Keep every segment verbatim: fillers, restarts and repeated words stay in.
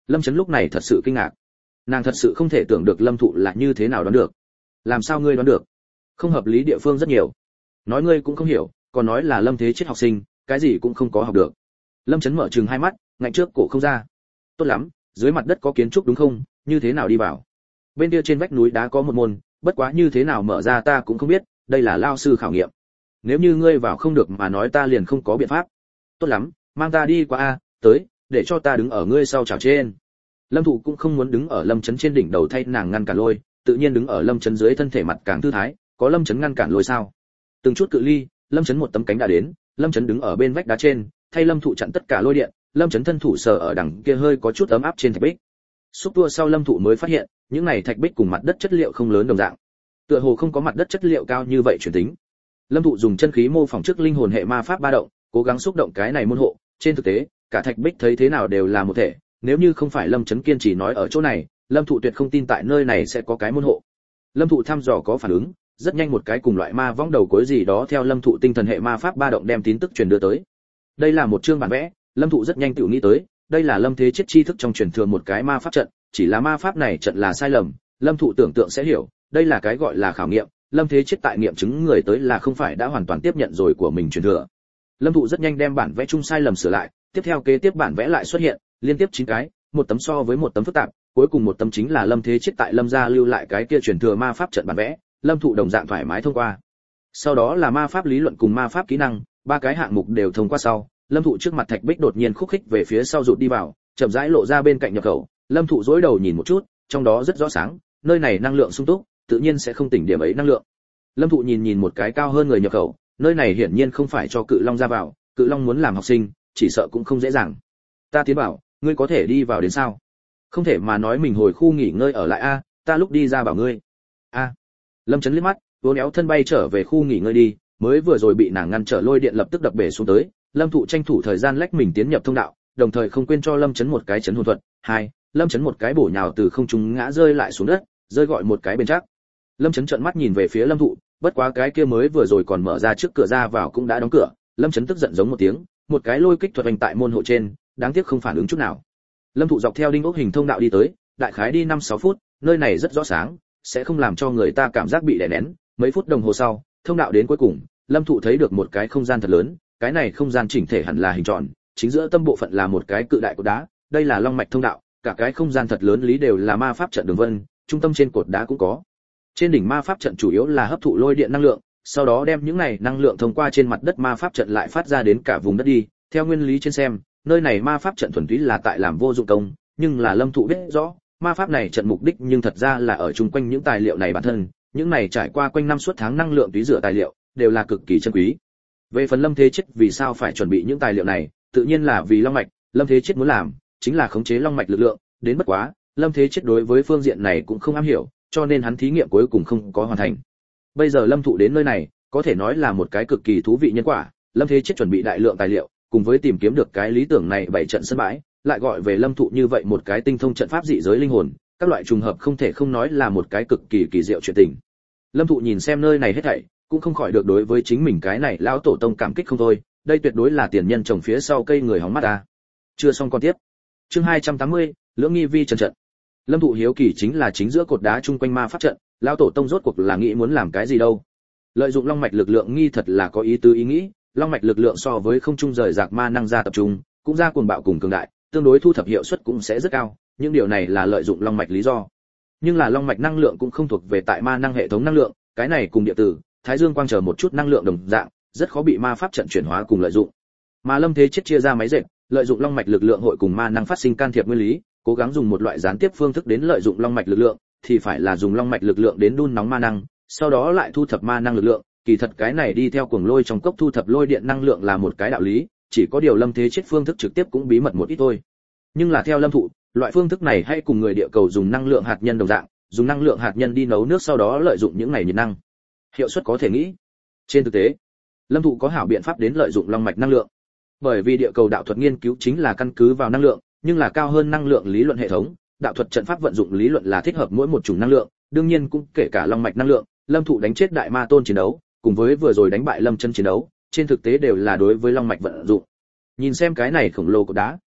Lâm Chấn lúc này thật sự kinh ngạc. Nàng thật sự không thể tưởng được Lâm Thụ là như thế nào đoán được. Làm sao ngươi đoán được? Không hợp lý địa phương rất nhiều. Nói ngươi cũng không hiểu, còn nói là Lâm Thế Chết học sinh, cái gì cũng không có học được. Lâm Chấn mở trừng hai mắt, ngạnh trước cổ không ra. Tốt lắm, dưới mặt đất có kiến trúc đúng không, như thế nào đi vào? Bên kia trên vách núi đá có một môn, bất quá như thế nào mở ra ta cũng không biết, đây là lao sư khảo nghiệm. Nếu như ngươi vào không được mà nói ta liền không có biện pháp. Tốt lắm, mang ta đi qua a, tới, để cho ta đứng ở ngươi sau chảo trên. Lâm Thụ cũng không muốn đứng ở Lâm Chấn trên đỉnh đầu thay nàng ngăn cản lôi, tự nhiên đứng ở Lâm Chấn dưới thân thể mặt càng thư thái, có Lâm Chấn ngăn cản lôi sao? Từng chút cự ly, Lâm Chấn một tấm cánh đã đến, Lâm Chấn đứng ở bên vách đá trên, thay Lâm Thụ chặn tất cả lôi điện, Lâm Chấn thân thủ sờ ở đằng kia hơi có chút ấm áp trên thạch bích. Xúc tua sau Lâm Thụ mới phát hiện, những này thạch bích cùng mặt đất chất liệu không lớn đồng dạng. Tựa hồ không có mặt đất chất liệu cao như vậy chuyển tính. Lâm Thụ dùng chân khí mô phỏng trước linh hồn hệ ma pháp ba động, cố gắng xúc động cái này môn hộ, trên thực tế, cả thạch bích thấy thế nào đều là một thể, nếu như không phải Lâm Chấn kiên trì nói ở chỗ này, Lâm Thụ tuyệt không tin tại nơi này sẽ có cái môn hộ. Lâm Thụ thăm dò có phản ứng, rất nhanh một cái cùng loại ma vong đầu cuối gì đó theo Lâm Thụ tinh thần hệ ma pháp ba động đem tin tức truyền đưa tới. Đây là một chương bản vẽ, Lâm Thụ rất nhanh tự nghĩ tới, đây là Lâm Thế Chết tri thức trong truyền thừa một cái ma pháp trận, chỉ là ma pháp này trận là sai lầm, Lâm Thụ tưởng tượng sẽ hiểu, đây là cái gọi là khảo nghiệm, Lâm Thế Chết tại nghiệm chứng người tới là không phải đã hoàn toàn tiếp nhận rồi của mình truyền thừa. Lâm Thụ rất nhanh đem bản vẽ chung sai lầm sửa lại, tiếp theo kế tiếp bản vẽ lại xuất hiện, liên tiếp chín cái, một tấm so với một tấm phức tạp, cuối cùng một tấm chính là Lâm Thế Chết tại Lâm gia lưu lại cái kia truyền thừa ma pháp trận bản vẽ, Lâm Thụ đồng dạng thoải mái thông qua. Sau đó là ma pháp lý luận cùng ma pháp kỹ năng, ba cái hạng mục đều thông qua sau, Lâm Thụ trước mặt thạch bích đột nhiên khúc khích về phía sau rụt đi vào, chậm rãi lộ ra bên cạnh nhập khẩu, Lâm Thụ dối đầu nhìn một chút, trong đó rất rõ sáng, nơi này năng lượng sung túc, tự nhiên sẽ không tỉnh điểm ấy năng lượng. Lâm Thụ nhìn nhìn một cái cao hơn người nhập khẩu, nơi này hiển nhiên không phải cho Cự Long ra vào, Cự Long muốn làm học sinh, chỉ sợ cũng không dễ dàng. Ta tiến bảo, ngươi có thể đi vào đến sao? Không thể mà nói mình hồi khu nghỉ ngơi ở lại a, ta lúc đi ra bảo ngươi. A. Lâm Chấn liếc mắt, vốn éo thân bay trở về khu nghỉ ngơi đi, mới vừa rồi bị nàng ngăn trở lôi điện lập tức đập bể xuống tới, Lâm Thụ tranh thủ thời gian lách mình tiến nhập thông đạo, đồng thời không quên cho Lâm Chấn một cái chấn hồn thuật. Hai, Lâm Chấn một cái bổ nhào từ không trung ngã rơi lại xuống đất, rơi gọi một cái bên chắc. Lâm Chấn trợn mắt nhìn về phía Lâm Thụ, bất quá cái kia mới vừa rồi còn mở ra trước cửa ra vào cũng đã đóng cửa, Lâm Chấn tức giận giống một tiếng, một cái lôi kích thuật hành tại môn hộ trên, đáng tiếc không phản ứng chút nào. Lâm Thụ dọc theo đinh ốc hình thông đạo đi tới, đại khái đi năm sáu phút, nơi này rất rõ sáng, sẽ không làm cho người ta cảm giác bị đè nén. Mấy phút đồng hồ sau, thông đạo đến cuối cùng, Lâm Thụ thấy được một cái không gian thật lớn, cái này không gian chỉnh thể hẳn là hình tròn, chính giữa tâm bộ phận là một cái cự đại cột đá, đây là long mạch thông đạo, cả cái không gian thật lớn lý đều là ma pháp trận đường vân, trung tâm trên cột đá cũng có. Trên đỉnh ma pháp trận chủ yếu là hấp thụ lôi điện năng lượng, sau đó đem những này năng lượng thông qua trên mặt đất ma pháp trận lại phát ra đến cả vùng đất đi. Theo nguyên lý trên xem, nơi này ma pháp trận thuần túy là tại làm vô dụng công, nhưng là Lâm Thụ biết rõ, ma pháp này trận mục đích nhưng thật ra là ở chung quanh những tài liệu này bản thân, những này trải qua quanh năm suốt tháng năng lượng túy rửa tài liệu, đều là cực kỳ chân quý. Về phần Lâm Thế Chết vì sao phải chuẩn bị những tài liệu này, tự nhiên là vì long mạch, Lâm Thế Chết muốn làm chính là khống chế long mạch lực lượng, đến bất quá, Lâm Thế Chết đối với phương diện này cũng không am hiểu, cho nên hắn thí nghiệm cuối cùng không có hoàn thành. Bây giờ Lâm Thụ đến nơi này, có thể nói là một cái cực kỳ thú vị nhân quả, Lâm Thế Chết chuẩn bị đại lượng tài liệu, cùng với tìm kiếm được cái lý tưởng này bảy trận sân bãi, lại gọi về Lâm Thụ như vậy một cái tinh thông trận pháp dị giới linh hồn, các loại trùng hợp không thể không nói là một cái cực kỳ kỳ diệu chuyện tình. Lâm Thụ nhìn xem nơi này hết thảy, cũng không khỏi được đối với chính mình cái này lão tổ tông cảm kích không thôi, đây tuyệt đối là tiền nhân trồng phía sau cây người hóng mắt ta. Chưa xong con tiếp. Chương hai trăm tám mươi, Lưỡng nghi vi trận trận. Lâm Thụ hiếu kỳ chính là chính giữa cột đá chung quanh ma pháp trận, lão tổ tông rốt cuộc là nghĩ muốn làm cái gì đâu? Lợi dụng long mạch lực lượng nghi thật là có ý tứ ý nghĩ, long mạch lực lượng so với không trung rời rạc ma năng ra tập trung, cũng ra cuồng bạo cùng cường đại, tương đối thu thập hiệu suất cũng sẽ rất cao, những điều này là lợi dụng long mạch lý do. Nhưng là long mạch năng lượng cũng không thuộc về tại ma năng hệ thống năng lượng, cái này cùng địa tử, thái dương quang chờ một chút năng lượng đồng dạng, rất khó bị ma pháp trận chuyển hóa cùng lợi dụng. Mà Lâm Thế Chết chia ra máy dệt, lợi dụng long mạch lực lượng hội cùng ma năng phát sinh can thiệp nguyên lý, cố gắng dùng một loại gián tiếp phương thức đến lợi dụng long mạch lực lượng, thì phải là dùng long mạch lực lượng đến đun nóng ma năng, sau đó lại thu thập ma năng lực lượng, kỳ thật cái này đi theo cuồng lôi trong cốc thu thập lôi điện năng lượng là một cái đạo lý, chỉ có điều Lâm Thế Chết phương thức trực tiếp cũng bí mật một ít thôi. Nhưng là theo Lâm Thụ, loại phương thức này hay cùng người địa cầu dùng năng lượng hạt nhân đồng dạng, dùng năng lượng hạt nhân đi nấu nước sau đó lợi dụng những này nhiệt năng. Hiệu suất có thể nghĩ. Trên thực tế, Lâm Thụ có hảo biện pháp đến lợi dụng long mạch năng lượng. Bởi vì địa cầu đạo thuật nghiên cứu chính là căn cứ vào năng lượng, nhưng là cao hơn năng lượng lý luận hệ thống, đạo thuật trận pháp vận dụng lý luận là thích hợp mỗi một chủng năng lượng, đương nhiên cũng kể cả long mạch năng lượng. Lâm Thụ đánh chết đại ma tôn chiến đấu, cùng với vừa rồi đánh bại Lâm Chân chiến đấu, trên thực tế đều là đối với long mạch vận dụng. Nhìn xem cái này khổng lồ của đá,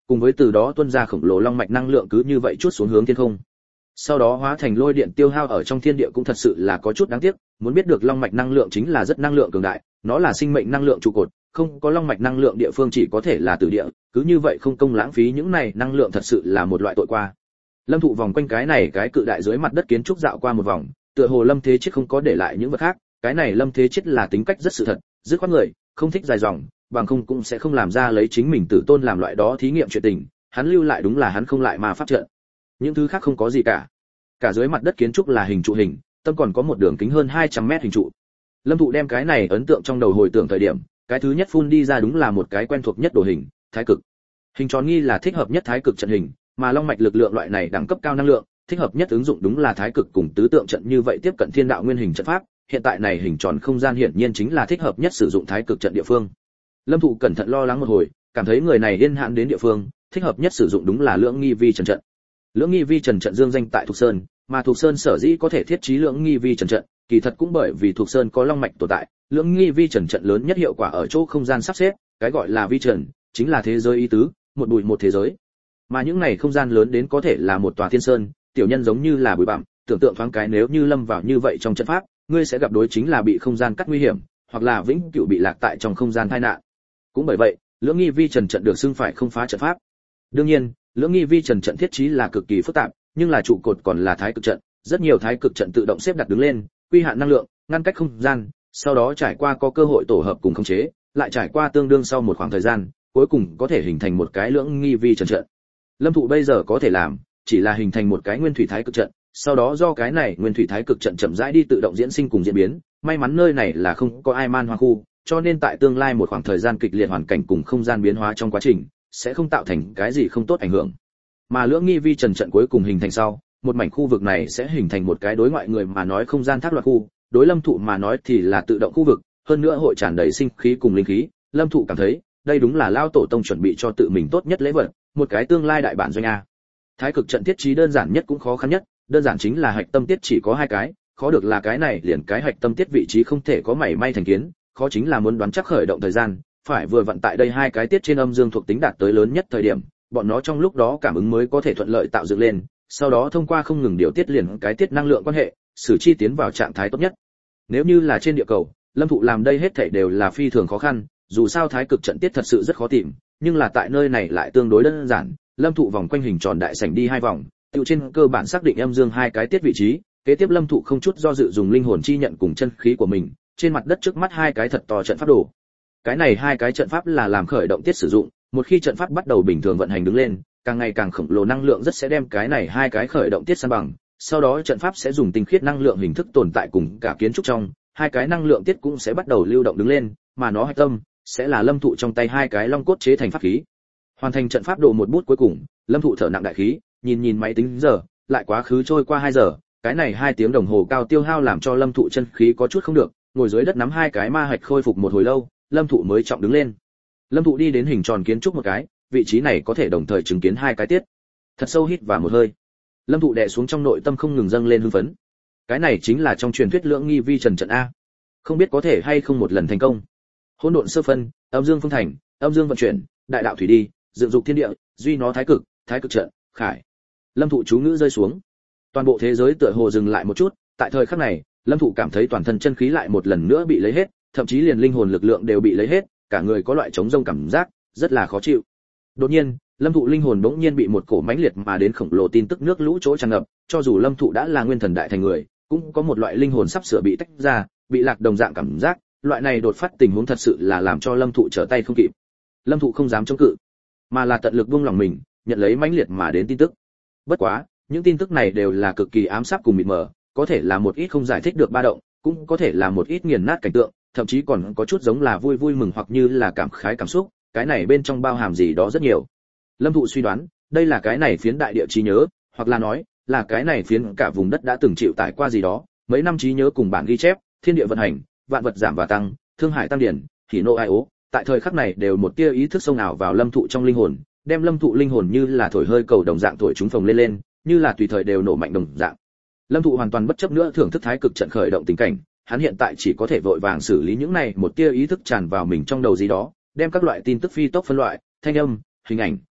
cùng với từ đó tuôn ra khổng lồ long mạch năng lượng cứ như vậy chút xuống hướng thiên không. Sau đó hóa thành lôi điện tiêu hao ở trong thiên địa cũng thật sự là có chút đáng tiếc, muốn biết được long mạch năng lượng chính là rất năng lượng cường đại, nó là sinh mệnh năng lượng trụ cột, không có long mạch năng lượng địa phương chỉ có thể là tử địa, cứ như vậy không công lãng phí những này năng lượng thật sự là một loại tội qua. Lâm Thụ vòng quanh cái này cái cự đại dưới mặt đất kiến trúc dạo qua một vòng, tựa hồ Lâm Thế Chết không có để lại những vật khác, cái này Lâm Thế Chết là tính cách rất sự thật, dứt khoát người, không thích dài dòng, bằng không cũng sẽ không làm ra lấy chính mình tử tôn làm loại đó thí nghiệm chuyện tình, hắn lưu lại đúng là hắn không lại mà pháp trận. Những thứ khác không có gì cả. Cả dưới mặt đất kiến trúc là hình trụ hình, tâm còn có một đường kính hơn hai trăm mét hình trụ. Lâm Thụ đem cái này ấn tượng trong đầu hồi tưởng thời điểm, cái thứ nhất phun đi ra đúng là một cái quen thuộc nhất đồ hình, thái cực. Hình tròn nghi là thích hợp nhất thái cực trận hình, mà long mạch lực lượng loại này đẳng cấp cao năng lượng, thích hợp nhất ứng dụng đúng là thái cực cùng tứ tượng trận như vậy tiếp cận thiên đạo nguyên hình trận pháp, hiện tại này hình tròn không gian hiển nhiên chính là thích hợp nhất sử dụng thái cực trận địa phương. Lâm Thụ cẩn thận lo lắng một hồi, cảm thấy người này điên hạn đến địa phương, thích hợp nhất sử dụng đúng là Lưỡng Nghi Vi Trần trận. Lưỡng Nghi Vi Trần trận dương danh tại Thục Sơn, mà Thục Sơn sở dĩ có thể thiết trí Lưỡng Nghi Vi Trần trận, kỳ thật cũng bởi vì Thục Sơn có long mạch tồn tại. Lưỡng Nghi Vi Trần trận lớn nhất hiệu quả ở chỗ không gian sắp xếp, cái gọi là vi trần, chính là thế giới ý tứ, một bụi một thế giới. Mà những này không gian lớn đến có thể là một tòa thiên sơn, tiểu nhân giống như là bụi bặm, tưởng tượng thoáng cái nếu như lâm vào như vậy trong trận pháp, ngươi sẽ gặp đối chính là bị không gian cắt nguy hiểm, hoặc là vĩnh cửu bị lạc tại trong không gian tai nạn. Cũng bởi vậy, Lưỡng Nghi Vi Trần trận được xưng phải không phá trận pháp. Đương nhiên, Lưỡng Nghi Vi Trần trận thiết trí là cực kỳ phức tạp, nhưng là trụ cột còn là thái cực trận, rất nhiều thái cực trận tự động xếp đặt đứng lên, quy hạn năng lượng, ngăn cách không gian, sau đó trải qua có cơ hội tổ hợp cùng khống chế, lại trải qua tương đương sau một khoảng thời gian, cuối cùng có thể hình thành một cái Lưỡng Nghi Vi Trần trận. Lâm Thụ bây giờ có thể làm, chỉ là hình thành một cái nguyên thủy thái cực trận, sau đó do cái này nguyên thủy thái cực trận chậm rãi đi tự động diễn sinh cùng diễn biến, may mắn nơi này là không có ai man hoang khu, cho nên tại tương lai một khoảng thời gian kịch liệt hoàn cảnh cùng không gian biến hóa trong quá trình, sẽ không tạo thành cái gì không tốt ảnh hưởng. Mà Lưỡng Nghi Vi Trần trận cuối cùng hình thành sau, một mảnh khu vực này sẽ hình thành một cái đối ngoại người mà nói không gian thác loạn khu, đối Lâm Thụ mà nói thì là tự động khu vực, hơn nữa hội tràn đầy sinh khí cùng linh khí. Lâm Thụ cảm thấy, đây đúng là lao tổ tông chuẩn bị cho tự mình tốt nhất lễ vật, một cái tương lai đại bản doanh a. Thái cực trận thiết trí đơn giản nhất cũng khó khăn nhất, đơn giản chính là hạch tâm tiết chỉ có hai cái, khó được là cái này liền cái hạch tâm tiết vị trí không thể có mảy may thành kiến, khó chính là muốn đoán chắc khởi động thời gian, phải vừa vặn tại đây hai cái tiết trên âm dương thuộc tính đạt tới lớn nhất thời điểm, bọn nó trong lúc đó cảm ứng mới có thể thuận lợi tạo dựng lên, sau đó thông qua không ngừng điều tiết liền cái tiết năng lượng quan hệ, xử chi tiến vào trạng thái tốt nhất. Nếu như là trên địa cầu, Lâm Thụ làm đây hết thảy đều là phi thường khó khăn, dù sao thái cực trận tiết thật sự rất khó tìm, nhưng là tại nơi này lại tương đối đơn giản. Lâm Thụ vòng quanh hình tròn đại sảnh đi hai vòng, tiêu trên cơ bản xác định âm dương hai cái tiết vị trí, kế tiếp Lâm Thụ không chút do dự dùng linh hồn chi nhận cùng chân khí của mình, trên mặt đất trước mắt hai cái thật to trận pháp đồ. Cái này hai cái trận pháp là làm khởi động tiết sử dụng, một khi trận pháp bắt đầu bình thường vận hành đứng lên, càng ngày càng khổng lồ năng lượng rất sẽ đem cái này hai cái khởi động tiết san bằng, sau đó trận pháp sẽ dùng tinh khiết năng lượng hình thức tồn tại cùng cả kiến trúc trong, hai cái năng lượng tiết cũng sẽ bắt đầu lưu động đứng lên, mà nó hạch tâm sẽ là Lâm Thụ trong tay hai cái long cốt chế thành pháp khí. Hoàn thành trận pháp đồ một bút cuối cùng, Lâm Thụ thở nặng đại khí, nhìn nhìn máy tính giờ, lại quá khứ trôi qua hai giờ, cái này hai tiếng đồng hồ cao tiêu hao làm cho Lâm Thụ chân khí có chút không được, ngồi dưới đất nắm hai cái ma hạch khôi phục một hồi lâu, Lâm Thụ mới trọng đứng lên. Lâm Thụ đi đến hình tròn kiến trúc một cái, vị trí này có thể đồng thời chứng kiến hai cái tiết. Thật sâu hít vào một hơi. Lâm Thụ đè xuống trong nội tâm không ngừng dâng lên hưng phấn. Cái này chính là trong truyền thuyết Lưỡng Nghi Vi Trần trận a. Không biết có thể hay không một lần thành công. Hỗn độn sơ phân, âm dương phương thành, âm dương vận chuyển, đại đạo thủy đi, dựng dục thiên địa, duy nó thái cực, thái cực trận, khải. Lâm Thụ chú ngữ rơi xuống. Toàn bộ thế giới tựa hồ dừng lại một chút, tại thời khắc này, Lâm Thụ cảm thấy toàn thân chân khí lại một lần nữa bị lấy hết, thậm chí liền linh hồn lực lượng đều bị lấy hết, cả người có loại trống rỗng cảm giác, rất là khó chịu. Đột nhiên, Lâm Thụ linh hồn bỗng nhiên bị một cổ mãnh liệt mà đến khổng lồ tin tức nước lũ chỗ tràn ngập, cho dù Lâm Thụ đã là nguyên thần đại thành người, cũng có một loại linh hồn sắp sửa bị tách ra, bị lạc đồng dạng cảm giác, loại này đột phát tình huống thật sự là làm cho Lâm Thụ trở tay không kịp. Lâm Thụ không dám chống cự, mà là tận lực buông lòng mình, nhận lấy mãnh liệt mà đến tin tức. Bất quá, những tin tức này đều là cực kỳ ám sát cùng mịt mờ, có thể là một ít không giải thích được ba động, cũng có thể là một ít nghiền nát cảnh tượng, thậm chí còn có chút giống là vui vui mừng hoặc như là cảm khái cảm xúc, cái này bên trong bao hàm gì đó rất nhiều. Lâm Thụ suy đoán, đây là cái này phiến đại địa trí nhớ, hoặc là nói, là cái này phiến cả vùng đất đã từng chịu tải qua gì đó, mấy năm trí nhớ cùng bản ghi chép, thiên địa vận hành, vạn vật giảm và tăng, thương hải tăng điển, hỉ nộ ai ố, tại thời khắc này đều một tia ý thức sâu nào vào Lâm Thụ trong linh hồn, đem Lâm Thụ linh hồn như là thổi hơi cầu đồng dạng thổi chúng phồng lên lên, như là tùy thời đều nổ mạnh đồng dạng. Lâm Thụ hoàn toàn bất chấp nữa thưởng thức thái cực trận khởi động tình cảnh, hắn hiện tại chỉ có thể vội vàng xử lý những này một tia ý thức tràn vào mình trong đầu gì đó, đem các loại tin tức phi tốc phân loại, thanh âm, hình ảnh,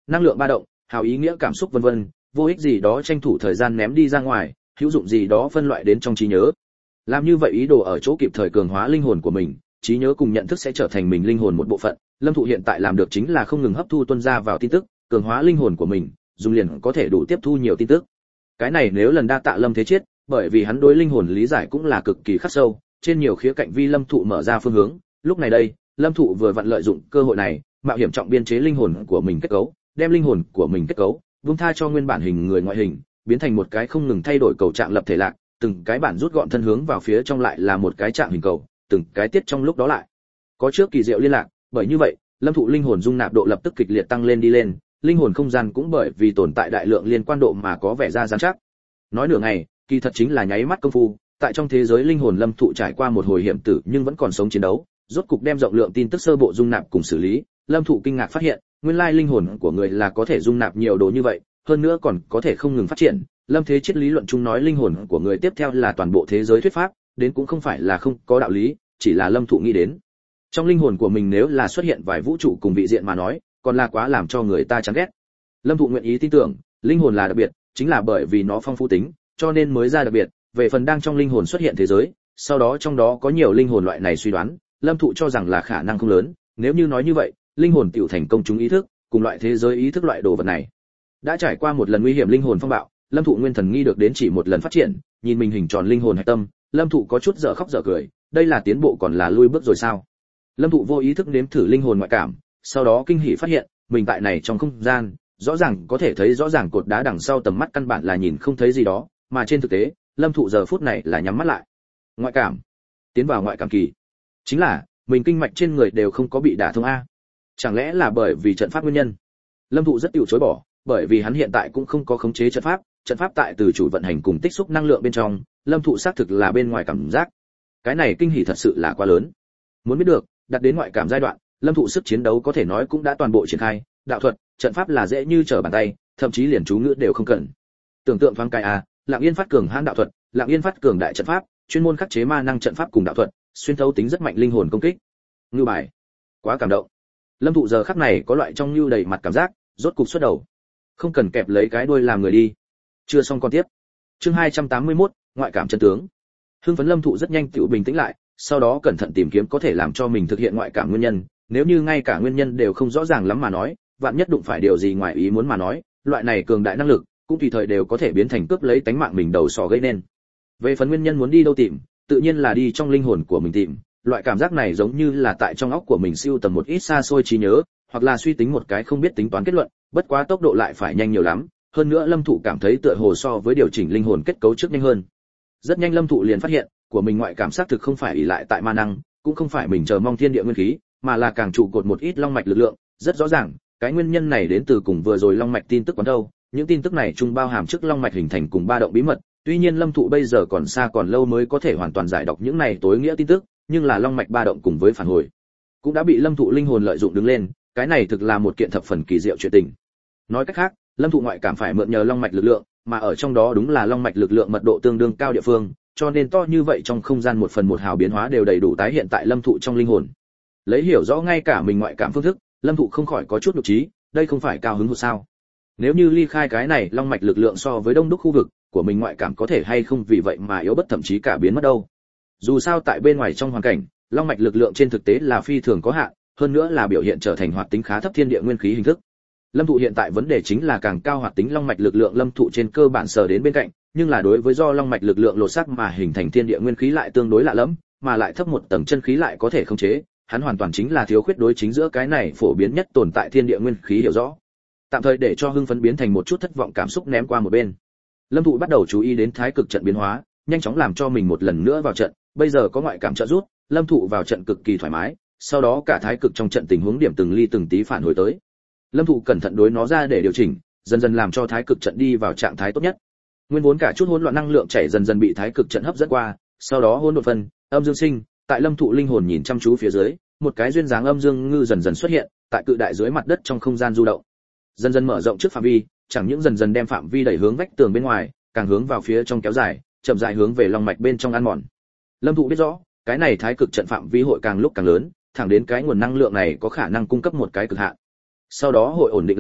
năng lượng ba động, hào ý nghĩa cảm xúc vân vân, vô ích gì đó tranh thủ thời gian ném đi ra ngoài, hữu dụng gì đó phân loại đến trong trí nhớ. Làm như vậy ý đồ ở chỗ kịp thời cường hóa linh hồn của mình, trí nhớ cùng nhận thức sẽ trở thành mình linh hồn một bộ phận. Lâm Thụ hiện tại làm được chính là không ngừng hấp thu tuân ra vào tin tức, cường hóa linh hồn của mình, dùng liền có thể đủ tiếp thu nhiều tin tức. Cái này nếu lần đa tạ Lâm Thế Chiết, bởi vì hắn đối linh hồn lý giải cũng là cực kỳ khắc sâu, trên nhiều khía cạnh vi Lâm Thụ mở ra phương hướng. Lúc này đây, Lâm Thụ vừa vặn lợi dụng cơ hội này, mạo hiểm trọng biên chế linh hồn của mình kết cấu, đem linh hồn của mình kết cấu, vung tha cho nguyên bản hình người ngoại hình, biến thành một cái không ngừng thay đổi cầu trạng lập thể lạc, từng cái bản rút gọn thân hướng vào phía trong lại là một cái trạng hình cầu, từng cái tiết trong lúc đó lại có trước kỳ diệu liên lạc, bởi như vậy, Lâm Thụ linh hồn dung nạp độ lập tức kịch liệt tăng lên đi lên, linh hồn không gian cũng bởi vì tồn tại đại lượng liên quan độ mà có vẻ ra rắn chắc. Nói nửa ngày, kỳ thật chính là nháy mắt công phu, tại trong thế giới linh hồn Lâm Thụ trải qua một hồi hiểm tử nhưng vẫn còn sống chiến đấu, rốt cục đem rộng lượng tin tức sơ bộ dung nạp cùng xử lý, Lâm Thụ kinh ngạc phát hiện, nguyên lai linh hồn của người là có thể dung nạp nhiều đồ như vậy, hơn nữa còn có thể không ngừng phát triển. Lâm Thế Chiết lý luận chung nói linh hồn của người tiếp theo là toàn bộ thế giới thuyết pháp, đến cũng không phải là không có đạo lý, chỉ là Lâm Thụ nghĩ đến. Trong linh hồn của mình nếu là xuất hiện vài vũ trụ cùng vị diện mà nói, còn là quá làm cho người ta chán ghét. Lâm Thụ nguyện ý tin tưởng, linh hồn là đặc biệt, chính là bởi vì nó phong phú tính, cho nên mới ra đặc biệt, về phần đang trong linh hồn xuất hiện thế giới, sau đó trong đó có nhiều linh hồn loại này suy đoán, Lâm Thụ cho rằng là khả năng không lớn, nếu như nói như vậy, linh hồn tiểu thành công chúng ý thức, cùng loại thế giới ý thức loại đồ vật này. Đã trải qua một lần nguy hiểm linh hồn phong bạo, Lâm Thụ nguyên thần nghi được đến chỉ một lần phát triển, nhìn mình hình tròn linh hồn hạch tâm, Lâm Thụ có chút dở khóc dở cười, đây là tiến bộ còn là lui bước rồi sao? Lâm Thụ vô ý thức nếm thử linh hồn ngoại cảm, sau đó kinh hỉ phát hiện, mình tại này trong không gian, rõ ràng có thể thấy rõ ràng cột đá đằng sau tầm mắt căn bản là nhìn không thấy gì đó, mà trên thực tế, Lâm Thụ giờ phút này là nhắm mắt lại. Ngoại cảm, tiến vào ngoại cảm kỳ. Chính là, mình kinh mạch trên người đều không có bị đả thông a. Chẳng lẽ là bởi vì trận pháp nguyên nhân? Lâm Thụ rất chịu chối bỏ, bởi vì hắn hiện tại cũng không có khống chế trận pháp, trận pháp tại từ chủ vận hành cùng tích xúc năng lượng bên trong, Lâm Thụ xác thực là bên ngoài cảm giác. Cái này kinh hỉ thật sự là quá lớn. Muốn biết được, đặt đến ngoại cảm giai đoạn, Lâm Thụ sức chiến đấu có thể nói cũng đã toàn bộ triển khai, đạo thuật, trận pháp là dễ như trở bàn tay, thậm chí liền chú ngữ đều không cần. Tưởng tượng thoáng cái a, Lặng Yên phát cường hãn đạo thuật, Lặng Yên phát cường đại trận pháp, chuyên môn khắc chế ma năng trận pháp cùng đạo thuật, xuyên thấu tính rất mạnh linh hồn công kích. Ngưu bài, quá cảm động. Lâm Thụ giờ khắc này có loại trong lưu đầy mặt cảm giác, rốt cục xuất đầu. Không cần kẹp lấy cái đuôi làm người đi. Chưa xong con tiếp. Chương hai trăm tám mươi mốt, ngoại cảm chân tướng. Hưng phấn Lâm Thụ rất nhanh tự bình tĩnh lại, sau đó cẩn thận tìm kiếm có thể làm cho mình thực hiện ngoại cảm nguyên nhân, nếu như ngay cả nguyên nhân đều không rõ ràng lắm mà nói, vạn nhất đụng phải điều gì ngoài ý muốn mà nói, loại này cường đại năng lực, cũng tùy thời đều có thể biến thành cướp lấy tánh mạng mình đầu sỏ gây nên. Về phần nguyên nhân muốn đi đâu tìm, tự nhiên là đi trong linh hồn của mình tìm, loại cảm giác này giống như là tại trong óc của mình siêu tầm một ít xa xôi trí nhớ, hoặc là suy tính một cái không biết tính toán kết luận, bất quá tốc độ lại phải nhanh nhiều lắm, hơn nữa Lâm Thụ cảm thấy tựa hồ so với điều chỉnh linh hồn kết cấu trước nhanh hơn. Rất nhanh Lâm Thụ liền phát hiện, của mình ngoại cảm giác thực không phải ỷ lại tại ma năng, cũng không phải mình chờ mong thiên địa nguyên khí, mà là càng trụ cột một ít long mạch lực lượng, rất rõ ràng, cái nguyên nhân này đến từ cùng vừa rồi long mạch tin tức quán đâu, những tin tức này chung bao hàm trước long mạch hình thành cùng ba động bí mật, tuy nhiên Lâm Thụ bây giờ còn xa còn lâu mới có thể hoàn toàn giải đọc những này tối nghĩa tin tức, nhưng là long mạch ba động cùng với phản hồi, cũng đã bị Lâm Thụ linh hồn lợi dụng đứng lên, cái này thực là một kiện thập phần kỳ diệu chuyện tình. Nói cách khác, Lâm Thụ ngoại cảm phải mượn nhờ long mạch lực lượng, mà ở trong đó đúng là long mạch lực lượng mật độ tương đương cao địa phương, cho nên to như vậy trong không gian một phần một hào biến hóa đều đầy đủ tái hiện tại Lâm Thụ trong linh hồn. Lấy hiểu rõ ngay cả mình ngoại cảm phương thức, Lâm Thụ không khỏi có chút nhục trí, đây không phải cao hứng hụt sao? Nếu như ly khai cái này long mạch lực lượng so với đông đúc khu vực của mình ngoại cảm có thể hay không vì vậy mà yếu bất thậm chí cả biến mất đâu. Dù sao tại bên ngoài trong hoàn cảnh, long mạch lực lượng trên thực tế là phi thường có hạn, hơn nữa là biểu hiện trở thành hoạt tính khá thấp thiên địa nguyên khí hình thức. Lâm Thụ hiện tại vấn đề chính là càng cao hoạt tính long mạch lực lượng Lâm Thụ trên cơ bản sờ đến bên cạnh, nhưng là đối với do long mạch lực lượng lột xác mà hình thành thiên địa nguyên khí lại tương đối lạ lẫm, mà lại thấp một tầng chân khí lại có thể khống chế, hắn hoàn toàn chính là thiếu khuyết đối chính giữa cái này phổ biến nhất tồn tại thiên địa nguyên khí hiểu rõ. Tạm thời để cho hưng phấn biến thành một chút thất vọng cảm xúc ném qua một bên. Lâm Thụ bắt đầu chú ý đến thái cực trận biến hóa, nhanh chóng làm cho mình một lần nữa vào trận, bây giờ có ngoại cảm trợ giúp, Lâm Thụ vào trận cực kỳ thoải mái, sau đó cả thái cực trong trận tình huống điểm từng ly từng tí phản hồi tới. Lâm Thụ cẩn thận đối nó ra để điều chỉnh, dần dần làm cho thái cực trận đi vào trạng thái tốt nhất. Nguyên vốn cả chút hỗn loạn năng lượng chảy dần dần bị thái cực trận hấp dẫn qua, sau đó hỗn độn phân, âm dương sinh, tại Lâm Thụ linh hồn nhìn chăm chú phía dưới, một cái duyên dáng âm dương ngư dần dần xuất hiện, tại cự đại dưới mặt đất trong không gian du động. Dần dần mở rộng trước phạm vi, chẳng những dần dần đem phạm vi đẩy hướng vách tường bên ngoài, càng hướng vào phía trong kéo dài, chậm rãi hướng về long mạch bên trong ăn mòn. Lâm Thụ biết rõ, cái này thái cực trận phạm vi hội càng lúc càng lớn, thẳng đến cái nguồn năng lượng này có khả năng cung cấp một cái cực hạn. Sau đó hội ổn định lại,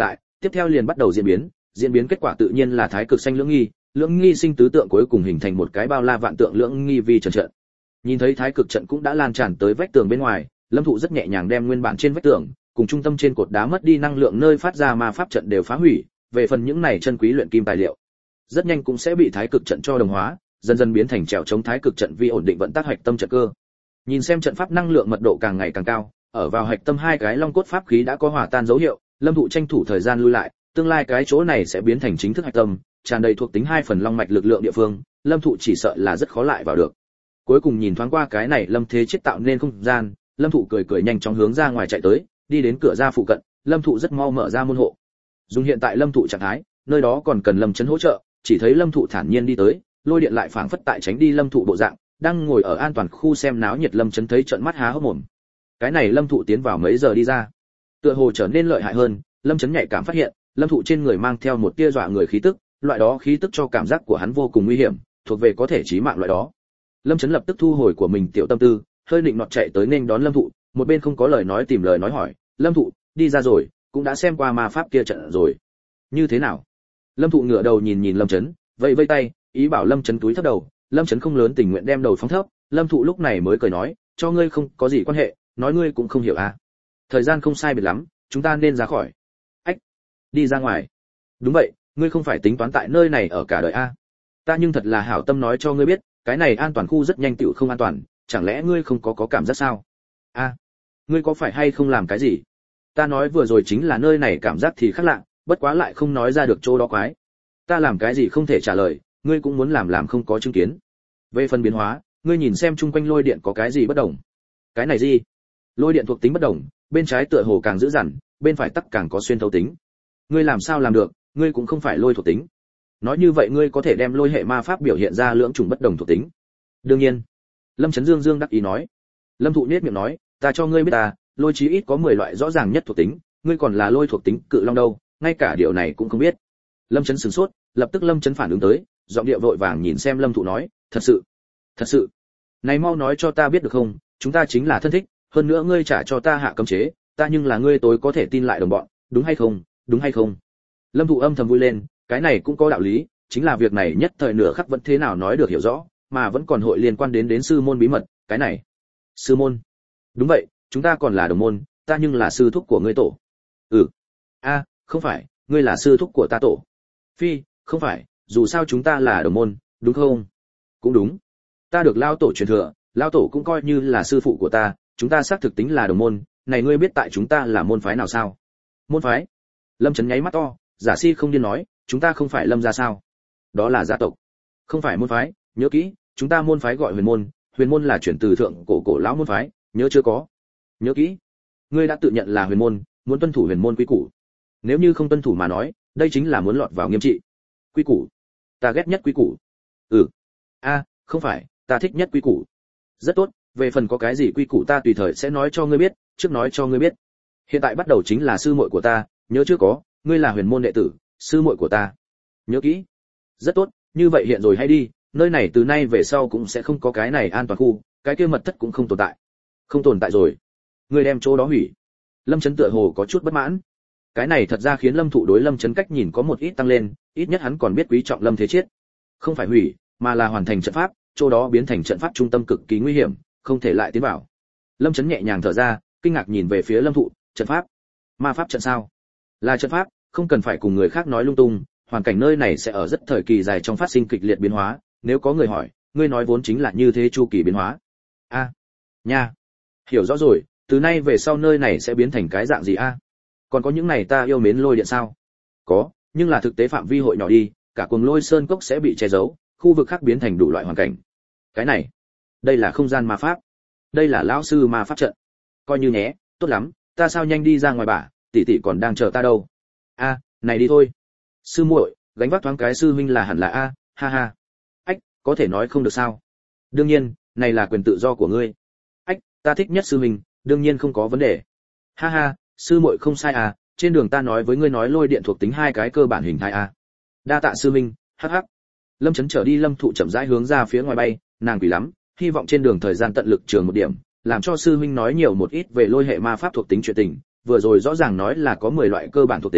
Tiếp theo liền bắt đầu diễn biến, diễn biến kết quả tự nhiên là thái cực xanh lưỡng nghi, lưỡng nghi sinh tứ tượng cuối cùng hình thành một cái bao la vạn tượng lưỡng nghi vi trận trận. Nhìn thấy thái cực trận cũng đã lan tràn tới vách tường bên ngoài, Lâm Thụ rất nhẹ nhàng đem nguyên bản trên vách tường cùng trung tâm trên cột đá mất đi năng lượng nơi phát ra ma pháp trận đều phá hủy, về phần những này chân quý luyện kim tài liệu, rất nhanh cũng sẽ bị thái cực trận cho đồng hóa, dần dần biến thành trèo chống thái cực trận vi ổn định vận tác hạch tâm trận cơ. Nhìn xem trận pháp năng lượng mật độ càng ngày càng cao, ở vào hạch tâm hai cái long cốt pháp khí đã có hòa tan dấu hiệu, Lâm Thụ tranh thủ thời gian lui lại, tương lai cái chỗ này sẽ biến thành chính thức hạch tâm, tràn đầy thuộc tính hai phần long mạch lực lượng địa phương, Lâm Thụ chỉ sợ là rất khó lại vào được. Cuối cùng nhìn thoáng qua cái này Lâm Thế Chết tạo nên không gian, Lâm Thụ cười cười nhanh chóng hướng ra ngoài chạy tới, đi đến cửa ra phụ cận, Lâm Thụ rất mau mở ra môn hộ. Dùng hiện tại Lâm Thụ trạng thái, nơi đó còn cần Lâm Chấn hỗ trợ, chỉ thấy Lâm Thụ thản nhiên đi tới, lôi điện lại phảng phất tại tránh đi Lâm Thụ bộ dạng, đang ngồi ở an toàn khu xem náo nhiệt. Lâm Chấn thấy trợn mắt há hốc mồm. Cái này Lâm Thụ tiến vào mấy giờ đi ra, tựa hồ trở nên lợi hại hơn. Lâm Chấn nhạy cảm phát hiện, Lâm Thụ trên người mang theo một tia dọa người khí tức, loại đó khí tức cho cảm giác của hắn vô cùng nguy hiểm, thuộc về có thể chí mạng loại đó. Lâm Chấn lập tức thu hồi của mình tiểu tâm tư, hơi định nọt chạy tới nên đón Lâm Thụ, một bên không có lời nói tìm lời nói hỏi, Lâm Thụ, đi ra rồi, cũng đã xem qua ma pháp kia trận rồi. Như thế nào? Lâm Thụ ngửa đầu nhìn nhìn Lâm Chấn, vẫy vẫy tay, ý bảo Lâm Chấn túi thấp đầu. Lâm Chấn không lớn tình nguyện đem đầu phóng thấp, Lâm Thụ lúc này mới cười nói, cho ngươi không có gì quan hệ, nói ngươi cũng không hiểu à. Thời gian không sai biệt lắm, chúng ta nên ra khỏi. Ách, đi ra ngoài. Đúng vậy, ngươi không phải tính toán tại nơi này ở cả đời a? À? Ta nhưng thật là hảo tâm nói cho ngươi biết, cái này an toàn khu rất nhanh tựu không an toàn, chẳng lẽ ngươi không có có cảm giác sao? A, à, ngươi có phải hay không làm cái gì? Ta nói vừa rồi chính là nơi này cảm giác thì khác lạ, bất quá lại không nói ra được chỗ đó quái. Ta làm cái gì không thể trả lời, ngươi cũng muốn làm làm không có chứng kiến. Về phần biến hóa, ngươi nhìn xem chung quanh lôi điện có cái gì bất đồng. Cái này gì? Lôi điện thuộc tính bất đồng, bên trái tựa hồ càng dữ dằn, bên phải tắc càng có xuyên thấu tính. Ngươi làm sao làm được, ngươi cũng không phải lôi thuộc tính. Nói như vậy ngươi có thể đem lôi hệ ma pháp biểu hiện ra lưỡng chủng bất đồng thuộc tính. Đương nhiên. Lâm Chấn Dương Dương đắc ý nói. Lâm Thụ nhếch miệng nói, ta cho ngươi biết ta, lôi chí ít có mười loại rõ ràng nhất thuộc tính, ngươi còn là lôi thuộc tính cự long đâu, ngay cả điều này cũng không biết. Lâm Chấn sửng sốt, lập tức Lâm Chấn phản ứng tới, giọng điệu vội vàng nhìn xem Lâm Thụ nói, thật sự, thật sự, này mau nói cho ta biết được không, chúng ta chính là thân thích, hơn nữa ngươi trả cho ta hạ cấm chế, ta nhưng là ngươi tối có thể tin lại đồng bọn, đúng hay không, đúng hay không? Lâm Thụ âm thầm vui lên, cái này cũng có đạo lý, chính là việc này nhất thời nửa khắc vẫn thế nào nói được hiểu rõ, mà vẫn còn hội liên quan đến đến sư môn bí mật, cái này. Sư môn? Đúng vậy, chúng ta còn là đồng môn, ta nhưng là sư thúc của ngươi tổ. Ừ. A, không phải, ngươi là sư thúc của ta tổ. Phi, không phải, dù sao chúng ta là đồng môn, đúng không? Cũng đúng. Ta được lao tổ truyền thừa, lao tổ cũng coi như là sư phụ của ta, chúng ta xác thực tính là đồng môn, này ngươi biết tại chúng ta là môn phái nào sao? Môn phái? Lâm Chấn nháy mắt to, giả si không điên nói, chúng ta không phải Lâm gia sao? Đó là gia tộc. Không phải môn phái, nhớ kỹ, chúng ta môn phái gọi huyền môn, huyền môn là chuyển từ thượng cổ cổ lão môn phái, nhớ chưa có? Nhớ kỹ. Ngươi đã tự nhận là huyền môn, muốn tuân thủ huyền môn quy củ. Nếu như không tuân thủ mà nói, đây chính là muốn lọt vào nghiêm trị. Quy củ? Ta ghét nhất quy củ. Ừ. A, không phải, ta thích nhất quy củ. Rất tốt, về phần có cái gì quy củ ta tùy thời sẽ nói cho ngươi biết, trước nói cho ngươi biết. Hiện tại bắt đầu chính là sư muội của ta, nhớ chưa có, ngươi là huyền môn đệ tử, sư muội của ta. Nhớ kỹ. Rất tốt, như vậy hiện rồi hay đi, nơi này từ nay về sau cũng sẽ không có cái này an toàn khu, cái kia mật thất cũng không tồn tại. Không tồn tại rồi. Ngươi đem chỗ đó hủy. Lâm Chấn tựa hồ có chút bất mãn. Cái này thật ra khiến Lâm Thụ đối Lâm Chấn cách nhìn có một ít tăng lên, ít nhất hắn còn biết quý trọng Lâm Thế Chết. Không phải hủy, mà là hoàn thành trận pháp, chỗ đó biến thành trận pháp trung tâm cực kỳ nguy hiểm, không thể lại tiến vào. Lâm Chấn nhẹ nhàng thở ra, kinh ngạc nhìn về phía Lâm Thụ, trận pháp? Ma pháp trận sao? Là trận pháp, không cần phải cùng người khác nói lung tung, hoàn cảnh nơi này sẽ ở rất thời kỳ dài trong phát sinh kịch liệt biến hóa, nếu có người hỏi, ngươi nói vốn chính là như thế chu kỳ biến hóa. A, à, nha. Hiểu rõ rồi, từ nay về sau nơi này sẽ biến thành cái dạng gì a? À? Còn có những này ta yêu mến lôi điện sao? Có, nhưng là thực tế phạm vi hội nhỏ đi, cả cuồng lôi sơn cốc sẽ bị che giấu, khu vực khác biến thành đủ loại hoàn cảnh. Cái này, đây là không gian ma pháp. Đây là lão sư ma pháp trận. Coi như nhé, tốt lắm, ta sao nhanh đi ra ngoài bả, tỷ tỷ còn đang chờ ta đâu. A, à, này đi thôi. Sư muội, gánh vác thoáng cái sư huynh là hẳn là a, ha ha. Ách, có thể nói không được sao? Đương nhiên, này là quyền tự do của ngươi. Ách, ta thích nhất sư huynh, đương nhiên không có vấn đề. Ha ha, sư muội không sai à, trên đường ta nói với ngươi nói lôi điện thuộc tính hai cái cơ bản hình thái a. Đa tạ sư huynh, hắc hắc. Lâm Chấn trở đi Lâm Thụ chậm rãi hướng ra phía ngoài bay, nàng quỷ lắm, hy vọng trên đường thời gian tận lực trường một điểm, làm cho sư huynh nói nhiều một ít về lôi hệ ma pháp thuộc tính chuyện tình, vừa rồi rõ ràng nói là có mười loại cơ bản thuộc tính,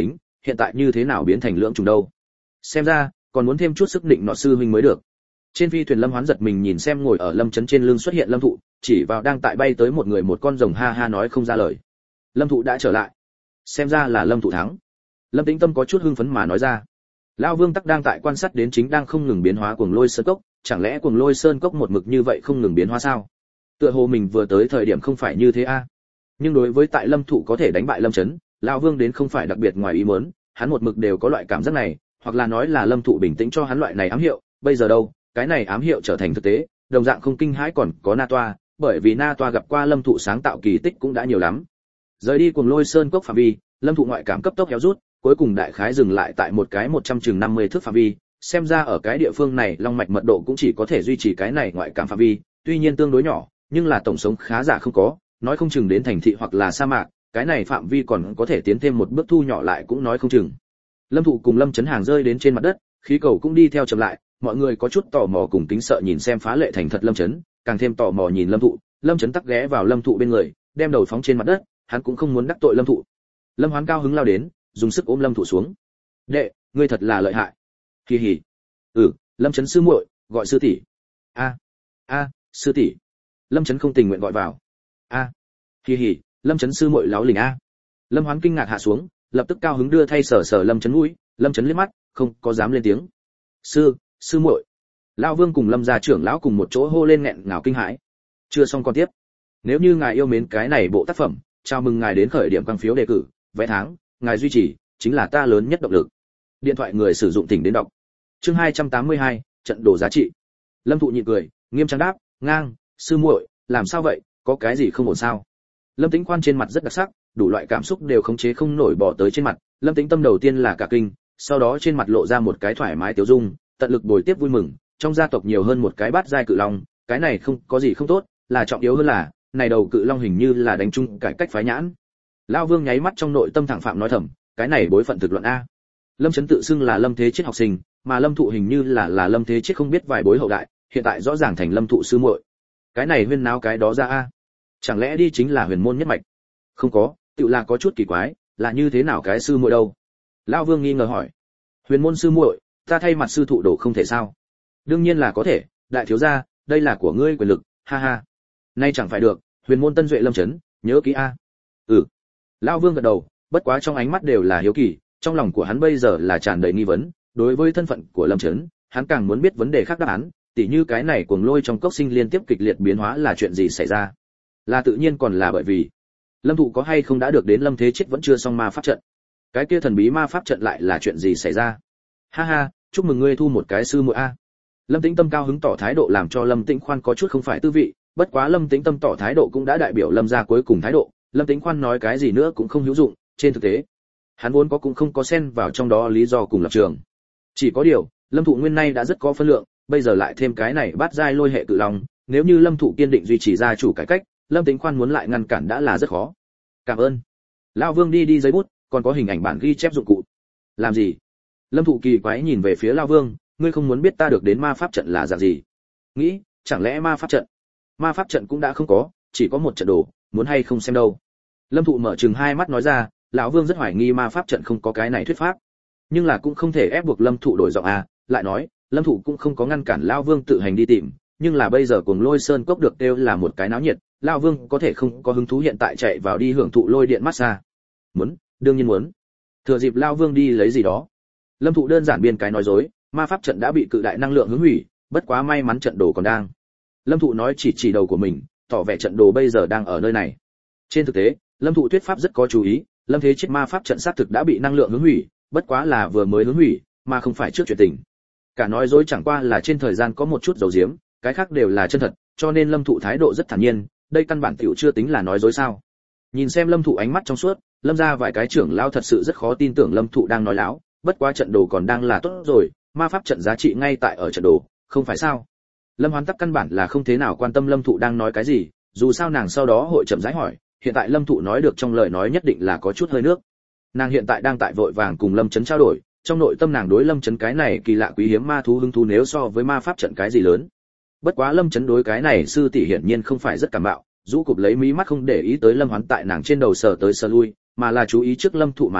hiện tại như thế nào biến thành lưỡng trùng đâu? Xem ra còn muốn thêm chút sức định nọ sư huynh mới được. Trên phi thuyền Lâm Hoán giật mình nhìn xem ngồi ở Lâm Chấn trên lưng xuất hiện Lâm Thụ, chỉ vào đang tại bay tới một người một con rồng ha ha nói không ra lời. Lâm Thụ đã trở lại. Xem ra là Lâm Thụ thắng. Lâm Tĩnh Tâm có chút hưng phấn mà nói ra. Lão Vương tắc đang tại quan sát đến chính đang không ngừng biến hóa Cuồng Lôi Sơn Cốc, chẳng lẽ Cuồng Lôi Sơn Cốc một mực như vậy không ngừng biến hóa sao? Tựa hồ mình vừa tới thời điểm không phải như thế a. Nhưng đối với tại Lâm Thụ có thể đánh bại Lâm Chấn, lão Vương đến không phải đặc biệt ngoài ý muốn, hắn một mực đều có loại cảm giác này, hoặc là nói là Lâm Thụ bình tĩnh cho hắn loại này ám hiệu, bây giờ đâu, cái này ám hiệu trở thành thực tế, đồng dạng không kinh hãi còn có Na Toa, bởi vì Na Toa gặp qua Lâm Thụ sáng tạo kỳ tích cũng đã nhiều lắm. Rời đi Cuồng Lôi Sơn Cốc phạm vi, Lâm Thụ ngoại cảm cấp tốc kéo rút, cuối cùng đại khái dừng lại tại một cái một trăm chừng năm mươi thước phạm vi, xem ra ở cái địa phương này long mạch mật độ cũng chỉ có thể duy trì cái này ngoại cảm phạm vi, tuy nhiên tương đối nhỏ, nhưng là tổng sống khá giả không có, nói không chừng đến thành thị hoặc là sa mạc, cái này phạm vi còn có thể tiến thêm một bước thu nhỏ lại cũng nói không chừng. Lâm Thụ cùng Lâm Chấn Hàng rơi đến trên mặt đất, khí cầu cũng đi theo chậm lại, mọi người có chút tò mò cùng kính sợ nhìn xem phá lệ thành thật Lâm Chấn, càng thêm tò mò nhìn Lâm Thụ, Lâm Chấn tắc ghé vào Lâm Thụ bên người, đem đầu phóng trên mặt đất, hắn cũng không muốn đắc tội Lâm Thụ. Lâm Hoán cao hứng lao đến, dùng sức ôm Lâm Thụ xuống. "Đệ, ngươi thật là lợi hại." "Hì hì." "Ừ, Lâm Chấn sư muội, gọi sư tỷ." "A, a, sư tỷ." Lâm Chấn không tình nguyện gọi vào. "A." "Hì hì, Lâm Chấn sư muội láo lỉnh a." Lâm Hoán kinh ngạc hạ xuống, lập tức cao hứng đưa thay sờ sờ Lâm Chấn mũi, Lâm Chấn liếc mắt, không có dám lên tiếng. "Sư, sư muội." Lão Vương cùng Lâm gia trưởng lão cùng một chỗ hô lên nghẹn ngào kinh hãi. Chưa xong con tiếp. Nếu như ngài yêu mến cái này bộ tác phẩm, chào mừng ngài đến khởi điểm quang phiếu đề cử, vé tháng, ngài duy trì chính là ta lớn nhất động lực. Điện thoại người sử dụng tỉnh đến đọc. Chương hai trăm tám mươi hai, trận đồ giá trị. Lâm Thụ nhịn cười, nghiêm trang đáp, "Ngang, sư muội, làm sao vậy, có cái gì không ổn sao?" Lâm Tĩnh Khoan trên mặt rất đặc sắc, đủ loại cảm xúc đều khống chế không nổi bỏ tới trên mặt, Lâm Tĩnh Tâm đầu tiên là cả kinh, sau đó trên mặt lộ ra một cái thoải mái tiêu dung, tận lực bồi tiếp vui mừng, trong gia tộc nhiều hơn một cái bát giai cự long, cái này không có gì không tốt, là trọng yếu hơn là, này đầu cự long hình như là đánh chung cải cách phái nhãn. Lão Vương nháy mắt trong nội tâm thẳng phạm nói thầm, cái này bối phận thực luận a. Lâm Chấn tự xưng là Lâm Thế Chết học sinh, mà Lâm Thụ hình như là là Lâm Thế Chết không biết vài bối hậu đại, hiện tại rõ ràng thành Lâm Thụ sư muội. Cái này huyên náo cái đó ra a. Chẳng lẽ đi chính là huyền môn nhất mạch? Không có, tự là có chút kỳ quái, là như thế nào cái sư muội đâu? Lão Vương nghi ngờ hỏi. Huyền môn sư muội, ta thay mặt sư thụ đổ không thể sao? Đương nhiên là có thể, đại thiếu gia, đây là của ngươi quyền lực, ha ha. Nay chẳng phải được, huyền môn tân duệ Lâm Chấn, nhớ kỹ a. Ừ. Lão Vương gật đầu, bất quá trong ánh mắt đều là hiếu kỳ, trong lòng của hắn bây giờ là tràn đầy nghi vấn, đối với thân phận của Lâm Chấn, hắn càng muốn biết vấn đề khác đáp án, tỉ như cái này cuồng lôi trong cốc sinh liên tiếp kịch liệt biến hóa là chuyện gì xảy ra? Là tự nhiên còn là bởi vì Lâm Thụ có hay không đã được đến Lâm Thế Chết vẫn chưa xong ma pháp trận? Cái kia thần bí ma pháp trận lại là chuyện gì xảy ra? Ha ha, chúc mừng ngươi thu một cái sư muội a. Lâm Tĩnh Tâm cao hứng tỏ thái độ làm cho Lâm Tĩnh Khoan có chút không phải tư vị, bất quá Lâm Tĩnh Tâm tỏ thái độ cũng đã đại biểu Lâm gia cuối cùng thái độ, Lâm Tĩnh Khoan nói cái gì nữa cũng không hữu dụng, trên thực tế, hắn vốn có cũng không có xen vào trong đó lý do cùng lập trường. Chỉ có điều, Lâm Thụ nguyên nay đã rất có phân lượng, bây giờ lại thêm cái này bát giai lôi hệ cự long, nếu như Lâm Thụ kiên định duy trì gia chủ cải cách, Lâm Tĩnh Khoan muốn lại ngăn cản đã là rất khó. Cảm ơn. Lão Vương đi đi giấy bút, còn có hình ảnh bản ghi chép dụng cụ. Làm gì? Lâm Thụ kỳ quái nhìn về phía Lão Vương, ngươi không muốn biết ta được đến ma pháp trận là dạng gì? Nghĩ, chẳng lẽ ma pháp trận? Ma pháp trận cũng đã không có, chỉ có một trận đồ, muốn hay không xem đâu. Lâm Thụ mở trừng hai mắt nói ra, lão Vương rất hoài nghi ma pháp trận không có cái này thuyết pháp. Nhưng là cũng không thể ép buộc Lâm Thụ đổi giọng à, lại nói, Lâm Thụ cũng không có ngăn cản lão Vương tự hành đi tìm, nhưng là bây giờ Cuồng Lôi Sơn Cốc được kêu là một cái náo nhiệt, lão Vương có thể không có hứng thú hiện tại chạy vào đi hưởng thụ lôi điện massage. Muốn, đương nhiên muốn. Thừa dịp lão Vương đi lấy gì đó. Lâm Thụ đơn giản biên cái nói dối, ma pháp trận đã bị cự đại năng lượng hướng hủy, bất quá may mắn trận đồ còn đang. Lâm Thụ nói chỉ chỉ đầu của mình, tỏ vẻ trận đồ bây giờ đang ở nơi này. Trên thực tế, Lâm Thụ thuyết pháp rất có chú ý, Lâm Thế Chết ma pháp trận xác thực đã bị năng lượng hướng hủy, bất quá là vừa mới hướng hủy, mà không phải trước chuyện tình. Cả nói dối chẳng qua là trên thời gian có một chút dầu diếm, cái khác đều là chân thật, cho nên Lâm Thụ thái độ rất thản nhiên, đây căn bản tiểu chưa tính là nói dối sao? Nhìn xem Lâm Thụ ánh mắt trong suốt, Lâm gia vài cái trưởng lão thật sự rất khó tin tưởng Lâm Thụ đang nói láo, bất quá trận đồ còn đang là tốt rồi, ma pháp trận giá trị ngay tại ở trận đồ, không phải sao? Lâm Hoán tắc căn bản là không thế nào quan tâm Lâm Thụ đang nói cái gì, dù sao nàng sau đó hội chậm rãi hỏi, hiện tại Lâm Thụ nói được trong lời nói nhất định là có chút hơi nước. Nàng hiện tại đang tại vội vàng cùng Lâm Chấn trao đổi, trong nội tâm nàng đối Lâm Chấn cái này kỳ lạ quý hiếm ma thú hứng thú nếu so với ma pháp trận cái gì lớn. Bất quá Lâm Chấn đối cái này sư tỷ hiển nhiên không phải rất cảm mạo, rũ cụp lấy mí mắt không để ý tới Lâm Hoán tại nàng trên đầu sờ tới sờ lui, mà là chú ý trước Lâm Thụ mà nói,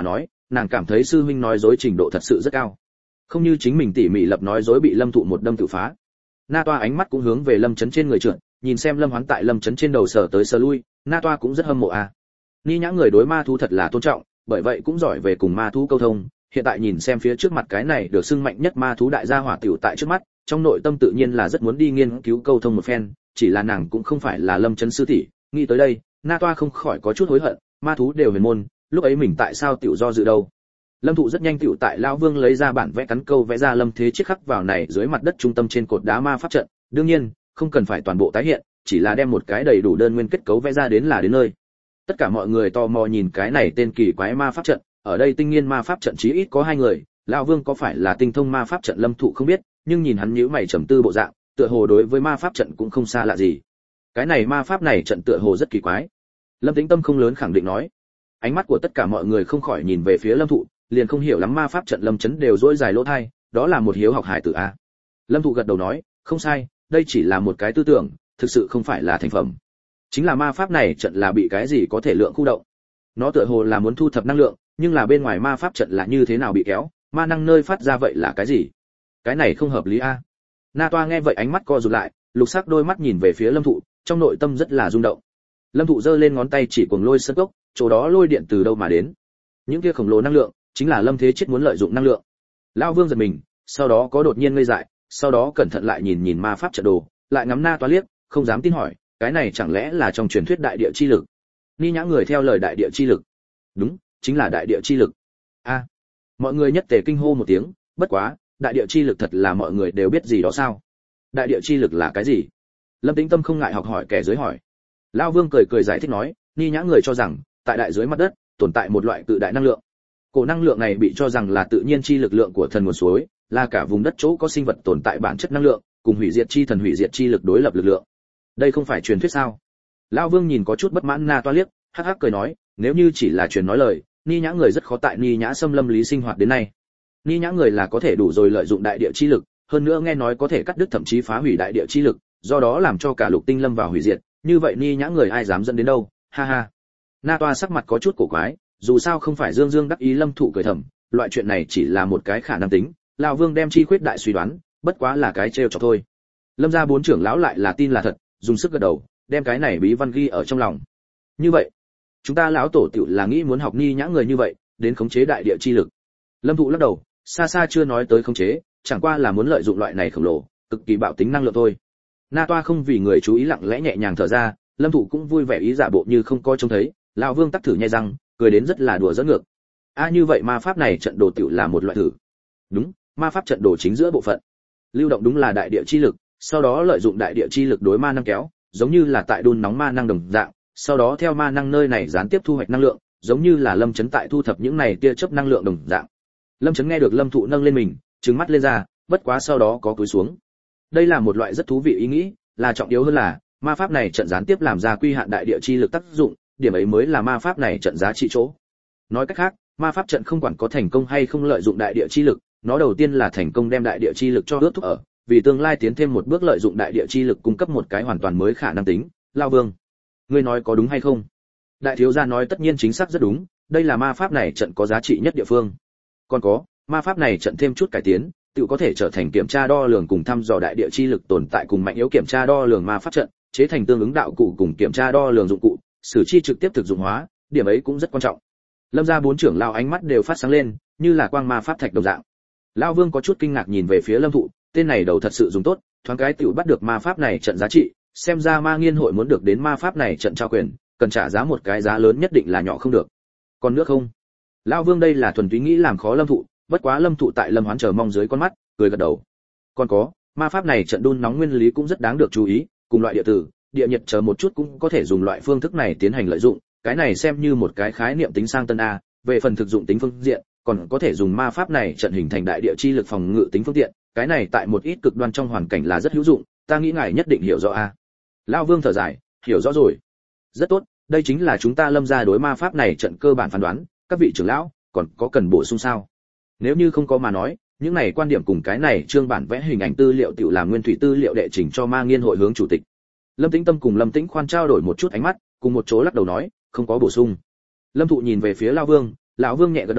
nàng cảm thấy sư huynh nói dối trình độ thật sự rất cao, không như chính mình tỉ mỉ lập nói dối bị lâm thụ một đâm tự phá. Na Toa ánh mắt cũng hướng về Lâm Chấn trên người trượt, nhìn xem Lâm Hoán tại Lâm Chấn trên đầu sờ tới sờ lui, Na Toa cũng rất hâm mộ à. Ni Nhã người đối ma thú thật là tôn trọng, bởi vậy cũng giỏi về cùng ma thú câu thông, hiện tại nhìn xem phía trước mặt cái này được xưng mạnh nhất ma thú đại gia hỏa tiểu tại trước mắt, trong nội tâm tự nhiên là rất muốn đi nghiên cứu câu thông một phen, chỉ là nàng cũng không phải là Lâm Chấn sư tỷ, nghĩ tới đây, Na Toa không khỏi có chút hối hận, ma thú đều huyền môn, lúc ấy mình tại sao tiểu do dự đâu. Lâm Thụ rất nhanh tiểu tại lão Vương lấy ra bản vẽ cắn câu vẽ ra Lâm Thế Chiết khắc vào này dưới mặt đất trung tâm trên cột đá ma pháp trận, đương nhiên, không cần phải toàn bộ tái hiện, chỉ là đem một cái đầy đủ đơn nguyên kết cấu vẽ ra đến là đến nơi. Tất cả mọi người tò mò nhìn cái này tên kỳ quái ma pháp trận, ở đây tinh nghiên ma pháp trận chí ít có hai người, lão Vương có phải là tinh thông ma pháp trận Lâm Thụ không biết, nhưng nhìn hắn nhíu mày trầm tư bộ dạng, tựa hồ đối với ma pháp trận cũng không xa lạ gì. Cái này ma pháp này trận tựa hồ rất kỳ quái. Lâm Tĩnh Tâm không lớn khẳng định nói. Ánh mắt của tất cả mọi người không khỏi nhìn về phía Lâm Thụ, liền không hiểu lắm ma pháp trận Lâm Chấn đều dỗi dài lỗ tai, đó là một hiếu học hải tử a. Lâm Thụ gật đầu nói, không sai, đây chỉ là một cái tư tưởng, thực sự không phải là thành phẩm. Chính là ma pháp này trận là bị cái gì có thể lượng khu động. Nó tựa hồ là muốn thu thập năng lượng, nhưng là bên ngoài ma pháp trận là như thế nào bị kéo, ma năng nơi phát ra vậy là cái gì? Cái này không hợp lý a. Na Toa nghe vậy ánh mắt co rụt lại, lục sắc đôi mắt nhìn về phía Lâm Thụ, trong nội tâm rất là rung động. Lâm Thụ giơ lên ngón tay chỉ cuồng lôi sơn cốc, chỗ đó lôi điện từ đâu mà đến? Những kia khổng lồ năng lượng, chính là Lâm Thế Chiết muốn lợi dụng năng lượng. Lão Vương giật mình, sau đó có đột nhiên ngây dại, sau đó cẩn thận lại nhìn nhìn ma pháp trận đồ, lại ngắm Na Toa liếc, không dám tin hỏi, cái này chẳng lẽ là trong truyền thuyết đại địa chi lực? Ni Nhã người theo lời đại địa chi lực. Đúng, chính là đại địa chi lực. A. Mọi người nhất tề kinh hô một tiếng, bất quá, đại địa chi lực thật là mọi người đều biết gì đó sao? Đại địa chi lực là cái gì? Lâm Tĩnh Tâm không ngại học hỏi kẻ dưới hỏi. Lão Vương cười cười giải thích nói, Ni Nhã người cho rằng, tại đại dưới mặt đất tồn tại một loại cự đại năng lượng. Cổ năng lượng này bị cho rằng là tự nhiên chi lực lượng của thần nguồn suối, là cả vùng đất chỗ có sinh vật tồn tại bản chất năng lượng, cùng hủy diệt chi thần hủy diệt chi lực đối lập lực lượng. Đây không phải truyền thuyết sao? Lão Vương nhìn có chút bất mãn Na Toa liếc, hắc hắc cười nói, nếu như chỉ là truyền nói lời, Ni Nhã người rất khó tại Ni Nhã xâm lâm lý sinh hoạt đến nay. Ni Nhã người là có thể đủ rồi lợi dụng đại địa chi lực, hơn nữa nghe nói có thể cắt đứt thậm chí phá hủy đại địa chi lực, do đó làm cho cả lục tinh lâm vào hủy diệt, như vậy Ni Nhã người ai dám dẫn đến đâu? Ha ha. Na Toa sắc mặt có chút cổ quái, dù sao không phải dương dương đắc ý Lâm Thụ cười thầm, loại chuyện này chỉ là một cái khả năng tính, lão Vương đem chi khuyết đại suy đoán, bất quá là cái trêu chọc thôi. Lâm gia bốn trưởng lão lại là tin là thật, dùng sức gật đầu, đem cái này bí văn ghi ở trong lòng. Như vậy, chúng ta lão tổ tiểu là nghĩ muốn học Ni Nhã người như vậy, đến khống chế đại địa chi lực. Lâm Thụ lắc đầu, xa xa chưa nói tới khống chế, chẳng qua là muốn lợi dụng loại này khổng lồ, cực kỳ bạo tính năng lượng thôi. Na Toa không vì người chú ý lặng lẽ nhẹ nhàng thở ra, Lâm Thụ cũng vui vẻ ý giả bộ như không coi trông thấy, lão Vương tắc thử nhai răng, cười đến rất là đùa giỡn ngược. A à, như vậy ma pháp này trận đồ tiểu là một loại thử. Đúng, ma pháp trận đồ chính giữa bộ phận. Lưu động đúng là đại địa chi lực, sau đó lợi dụng đại địa chi lực đối ma năng kéo, giống như là tại đun nóng ma năng đồng dạng, sau đó theo ma năng nơi này gián tiếp thu hoạch năng lượng, giống như là Lâm Chấn tại thu thập những này tia chớp năng lượng đồng dạng. Lâm Chấn nghe được Lâm Thụ nâng lên mình, trừng mắt lên ra, bất quá sau đó có cúi xuống. Đây là một loại rất thú vị ý nghĩ, là trọng yếu hơn là, ma pháp này trận gián tiếp làm ra quy hạn đại địa chi lực tác dụng, điểm ấy mới là ma pháp này trận giá trị chỗ. Nói cách khác, ma pháp trận không quản có thành công hay không lợi dụng đại địa chi lực, nó đầu tiên là thành công đem đại địa chi lực cho ướt thúc ở, vì tương lai tiến thêm một bước lợi dụng đại địa chi lực cung cấp một cái hoàn toàn mới khả năng tính. Lão Vương, ngươi nói có đúng hay không? Đại thiếu gia nói tất nhiên chính xác rất đúng, đây là ma pháp này trận có giá trị nhất địa phương. Còn có, ma pháp này trận thêm chút cải tiến, tự có thể trở thành kiểm tra đo lường cùng thăm dò đại địa chi lực tồn tại cùng mạnh yếu kiểm tra đo lường ma pháp trận, chế thành tương ứng đạo cụ cùng kiểm tra đo lường dụng cụ, sử chi trực tiếp thực dụng hóa, điểm ấy cũng rất quan trọng. Lâm gia bốn trưởng lão ánh mắt đều phát sáng lên, như là quang ma pháp thạch đồng dạng. Lão Vương có chút kinh ngạc nhìn về phía Lâm Thụ, tên này đầu thật sự dùng tốt, thoáng cái tiểu bắt được ma pháp này trận giá trị, xem ra ma nghiên hội muốn được đến ma pháp này trận trao quyền, cần trả giá một cái giá lớn nhất định là nhỏ không được. Còn nữa không? Lão Vương đây là thuần túy nghĩ làm khó Lâm Thụ, bất quá Lâm Thụ tại Lâm Hoán chờ mong dưới con mắt, cười gật đầu. Còn có, ma pháp này trận đun nóng nguyên lý cũng rất đáng được chú ý, cùng loại địa tử, địa nhiệt chờ một chút cũng có thể dùng loại phương thức này tiến hành lợi dụng, cái này xem như một cái khái niệm tính sang tân a, về phần thực dụng tính phương diện, còn có thể dùng ma pháp này trận hình thành đại địa chi lực phòng ngự tính phương tiện, cái này tại một ít cực đoan trong hoàn cảnh là rất hữu dụng, ta nghĩ ngài nhất định hiểu rõ a. Lão Vương thở dài, hiểu rõ rồi. Rất tốt, đây chính là chúng ta Lâm gia đối ma pháp này trận cơ bản phán đoán, các vị trưởng lão, còn có cần bổ sung sao? Nếu như không có mà nói, những này quan điểm cùng cái này trương bản vẽ hình ảnh tư liệu tiểu làm nguyên thủy tư liệu đệ trình cho ma nghiên hội hướng chủ tịch. Lâm Tĩnh Tâm cùng Lâm Tĩnh Khoan trao đổi một chút ánh mắt, cùng một chỗ lắc đầu nói, không có bổ sung. Lâm Thụ nhìn về phía Lão Vương, lão Vương nhẹ gật đầu,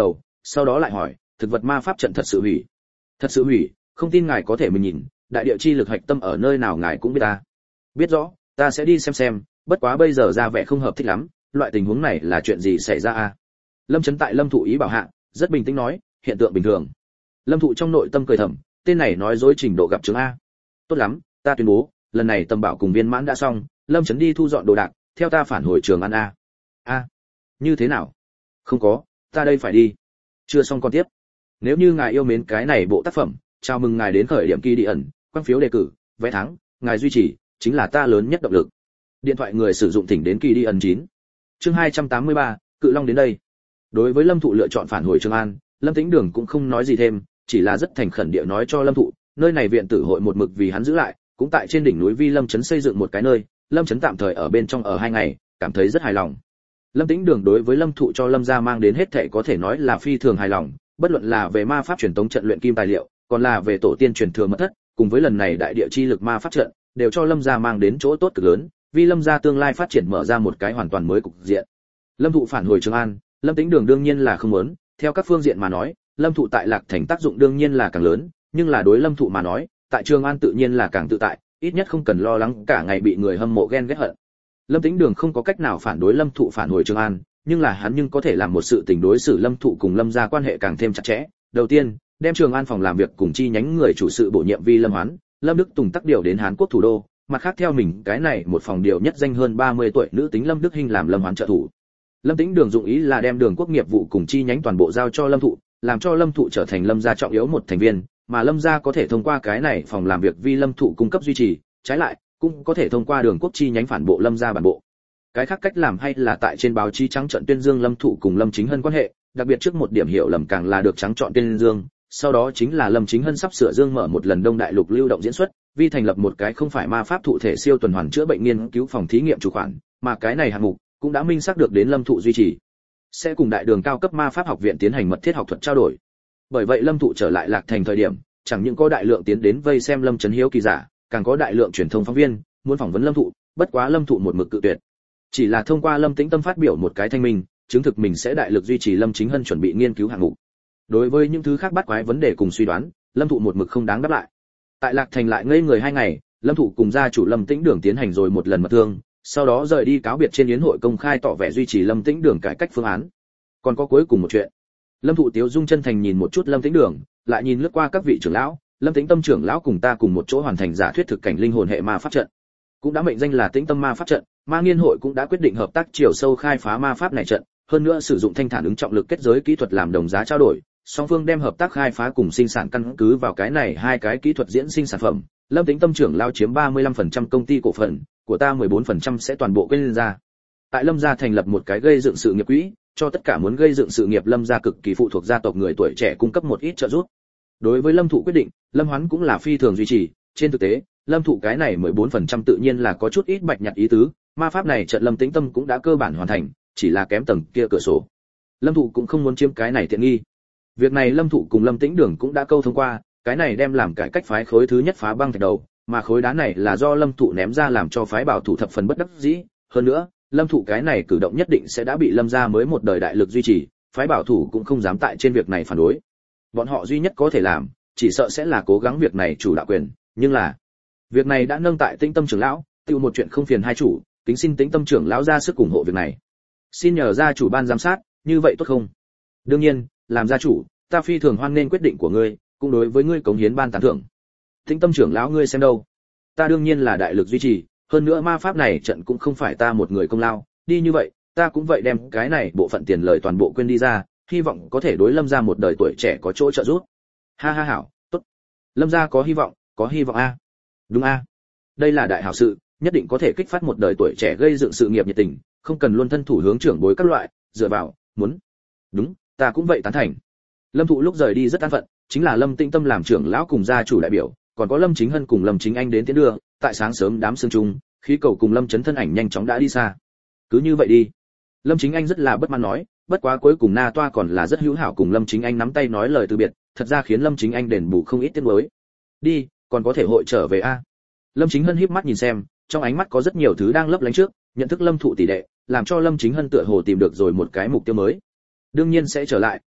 sau đó lại hỏi, thực vật ma pháp trận thật sự hủy? Thật sự hủy, không tin ngài có thể mình nhìn, đại địa chi lực hạch tâm ở nơi nào ngài cũng biết ta. Biết rõ, ta sẽ đi xem xem, bất quá bây giờ ra vẻ không hợp thích lắm, loại tình huống này là chuyện gì xảy ra a? Lâm Chấn tại Lâm Thụ ý bảo hạ, rất bình tĩnh nói, hiện tượng bình thường. Lâm Thụ trong nội tâm cười thầm, tên này nói dối trình độ gặp chứng a. Tốt lắm, ta tuyên bố, lần này tâm bảo cùng viên mãn đã xong, Lâm Chấn đi thu dọn đồ đạc, theo ta phản hồi Trường An a. A, như thế nào? Không có, ta đây phải đi. Chưa xong còn tiếp. Nếu như ngài yêu mến cái này bộ tác phẩm, chào mừng ngài đến khởi điểm kỳ đi ẩn, quan phiếu đề cử, vé thắng, ngài duy trì chính là ta lớn nhất động lực. Điện thoại người sử dụng thỉnh đến kỳ đi ẩn chín. Chương hai trăm tám mươi ba, Cự Long đến đây. Đối với Lâm Thụ lựa chọn phản hồi Trường An, Lâm Tĩnh Đường cũng không nói gì thêm, chỉ là rất thành khẩn địa nói cho Lâm Thụ, nơi này viện tử hội một mực vì hắn giữ lại, cũng tại trên đỉnh núi Vi Lâm trấn xây dựng một cái nơi, Lâm trấn tạm thời ở bên trong ở hai ngày, cảm thấy rất hài lòng. Lâm Tĩnh Đường đối với Lâm Thụ cho Lâm gia mang đến hết thảy có thể nói là phi thường hài lòng, bất luận là về ma pháp truyền tống trận luyện kim tài liệu, còn là về tổ tiên truyền thừa mật thất, cùng với lần này đại địa chi lực ma pháp trận, đều cho Lâm gia mang đến chỗ tốt cực lớn, vì Lâm gia tương lai phát triển mở ra một cái hoàn toàn mới cục diện. Lâm Thụ phản hồi Trường An, Lâm Tĩnh Đường đương nhiên là không muốn, theo các phương diện mà nói, Lâm Thụ tại Lạc Thành tác dụng đương nhiên là càng lớn, nhưng là đối Lâm Thụ mà nói, tại Trường An tự nhiên là càng tự tại, ít nhất không cần lo lắng cả ngày bị người hâm mộ ghen ghét hận. Lâm Tĩnh Đường không có cách nào phản đối Lâm Thụ phản hồi Trường An, nhưng là hắn nhưng có thể làm một sự tình đối xử Lâm Thụ cùng Lâm gia quan hệ càng thêm chặt chẽ. Đầu tiên, đem Trường An phòng làm việc cùng chi nhánh người chủ sự bổ nhiệm vi Lâm Hoán, Lâm Đức Tùng tác điều đến Hán Quốc thủ đô, mặt khác theo mình cái này một phòng điều nhất danh hơn ba mươi tuổi nữ tính Lâm Đức Hinh làm Lâm Hoán trợ thủ. Lâm Tĩnh Đường dụng ý là đem Đường Quốc nghiệp vụ cùng chi nhánh toàn bộ giao cho Lâm Thụ, làm cho Lâm Thụ trở thành Lâm gia trọng yếu một thành viên, mà Lâm gia có thể thông qua cái này phòng làm việc vi Lâm Thụ cung cấp duy trì, trái lại cũng có thể thông qua Đường Quốc chi nhánh phản bộ Lâm gia bản bộ. Cái khác cách làm hay là tại trên báo chí trắng trợn tuyên dương Lâm Thụ cùng Lâm Chính Hân quan hệ, đặc biệt trước một điểm hiểu lầm càng là được trắng trợn tuyên dương, sau đó chính là Lâm Chính Hân sắp sửa dương mở một lần Đông Đại Lục lưu động diễn xuất, vi thành lập một cái không phải ma pháp thụ thể siêu tuần hoàn chữa bệnh nghiên cứu phòng thí nghiệm chủ khoản, mà cái này hạng mục cũng đã minh xác được đến Lâm Thụ duy trì, sẽ cùng Đại Đường cao cấp ma pháp học viện tiến hành mật thiết học thuật trao đổi. Bởi vậy Lâm Thụ trở lại Lạc Thành thời điểm, chẳng những có đại lượng tiến đến vây xem Lâm Trấn Hiếu kỳ giả, càng có đại lượng truyền thông phóng viên muốn phỏng vấn Lâm Thụ, bất quá Lâm Thụ một mực cự tuyệt. Chỉ là thông qua Lâm Tĩnh Tâm phát biểu một cái thanh minh, chứng thực mình sẽ đại lực duy trì Lâm Chính Hân chuẩn bị nghiên cứu hạng mục. Đối với những thứ khác bắt quái vấn đề cùng suy đoán, Lâm Thụ một mực không đáng đáp lại. Tại Lạc Thành lại ngây người hai ngày, Lâm Thụ cùng gia chủ Lâm Tĩnh Đường tiến hành rồi một lần mật thương, sau đó rời đi cáo biệt trên yến hội công khai tỏ vẻ duy trì Lâm Tĩnh Đường cải cách phương án. Còn có cuối cùng một chuyện. Lâm Thụ tiếu dung chân thành nhìn một chút Lâm Tĩnh Đường, lại nhìn lướt qua các vị trưởng lão, Lâm Tĩnh Tâm trưởng lão cùng ta cùng một chỗ hoàn thành giả thuyết thực cảnh linh hồn hệ ma pháp trận. Cũng đã mệnh danh là Tĩnh Tâm ma pháp trận, Ma Nghiên hội cũng đã quyết định hợp tác chiều sâu khai phá ma pháp này trận, hơn nữa sử dụng thanh thản ứng trọng lực kết giới kỹ thuật làm đồng giá trao đổi, song phương đem hợp tác khai phá cùng sinh sản căn cứ vào cái này hai cái kỹ thuật diễn sinh sản phẩm. Lâm Tĩnh Tâm trưởng lao chiếm ba mươi lăm phần trăm công ty cổ phần, của ta mười bốn phần trăm sẽ toàn bộ quên ra. Tại Lâm gia thành lập một cái gây dựng sự nghiệp quỹ, cho tất cả muốn gây dựng sự nghiệp Lâm gia cực kỳ phụ thuộc gia tộc người tuổi trẻ cung cấp một ít trợ giúp. Đối với Lâm Thụ quyết định, Lâm Hoán cũng là phi thường duy trì, trên thực tế, Lâm Thụ cái này mười bốn phần trăm tự nhiên là có chút ít bạch nhặt ý tứ, ma pháp này trận Lâm Tĩnh Tâm cũng đã cơ bản hoàn thành, chỉ là kém tầng kia cửa sổ. Lâm Thụ cũng không muốn chiếm cái này tiện nghi. Việc này Lâm Thụ cùng Lâm Tĩnh Đường cũng đã câu thông qua, cái này đem làm cải cách phái khối thứ nhất phá băng thạch đầu, mà khối đá này là do Lâm Thụ ném ra làm cho phái bảo thủ thập phần bất đắc dĩ, hơn nữa, Lâm Thụ cái này cử động nhất định sẽ đã bị Lâm gia mới một đời đại lực duy trì, phái bảo thủ cũng không dám tại trên việc này phản đối. Bọn họ duy nhất có thể làm, chỉ sợ sẽ là cố gắng việc này chủ đạo quyền, nhưng là việc này đã nâng tại Tĩnh Tâm trưởng lão, tiêu một chuyện không phiền hai chủ, kính xin Tĩnh Tâm trưởng lão ra sức ủng hộ việc này. Xin nhờ gia chủ ban giám sát, như vậy tốt không? Đương nhiên, làm gia chủ, ta phi thường hoan nghênh quyết định của ngươi, cũng đối với ngươi cống hiến ban tán thưởng. Tĩnh Tâm trưởng lão ngươi xem đâu? Ta đương nhiên là đại lực duy trì, hơn nữa ma pháp này trận cũng không phải ta một người công lao, đi như vậy, ta cũng vậy đem cái này bộ phận tiền lời toàn bộ quên đi ra, hy vọng có thể đối Lâm gia một đời tuổi trẻ có chỗ trợ giúp. Ha ha hảo, tốt. Lâm gia có hy vọng, có hy vọng a. Đúng a. Đây là đại hảo sự, nhất định có thể kích phát một đời tuổi trẻ gây dựng sự nghiệp nhiệt tình, không cần luôn thân thủ hướng trưởng bối các loại, dựa vào, muốn. Đúng, ta cũng vậy tán thành. Lâm Thụ lúc rời đi rất an phận, chính là Lâm Tĩnh Tâm làm trưởng lão cùng gia chủ đại biểu, còn có Lâm Chính Hân cùng Lâm Chính Anh đến tiến đưa, tại sáng sớm đám sương trung, khí cầu cùng Lâm Chấn thân ảnh nhanh chóng đã đi xa. Cứ như vậy đi. Lâm Chính Anh rất là bất mãn nói, bất quá cuối cùng Na Toa còn là rất hữu hảo cùng Lâm Chính Anh nắm tay nói lời từ biệt, thật ra khiến Lâm Chính Anh đền bù không ít tiếc nuối. Đi, còn có thể hội trở về a. Lâm Chính Hân híp mắt nhìn xem, trong ánh mắt có rất nhiều thứ đang lấp lánh trước, nhận thức Lâm Thụ tỷ đệ, làm cho Lâm Chính Hân tựa hồ tìm được rồi một cái mục tiêu mới. Đương nhiên sẽ trở lại,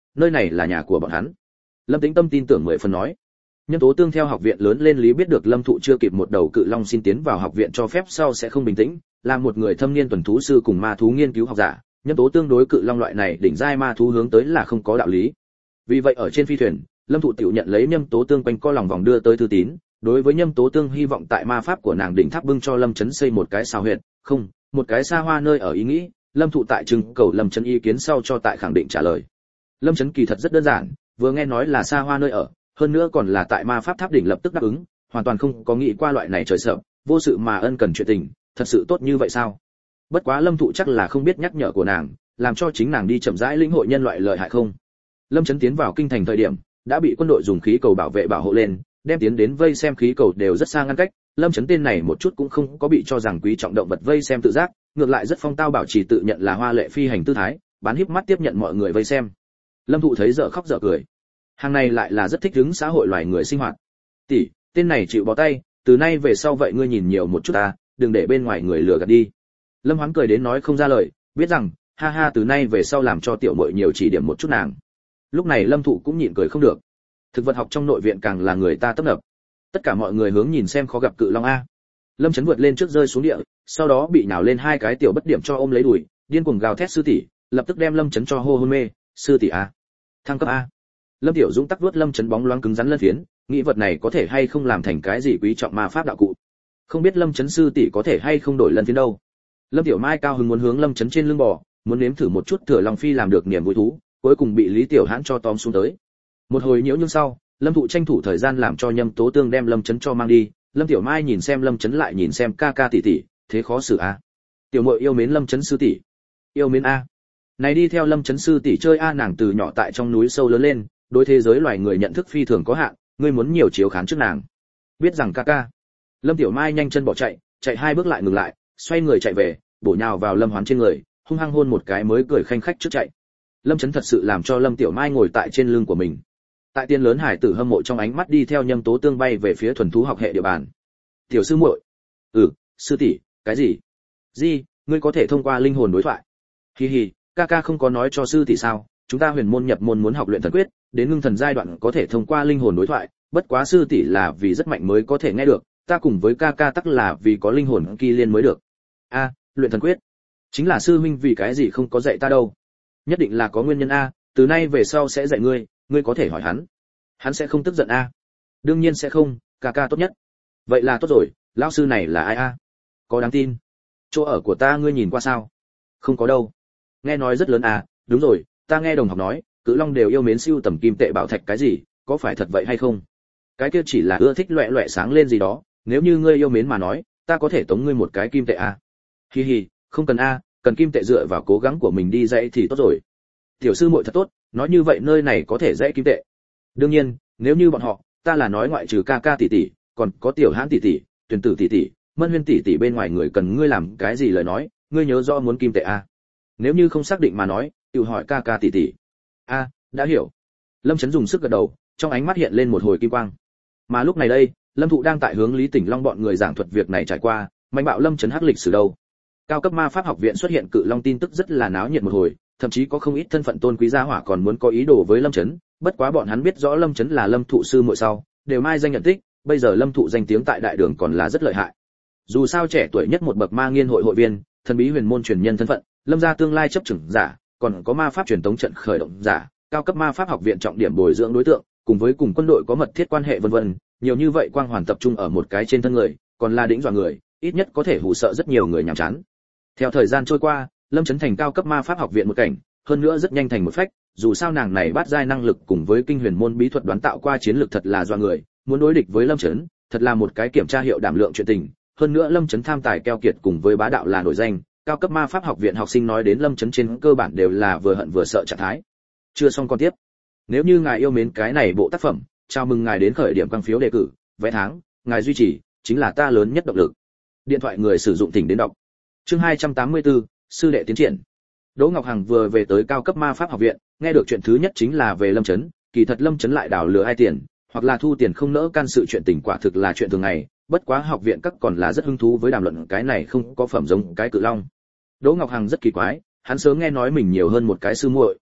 nơi này là nhà của bọn hắn. Lâm Tĩnh Tâm tin tưởng mười phần nói. Nhân Tố Tương theo học viện lớn lên lý biết được Lâm Thụ chưa kịp một đầu cự long xin tiến vào học viện cho phép sau sẽ không bình tĩnh, là một người thâm niên tuần thú sư cùng ma thú nghiên cứu học giả, Nhân Tố Tương đối cự long loại này đỉnh giai ma thú hướng tới là không có đạo lý. Vì vậy ở trên phi thuyền, Lâm Thụ tiểu nhận lấy Nhân Tố Tương quanh co lòng vòng đưa tới thư tín, đối với Nhân Tố Tương hy vọng tại ma pháp của nàng đỉnh tháp bưng cho Lâm Chấn xây một cái sao huyệt, không, một cái xa hoa nơi ở ý nghĩ, Lâm Thụ tại trưng cầu Lâm Chấn ý kiến sau cho tại khẳng định trả lời. Lâm Chấn kỳ thật rất đơn giản, vừa nghe nói là xa hoa nơi ở, hơn nữa còn là tại ma pháp tháp đỉnh lập tức đáp ứng, hoàn toàn không có nghĩ qua loại này trời sợ, vô sự mà ân cần chuyện tình, thật sự tốt như vậy sao? Bất quá Lâm Thụ chắc là không biết nhắc nhở của nàng, làm cho chính nàng đi chậm rãi lĩnh hội nhân loại lợi hại không. Lâm Chấn tiến vào kinh thành thời điểm, đã bị quân đội dùng khí cầu bảo vệ bảo hộ lên, đem tiến đến vây xem khí cầu đều rất xa ngăn cách. Lâm Chấn tên này một chút cũng không có bị cho rằng quý trọng động vật vây xem tự giác, ngược lại rất phong tao bảo trì tự nhận là hoa lệ phi hành tư thái, bán híp mắt tiếp nhận mọi người vây xem. Lâm Thụ thấy dở khóc dở cười. Hàng này lại là rất thích ứng xã hội loài người sinh hoạt. Tỷ, tên này chịu bó tay, từ nay về sau vậy ngươi nhìn nhiều một chút ta, đừng để bên ngoài người lừa gạt đi. Lâm Hoán cười đến nói không ra lời, biết rằng, ha ha từ nay về sau làm cho tiểu muội nhiều chỉ điểm một chút nàng. Lúc này Lâm Thụ cũng nhịn cười không được. Thực vật học trong nội viện càng là người ta tấp nập. Tất cả mọi người hướng nhìn xem khó gặp cự long a. Lâm Chấn vượt lên trước rơi xuống địa, sau đó bị nhào lên hai cái tiểu bất điểm cho ôm lấy đùi, điên cuồng gào thét sư tỷ, lập tức đem Lâm Chấn cho hô hôn mê, sư tỷ a, thăng cấp a. Lâm Tiểu Dũng tắc vuốt Lâm Chấn bóng loáng cứng rắn lân phiến, nghĩ vật này có thể hay không làm thành cái gì quý trọng ma pháp đạo cụ. Không biết Lâm Chấn sư tỷ có thể hay không đổi lân phiến đâu. Lâm Tiểu Mai cao hứng muốn hướng Lâm Chấn trên lưng bò, muốn nếm thử một chút thừa lòng phi làm được niềm vui thú, cuối cùng bị Lý Tiểu Hãn cho tóm xuống tới. Một hồi nhiễu nhương sau, Lâm Thụ tranh thủ thời gian làm cho Nhâm Tố Tương đem Lâm Chấn cho mang đi. Lâm Tiểu Mai nhìn xem Lâm Chấn lại nhìn xem ca ca tỷ tỷ, thế khó xử a. Tiểu muội yêu mến Lâm Chấn sư tỷ. Yêu mến a. Này đi theo Lâm Chấn sư tỷ chơi a, nàng từ nhỏ tại trong núi sâu lớn lên, đối thế giới loài người nhận thức phi thường có hạn, ngươi muốn nhiều chiếu khán trước nàng. Biết rằng ca ca. Lâm Tiểu Mai nhanh chân bỏ chạy, chạy hai bước lại ngừng lại, xoay người chạy về, bổ nhào vào Lâm Hoán trên người, hung hăng hôn một cái mới cười khanh khách trước chạy. Lâm Chấn thật sự làm cho Lâm Tiểu Mai ngồi tại trên lưng của mình. Tại tiên lớn hải tử hâm mộ trong ánh mắt đi theo Nhâm Tố Tương bay về phía thuần thú học hệ địa bàn. Tiểu sư muội. Ừ, sư tỷ, cái gì? Gì, ngươi có thể thông qua linh hồn đối thoại. Hi hi, ca ca không có nói cho sư tỷ sao? Chúng ta huyền môn nhập môn muốn học luyện thần quyết, đến ngưng thần giai đoạn có thể thông qua linh hồn đối thoại, bất quá sư tỷ là vì rất mạnh mới có thể nghe được, ta cùng với ca ca tắc là vì có linh hồn kỳ liên mới được. A, luyện thần quyết. Chính là sư huynh vì cái gì không có dạy ta đâu? Nhất định là có nguyên nhân a, từ nay về sau sẽ dạy ngươi, ngươi có thể hỏi hắn. Hắn sẽ không tức giận a? Đương nhiên sẽ không, ca ca tốt nhất. Vậy là tốt rồi, lão sư này là ai a? Có đáng tin? Chỗ ở của ta ngươi nhìn qua sao? Không có đâu. Nghe nói rất lớn à, đúng rồi, ta nghe đồng học nói, cự long đều yêu mến siêu tầm kim tệ bảo thạch cái gì, có phải thật vậy hay không? Cái kia chỉ là ưa thích loẹt loẹt sáng lên gì đó, nếu như ngươi yêu mến mà nói, ta có thể tống ngươi một cái kim tệ a. Hi hi, không cần a, cần kim tệ dựa vào cố gắng của mình đi dạy thì tốt rồi. Tiểu sư muội thật tốt, nói như vậy nơi này có thể dạy kim tệ. Đương nhiên, nếu như bọn họ, ta là nói ngoại trừ ca ca tỷ tỷ, còn có Tiểu Hãn tỷ tỷ, Tuyền Tử tỷ tỷ, Mân Huyên tỷ tỷ bên ngoài người cần ngươi làm cái gì lời nói, ngươi nhớ rõ muốn kim tệ a. Nếu như không xác định mà nói, tự hỏi ca ca tỷ tỷ. A, đã hiểu. Lâm Chấn dùng sức gật đầu, trong ánh mắt hiện lên một hồi kim quang. Mà lúc này đây, Lâm Thụ đang tại hướng Lý Tỉnh Long bọn người giảng thuật việc này trải qua, mạnh bạo Lâm Chấn hắc lịch sử đâu. Cao cấp ma pháp học viện xuất hiện cự long tin tức rất là náo nhiệt một hồi, thậm chí có không ít thân phận tôn quý gia hỏa còn muốn có ý đồ với Lâm Chấn, bất quá bọn hắn biết rõ Lâm Chấn là Lâm Thụ sư muội sau, đều mai danh nhận tích, bây giờ Lâm Thụ danh tiếng tại đại đường còn là rất lợi hại. Dù sao trẻ tuổi nhất một bậc ma nghiên hội hội viên, thần bí huyền môn truyền nhân thân phận, Lâm gia tương lai chấp trưởng giả, còn có ma pháp truyền tống trận khởi động giả, cao cấp ma pháp học viện trọng điểm bồi dưỡng đối tượng, cùng với cùng quân đội có mật thiết quan hệ vân vân, nhiều như vậy quang hoàn tập trung ở một cái trên thân người, còn là đỉnh dọa người, ít nhất có thể hù sợ rất nhiều người nhàm chán. Theo thời gian trôi qua, Lâm Chấn thành cao cấp ma pháp học viện một cảnh, hơn nữa rất nhanh thành một phách, dù sao nàng này bát giai năng lực cùng với kinh huyền môn bí thuật đoán tạo qua chiến lược thật là dọa người, muốn đối địch với Lâm Chấn, thật là một cái kiểm tra hiệu đảm lượng chuyện tình, hơn nữa Lâm Chấn tham tài keo kiệt cùng với bá đạo là nổi danh, cao cấp ma pháp học viện học sinh nói đến Lâm Chấn trên cơ bản đều là vừa hận vừa sợ trạng thái. Chưa xong con tiếp. Nếu như ngài yêu mến cái này bộ tác phẩm, chào mừng ngài đến khởi điểm quang phiếu đề cử, vé tháng, ngài duy trì chính là ta lớn nhất động lực. Điện thoại người sử dụng tỉnh đến đọc. Chương hai trăm tám mươi tư, sư đệ tiến triển. Đỗ Ngọc Hằng vừa về tới cao cấp ma pháp học viện, nghe được chuyện thứ nhất chính là về Lâm Chấn, kỳ thật Lâm Chấn lại đào lừa ai tiền, hoặc là thu tiền không nỡ can sự chuyện tình quả thực là chuyện thường ngày, bất quá học viện các còn là rất hứng thú với đàm luận cái này không có phẩm giống cái cự long. Đỗ Ngọc Hằng rất kỳ quái, hắn sớm nghe nói mình nhiều hơn một cái sư muội,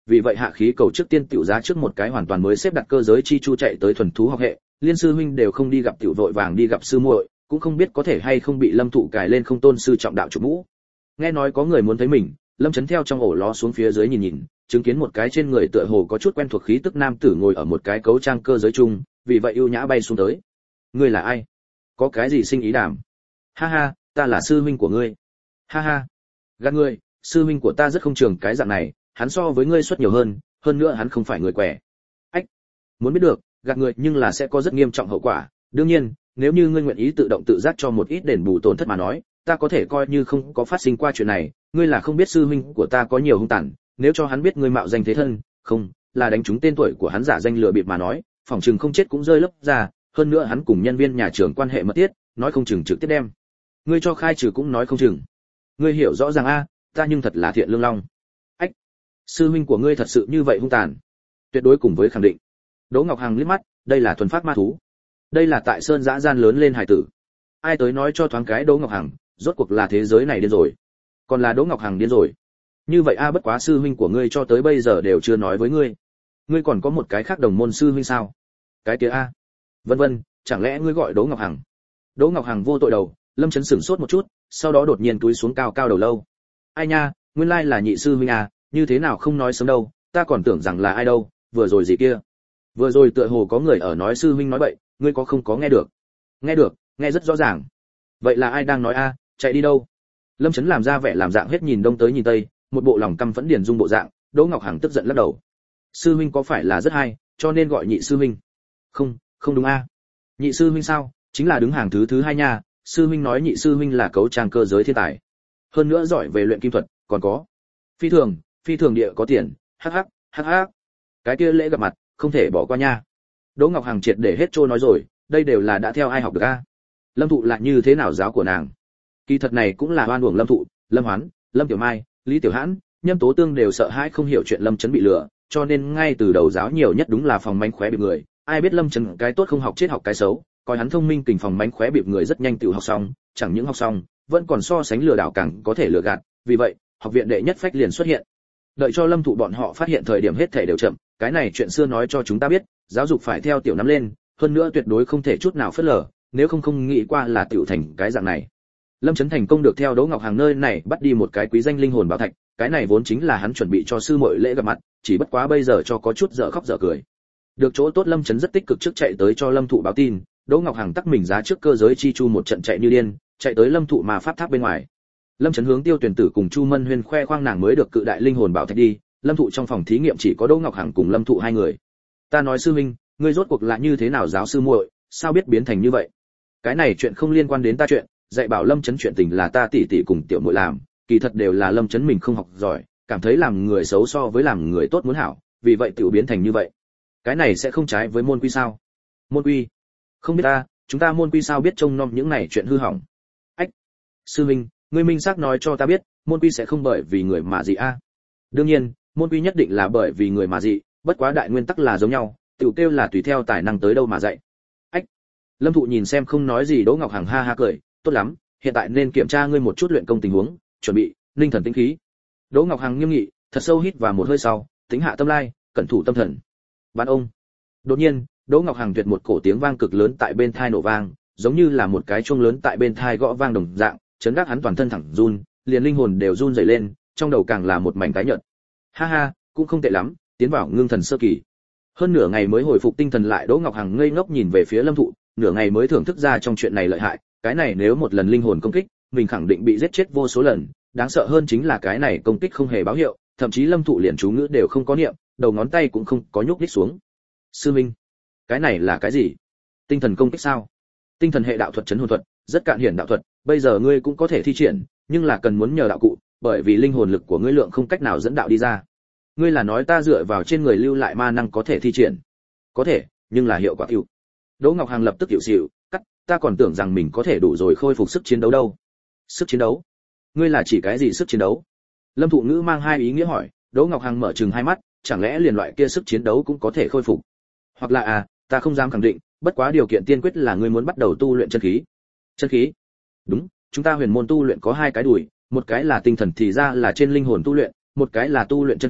vì vậy hạ khí cầu trước tiên tiểu giá trước một cái hoàn toàn mới xếp đặt cơ giới chi chu chạy tới thuần thú học hệ, liên sư huynh đều không đi gặp tiểu vội vàng đi gặp sư muội, cũng không biết có thể hay không bị Lâm Thụ cài lên không tôn sư trọng đạo chủ mũ. Nghe nói có người muốn thấy mình, Lâm Chấn theo trong ổ ló xuống phía dưới nhìn nhìn, chứng kiến một cái trên người tựa hồ có chút quen thuộc khí tức nam tử ngồi ở một cái cấu trang cơ giới chung, vì vậy ưu nhã bay xuống tới. Ngươi là ai? Có cái gì sinh ý đàm? Ha ha, ta là sư huynh của ngươi. Ha ha. Gạt ngươi, sư huynh của ta rất không trường cái dạng này, hắn so với ngươi suất nhiều hơn, hơn nữa hắn không phải người quẻ. Ách. Muốn biết được, gạt người nhưng là sẽ có rất nghiêm trọng hậu quả, đương nhiên, nếu như ngươi nguyện ý tự động tự giác cho một ít đền bù tổn thất mà nói, ta có thể coi như không có phát sinh qua chuyện này, ngươi là không biết sư huynh của ta có nhiều hung tàn, nếu cho hắn biết ngươi mạo danh thế thân, không, là đánh trúng tên tuổi của hắn giả danh lừa bịp mà nói, phỏng chừng không chết cũng rơi lấp ra, hơn nữa hắn cùng nhân viên nhà trường quan hệ mật thiết, nói không chừng trực tiếp đem ngươi cho khai trừ cũng nói không chừng. Ngươi hiểu rõ ràng a, ta nhưng thật là thiện lương long. Ách, sư huynh của ngươi thật sự như vậy hung tàn? Tuyệt đối cùng với khẳng định. Đỗ Ngọc Hằng liếc mắt, đây là thuần phát ma thú, đây là tại sơn dã gian lớn lên hải tử. Ai tới nói cho thoáng cái Đỗ Ngọc Hằng, rốt cuộc là thế giới này điên rồi, còn là Đỗ Ngọc Hằng điên rồi. Như vậy a, bất quá sư huynh của ngươi cho tới bây giờ đều chưa nói với ngươi, ngươi còn có một cái khác đồng môn sư huynh sao? Cái kia a, vân vân, chẳng lẽ ngươi gọi Đỗ Ngọc Hằng? Đỗ Ngọc Hằng vô tội đầu, Lâm Chấn sửng sốt một chút, sau đó đột nhiên túi xuống cao cao đầu lâu. Ai nha, nguyên lai là nhị sư huynh à, như thế nào không nói sớm đâu, ta còn tưởng rằng là ai đâu, vừa rồi gì kia? Vừa rồi tựa hồ có người ở nói sư huynh nói bậy, ngươi có không có nghe được? Nghe được, nghe rất rõ ràng. Vậy là ai đang nói a, chạy đi đâu? Lâm Chấn làm ra vẻ làm dạng hết nhìn đông tới nhìn tây, một bộ lòng căm phẫn điền dung bộ dạng. Đỗ Ngọc Hằng tức giận lắc đầu. Sư huynh có phải là rất hay, cho nên gọi nhị sư huynh? Không, không đúng a. Nhị sư huynh sao? Chính là đứng hàng thứ thứ hai nha, sư huynh nói nhị sư huynh là cấu trang cơ giới thiên tài, hơn nữa giỏi về luyện kim thuật, còn có phi thường, phi thường địa có tiền, hắc hắc, hắc hắc. Cái kia lễ gặp mặt, không thể bỏ qua nha. Đỗ Ngọc Hằng triệt để hết trôi nói rồi, đây đều là đã theo ai học được a? Lâm Thụ là như thế nào giáo của nàng? Kỳ thật này cũng là oan uổng Lâm Thụ, Lâm Hoán, Lâm Tiểu Mai, Lý Tiểu Hãn, Nhâm Tố Tương đều sợ hãi không hiểu chuyện Lâm Chấn bị lừa, cho nên ngay từ đầu giáo nhiều nhất đúng là phòng mánh khóe bị người, ai biết Lâm Chấn cái tốt không học chết học cái xấu, coi hắn thông minh kình phòng mánh khóe bịp người rất nhanh tự học xong, chẳng những học xong, vẫn còn so sánh lừa đảo càng có thể lừa gạt, vì vậy, học viện đệ nhất phách liền xuất hiện. Đợi cho Lâm Thụ bọn họ phát hiện thời điểm hết thể đều chậm, cái này chuyện xưa nói cho chúng ta biết, giáo dục phải theo tiểu năm lên, hơn nữa tuyệt đối không thể chút nào phớt lờ, nếu không không nghĩ qua là tiểu thành cái dạng này. Lâm Chấn thành công được theo Đỗ Ngọc Hằng nơi này bắt đi một cái quý danh linh hồn bảo thạch, cái này vốn chính là hắn chuẩn bị cho sư muội lễ gặp mặt, chỉ bất quá bây giờ cho có chút dở khóc dở cười. Được chỗ tốt Lâm Chấn rất tích cực trước chạy tới cho Lâm Thụ báo tin, Đỗ Ngọc Hằng tắc mình giá trước cơ giới chi chu một trận chạy như điên, chạy tới Lâm Thụ mà pháp tháp bên ngoài. Lâm Chấn hướng Tiêu Tuyển Tử cùng Chu Mân Huyên khoe khoang nàng mới được cự đại linh hồn bảo thạch đi, Lâm Thụ trong phòng thí nghiệm chỉ có Đỗ Ngọc Hằng cùng Lâm Thụ hai người. Ta nói sư huynh, ngươi rốt cuộc là như thế nào giáo sư muội, sao biết biến thành như vậy? Cái này chuyện không liên quan đến ta chuyện, dạy bảo Lâm Chấn chuyện tình là ta tỷ tỷ cùng tiểu muội làm, kỳ thật đều là Lâm Chấn mình không học giỏi, cảm thấy làm người xấu so với làm người tốt muốn hảo, vì vậy tiểu biến thành như vậy. Cái này sẽ không trái với môn quy sao? Môn quy? Không biết ta, chúng ta môn quy sao biết trông nom những này chuyện hư hỏng. Ách, sư minh, ngươi minh xác nói cho ta biết, môn quy sẽ không bởi vì người mà dị a? Đương nhiên, môn quy nhất định là bởi vì người mà dị, bất quá đại nguyên tắc là giống nhau, tiểu kêu là tùy theo tài năng tới đâu mà dạy. Ách. Lâm Thụ nhìn xem không nói gì Đỗ Ngọc Hằng ha ha cười, tốt lắm, hiện tại nên kiểm tra ngươi một chút luyện công tình huống, chuẩn bị, ninh thần tĩnh khí. Đỗ Ngọc Hằng nghiêm nghị, thật sâu hít vào một hơi sau, tính hạ tâm lai, cẩn thủ tâm thần. Bán ông. Đột nhiên, Đỗ Ngọc Hằng tuyệt một cổ tiếng vang cực lớn tại bên tai nổ vang, giống như là một cái chuông lớn tại bên tai gõ vang đồng dạng, chấn đắc hắn toàn thân thẳng run, liền linh hồn đều run rẩy lên, trong đầu càng là một mảnh tái nhợt. Ha ha, cũng không tệ lắm, tiến vào ngưng thần sơ kỳ. Hơn nửa ngày mới hồi phục tinh thần lại, Đỗ Ngọc Hằng ngây ngốc nhìn về phía Lâm Thụ, nửa ngày mới thưởng thức ra trong chuyện này lợi hại, cái này nếu một lần linh hồn công kích, mình khẳng định bị giết chết vô số lần, đáng sợ hơn chính là cái này công kích không hề báo hiệu, thậm chí Lâm Thụ liền chú ngữ đều không có niệm, đầu ngón tay cũng không có nhúc nhích xuống. Sư Minh, cái này là cái gì? Tinh thần công kích sao? Tinh thần hệ đạo thuật trấn hồn thuật, rất cạn hiển đạo thuật, bây giờ ngươi cũng có thể thi triển, nhưng là cần muốn nhờ đạo cụ, bởi vì linh hồn lực của ngươi lượng không cách nào dẫn đạo đi ra. Ngươi là nói ta dựa vào trên người lưu lại ma năng có thể thi triển? Có thể, nhưng là hiệu quả yếu. Đỗ Ngọc Hằng lập tức hiểu xỉu, cắt, ta còn tưởng rằng mình có thể đủ rồi khôi phục sức chiến đấu đâu. Sức chiến đấu? Ngươi là chỉ cái gì sức chiến đấu? Lâm Thụ ngữ mang hai ý nghĩa hỏi, Đỗ Ngọc Hằng mở trừng hai mắt, chẳng lẽ liền loại kia sức chiến đấu cũng có thể khôi phục? Hoặc là à, ta không dám khẳng định, bất quá điều kiện tiên quyết là ngươi muốn bắt đầu tu luyện chân khí. Chân khí? Đúng, chúng ta huyền môn tu luyện có hai cái đùi, một cái là tinh thần thì ra là trên linh hồn tu luyện, một cái là tu luyện chân khí,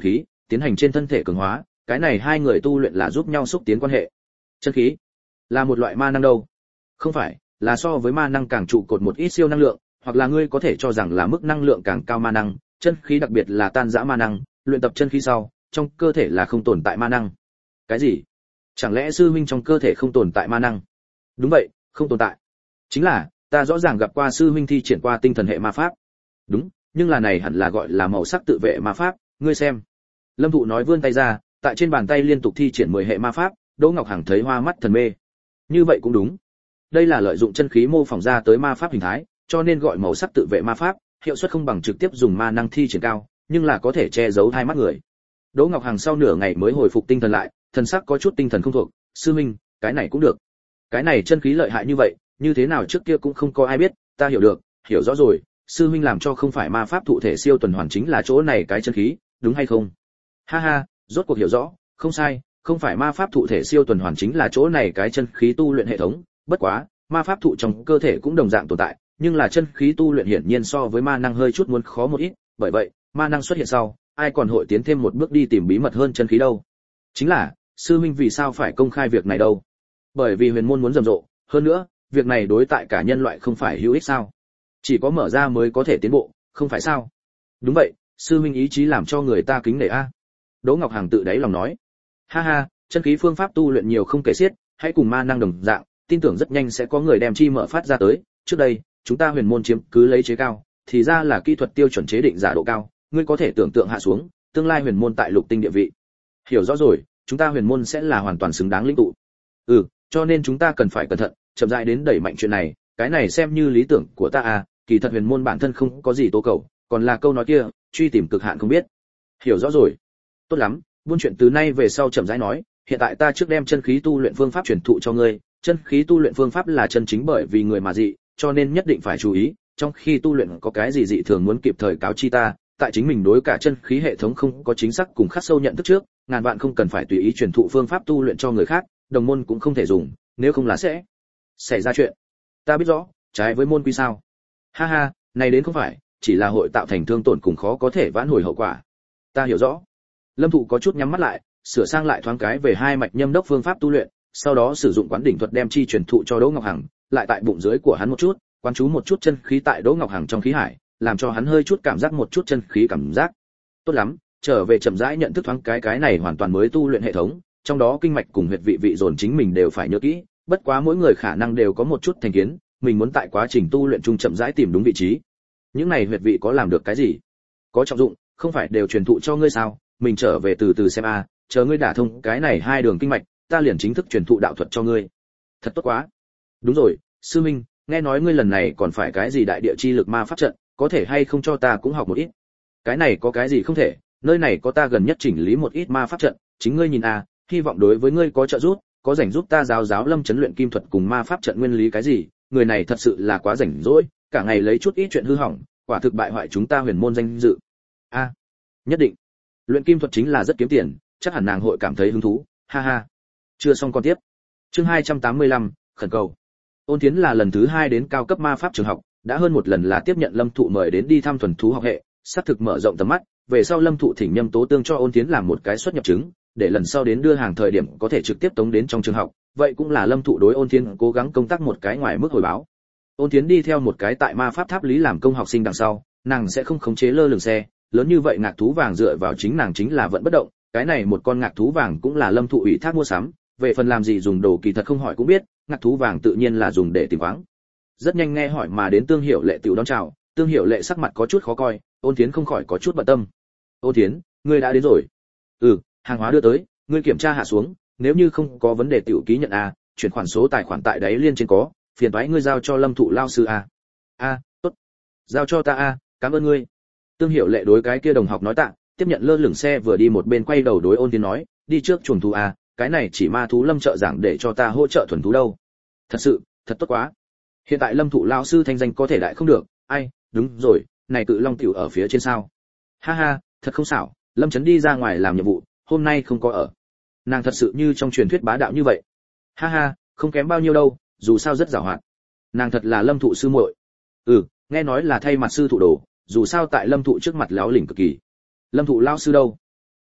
tiến hành trên thân thể cường hóa, cái này hai người tu luyện là giúp nhau xúc tiến quan hệ. Chân khí là một loại ma năng đâu? Không phải, là so với ma năng càng trụ cột một ít siêu năng lượng, hoặc là ngươi có thể cho rằng là mức năng lượng càng cao ma năng. Chân khí đặc biệt là tan rã ma năng, luyện tập chân khí sau, trong cơ thể là không tồn tại ma năng. Cái gì? Chẳng lẽ sư huynh trong cơ thể không tồn tại ma năng? Đúng vậy, không tồn tại. Chính là, ta rõ ràng gặp qua sư huynh thi triển qua tinh thần hệ ma pháp. Đúng, nhưng là này hẳn là gọi là màu sắc tự vệ ma pháp, ngươi xem. Lâm Thụ nói vươn tay ra, tại trên bàn tay liên tục thi triển mười hệ ma pháp, Đỗ Ngọc Hằng thấy hoa mắt thần mê. Như vậy cũng đúng. Đây là lợi dụng chân khí mô phỏng ra tới ma pháp hình thái, cho nên gọi màu sắc tự vệ ma pháp, hiệu suất không bằng trực tiếp dùng ma năng thi triển cao, nhưng là có thể che giấu hai mắt người. Đỗ Ngọc Hằng sau nửa ngày mới hồi phục tinh thần lại, thần sắc có chút tinh thần không thuộc, sư minh, cái này cũng được. Cái này chân khí lợi hại như vậy, như thế nào trước kia cũng không có ai biết, ta hiểu được, hiểu rõ rồi, sư huynh làm cho không phải ma pháp thụ thể siêu tuần hoàn chính là chỗ này cái chân khí, đúng hay không? Ha ha, rốt cuộc hiểu rõ, không sai, không phải ma pháp thụ thể siêu tuần hoàn chính là chỗ này cái chân khí tu luyện hệ thống, bất quá, ma pháp thụ trong cơ thể cũng đồng dạng tồn tại, nhưng là chân khí tu luyện hiển nhiên so với ma năng hơi chút muốn khó một ít, bởi vậy, ma năng xuất hiện sau, ai còn hội tiến thêm một bước đi tìm bí mật hơn chân khí đâu? Chính là, sư huynh vì sao phải công khai việc này đâu? Bởi vì huyền môn muốn rầm rộ, hơn nữa, việc này đối tại cả nhân loại không phải hữu ích sao? Chỉ có mở ra mới có thể tiến bộ, không phải sao? Đúng vậy, sư huynh ý chí làm cho người ta kính nể a. Đỗ Ngọc Hằng tự đáy lòng nói. Ha ha, chân khí phương pháp tu luyện nhiều không kể xiết, hãy cùng ma năng đồng dạng, tin tưởng rất nhanh sẽ có người đem chi mở phát ra tới. Trước đây, chúng ta huyền môn chiếm cứ lấy chế cao, thì ra là kỹ thuật tiêu chuẩn chế định giả độ cao, ngươi có thể tưởng tượng hạ xuống, tương lai huyền môn tại lục tinh địa vị. Hiểu rõ rồi, chúng ta huyền môn sẽ là hoàn toàn xứng đáng lĩnh tụ. Ừ, cho nên chúng ta cần phải cẩn thận, chậm rãi đến đẩy mạnh chuyện này, cái này xem như lý tưởng của ta à, kỳ thật huyền môn bản thân không có gì tố cầu, còn là câu nói kia, truy tìm cực hạn không biết. Hiểu rõ rồi. Tốt lắm, buôn chuyện từ nay về sau chậm rãi nói, hiện tại ta trước đem chân khí tu luyện phương pháp truyền thụ cho ngươi, chân khí tu luyện phương pháp là chân chính bởi vì người mà dị, cho nên nhất định phải chú ý, trong khi tu luyện có cái gì dị thường muốn kịp thời cáo chi ta, tại chính mình đối cả chân khí hệ thống không có chính xác cùng khắc sâu nhận thức trước, ngàn vạn không cần phải tùy ý truyền thụ phương pháp tu luyện cho người khác, đồng môn cũng không thể dùng, nếu không là sẽ xảy ra chuyện. Ta biết rõ, trái với môn quy sao? Ha ha, này đến không phải, chỉ là hội tạo thành thương tổn cùng khó có thể vãn hồi hậu quả. Ta hiểu rõ. Lâm Thụ có chút nhắm mắt lại, sửa sang lại thoáng cái về hai mạch nhâm đốc phương pháp tu luyện, sau đó sử dụng quán đỉnh thuật đem chi truyền thụ cho Đỗ Ngọc Hằng, lại tại bụng dưới của hắn một chút, quán chú một chút chân khí tại Đỗ Ngọc Hằng trong khí hải, làm cho hắn hơi chút cảm giác một chút chân khí cảm giác. Tốt lắm, trở về chậm rãi nhận thức thoáng cái cái này hoàn toàn mới tu luyện hệ thống, trong đó kinh mạch cùng huyệt vị vị dồn chính mình đều phải nhớ kỹ, bất quá mỗi người khả năng đều có một chút thành kiến, mình muốn tại quá trình tu luyện chung chậm rãi tìm đúng vị trí. Những này huyệt vị có làm được cái gì? Có trọng dụng, không phải đều truyền thụ cho ngươi sao? Mình trở về từ từ xem a, chờ ngươi đả thông cái này hai đường kinh mạch, ta liền chính thức truyền thụ đạo thuật cho ngươi. Thật tốt quá. Đúng rồi, sư minh, nghe nói ngươi lần này còn phải cái gì đại địa chi lực ma pháp trận, có thể hay không cho ta cũng học một ít? Cái này có cái gì không thể, nơi này có ta gần nhất chỉnh lý một ít ma pháp trận, chính ngươi nhìn a, hy vọng đối với ngươi có trợ giúp, có rảnh giúp ta giáo giáo Lâm Chấn luyện kim thuật cùng ma pháp trận nguyên lý cái gì, người này thật sự là quá rảnh rỗi, cả ngày lấy chút ít chuyện hư hỏng, quả thực bại hoại chúng ta huyền môn danh dự. A, nhất định. Luyện kim thuật chính là rất kiếm tiền, chắc hẳn nàng hội cảm thấy hứng thú, ha ha. Chưa xong con tiếp. Chương hai trăm tám mươi lăm, khẩn cầu. Ôn Thiến là lần thứ hai đến cao cấp ma pháp trường học, đã hơn một lần là tiếp nhận Lâm Thụ mời đến đi thăm thuần thú học hệ, sắp thực mở rộng tầm mắt, về sau Lâm Thụ thỉnh Nhâm Tố Tương cho Ôn Thiến làm một cái xuất nhập chứng, để lần sau đến đưa hàng thời điểm có thể trực tiếp tống đến trong trường học, vậy cũng là Lâm Thụ đối Ôn Thiến cố gắng công tác một cái ngoài mức hồi báo. Ôn Thiến đi theo một cái tại ma pháp tháp lý làm công học sinh đằng sau, nàng sẽ không khống chế lơ lửng xe, lớn như vậy ngạc thú vàng dựa vào chính nàng chính là vẫn bất động, cái này một con ngạc thú vàng cũng là Lâm Thụ ủy thác mua sắm, về phần làm gì dùng đồ kỳ thật không hỏi cũng biết, ngạc thú vàng tự nhiên là dùng để tìm khoáng. Rất nhanh nghe hỏi mà đến Tương Hiểu Lệ tiểu đón chào, Tương Hiểu Lệ sắc mặt có chút khó coi, Ôn Thiến không khỏi có chút bận tâm. Ôn Thiến, ngươi đã đến rồi? Ừ, hàng hóa đưa tới, ngươi kiểm tra hạ xuống, nếu như không có vấn đề tiểu ký nhận a, chuyển khoản số tài khoản tại đáy liên trên có, phiền toái ngươi giao cho Lâm Thụ lao sư a. A, tốt. Giao cho ta a, cảm ơn ngươi. Tương Hiểu Lệ đối cái kia đồng học nói tạ, tiếp nhận lơ lửng xe vừa đi một bên quay đầu đối Ôn Thiến nói, đi trước chuồng thú a, cái này chỉ ma thú Lâm trợ giảng để cho ta hỗ trợ thuần thú đâu. Thật sự, thật tốt quá. Hiện tại Lâm Thụ lao sư thanh danh có thể đại không được, ai, đúng rồi, này Cự Long tiểu ở phía trên sao? Ha ha, thật không xảo, Lâm Chấn đi ra ngoài làm nhiệm vụ, hôm nay không có ở. Nàng thật sự như trong truyền thuyết bá đạo như vậy. Ha ha, không kém bao nhiêu đâu, dù sao rất giàu hoạt. Nàng thật là Lâm Thụ sư muội. Ừ, nghe nói là thay mặt sư thụ đồ, dù sao tại Lâm Thụ trước mặt láo lỉnh cực kỳ. Lâm Thụ lao sư đâu?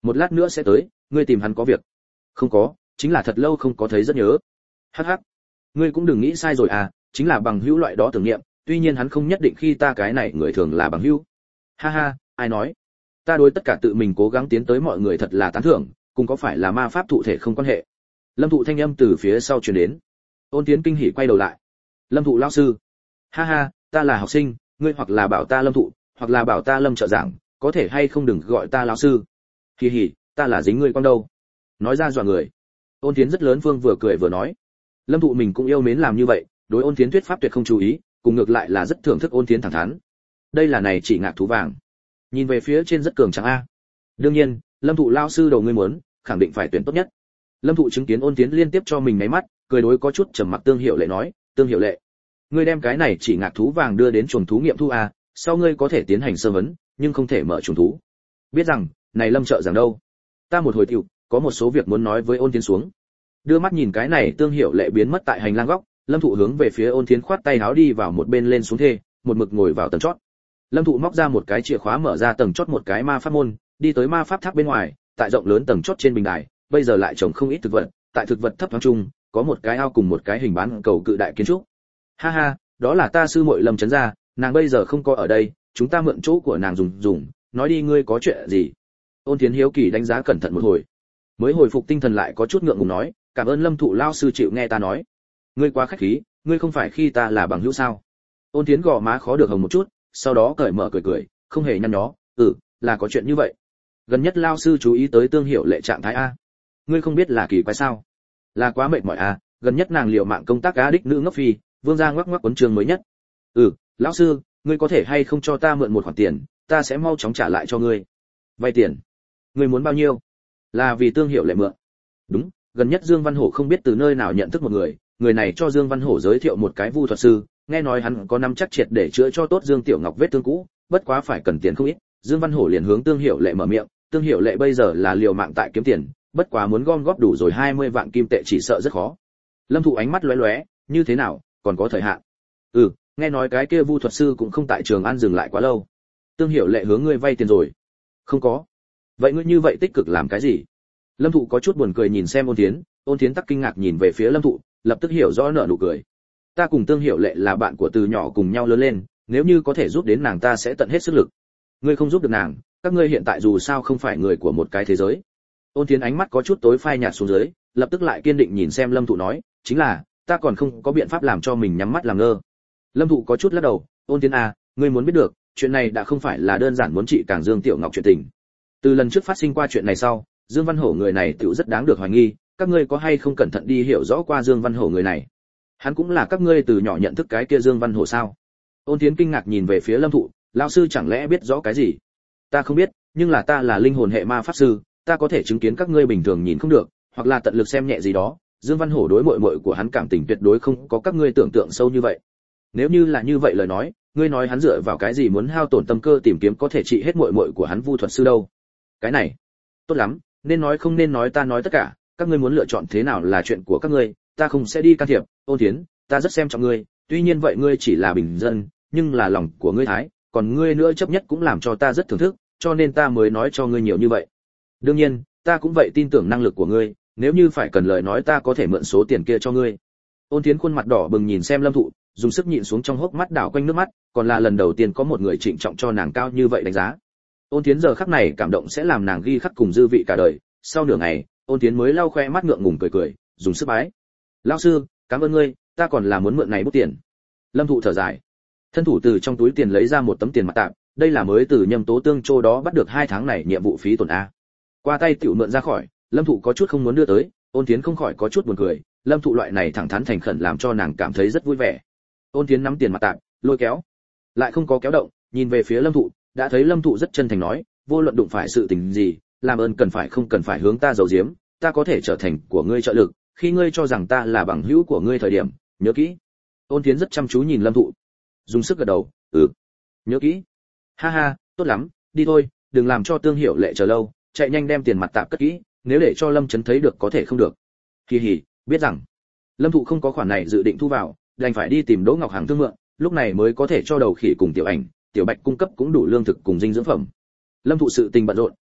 một lát nữa sẽ tới, ngươi tìm hắn có việc? Không có, chính là thật lâu không có thấy rất nhớ. Hắc hắc, ngươi cũng đừng nghĩ sai rồi à, chính là bằng hữu loại đó tưởng niệm, tuy nhiên hắn không nhất định khi ta cái này người thường là bằng hữu. Ha ha, ai nói? Ta đối tất cả tự mình cố gắng tiến tới mọi người thật là tán thưởng, cùng có phải là ma pháp thụ thể không quan hệ. Lâm Thụ thanh âm từ phía sau truyền đến. Ôn Tiến kinh hỉ quay đầu lại. Lâm Thụ lão sư. Ha ha, ta là học sinh, ngươi hoặc là bảo ta Lâm Thụ, hoặc là bảo ta Lâm trợ giảng, có thể hay không đừng gọi ta lão sư. Hì hì, ta là dính ngươi con đâu. Nói ra dọa người. Ôn Tiến rất lớn phương vừa cười vừa nói. Lâm Thụ mình cũng yêu mến làm như vậy, đối Ôn Tiến thuyết pháp tuyệt không chú ý, cùng ngược lại là rất thưởng thức Ôn Tiến thẳng thắn. Đây là này chỉ ngạc thú vàng. Nhìn về phía trên rất cường tráng a. Đương nhiên, Lâm Thụ lão sư đầu ngươi muốn, khẳng định phải tuyển tốt nhất. Lâm Thụ chứng kiến Ôn Tiến liên tiếp cho mình nháy mắt, cười đối có chút trầm mặc Tương Hiểu Lệ nói, "Tương Hiểu Lệ, ngươi đem cái này chỉ ngạc thú vàng đưa đến chuồng thú nghiệm thu a, sau ngươi có thể tiến hành sơ vấn, nhưng không thể mở chuồng thú." Biết rằng, này Lâm trợ giảng đâu? Ta một hồi tiểu, có một số việc muốn nói với Ôn Tiến xuống. Đưa mắt nhìn cái này Tương Hiểu Lệ biến mất tại hành lang góc, Lâm Thụ hướng về phía Ôn Tiến khoát tay áo đi vào một bên lên xuống thê, một mực ngồi vào tầng chót. Lâm Thụ móc ra một cái chìa khóa mở ra tầng chót một cái ma pháp môn, đi tới ma pháp tháp bên ngoài, tại rộng lớn tầng chót trên bình đài, bây giờ lại trồng không ít thực vật, tại thực vật thấp thoáng chung, có một cái ao cùng một cái hình bán cầu cự đại kiến trúc. Ha ha, đó là ta sư muội Lâm Chấn gia, nàng bây giờ không có ở đây, chúng ta mượn chỗ của nàng dùng dùng, nói đi ngươi có chuyện gì? Ôn Tiến hiếu kỳ đánh giá cẩn thận một hồi, mới hồi phục tinh thần lại có chút ngượng ngùng nói, cảm ơn Lâm Thụ lao sư chịu nghe ta nói. Ngươi quá khách khí, ngươi không phải khi ta là bằng hữu sao? Ôn Tiến gò má khó được hồng một chút, sau đó cởi mở cười cười, không hề nhăn nhó, "Ừ, là có chuyện như vậy. Gần nhất lao sư chú ý tới Tương Hiểu Lệ trạng thái a. Ngươi không biết là kỳ quái sao? Là quá mệt mỏi a, gần nhất nàng liều mạng công tác cá đích nữ ngốc phi, vương gia ngoắc ngoắc cuốn trường mới nhất. Ừ, lão sư, ngươi có thể hay không cho ta mượn một khoản tiền, ta sẽ mau chóng trả lại cho ngươi." Vay tiền? Ngươi muốn bao nhiêu? Là vì Tương Hiểu Lệ mượn. Đúng, gần nhất Dương Văn Hổ không biết từ nơi nào nhận thức một người, người này cho Dương Văn Hổ giới thiệu một cái vu thuật sư, nghe nói hắn có năm chắc triệt để chữa cho tốt Dương Tiểu Ngọc vết thương cũ, bất quá phải cần tiền không ít. Dương Văn Hổ liền hướng Tương Hiểu Lệ mở miệng, Tương Hiểu Lệ bây giờ là liều mạng tại kiếm tiền, bất quá muốn gom góp đủ rồi hai mươi vạn kim tệ chỉ sợ rất khó. Lâm Thụ ánh mắt lóe lóe, như thế nào, còn có thời hạn? Ừ, nghe nói cái kia vu thuật sư cũng không tại Trường An dừng lại quá lâu. Tương Hiểu Lệ hướng ngươi vay tiền rồi? Không có. Vậy ngươi như vậy tích cực làm cái gì? Lâm Thụ có chút buồn cười nhìn xem Ôn Tiến, Ôn Tiến tắc kinh ngạc nhìn về phía Lâm Thụ, lập tức hiểu rõ nở nụ cười. Ta cùng Tương Hiểu Lệ là bạn của từ nhỏ cùng nhau lớn lên, nếu như có thể giúp đến nàng ta sẽ tận hết sức lực. Ngươi không giúp được nàng, các ngươi hiện tại dù sao không phải người của một cái thế giới. Ôn Tiến ánh mắt có chút tối phai nhạt xuống dưới, lập tức lại kiên định nhìn xem Lâm Thụ nói, chính là, ta còn không có biện pháp làm cho mình nhắm mắt làm ngơ. Lâm Thụ có chút lắc đầu, Ôn Tiến à, ngươi muốn biết được, chuyện này đã không phải là đơn giản muốn trị Càng Dương Tiểu Ngọc chuyện tình. Từ lần trước phát sinh qua chuyện này sau, Dương Văn Hổ người này tựu rất đáng được hoài nghi, các ngươi có hay không cẩn thận đi hiểu rõ qua Dương Văn Hổ người này? Hắn cũng là các ngươi từ nhỏ nhận thức cái kia Dương Văn Hổ sao? Ôn Tiến kinh ngạc nhìn về phía Lâm Thụ, lão sư chẳng lẽ biết rõ cái gì? Ta không biết, nhưng là ta là linh hồn hệ ma pháp sư, ta có thể chứng kiến các ngươi bình thường nhìn không được, hoặc là tận lực xem nhẹ gì đó. Dương Văn Hổ đối muội muội của hắn cảm tình tuyệt đối không có các ngươi tưởng tượng sâu như vậy. Nếu như là như vậy lời nói, ngươi nói hắn dựa vào cái gì muốn hao tổn tâm cơ tìm kiếm có thể trị hết muội muội của hắn vu thuật sư đâu? Cái này, tốt lắm, nên nói không nên nói ta nói tất cả, các ngươi muốn lựa chọn thế nào là chuyện của các ngươi, ta không sẽ đi can thiệp. Ôn Tiến, ta rất xem trọng ngươi, tuy nhiên vậy ngươi chỉ là bình dân, nhưng là lòng của ngươi thái, còn ngươi nữa chấp nhất cũng làm cho ta rất thưởng thức, cho nên ta mới nói cho ngươi nhiều như vậy. Đương nhiên, ta cũng vậy tin tưởng năng lực của ngươi, nếu như phải cần lời nói ta có thể mượn số tiền kia cho ngươi. Ôn Tiến khuôn mặt đỏ bừng nhìn xem Lâm Thụ, dùng sức nhịn xuống trong hốc mắt đảo quanh nước mắt, còn là lần đầu tiên có một người trịnh trọng cho nàng cao như vậy đánh giá. Ôn Tiến giờ khắc này cảm động sẽ làm nàng ghi khắc cùng dư vị cả đời. Sau nửa ngày, Ôn Tiến mới lau khoe mắt ngượng ngùng cười cười, dùng sức bái. Lão sư, cảm ơn ngươi, ta còn là muốn mượn này bút tiền. Lâm Thụ thở dài, thân thủ từ trong túi tiền lấy ra một tấm tiền mặt tạm, đây là mới từ Nhâm Tố Tương Châu đó bắt được hai tháng này nhiệm vụ phí tổn a. Qua tay tiểu mượn ra khỏi, Lâm Thụ có chút không muốn đưa tới, Ôn Tiến không khỏi có chút buồn cười, Lâm Thụ loại này thẳng thắn thành khẩn làm cho nàng cảm thấy rất vui vẻ. Ôn Tiến nắm tiền mặt tạm, lôi kéo, lại không có kéo động, nhìn về phía Lâm Thụ, đã thấy Lâm Thụ rất chân thành nói, vô luận đụng phải sự tình gì, làm ơn cần phải không cần phải hướng ta giấu giếm, ta có thể trở thành của ngươi trợ lực, khi ngươi cho rằng ta là bằng hữu của ngươi thời điểm, nhớ kỹ. Ôn Tiến rất chăm chú nhìn Lâm Thụ, dùng sức gật đầu, ừ, nhớ kỹ. Ha ha, tốt lắm, đi thôi, đừng làm cho Tương Hiểu Lệ chờ lâu, chạy nhanh đem tiền mặt tạm cất kỹ, nếu để cho Lâm Chấn thấy được có thể không được. Kỳ hỉ, biết rằng Lâm Thụ không có khoản này dự định thu vào, đành phải đi tìm Đỗ Ngọc Hằng thương mượn, lúc này mới có thể cho Đầu Khỉ cùng Tiểu Ảnh, Tiểu Bạch cung cấp cũng đủ lương thực cùng dinh dưỡng phẩm. Lâm Thụ sự tình bận rộn,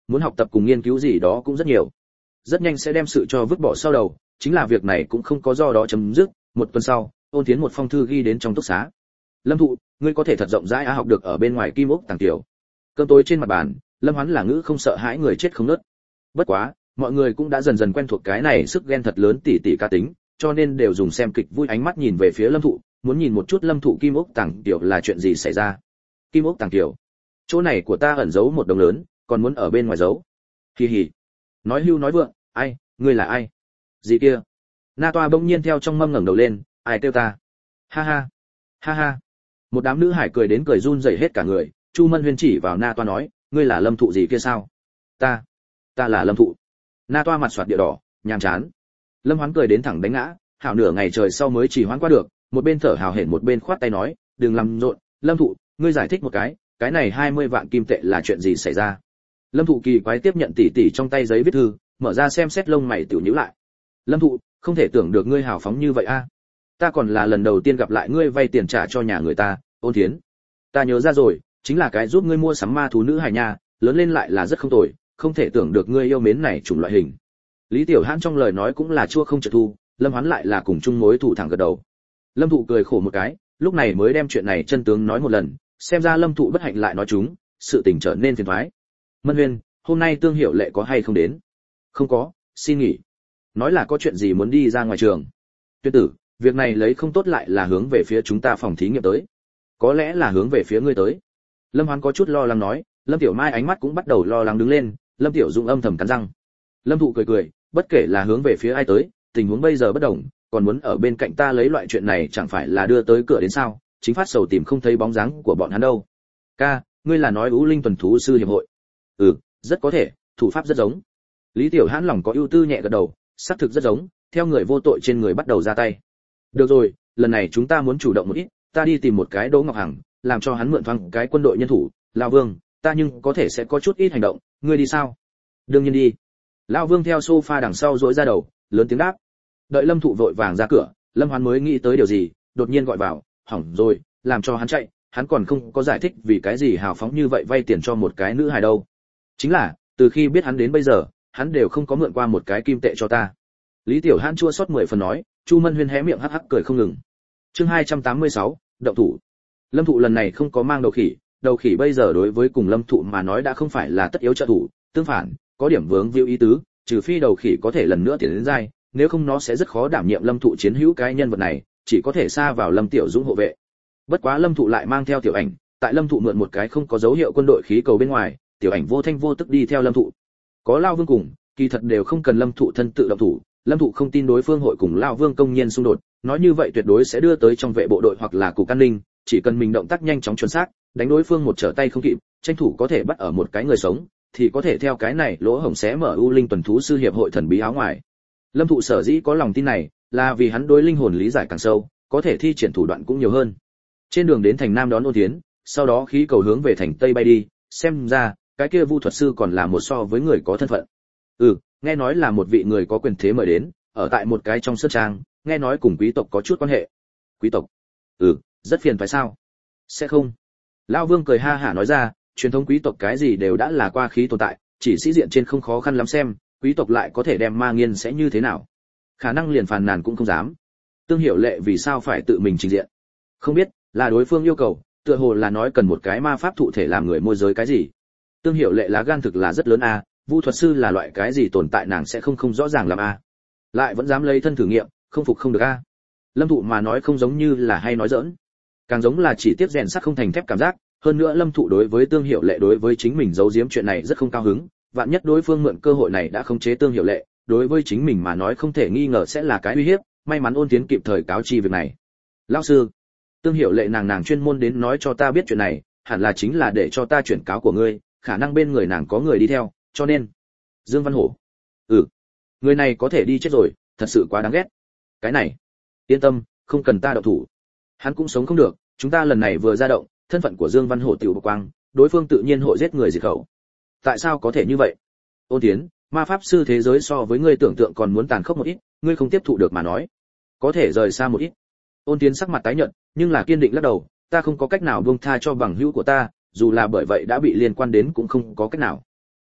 muốn học tập cùng nghiên cứu gì đó cũng rất nhiều. Rất nhanh sẽ đem sự cho vứt bỏ sau đầu, chính là việc này cũng không có do đó chấm dứt. Một tuần sau, Ôn Tiến một phong thư ghi đến trong túc xá. Lâm Thụ, ngươi có thể thật rộng rãi á học được ở bên ngoài Kim Ốc Tàng Tiểu. Cơm tối trên mặt bàn, Lâm Hoán là ngữ không sợ hãi người chết không nớt. Bất quá, mọi người cũng đã dần dần quen thuộc cái này sức ghen thật lớn tỉ tỉ cá tính, cho nên đều dùng xem kịch vui ánh mắt nhìn về phía Lâm Thụ, muốn nhìn một chút Lâm Thụ Kim Ốc Tàng Tiểu là chuyện gì xảy ra. Kim Ốc Tàng Tiểu, chỗ này của ta ẩn giấu một đồng lớn, còn muốn ở bên ngoài giấu. Hì hì. Nói hưu nói vượng, ai, ngươi là ai? Gì kia? Na Toa bỗng nhiên theo trong mâm ngẩng đầu lên, ai kêu ta? Ha ha, ha ha. Một đám nữ hải cười đến cười run rẩy hết cả người. Chu Mân Huyên chỉ vào Na Toa nói, ngươi là Lâm Thụ gì kia sao? Ta, ta là Lâm Thụ. Na Toa mặt xoạt địa đỏ, nhàm chán. Lâm Hoán cười đến thẳng đánh ngã, hảo nửa ngày trời sau mới chỉ hoãn qua được, một bên thở hào hển một bên khoát tay nói, đừng làm rộn, Lâm Thụ, ngươi giải thích một cái, cái này hai mươi vạn kim tệ là chuyện gì xảy ra? Lâm Thụ kỳ quái tiếp nhận tỉ tỉ trong tay giấy viết thư, mở ra xem xét lông mày tiểu nhíu lại. Lâm Thụ, không thể tưởng được ngươi hào phóng như vậy a. Ta còn là lần đầu tiên gặp lại ngươi vay tiền trả cho nhà người ta, Ôn Thiến. Ta nhớ ra rồi, chính là cái giúp ngươi mua sắm ma thú nữ hài nha, lớn lên lại là rất không tồi, không thể tưởng được ngươi yêu mến này chủng loại hình. Lý Tiểu Hãn trong lời nói cũng là chua không chợt thu, Lâm Hoán lại là cùng chung mối thủ thẳng gật đầu. Lâm Thụ cười khổ một cái, lúc này mới đem chuyện này chân tướng nói một lần, xem ra Lâm Thụ bất hạnh lại nói chúng, sự tình trở nên phiền toái. Mân Huyên, hôm nay Tương Hiểu Lệ có hay không đến? Không có, xin nghỉ. Nói là có chuyện gì muốn đi ra ngoài trường. Tuyết tử, việc này lấy không tốt lại là hướng về phía chúng ta phòng thí nghiệm tới. Có lẽ là hướng về phía ngươi tới. Lâm Hoán có chút lo lắng nói, Lâm Tiểu Mai ánh mắt cũng bắt đầu lo lắng đứng lên, Lâm Tiểu Dung âm thầm cắn răng. Lâm Thụ cười cười, bất kể là hướng về phía ai tới, tình huống bây giờ bất đồng, còn muốn ở bên cạnh ta lấy loại chuyện này chẳng phải là đưa tới cửa đến sao? Chính phát sầu tìm không thấy bóng dáng của bọn hắn đâu. Ca, ngươi là nói Ú Linh tuần thú sư hiệp hội? Ừ, rất có thể, thủ pháp rất giống. Lý Tiểu Hãn lòng có ưu tư nhẹ gật đầu, xác thực rất giống, theo người vô tội trên người bắt đầu ra tay. Được rồi, lần này chúng ta muốn chủ động một ít, ta đi tìm một cái Đỗ Ngọc Hằng, làm cho hắn mượn thoáng cái quân đội nhân thủ. Lão Vương, ta nhưng có thể sẽ có chút ít hành động, ngươi đi sao? Đương nhiên đi. Lão Vương theo sofa đằng sau duỗi ra đầu, lớn tiếng đáp. Đợi Lâm Thụ vội vàng ra cửa, Lâm Hoán mới nghĩ tới điều gì, đột nhiên gọi vào, hỏng rồi, làm cho hắn chạy, hắn còn không có giải thích vì cái gì hào phóng như vậy vay tiền cho một cái nữ hài đâu. Chính là, từ khi biết hắn đến bây giờ, hắn đều không có mượn qua một cái kim tệ cho ta. Lý Tiểu Hãn chua xót mười phần nói, Chu Mân Huyên hé miệng hắc hắc cười không ngừng. Chương hai trăm tám mươi sáu, động thủ. Lâm Thụ lần này không có mang đầu khỉ, đầu khỉ bây giờ đối với cùng Lâm Thụ mà nói đã không phải là tất yếu trợ thủ, tương phản, có điểm vướng víu ý tứ, trừ phi đầu khỉ có thể lần nữa tiến đến giai, nếu không nó sẽ rất khó đảm nhiệm Lâm Thụ chiến hữu cái nhân vật này, chỉ có thể sa vào Lâm Tiểu Dũng hộ vệ. Bất quá Lâm Thụ lại mang theo Tiểu Ảnh, tại Lâm Thụ mượn một cái không có dấu hiệu quân đội khí cầu bên ngoài, Tiểu Ảnh vô thanh vô tức đi theo Lâm Thụ. Có Lao Vương cùng, kỳ thật đều không cần Lâm Thụ thân tự động thủ, Lâm Thụ không tin đối phương hội cùng Lao Vương công nhiên xung đột, nói như vậy tuyệt đối sẽ đưa tới trong vệ bộ đội hoặc là cục an ninh, chỉ cần mình động tác nhanh chóng chuẩn xác, đánh đối phương một trở tay không kịp, tranh thủ có thể bắt ở một cái người sống, thì có thể theo cái này lỗ hổng xé mở U Linh tuần thú sư hiệp hội thần bí áo ngoài. Lâm Thụ sở dĩ có lòng tin này, là vì hắn đối linh hồn lý giải càng sâu, có thể thi triển thủ đoạn cũng nhiều hơn. Trên đường đến thành Nam đón Ôn Tiến, sau đó khí cầu hướng về thành Tây bay đi, xem ra cái kia Vu thuật sư còn là một so với người có thân phận. Ừ, nghe nói là một vị người có quyền thế mời đến, ở tại một cái trong sơn trang, nghe nói cùng quý tộc có chút quan hệ. Quý tộc? Ừ, rất phiền phải sao? Sẽ không. Lão Vương cười ha hả nói ra, truyền thống quý tộc cái gì đều đã là qua khí tồn tại, chỉ sĩ diện trên không khó khăn lắm xem, quý tộc lại có thể đem ma nghiên sẽ như thế nào? Khả năng liền phàn nàn cũng không dám. Tương Hiểu Lệ vì sao phải tự mình trình diện? Không biết, là đối phương yêu cầu, tựa hồ là nói cần một cái ma pháp thụ thể làm người môi giới cái gì. Tương Hiểu Lệ lá gan thực là rất lớn a, à, Vu thuật sư là loại cái gì tồn tại nàng sẽ không không rõ ràng làm a. À. Lại vẫn dám lấy thân thử nghiệm, không phục không được a. À. Lâm Thụ mà nói không giống như là hay nói giỡn, càng giống là chỉ tiếp rèn sắt không thành thép cảm giác, hơn nữa Lâm Thụ đối với Tương Hiểu Lệ đối với chính mình giấu giếm chuyện này rất không cao hứng, vạn nhất đối phương mượn cơ hội này đã khống chế Tương Hiểu Lệ, đối với chính mình mà nói không thể nghi ngờ sẽ là cái uy hiếp, may mắn Ôn Tiến kịp thời cáo chi việc này. Lão sư, Tương Hiểu Lệ nàng nàng chuyên môn đến nói cho ta biết chuyện này, hẳn là chính là để cho ta chuyển cáo của ngươi, khả năng bên người nàng có người đi theo, cho nên. Dương Văn Hổ. Ừ, người này có thể đi chết rồi, thật sự quá đáng ghét. Cái này, yên tâm, không cần ta động thủ. Hắn cũng sống không được, chúng ta lần này vừa ra động, thân phận của Dương Văn Hổ tiểu bộc quang, đối phương tự nhiên hội giết người diệt khẩu. Tại sao có thể như vậy? Ôn Tiến, ma pháp sư thế giới so với ngươi tưởng tượng còn muốn tàn khốc một ít, ngươi không tiếp thụ được mà nói, có thể rời xa một ít. Ôn Tiến sắc mặt tái nhợt, nhưng là kiên định lắc đầu, ta không có cách nào buông tha cho bằng hữu của ta, dù là bởi vậy đã bị liên quan đến cũng không có cách nào.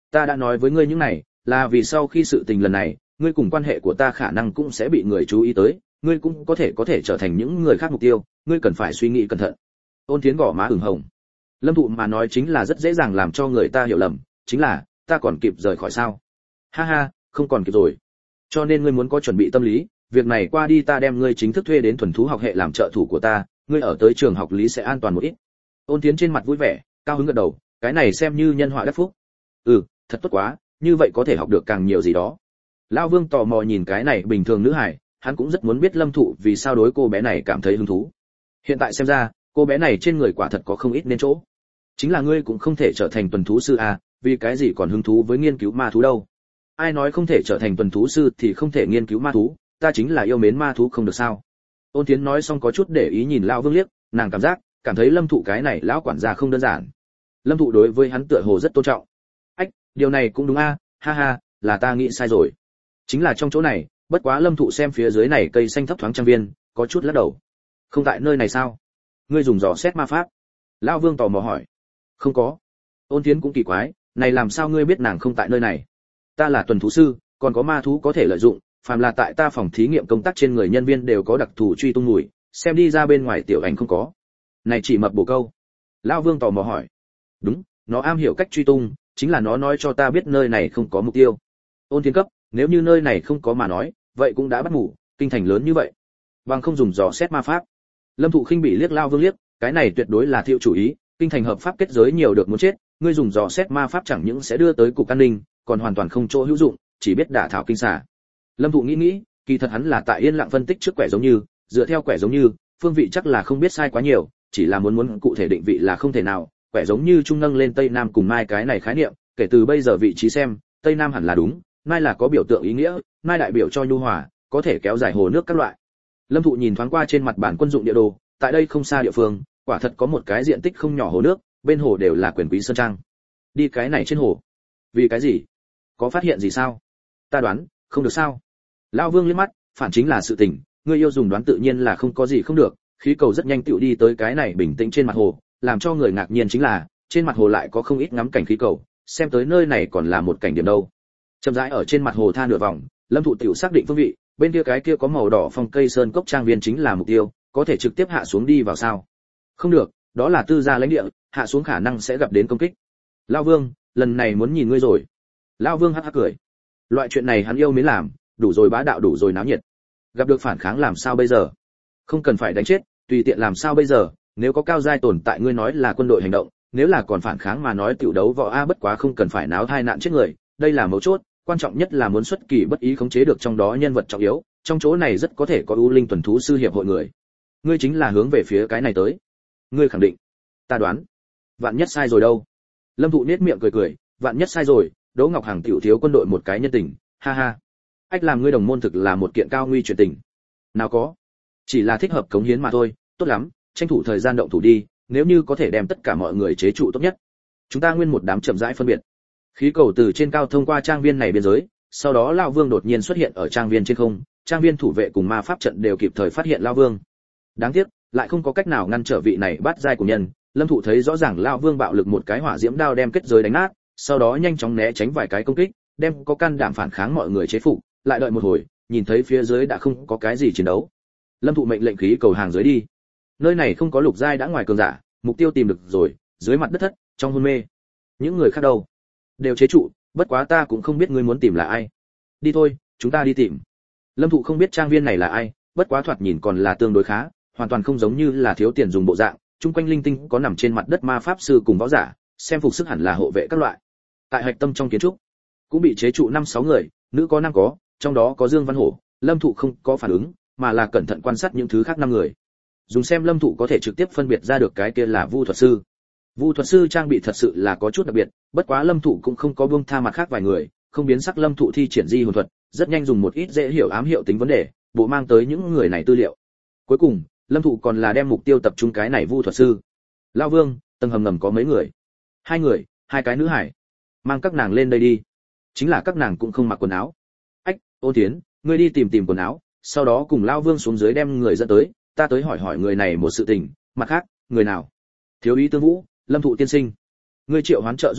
Ta đã nói với ngươi những này là vì sau khi sự tình lần này ngươi cùng quan hệ của ta khả năng cũng sẽ bị người chú ý tới, ngươi cũng có thể có thể trở thành những người khác mục tiêu, ngươi cần phải suy nghĩ cẩn thận. Ôn Thiến gò má ửng hồng. Lâm Thụ mà nói chính là rất dễ dàng làm cho người ta hiểu lầm, chính là ta còn kịp rời khỏi sao? Ha ha, không còn kịp rồi. Cho nên ngươi muốn có chuẩn bị tâm lý, việc này qua đi ta đem ngươi chính thức thuê đến thuần thú học hệ làm trợ thủ của ta, ngươi ở tới trường học lý sẽ an toàn một ít. Ôn Thiến trên mặt vui vẻ, cao hứng gật đầu, cái này xem như nhân họa đắc phúc. Ừ, thật tốt quá, như vậy có thể học được càng nhiều gì đó. Lão Vương tò mò nhìn cái này bình thường nữ hải, hắn cũng rất muốn biết Lâm Thụ vì sao đối cô bé này cảm thấy hứng thú. Hiện tại xem ra, cô bé này trên người quả thật có không ít nên chỗ. Chính là ngươi cũng không thể trở thành tuần thú sư à, vì cái gì còn hứng thú với nghiên cứu ma thú đâu? Ai nói không thể trở thành tuần thú sư thì không thể nghiên cứu ma thú, ta chính là yêu mến ma thú không được sao? Ôn Thiến nói xong có chút để ý nhìn Lão Vương liếc, nàng cảm giác, cảm thấy Lâm Thụ cái này lão quản gia không đơn giản. Lâm Thụ đối với hắn tựa hồ rất tôn trọng. Ách, điều này cũng đúng a, ha ha, là ta nghĩ sai rồi. Chính là trong chỗ này, bất quá Lâm Thụ xem phía dưới này cây xanh thấp thoáng trang viên, có chút lắc đầu. Không tại nơi này sao? Ngươi dùng dò xét ma pháp? Lão Vương tò mò hỏi. Không có. Ôn Thiến cũng kỳ quái, này làm sao ngươi biết nàng không tại nơi này? Ta là tuần thú sư, còn có ma thú có thể lợi dụng, phàm là tại ta phòng thí nghiệm công tác trên người nhân viên đều có đặc thù truy tung mùi, xem đi ra bên ngoài tiểu ảnh không có. Này chỉ mập bổ câu. Lão Vương tò mò hỏi. Đúng, nó am hiểu cách truy tung, chính là nó nói cho ta biết nơi này không có mục tiêu. Ôn Thiến cấp, nếu như nơi này không có mà nói, vậy cũng đã bắt ngủ, kinh thành lớn như vậy, bằng không dùng dò xét ma pháp. Lâm Thụ khinh bị liếc Lão Vương liếc, cái này tuyệt đối là thiệu chủ ý, kinh thành hợp pháp kết giới nhiều được muốn chết, ngươi dùng dò xét ma pháp chẳng những sẽ đưa tới cục an ninh, còn hoàn toàn không chỗ hữu dụng, chỉ biết đả thảo kinh xà. Lâm Thụ nghĩ nghĩ, kỳ thật hắn là tại yên lặng phân tích trước quẻ giống như, dựa theo quẻ giống như, phương vị chắc là không biết sai quá nhiều, chỉ là muốn muốn cụ thể định vị là không thể nào, quẻ giống như trung nâng lên tây nam cùng mai cái này khái niệm, kể từ bây giờ vị trí xem, tây nam hẳn là đúng, mai là có biểu tượng ý nghĩa, mai đại biểu cho nhu hòa, có thể kéo dài hồ nước các loại. Lâm Thụ nhìn thoáng qua trên mặt bản quân dụng địa đồ, tại đây không xa địa phương, quả thật có một cái diện tích không nhỏ hồ nước, bên hồ đều là quyền quý sơn trang. Đi cái này trên hồ. Vì cái gì? Có phát hiện gì sao? Ta đoán, không được sao? Lão Vương liếc mắt, phản chính là sự tình, ngươi yêu dùng đoán tự nhiên là không có gì không được, khí cầu rất nhanh tựu đi tới cái này bình tĩnh trên mặt hồ, làm cho người ngạc nhiên chính là, trên mặt hồ lại có không ít ngắm cảnh khí cầu, xem tới nơi này còn là một cảnh điểm đâu. Chậm rãi ở trên mặt hồ tha nửa vòng, Lâm Thụ tiểu xác định phương vị, bên kia cái kia có màu đỏ phong cây sơn cốc trang viên chính là mục tiêu, có thể trực tiếp hạ xuống đi vào sao? Không được, đó là tư gia lãnh địa, hạ xuống khả năng sẽ gặp đến công kích. Lão Vương, lần này muốn nhìn ngươi rồi. Lão Vương hắc hắc cười. Loại chuyện này hắn yêu mến làm, đủ rồi bá đạo đủ rồi náo nhiệt. Gặp được phản kháng làm sao bây giờ? Không cần phải đánh chết, tùy tiện làm sao bây giờ, nếu có cao giai tồn tại ngươi nói là quân đội hành động, nếu là còn phản kháng mà nói tiểu đấu võ a bất quá không cần phải náo thai nạn chết người, đây là mấu chốt, quan trọng nhất là muốn xuất kỳ bất ý khống chế được trong đó nhân vật trọng yếu, trong chỗ này rất có thể có ưu linh tuần thú sư hiệp hội người. Ngươi chính là hướng về phía cái này tới. Ngươi khẳng định? Ta đoán. Vạn nhất sai rồi đâu? Lâm Thụ nhếch miệng cười cười, vạn nhất sai rồi, Đỗ Ngọc Hằng tiểu thiếu quân đội một cái nhân tình, ha ha. Ách làm ngươi đồng môn thực là một kiện cao nguy chuyện tình. Nào có, chỉ là thích hợp cống hiến mà thôi, tốt lắm, tranh thủ thời gian động thủ đi, nếu như có thể đem tất cả mọi người chế trụ tốt nhất. Chúng ta nguyên một đám chậm rãi phân biệt. Khí cầu từ trên cao thông qua trang viên này biên giới, sau đó Lão Vương đột nhiên xuất hiện ở trang viên trên không, trang viên thủ vệ cùng ma pháp trận đều kịp thời phát hiện Lão Vương. Đáng tiếc, lại không có cách nào ngăn trở vị này bắt giai của nhân. Lâm Thụ thấy rõ ràng Lão Vương bạo lực một cái hỏa diễm đao đem kết giới đánh nát, sau đó nhanh chóng né tránh vài cái công kích, đem có can đảm phản kháng mọi người chế phục, lại đợi một hồi, nhìn thấy phía dưới đã không có cái gì chiến đấu. Lâm Thụ mệnh lệnh khí cầu hàng dưới đi. Nơi này không có lục giai đã ngoài cường giả, mục tiêu tìm được rồi, dưới mặt đất thất, trong hôn mê. Những người khác đâu? Đều chế trụ, bất quá ta cũng không biết ngươi muốn tìm là ai. Đi thôi, chúng ta đi tìm. Lâm Thụ không biết trang viên này là ai, bất quá thoạt nhìn còn là tương đối khá, hoàn toàn không giống như là thiếu tiền dùng bộ dạng, chung quanh linh tinh có nằm trên mặt đất ma pháp sư cùng võ giả, xem phục sức hẳn là hộ vệ các loại. Tại hạch tâm trong kiến trúc, cũng bị chế trụ năm sáu người, nữ có năm có, trong đó có Dương Văn Hổ. Lâm Thụ không có phản ứng, mà là cẩn thận quan sát những thứ khác năm người. Dùng xem Lâm Thụ có thể trực tiếp phân biệt ra được cái kia là Vu thuật sư. Vu thuật sư trang bị thật sự là có chút đặc biệt, bất quá Lâm Thụ cũng không có buông tha mặt khác vài người, không biến sắc Lâm Thụ thi triển di hồn thuật, rất nhanh dùng một ít dễ hiểu ám hiệu tính vấn đề, bộ mang tới những người này tư liệu. Cuối cùng, Lâm Thụ còn là đem mục tiêu tập trung cái này Vu thuật sư. Lão Vương, tầng hầm ngầm có mấy người? Hai người, hai cái nữ hải. Mang các nàng lên đây đi. Chính là các nàng cũng không mặc quần áo. Ách, Ôn Thiến, ngươi đi tìm tìm quần áo, sau đó cùng Lão Vương xuống dưới đem người dẫn tới, ta tới hỏi hỏi người này một sự tình, mặt khác, người nào? Thiếu úy Tương Vũ, Lâm Thụ tiên sinh. Ngươi triệu hoán trợ giúp à,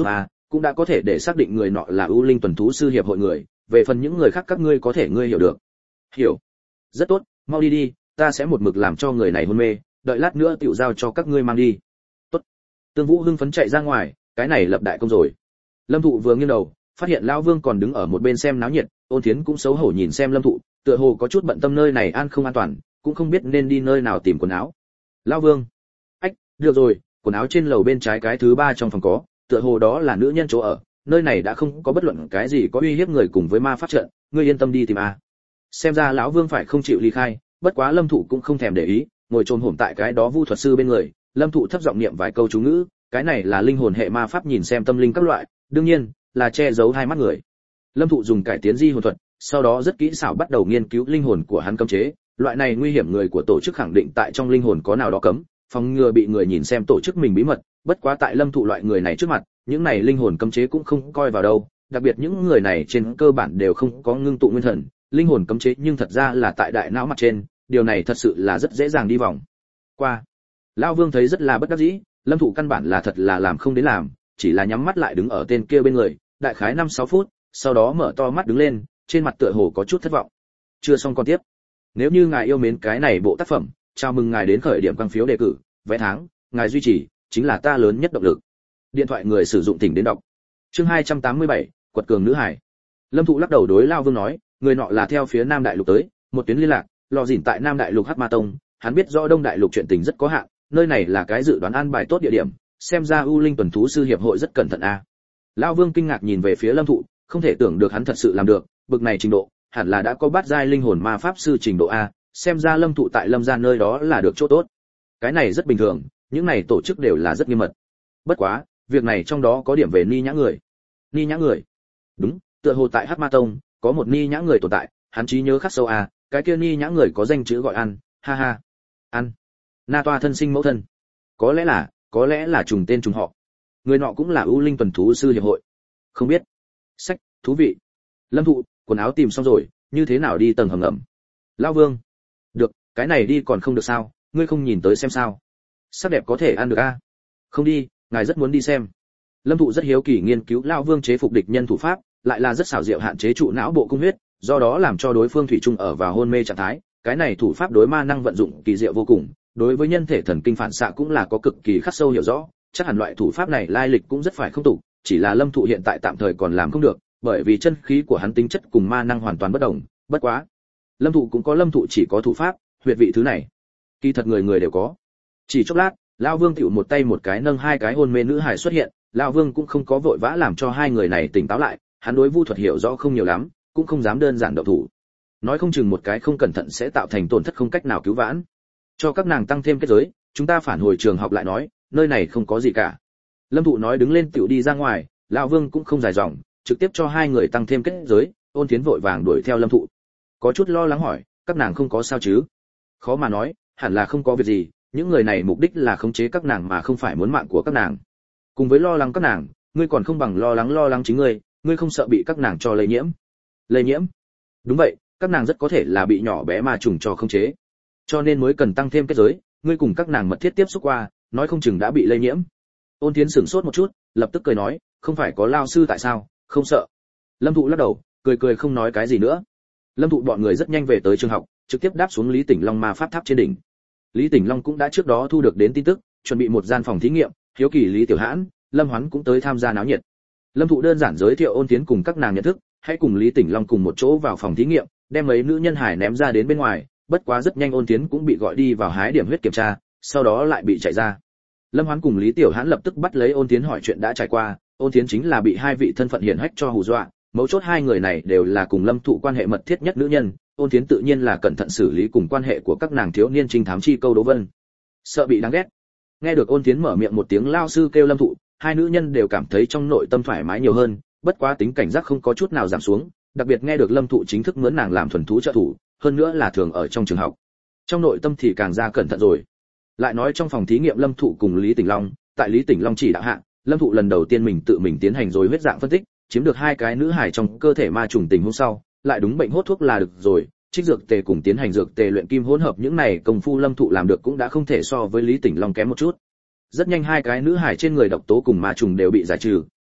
cũng đã có thể để xác định người nọ là ưu linh tuần thú sư hiệp hội người, về phần những người khác các ngươi có thể ngươi hiểu được. Hiểu. Rất tốt, mau đi đi, ta sẽ một mực làm cho người này hôn mê, đợi lát nữa tiểu giao cho các ngươi mang đi. Tốt. Tương Vũ hưng phấn chạy ra ngoài, cái này lập đại công rồi. Lâm Thụ vừa nghiêng đầu, phát hiện lão Vương còn đứng ở một bên xem náo nhiệt, Ôn Thiến cũng xấu hổ nhìn xem Lâm Thụ, tựa hồ có chút bận tâm nơi này an không an toàn, cũng không biết nên đi nơi nào tìm quần áo. Lão Vương, ách, được rồi, quần áo trên lầu bên trái cái thứ ba trong phòng có, tựa hồ đó là nữ nhân chỗ ở, nơi này đã không có bất luận cái gì có uy hiếp người cùng với ma pháp trận, ngươi yên tâm đi tìm a. Xem ra lão Vương phải không chịu ly khai, bất quá Lâm Thụ cũng không thèm để ý, ngồi chồm hổm tại cái đó vu thuật sư bên người, Lâm Thụ thấp giọng niệm vài câu chú ngữ, cái này là linh hồn hệ ma pháp nhìn xem tâm linh các loại, đương nhiên là che giấu hai mắt người. Lâm Thụ dùng cải tiến di hồn thuật, sau đó rất kỹ xảo bắt đầu nghiên cứu linh hồn của hắn cấm chế, loại này nguy hiểm người của tổ chức khẳng định tại trong linh hồn có nào đó cấm, phòng ngừa bị người nhìn xem tổ chức mình bí mật, bất quá tại Lâm Thụ loại người này trước mặt, những này linh hồn cấm chế cũng không coi vào đâu, đặc biệt những người này trên cơ bản đều không có ngưng tụ nguyên thần, linh hồn cấm chế nhưng thật ra là tại đại não mặt trên, điều này thật sự là rất dễ dàng đi vòng qua. Lão Vương thấy rất là bất đắc dĩ, Lâm Thụ căn bản là thật là làm không đến làm, chỉ là nhắm mắt lại đứng ở tên kia bên người, đại khái năm sáu phút, sau đó mở to mắt đứng lên, trên mặt tựa hồ có chút thất vọng. Chưa xong con tiếp. Nếu như ngài yêu mến cái này bộ tác phẩm, chào mừng ngài đến khởi điểm quang phiếu đề cử, vé tháng, ngài duy trì chính là ta lớn nhất động lực. Điện thoại người sử dụng tỉnh đến đọc. Chương hai trăm tám mươi bảy, quật cường nữ hải. Lâm Thụ lắc đầu đối Lão Vương nói, người nọ là theo phía Nam Đại Lục tới, một tuyến liên lạc, lò dỉn tại Nam Đại Lục Hắc Ma Tông, hắn biết rõ Đông Đại Lục chuyện tình rất có hạn, nơi này là cái dự đoán an bài tốt địa điểm, xem ra U Linh tuần thú sư hiệp hội rất cẩn thận a. Lão Vương kinh ngạc nhìn về phía Lâm Thụ, không thể tưởng được hắn thật sự làm được, bực này trình độ, hẳn là đã có bát giai linh hồn ma pháp sư trình độ a, xem ra Lâm Thụ tại Lâm gia nơi đó là được chỗ tốt. Cái này rất bình thường, những này tổ chức đều là rất nghiêm mật. Bất quá, việc này trong đó có điểm về ni nhã người. Ni nhã người? Đúng, tựa hồ tại Hắc Ma Tông có một ni nhã người tồn tại, hắn trí nhớ khắc sâu a, cái kia ni nhã người có danh chữ gọi ăn, ha ha. Ăn. Na Toa thân sinh mẫu thân. Có lẽ là, có lẽ là trùng tên trùng họ. Người nọ cũng là U Linh tuần thú sư hiệp hội. Không biết. Sách, thú vị. Lâm Thụ, quần áo tìm xong rồi, như thế nào đi tầng hầm ngầm? Lão Vương. Được, cái này đi còn không được sao, ngươi không nhìn tới xem sao? Sắc đẹp có thể ăn được a? Không đi, ngài rất muốn đi xem. Lâm Thụ rất hiếu kỳ nghiên cứu Lão Vương chế phục địch nhân thủ pháp, lại là rất xảo diệu hạn chế trụ não bộ cung huyết, do đó làm cho đối phương thủy chung ở vào hôn mê trạng thái, cái này thủ pháp đối ma năng vận dụng kỳ diệu vô cùng, đối với nhân thể thần kinh phản xạ cũng là có cực kỳ khắc sâu hiểu rõ, chắc hẳn loại thủ pháp này lai lịch cũng rất phải không tục, chỉ là Lâm Thụ hiện tại tạm thời còn làm không được, bởi vì chân khí của hắn tính chất cùng ma năng hoàn toàn bất đồng, bất quá, Lâm Thụ cũng có Lâm Thụ chỉ có thủ pháp, huyệt vị thứ này, kỳ thật người người đều có. Chỉ chốc lát, Lão Vương tiểu một tay một cái nâng hai cái hôn mê nữ hải xuất hiện, Lão Vương cũng không có vội vã làm cho hai người này tỉnh táo lại, hắn đối vu thuật hiểu rõ không nhiều lắm, cũng không dám đơn giản động thủ. Nói không chừng một cái không cẩn thận sẽ tạo thành tổn thất không cách nào cứu vãn. Cho các nàng tăng thêm kết giới, chúng ta phản hồi trường học lại nói, nơi này không có gì cả. Lâm Thụ nói đứng lên tiểu đi ra ngoài, Lão Vương cũng không dài dòng, trực tiếp cho hai người tăng thêm kết giới, Ôn Thiến vội vàng đuổi theo Lâm Thụ. Có chút lo lắng hỏi, các nàng không có sao chứ? Khó mà nói, hẳn là không có việc gì, những người này mục đích là khống chế các nàng mà không phải muốn mạng của các nàng. Cùng với lo lắng các nàng, ngươi còn không bằng lo lắng lo lắng chính ngươi, ngươi không sợ bị các nàng cho lây nhiễm. Lây nhiễm? Đúng vậy, các nàng rất có thể là bị nhỏ bé ma trùng cho khống chế. Cho nên mới cần tăng thêm kết giới, ngươi cùng các nàng mật thiết tiếp xúc qua, nói không chừng đã bị lây nhiễm. Ôn Thiến sửng sốt một chút, lập tức cười nói, không phải có lao sư tại sao, không sợ. Lâm Thụ lắc đầu, cười cười không nói cái gì nữa. Lâm Thụ bọn người rất nhanh về tới trường học, trực tiếp đáp xuống Lý Tỉnh Long ma pháp tháp trên đỉnh. Lý Tỉnh Long cũng đã trước đó thu được đến tin tức, chuẩn bị một gian phòng thí nghiệm, hiếu kỳ Lý Tiểu Hãn, Lâm Hoán cũng tới tham gia náo nhiệt. Lâm Thụ đơn giản giới thiệu Ôn Thiến cùng các nàng nhận thức, hãy cùng Lý Tỉnh Long cùng một chỗ vào phòng thí nghiệm, đem mấy nữ nhân hải ném ra đến bên ngoài, bất quá rất nhanh Ôn Thiến cũng bị gọi đi vào hái điểm huyết kiểm tra, sau đó lại bị chạy ra. Lâm Hoán cùng Lý Tiểu Hãn lập tức bắt lấy Ôn Thiến hỏi chuyện đã trải qua, Ôn Thiến chính là bị hai vị thân phận hiển hách cho hù dọa, mấu chốt hai người này đều là cùng Lâm Thụ quan hệ mật thiết nhất nữ nhân, Ôn Thiến tự nhiên là cẩn thận xử lý cùng quan hệ của các nàng thiếu niên trinh thám chi câu đố vân. Sợ bị đáng ghét. Nghe được Ôn Thiến mở miệng một tiếng lao sư kêu Lâm Thụ, hai nữ nhân đều cảm thấy trong nội tâm thoải mái nhiều hơn, bất quá tính cảnh giác không có chút nào giảm xuống, đặc biệt nghe được Lâm Thụ chính thức mướn nàng làm thuần thú trợ thủ, hơn nữa là thường ở trong trường học. Trong nội tâm thì càng ra cẩn thận rồi. Lại nói trong phòng thí nghiệm Lâm Thụ cùng Lý Tỉnh Long, tại Lý Tỉnh Long chỉ đạo hạ, Lâm Thụ lần đầu tiên mình tự mình tiến hành rồi huyết dạng phân tích, chiếm được hai cái nữ hải trong cơ thể ma trùng tình hôm sau, lại đúng bệnh hốt thuốc là được rồi, trích dược tề cùng tiến hành dược tề luyện kim hỗn hợp những này công phu Lâm Thụ làm được cũng đã không thể so với Lý Tỉnh Long kém một chút. Rất nhanh hai cái nữ hải trên người độc tố cùng ma trùng đều bị giải trừ,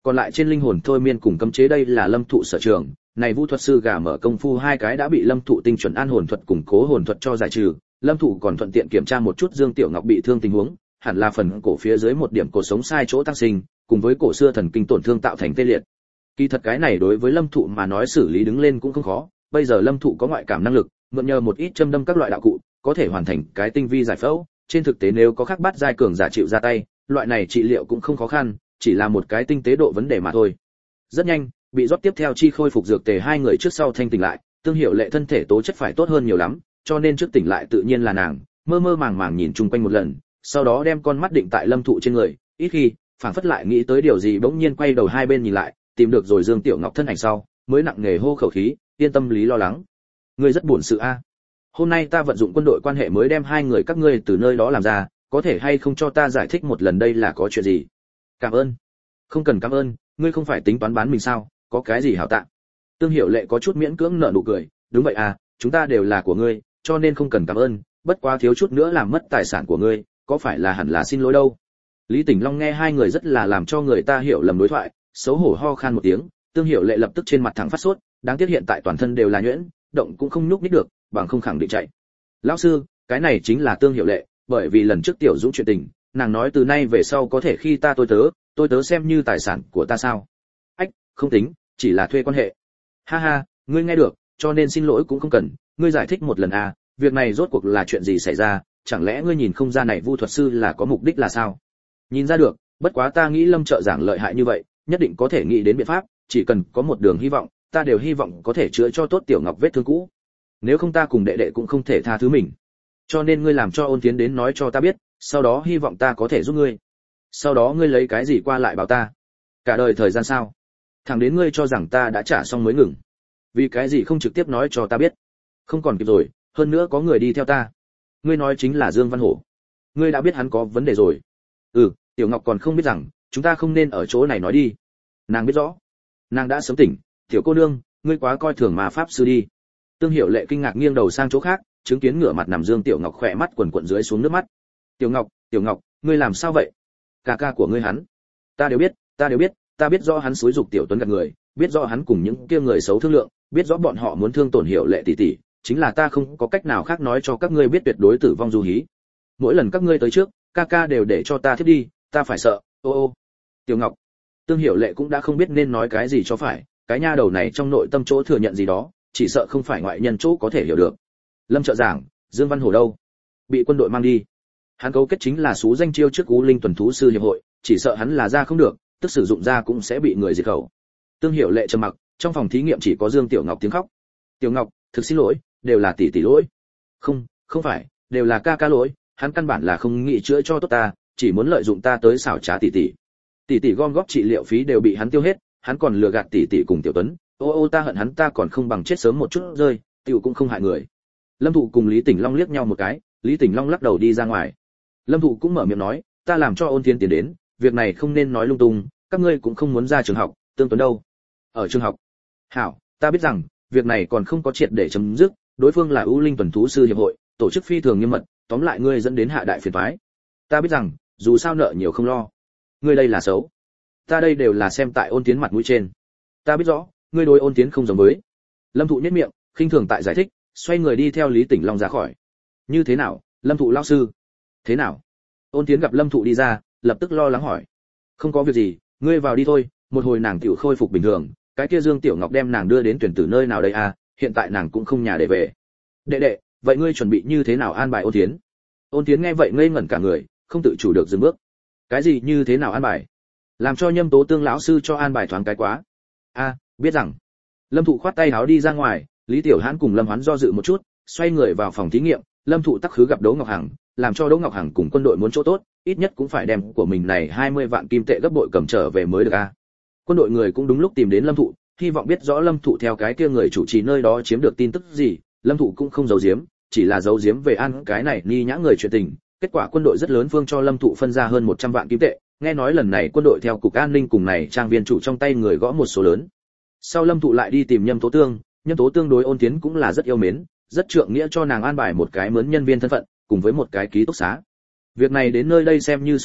còn lại trên linh hồn thôi miên cùng cấm chế đây là lâm thụ sở trường. Này vu thuật sư gà mở công phu hai cái đã bị lâm thụ tinh chuẩn an hồn thuật cùng cố hồn thuật cho giải trừ. Lâm thụ còn thuận tiện kiểm tra một chút Dương Tiểu Ngọc bị thương tình huống, hẳn là phần cổ phía dưới một điểm cổ sống sai chỗ tăng sinh, cùng với cổ xưa thần kinh tổn thương tạo thành tê liệt. Kỳ thật cái này đối với lâm thụ mà nói xử lý đứng lên cũng không khó, bây giờ lâm thụ có ngoại cảm năng lực, mượn nhờ một ít châm đâm các loại đạo cụ, có thể hoàn thành cái tinh vi giải phẫu. Trên thực tế nếu có khác bắt giai cường giả chịu ra tay, loại này trị liệu cũng không khó khăn, chỉ là một cái tinh tế độ vấn đề mà thôi. Rất nhanh, bị rót tiếp theo chi khôi phục dược tề hai người trước sau thanh tỉnh lại, Tương Hiểu Lệ thân thể tố chất phải tốt hơn nhiều lắm, cho nên trước tỉnh lại tự nhiên là nàng, mơ mơ màng màng nhìn chung quanh một lần, sau đó đem con mắt định tại lâm thụ trên người, ít khi phảng phất lại nghĩ tới điều gì bỗng nhiên quay đầu hai bên nhìn lại, tìm được rồi Dương Tiểu Ngọc thân ảnh sau, mới nặng nề hô khẩu khí, yên tâm lý lo lắng. Ngươi rất buồn sự a. Hôm nay ta vận dụng quân đội quan hệ mới đem hai người các ngươi từ nơi đó làm ra, có thể hay không cho ta giải thích một lần đây là có chuyện gì? Cảm ơn. Không cần cảm ơn, ngươi không phải tính toán bán mình sao, có cái gì hảo tạ. Tương Hiểu Lệ có chút miễn cưỡng nở nụ cười, đúng vậy à, chúng ta đều là của ngươi, cho nên không cần cảm ơn, bất quá thiếu chút nữa làm mất tài sản của ngươi, có phải là hẳn là xin lỗi đâu. Lý Tỉnh Long nghe hai người rất là làm cho người ta hiểu lầm đối thoại, xấu hổ ho khan một tiếng, Tương Hiểu Lệ lập tức trên mặt thẳng phát sốt, đáng tiếc hiện tại toàn thân đều là nhuyễn, động cũng không nhúc nhích được, bằng không khẳng định chạy. Lão sư, cái này chính là Tương Hiểu Lệ, bởi vì lần trước tiểu Dũng chuyện tình, nàng nói từ nay về sau có thể khi ta tôi tớ, tôi tớ xem như tài sản của ta sao? Ách, không tính, chỉ là thuê quan hệ. Ha ha, ngươi nghe được, cho nên xin lỗi cũng không cần, ngươi giải thích một lần à, việc này rốt cuộc là chuyện gì xảy ra, chẳng lẽ ngươi nhìn không ra này vu thuật sư là có mục đích là sao? Nhìn ra được, bất quá ta nghĩ Lâm trợ giảng lợi hại như vậy, nhất định có thể nghĩ đến biện pháp, chỉ cần có một đường hy vọng, ta đều hy vọng có thể chữa cho tốt Tiểu Ngọc vết thương cũ. Nếu không ta cùng đệ đệ cũng không thể tha thứ mình. Cho nên ngươi làm cho Ôn Tiến đến nói cho ta biết, sau đó hy vọng ta có thể giúp ngươi. Sau đó ngươi lấy cái gì qua lại bảo ta? Cả đời thời gian sao? Thẳng đến ngươi cho rằng ta đã trả xong mới ngừng. Vì cái gì không trực tiếp nói cho ta biết? Không còn kịp rồi, hơn nữa có người đi theo ta. Ngươi nói chính là Dương Văn Hổ. Ngươi đã biết hắn có vấn đề rồi. Ừ, Tiểu Ngọc còn không biết rằng, chúng ta không nên ở chỗ này nói đi. Nàng biết rõ. Nàng đã sớm tỉnh, tiểu cô nương, ngươi quá coi thường ma pháp sư đi. Tương Hiểu Lệ kinh ngạc nghiêng đầu sang chỗ khác, chứng kiến ngửa mặt nằm Dương Tiểu Ngọc khỏe mắt quần quần dưới xuống nước mắt. Tiểu Ngọc, Tiểu Ngọc, ngươi làm sao vậy? Ca ca của ngươi hắn. Ta đều biết, ta đều biết, ta biết rõ hắn xúi dục Tiểu Tuấn gạt người, biết rõ hắn cùng những kia người xấu thương lượng, biết rõ bọn họ muốn thương tổn Hiểu Lệ tỷ tỷ, chính là ta không có cách nào khác nói cho các ngươi biết tuyệt đối tử vong du hí. Mỗi lần các ngươi tới trước, ca ca đều để cho ta thiết đi, ta phải sợ. Ô ô. Tiểu Ngọc. Tương Hiểu Lệ cũng đã không biết nên nói cái gì cho phải, cái nha đầu này trong nội tâm chỗ thừa nhận gì đó, chỉ sợ không phải ngoại nhân chỗ có thể hiểu được. Lâm trợ giảng, Dương Văn Hổ đâu? Bị quân đội mang đi. Hắn cấu kết chính là số danh chiêu trước U Linh tuần thú sư hiệp hội, chỉ sợ hắn là ra không được, tức sử dụng ra cũng sẽ bị người diệt khẩu. Tương Hiểu Lệ trầm mặc, trong phòng thí nghiệm chỉ có Dương Tiểu Ngọc tiếng khóc. Tiểu Ngọc, thực xin lỗi, đều là tỷ tỷ lỗi. Không, không phải, đều là ca ca lỗi, hắn căn bản là không nghĩ chữa cho tốt ta, chỉ muốn lợi dụng ta tới xảo trá tỷ tỷ. Tỷ tỷ gom góp trị liệu phí đều bị hắn tiêu hết, hắn còn lừa gạt tỷ tỷ cùng Tiểu Tuấn, ô ô ta hận hắn ta còn không bằng chết sớm một chút rơi, tiểu cũng không hại người. Lâm Thụ cùng Lý Tỉnh Long liếc nhau một cái, Lý Tỉnh Long lắc đầu đi ra ngoài. Lâm Thụ cũng mở miệng nói, ta làm cho Ôn Thiên tiến đến, việc này không nên nói lung tung, các ngươi cũng không muốn ra trường học, Tương Tuấn đâu? Ở trường học. Hảo, ta biết rằng, việc này còn không có triệt để chấm dứt, đối phương là U Linh tuần thú sư hiệp hội, tổ chức phi thường nghiêm mật, tóm lại ngươi dẫn đến hạ đại phiền toái. Ta biết rằng, dù sao nợ nhiều không lo. Ngươi đây là xấu. Ta đây đều là xem tại Ôn Tiến mặt mũi trên. Ta biết rõ, ngươi đối Ôn Tiến không giống với. Lâm Thụ nhếch miệng, khinh thường tại giải thích, xoay người đi theo Lý Tỉnh Long ra khỏi. Như thế nào, Lâm Thụ lão sư? Thế nào? Ôn Tiến gặp Lâm Thụ đi ra, lập tức lo lắng hỏi. Không có việc gì, ngươi vào đi thôi, một hồi nàng tiểu khôi phục bình thường, cái kia Dương Tiểu Ngọc đem nàng đưa đến tuyển tử nơi nào đây à, hiện tại nàng cũng không nhà để về. Đệ đệ, vậy ngươi chuẩn bị như thế nào an bài Ôn Tiến? Ôn Tiến nghe vậy ngây ngẩn cả người, không tự chủ được dừng bước. Cái gì như thế nào an bài? Làm cho Nhâm Tố Tương lão sư cho an bài thoáng cái quá. A, à, biết rằng. Lâm Thụ khoát tay áo đi ra ngoài, Lý Tiểu Hãn cùng Lâm Hoán do dự một chút, xoay người vào phòng thí nghiệm, Lâm Thụ tắc khứ gặp Đỗ Ngọc Hằng, làm cho Đỗ Ngọc Hằng cùng quân đội muốn chỗ tốt, ít nhất cũng phải đem của mình này hai mươi vạn kim tệ gấp bội cầm trở về mới được a. Quân đội người cũng đúng lúc tìm đến Lâm Thụ, hy vọng biết rõ Lâm Thụ theo cái kia người chủ trì nơi đó chiếm được tin tức gì, Lâm Thụ cũng không giấu giếm, chỉ là giấu giếm về ăn cái này ni nhã người chuyện tình. Kết quả quân đội rất lớn phương cho Lâm Thụ phân ra hơn một trăm vạn kim tệ, nghe nói lần này quân đội theo cục an ninh cùng này trang viên chủ trong tay người gõ một số lớn. Sau Lâm Thụ lại đi tìm Nhâm Tố Tương, Nhâm Tố Tương đối Ôn Tiến cũng là rất yêu mến, rất trượng nghĩa cho nàng an bài một cái mướn nhân viên thân phận, cùng với một cái ký túc xá. Việc này đến nơi đây xem như xong rồi,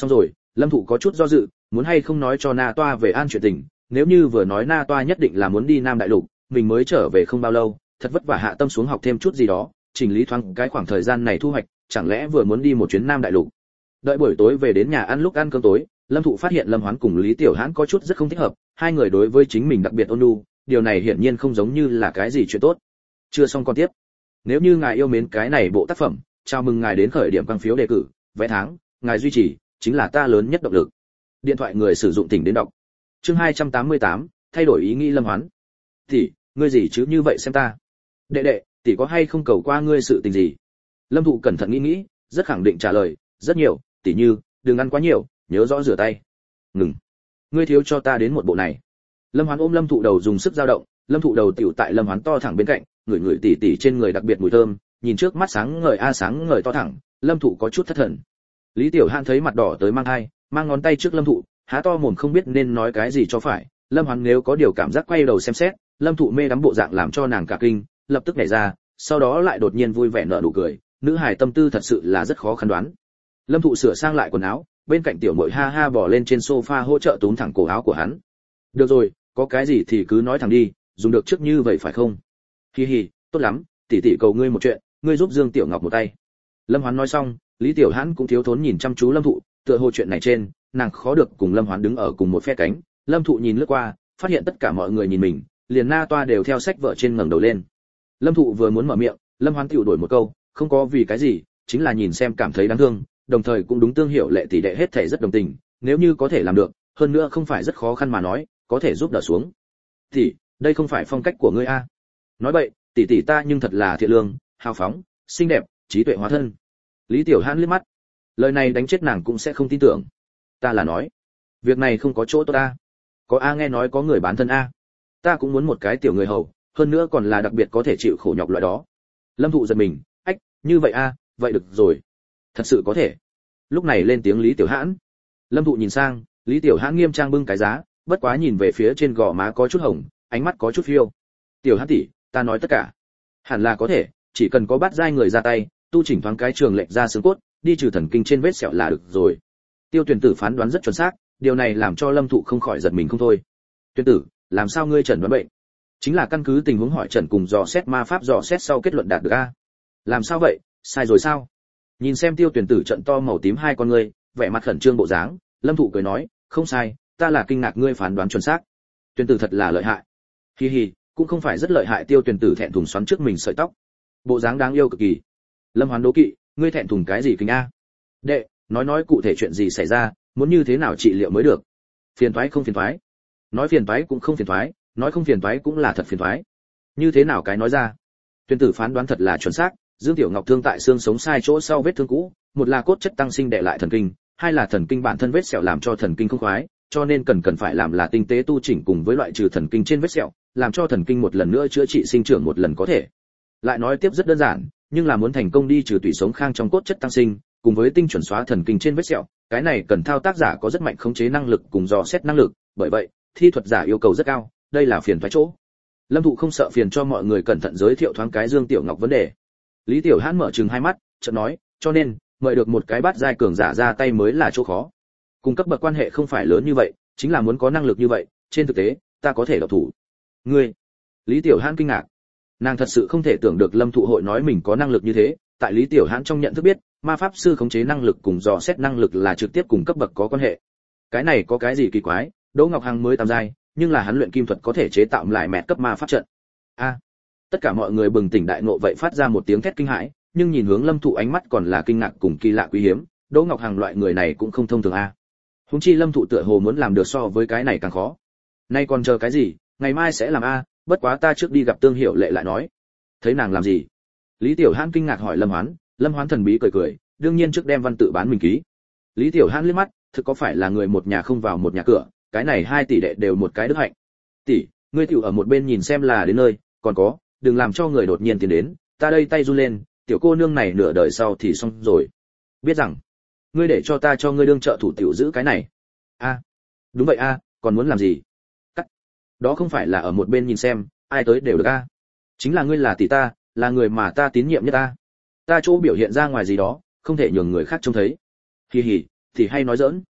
Lâm Thụ có chút do dự, muốn hay không nói cho Na Toa về An chuyện tình, nếu như vừa nói Na Toa nhất định là muốn đi Nam Đại Lục, mình mới trở về không bao lâu, thật vất vả hạ tâm xuống học thêm chút gì đó, chỉnh lý thoáng cái khoảng thời gian này thu hoạch, chẳng lẽ vừa muốn đi một chuyến Nam Đại Lục. Đợi buổi tối về đến nhà ăn lúc ăn cơm tối, Lâm Thụ phát hiện Lâm Hoán cùng Lý Tiểu Hãn có chút rất không thích hợp, hai người đối với chính mình đặc biệt ôn nhu, điều này hiển nhiên không giống như là cái gì chuyện tốt. Chưa xong con tiếp. Nếu như ngài yêu mến cái này bộ tác phẩm, chào mừng ngài đến khởi điểm quang phiếu đề cử, vé tháng, ngài duy trì chính là ta lớn nhất động lực. Điện thoại người sử dụng tỉnh đến đọc. Chương hai trăm tám mươi tám, thay đổi ý nghĩ Lâm Hoán. "Tỷ, ngươi gì chứ như vậy xem ta?" "Đệ đệ, tỷ có hay không cầu qua ngươi sự tình gì?" Lâm Thụ cẩn thận nghĩ nghĩ, rất khẳng định trả lời, "Rất nhiều, tỷ như, đừng ăn quá nhiều, nhớ rõ rửa tay." "Ngừng. Ngươi thiếu cho ta đến một bộ này." Lâm Hoán ôm Lâm Thụ đầu dùng sức dao động, Lâm Thụ đầu tiểu tại Lâm Hoán to thẳng bên cạnh, người người tỉ tỉ trên người đặc biệt mùi thơm, nhìn trước mắt sáng ngời a sáng ngời to thẳng, Lâm Thụ có chút thất thần. Lý Tiểu Hãn thấy mặt đỏ tới mang hai, mang ngón tay trước Lâm Thụ, há to mồm không biết nên nói cái gì cho phải. Lâm Hoán nếu có điều cảm giác quay đầu xem xét, Lâm Thụ mê đắm bộ dạng làm cho nàng cả kinh, lập tức nhảy ra, sau đó lại đột nhiên vui vẻ nở nụ cười, nữ hài tâm tư thật sự là rất khó khăn đoán. Lâm Thụ sửa sang lại quần áo, bên cạnh tiểu muội ha ha bò lên trên sofa hỗ trợ túm thẳng cổ áo của hắn. "Được rồi, có cái gì thì cứ nói thẳng đi, dùng được trước như vậy phải không?" "Hi hi, tốt lắm, tỷ tỷ cầu ngươi một chuyện, ngươi giúp Dương Tiểu Ngọc một tay." Lâm Hoán nói xong, Lý Tiểu Hãn cũng thiếu thốn nhìn chăm chú Lâm Thụ, tựa hồ chuyện này trên, nàng khó được cùng Lâm Hoán đứng ở cùng một phe cánh. Lâm Thụ nhìn lướt qua, phát hiện tất cả mọi người nhìn mình, liền Na Toa đều theo sách vở trên ngẩng đầu lên. Lâm Thụ vừa muốn mở miệng, Lâm Hoán tiểu đổi một câu, "Không có vì cái gì, chính là nhìn xem cảm thấy đáng thương, đồng thời cũng đúng tương hiểu lệ tỷ đệ hết thảy rất đồng tình, nếu như có thể làm được, hơn nữa không phải rất khó khăn mà nói, có thể giúp đỡ xuống." "Tỷ, đây không phải phong cách của ngươi a." "Nói vậy, tỷ tỷ ta nhưng thật là thiện lương, hào phóng, xinh đẹp, trí tuệ hóa thân." Lý Tiểu Hãn liếc mắt, lời này đánh chết nàng cũng sẽ không tin tưởng. "Ta là nói, việc này không có chỗ tốt ta. Có a nghe nói có người bán thân a. Ta cũng muốn một cái tiểu người hầu, hơn nữa còn là đặc biệt có thể chịu khổ nhọc loại đó." Lâm Thụ giật mình, "Ách, như vậy a, vậy được rồi. Thật sự có thể." Lúc này lên tiếng Lý Tiểu Hãn. Lâm Thụ nhìn sang, Lý Tiểu Hãn nghiêm trang bưng cái giá, bất quá nhìn về phía trên gò má có chút hồng, ánh mắt có chút phiêu. "Tiểu Hãn tỷ, ta nói tất cả, hẳn là có thể, chỉ cần có bắt giai người ra tay, tu chỉnh thoáng cái trường lệch ra xương cốt, đi trừ thần kinh trên vết sẹo là được rồi." Tiêu Tuyển Tử phán đoán rất chuẩn xác, điều này làm cho Lâm Thụ không khỏi giật mình không thôi. "Tuyển Tử, làm sao ngươi chẩn đoán bệnh?" "Chính là căn cứ tình huống hỏi trần cùng dò xét ma pháp dò xét sau kết luận đạt được a." "Làm sao vậy, sai rồi sao?" Nhìn xem Tiêu Tuyển Tử trận to màu tím hai con ngươi, vẻ mặt khẩn trương bộ dáng, Lâm Thụ cười nói, "Không sai, ta là kinh ngạc ngươi phán đoán chuẩn xác. Tuyển Tử thật là lợi hại." "Hi hi, cũng không phải rất lợi hại." Tiêu Tuyển Tử thẹn thùng xoắn trước mình sợi tóc, bộ dáng đáng yêu cực kỳ. Lâm Hoán đố kỵ, "Ngươi thẹn thùng cái gì kinh a?" "Đệ, nói nói cụ thể chuyện gì xảy ra, muốn như thế nào trị liệu mới được." "Phiền toái không phiền toái?" "Nói phiền toái cũng không phiền toái, nói không phiền toái cũng là thật phiền toái." "Như thế nào cái nói ra?" Tuyển Tử phán đoán thật là chuẩn xác, Dương Tiểu Ngọc thương tại xương sống sai chỗ sau vết thương cũ, một là cốt chất tăng sinh đè lại thần kinh, hai là thần kinh bản thân vết sẹo làm cho thần kinh không khoái, cho nên cần cần phải làm là tinh tế tu chỉnh cùng với loại trừ thần kinh trên vết sẹo, làm cho thần kinh một lần nữa chữa trị sinh trưởng một lần có thể. Lại nói tiếp rất đơn giản, nhưng là muốn thành công đi trừ tủy sống khang trong cốt chất tăng sinh, cùng với tinh chuẩn xóa thần kinh trên vết sẹo, cái này cần thao tác giả có rất mạnh khống chế năng lực cùng dò xét năng lực, bởi vậy, thi thuật giả yêu cầu rất cao, đây là phiền toái chỗ. Lâm Thụ không sợ phiền cho mọi người cẩn thận giới thiệu thoáng cái Dương Tiểu Ngọc vấn đề. Lý Tiểu Hãn mở trừng hai mắt, chợt nói, "Cho nên, mời được một cái bát giai cường giả ra tay mới là chỗ khó. Cùng cấp bậc quan hệ không phải lớn như vậy, chính là muốn có năng lực như vậy, trên thực tế, ta có thể độc thủ." "Ngươi?" Lý Tiểu Hãn kinh ngạc. Nàng thật sự không thể tưởng được Lâm Thụ hội nói mình có năng lực như thế, tại Lý Tiểu Hãn trong nhận thức biết, ma pháp sư khống chế năng lực cùng dò xét năng lực là trực tiếp cùng cấp bậc có quan hệ. Cái này có cái gì kỳ quái, Đỗ Ngọc Hằng mới tam giai, nhưng là hắn luyện kim thuật có thể chế tạo lại mẹ cấp ma pháp trận. A. Tất cả mọi người bừng tỉnh đại ngộ vậy phát ra một tiếng thét kinh hãi, nhưng nhìn hướng Lâm Thụ ánh mắt còn là kinh ngạc cùng kỳ lạ quý hiếm, Đỗ Ngọc Hằng loại người này cũng không thông thường a. Huống chi Lâm Thụ tựa hồ muốn làm được so với cái này càng khó. Nay còn chờ cái gì, ngày mai sẽ làm a, bất quá ta trước đi gặp Tương Hiểu Lệ lại nói. Thấy nàng làm gì? Lý Tiểu Hãn kinh ngạc hỏi Lâm Hoán, Lâm Hoán thần bí cười cười, đương nhiên trước đem văn tự bán mình ký. Lý Tiểu Hãn liếc mắt, thực có phải là người một nhà không vào một nhà cửa, cái này hai tỷ đệ đều một cái đức hạnh. "Tỷ, ngươi tiểu ở một bên nhìn xem là đến nơi, còn có, đừng làm cho người đột nhiên tiến đến, ta đây tay run lên, tiểu cô nương này nửa đời sau thì xong rồi. Biết rằng, ngươi để cho ta cho ngươi đương trợ thủ tiểu giữ cái này." "A, đúng vậy a, còn muốn làm gì?" "Cắt. Đó không phải là ở một bên nhìn xem, ai tới đều được a. Chính là ngươi là tỷ ta, là người mà ta tín nhiệm nhất ta. Ta chỗ biểu hiện ra ngoài gì đó, không thể nhường người khác trông thấy." "Hì hì, thì hay nói giỡn."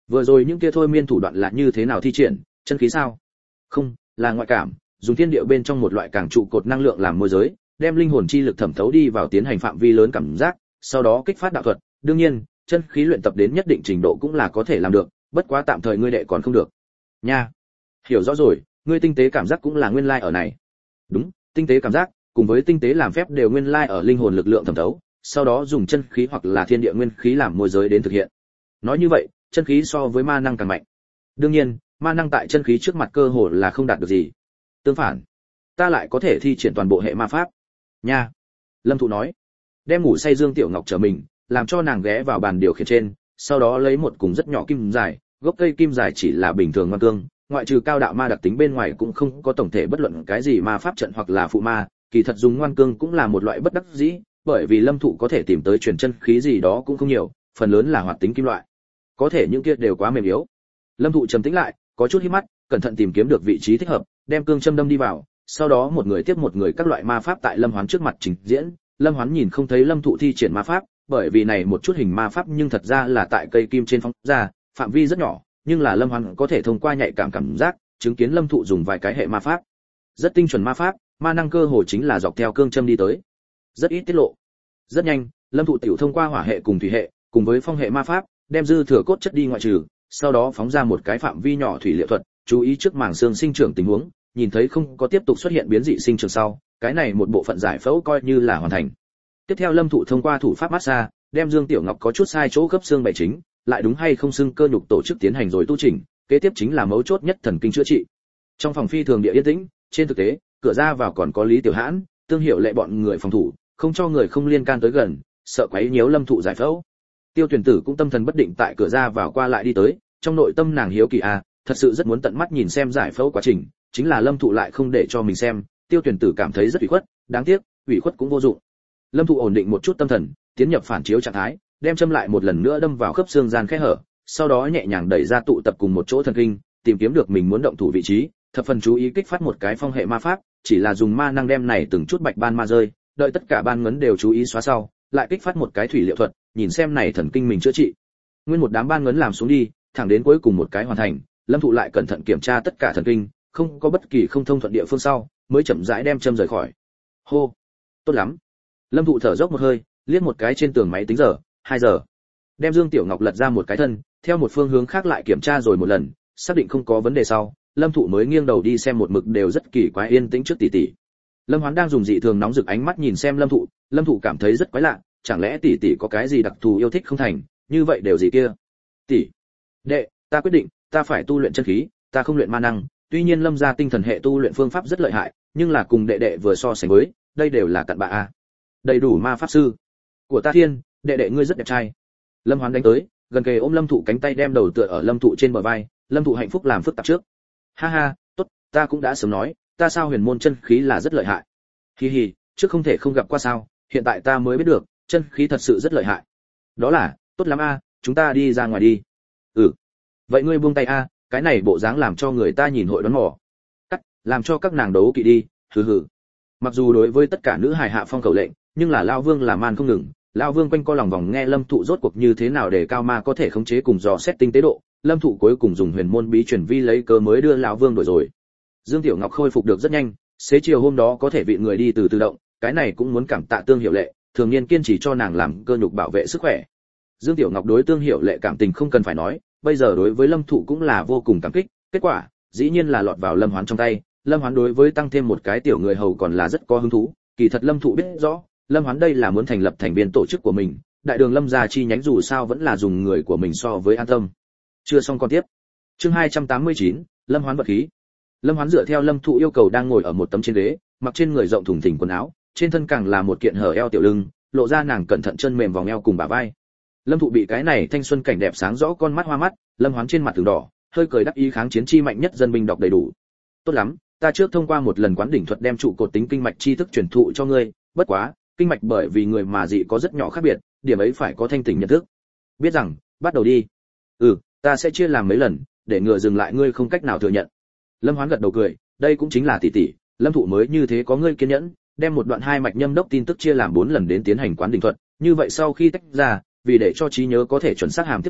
Vừa rồi những kia thôi miên thủ đoạn là như thế nào thi triển, chân khí sao? Không, là ngoại cảm, dùng thiên địa bên trong một loại càng trụ cột năng lượng làm môi giới, đem linh hồn chi lực thẩm thấu đi vào tiến hành phạm vi lớn cảm giác, sau đó kích phát đạo thuật. Đương nhiên, chân khí luyện tập đến nhất định trình độ cũng là có thể làm được, bất quá tạm thời ngươi đệ còn không được. Nha, hiểu rõ rồi, ngươi tinh tế cảm giác cũng là nguyên lai ở này. Đúng, tinh tế cảm giác cùng với tinh tế làm phép đều nguyên lai ở linh hồn lực lượng thẩm thấu, sau đó dùng chân khí hoặc là thiên địa nguyên khí làm môi giới đến thực hiện. Nói như vậy, chân khí so với ma năng càng mạnh. Đương nhiên, ma năng tại chân khí trước mặt cơ hồ là không đạt được gì. Tương phản, ta lại có thể thi triển toàn bộ hệ ma pháp. Nha, Lâm Thụ nói, đem ngủ say Dương Tiểu Ngọc trở mình, làm cho nàng ghé vào bàn điều khiển trên, sau đó lấy một cùng rất nhỏ kim dài, gốc cây kim dài chỉ là bình thường ngoan cương, ngoại trừ cao đạo ma đặc tính bên ngoài cũng không có tổng thể bất luận cái gì ma pháp trận hoặc là phụ ma, kỳ thật dùng ngoan cương cũng là một loại bất đắc dĩ, bởi vì Lâm Thụ có thể tìm tới truyền chân khí gì đó cũng không nhiều, phần lớn là hoạt tính kim loại. Có thể những kia đều quá mềm yếu. Lâm Thụ trầm tĩnh lại, có chút híp mắt, cẩn thận tìm kiếm được vị trí thích hợp, đem cương châm đâm đi vào, sau đó một người tiếp một người các loại ma pháp tại Lâm Hoán trước mặt trình diễn. Lâm Hoán nhìn không thấy Lâm Thụ thi triển ma pháp, bởi vì này một chút hình ma pháp nhưng thật ra là tại cây kim trên phóng ra, phạm vi rất nhỏ, nhưng là Lâm Hoán có thể thông qua nhạy cảm cảm giác, chứng kiến Lâm Thụ dùng vài cái hệ ma pháp. Rất tinh chuẩn ma pháp, ma năng cơ hồ chính là dọc theo cương châm đi tới. Rất ít tiết lộ. Rất nhanh, Lâm Thụ tiểu thông qua hỏa hệ cùng thủy hệ, cùng với phong hệ ma pháp, đem dư thừa cốt chất đi ngoại trừ, sau đó phóng ra một cái phạm vi nhỏ thủy liệu thuật, chú ý trước màng xương sinh trưởng tình huống, nhìn thấy không có tiếp tục xuất hiện biến dị sinh trưởng sau, cái này một bộ phận giải phẫu coi như là hoàn thành. Tiếp theo Lâm Thụ thông qua thủ pháp massage, đem Dương Tiểu Ngọc có chút sai chỗ khớp xương bày chính, lại đúng hay không xương cơ nhục tổ chức tiến hành rồi tu chỉnh, kế tiếp chính là mấu chốt nhất thần kinh chữa trị. Trong phòng phi thường địa yên tĩnh, trên thực tế, cửa ra vào còn có Lý Tiểu Hãn, Tương Hiểu Lệ bọn người phòng thủ, không cho người không liên can tới gần, sợ quấy nhiễu Lâm Thụ giải phẫu. Tiêu Tuyển Tử cũng tâm thần bất định tại cửa ra vào qua lại đi tới, trong nội tâm nàng hiếu kỳ à, thật sự rất muốn tận mắt nhìn xem giải phẫu quá trình, chính là Lâm Thụ lại không để cho mình xem, Tiêu Tuyển Tử cảm thấy rất ủy khuất, đáng tiếc, ủy khuất cũng vô dụng. Lâm Thụ ổn định một chút tâm thần, tiến nhập phản chiếu trạng thái, đem châm lại một lần nữa đâm vào khớp xương gian khe hở, sau đó nhẹ nhàng đẩy ra tụ tập cùng một chỗ thần kinh, tìm kiếm được mình muốn động thủ vị trí, thập phần chú ý kích phát một cái phong hệ ma pháp, chỉ là dùng ma năng đem này từng chút bạch ban ma rơi, đợi tất cả ban ngấn đều chú ý xóa sau, lại kích phát một cái thủy liệu thuật, nhìn xem này thần kinh mình chữa trị. Nguyên một đám ban ngấn làm xuống đi, thẳng đến cuối cùng một cái hoàn thành, Lâm Thụ lại cẩn thận kiểm tra tất cả thần kinh, không có bất kỳ không thông thuận địa phương sau, mới chậm rãi đem châm rời khỏi. Hô, tốt lắm. Lâm Thụ thở dốc một hơi, liếc một cái trên tường máy tính giờ, hai giờ. Đem Dương Tiểu Ngọc lật ra một cái thân, theo một phương hướng khác lại kiểm tra rồi một lần, xác định không có vấn đề sau, Lâm Thụ mới nghiêng đầu đi xem một mực đều rất kỳ quái yên tĩnh trước tỷ tỷ. Lâm Hoán đang dùng dị thường nóng rực ánh mắt nhìn xem Lâm Thụ, Lâm Thụ cảm thấy rất quái lạ, chẳng lẽ tỷ tỷ có cái gì đặc thù yêu thích không thành, như vậy đều gì kia. Tỷ, đệ, ta quyết định, ta phải tu luyện chân khí, ta không luyện ma năng, tuy nhiên Lâm gia tinh thần hệ tu luyện phương pháp rất lợi hại, nhưng là cùng đệ đệ vừa so sánh với, đây đều là cặn bạ a. Đầy đủ ma pháp sư của ta thiên, đệ đệ ngươi rất đẹp trai. Lâm Hoán đánh tới, gần kề ôm Lâm Thụ cánh tay đem đầu tựa ở Lâm Thụ trên bờ vai, Lâm Thụ hạnh phúc làm phức tạp trước. Ha ha, tốt, ta cũng đã sớm nói, ta sao huyền môn chân khí là rất lợi hại. Hi hi, trước không thể không gặp qua sao, hiện tại ta mới biết được, chân khí thật sự rất lợi hại. Đó là, tốt lắm a, chúng ta đi ra ngoài đi. Ừ. Vậy ngươi buông tay a, cái này bộ dáng làm cho người ta nhìn hội đoán mò. Cắt, làm cho các nàng đấu kỵ đi, hừ hừ. Mặc dù đối với tất cả nữ hài hạ phong khẩu lệnh, nhưng là lão Vương là man không ngừng, lão Vương quanh co lòng vòng nghe Lâm Thụ rốt cuộc như thế nào để cao ma có thể khống chế cùng dò xét tinh tế độ, Lâm Thụ cuối cùng dùng huyền môn bí truyền vi lấy cớ mới đưa lão Vương đổi rồi. Dương Tiểu Ngọc khôi phục được rất nhanh, xế chiều hôm đó có thể vị người đi từ tự động, cái này cũng muốn cảm tạ Tương Hiểu Lệ, thường niên kiên trì cho nàng làm cơ nhục bảo vệ sức khỏe. Dương Tiểu Ngọc đối Tương Hiểu Lệ cảm tình không cần phải nói, bây giờ đối với Lâm Thụ cũng là vô cùng cảm kích, kết quả, dĩ nhiên là lọt vào Lâm Hoán trong tay. Lâm Hoán đối với tăng thêm một cái tiểu người hầu còn là rất có hứng thú, kỳ thật Lâm Thụ biết rõ, Lâm Hoán đây là muốn thành lập thành viên tổ chức của mình, đại đường Lâm gia chi nhánh dù sao vẫn là dùng người của mình so với an tâm. Chưa xong con tiếp. Chương hai trăm tám mươi chín, Lâm Hoán vật khí. Lâm Hoán dựa theo Lâm Thụ yêu cầu đang ngồi ở một tấm trên ghế, mặc trên người rộng thùng thình quần áo, trên thân càng là một kiện hở eo tiểu lưng, lộ ra nàng cẩn thận chân mềm vòng eo cùng bả vai. Lâm Thụ bị cái này thanh xuân cảnh đẹp sáng rõ con mắt hoa mắt, Lâm Hoán trên mặt từng đỏ, hơi cười đắc ý kháng chiến chi mạnh nhất dân binh đọc đầy đủ. Tốt lắm, ta trước thông qua một lần quán đỉnh thuật đem trụ cột tính kinh mạch chi thức truyền thụ cho ngươi, bất quá, kinh mạch bởi vì người mà dị có rất nhỏ khác biệt, điểm ấy phải có thanh tỉnh nhận thức. Biết rằng, bắt đầu đi. Ừ, ta sẽ chia làm mấy lần, để ngừa dừng lại ngươi không cách nào thừa nhận. Lâm Hoán gật đầu cười, đây cũng chính là tỷ tỷ, Lâm Thụ mới như thế có ngươi kiên nhẫn, đem một đoạn hai mạch nhâm đốc tin tức chia làm bốn lần đến tiến hành quán đỉnh thuật, như vậy sau khi tách ra, vì để cho trí nhớ có thể chuẩn xác hàm tiếp trên,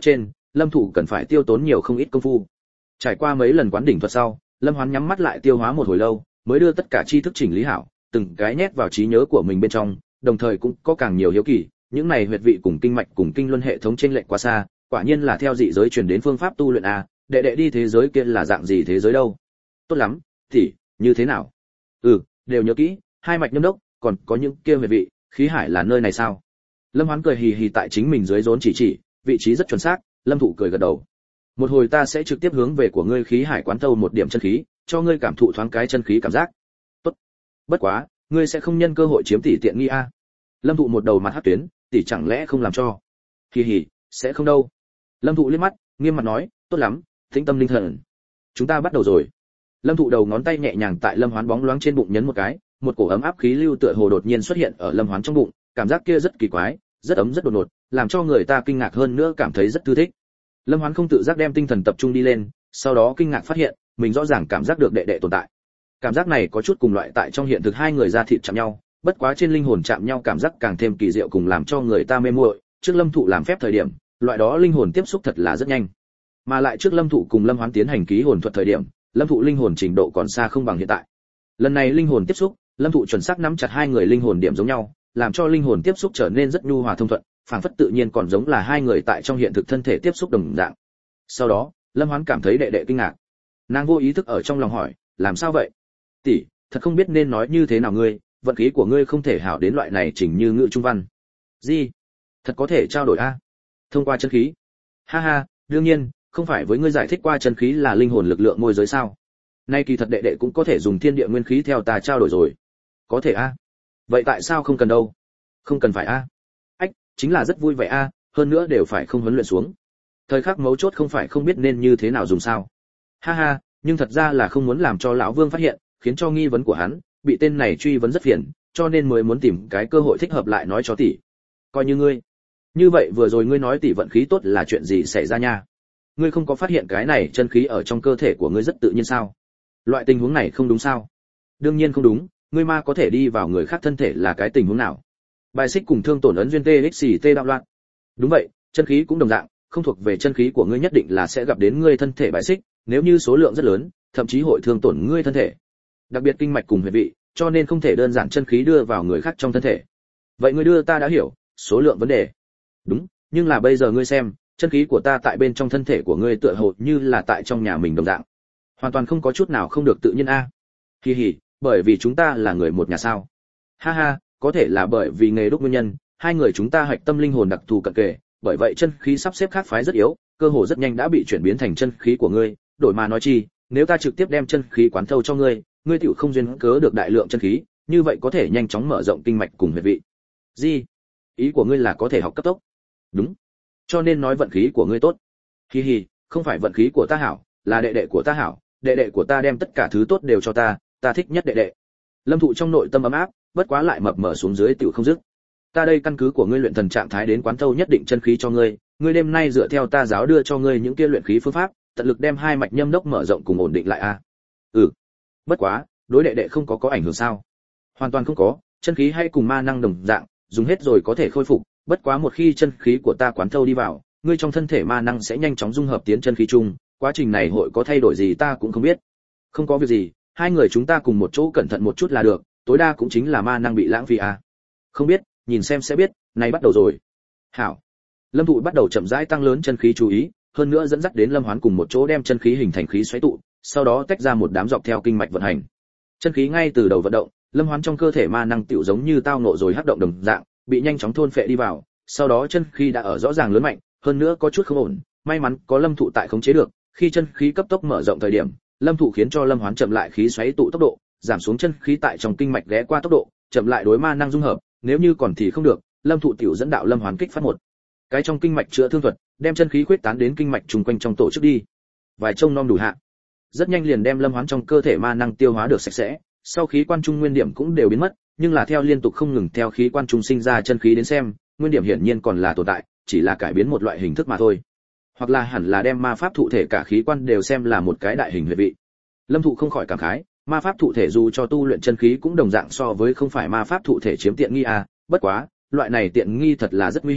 lâm thụ cần phải tiêu tốn nhiều không ít công phu. Trải qua mấy lần quán đỉnh thuật sau, Lâm Hoán nhắm mắt lại tiêu hóa một hồi lâu, mới đưa tất cả tri thức chỉnh lý hảo, từng cái nhét vào trí nhớ của mình bên trong, đồng thời cũng có càng nhiều hiếu kỳ, những này huyệt vị cùng kinh mạch cùng kinh luân hệ thống chênh lệch quá xa, quả nhiên là theo dị giới truyền đến phương pháp tu luyện a, đệ đệ đi thế giới kia là dạng gì thế giới đâu? Tốt lắm, thì như thế nào? Ừ, đều nhớ kỹ, hai mạch nhâm đốc, còn có những kia huyệt vị, khí hải là nơi này sao? Lâm Hoán cười hì hì tại chính mình dưới rốn chỉ chỉ, vị trí rất chuẩn xác, Lâm Thụ cười gật đầu. Một hồi ta sẽ trực tiếp hướng về của ngươi khí hải quán thâu một điểm chân khí, cho ngươi cảm thụ thoáng cái chân khí cảm giác. Tốt. Bất quá, ngươi sẽ không nhân cơ hội chiếm tỷ tiện nghi a. Lâm Thụ một đầu mặt hắc tuyến, tỷ chẳng lẽ không làm cho? Hì hì, sẽ không đâu. Lâm Thụ liếc mắt, nghiêm mặt nói, tốt lắm, tĩnh tâm linh thần. Chúng ta bắt đầu rồi. Lâm Thụ đầu ngón tay nhẹ nhàng tại Lâm Hoán bóng loáng trên bụng nhấn một cái, một cổ ấm áp khí lưu tựa hồ đột nhiên xuất hiện ở Lâm Hoán trong bụng, cảm giác kia rất kỳ quái, rất ấm rất đột ngột, làm cho người ta kinh ngạc hơn nữa cảm thấy rất thư thích. Lâm Hoán không tự giác đem tinh thần tập trung đi lên, sau đó kinh ngạc phát hiện, mình rõ ràng cảm giác được đệ đệ tồn tại. Cảm giác này có chút cùng loại tại trong hiện thực hai người da thịt chạm nhau, bất quá trên linh hồn chạm nhau cảm giác càng thêm kỳ diệu cùng làm cho người ta mê muội. Trước Lâm Thụ làm phép thời điểm, loại đó linh hồn tiếp xúc thật là rất nhanh. Mà lại trước Lâm Thụ cùng Lâm Hoán tiến hành ký hồn thuật thời điểm, Lâm Thụ linh hồn trình độ còn xa không bằng hiện tại. Lần này linh hồn tiếp xúc, Lâm Thụ chuẩn xác nắm chặt hai người linh hồn điểm giống nhau, làm cho linh hồn tiếp xúc trở nên rất nhu hòa thông thuận, phảng phất tự nhiên còn giống là hai người tại trong hiện thực thân thể tiếp xúc đồng dạng. Sau đó, Lâm Hoán cảm thấy đệ đệ kinh ngạc. Nàng vô ý thức ở trong lòng hỏi, làm sao vậy? Tỷ, thật không biết nên nói như thế nào ngươi, vận khí của ngươi không thể hảo đến loại này chỉnh như ngữ trung văn. Gì? Thật có thể trao đổi a? Thông qua chân khí? Ha ha, đương nhiên, không phải với ngươi giải thích qua chân khí là linh hồn lực lượng môi giới sao? Nay kỳ thật đệ đệ cũng có thể dùng thiên địa nguyên khí theo ta trao đổi rồi. Có thể a? Vậy tại sao không cần đâu? Không cần phải a? Ách, chính là rất vui vẻ a, hơn nữa đều phải không huấn luyện xuống. Thời khắc mấu chốt không phải không biết nên như thế nào dùng sao? Ha ha, nhưng thật ra là không muốn làm cho lão Vương phát hiện, khiến cho nghi vấn của hắn bị tên này truy vấn rất phiền, cho nên mới muốn tìm cái cơ hội thích hợp lại nói cho tỷ. Coi như ngươi. Như vậy vừa rồi ngươi nói tỷ vận khí tốt là chuyện gì xảy ra nha? Ngươi không có phát hiện cái này chân khí ở trong cơ thể của ngươi rất tự nhiên sao? Loại tình huống này không đúng sao? Đương nhiên không đúng, ngươi ma có thể đi vào người khác thân thể là cái tình huống nào? Bài xích cùng thương tổn ấn duyên tê xì tê đạo loạn. Đúng vậy, chân khí cũng đồng dạng, không thuộc về chân khí của ngươi nhất định là sẽ gặp đến ngươi thân thể bài xích, nếu như số lượng rất lớn, thậm chí hội thương tổn ngươi thân thể. Đặc biệt kinh mạch cùng huyệt vị, cho nên không thể đơn giản chân khí đưa vào người khác trong thân thể. Vậy ngươi đưa ta đã hiểu, số lượng vấn đề. Đúng, nhưng là bây giờ ngươi xem, chân khí của ta tại bên trong thân thể của ngươi tựa hồ như là tại trong nhà mình đồng dạng. Hoàn toàn không có chút nào không được tự nhiên a. Hi hi, bởi vì chúng ta là người một nhà sao? Ha ha, có thể là bởi vì nghề đúc nguyên nhân, hai người chúng ta hạch tâm linh hồn đặc thù cận kề, bởi vậy chân khí sắp xếp khác phái rất yếu, cơ hồ rất nhanh đã bị chuyển biến thành chân khí của ngươi, đổi mà nói chi, nếu ta trực tiếp đem chân khí quán thâu cho ngươi, ngươi tiểu không duyên cớ được đại lượng chân khí, như vậy có thể nhanh chóng mở rộng kinh mạch cùng huyệt vị. Gì? Ý của ngươi là có thể học cấp tốc? Đúng. Cho nên nói vận khí của ngươi tốt. Hi hi, không phải vận khí của ta hảo, là đệ đệ của ta hảo, đệ đệ của ta đem tất cả thứ tốt đều cho ta, ta thích nhất đệ đệ. Lâm Thụ trong nội tâm ấm áp, bất quá lại mập mờ xuống dưới tiểu không dứt. Ta đây căn cứ của ngươi luyện thần trạng thái đến quán thâu nhất định chân khí cho ngươi, ngươi đêm nay dựa theo ta giáo đưa cho ngươi những kia luyện khí phương pháp, tận lực đem hai mạch nhâm đốc mở rộng cùng ổn định lại a. Ừ. Bất quá, đối đệ đệ không có có ảnh hưởng sao? Hoàn toàn không có, chân khí hay cùng ma năng đồng dạng, dùng hết rồi có thể khôi phục, bất quá một khi chân khí của ta quán thâu đi vào, ngươi trong thân thể ma năng sẽ nhanh chóng dung hợp tiến chân khí chung, quá trình này hội có thay đổi gì ta cũng không biết. Không có việc gì, hai người chúng ta cùng một chỗ cẩn thận một chút là được, tối đa cũng chính là ma năng bị lãng phí à. Không biết, nhìn xem sẽ biết, này bắt đầu rồi. Hảo. Lâm Thụ bắt đầu chậm rãi tăng lớn chân khí chú ý, hơn nữa dẫn dắt đến Lâm Hoán cùng một chỗ đem chân khí hình thành khí xoáy tụ, sau đó tách ra một đám dọc theo kinh mạch vận hành. Chân khí ngay từ đầu vận động, Lâm Hoán trong cơ thể ma năng tiểu giống như tao ngộ rồi hắc động đồng dạng, bị nhanh chóng thôn phệ đi vào, sau đó chân khí đã ở rõ ràng lớn mạnh, hơn nữa có chút không ổn, may mắn có Lâm Thụ tại khống chế được, khi chân khí cấp tốc mở rộng thời điểm, Lâm Thụ khiến cho Lâm Hoán chậm lại khí xoáy tụ tốc độ, giảm xuống chân khí tại trong kinh mạch ghé qua tốc độ, chậm lại đối ma năng dung hợp, nếu như còn thì không được, Lâm Thụ tiểu dẫn đạo Lâm Hoán kích phát một cái trong kinh mạch chữa thương thuật, đem chân khí khuếch tán đến kinh mạch trùng quanh trong tổ chức đi. Vài trông nom đủ hạ, rất nhanh liền đem Lâm Hoán trong cơ thể ma năng tiêu hóa được sạch sẽ, sau khí quan trung nguyên điểm cũng đều biến mất, nhưng là theo liên tục không ngừng theo khí quan trung sinh ra chân khí đến xem, nguyên điểm hiển nhiên còn là tồn tại, chỉ là cải biến một loại hình thức mà thôi. Hoặc là hẳn là đem ma pháp thụ thể cả khí quan đều xem là một cái đại hình huyệt vị. Lâm Thụ không khỏi cảm khái, ma pháp thụ thể dù cho tu luyện chân khí cũng đồng dạng so với không phải ma pháp thụ thể chiếm tiện nghi à, bất quá, loại này tiện nghi thật là rất nguy hiểm,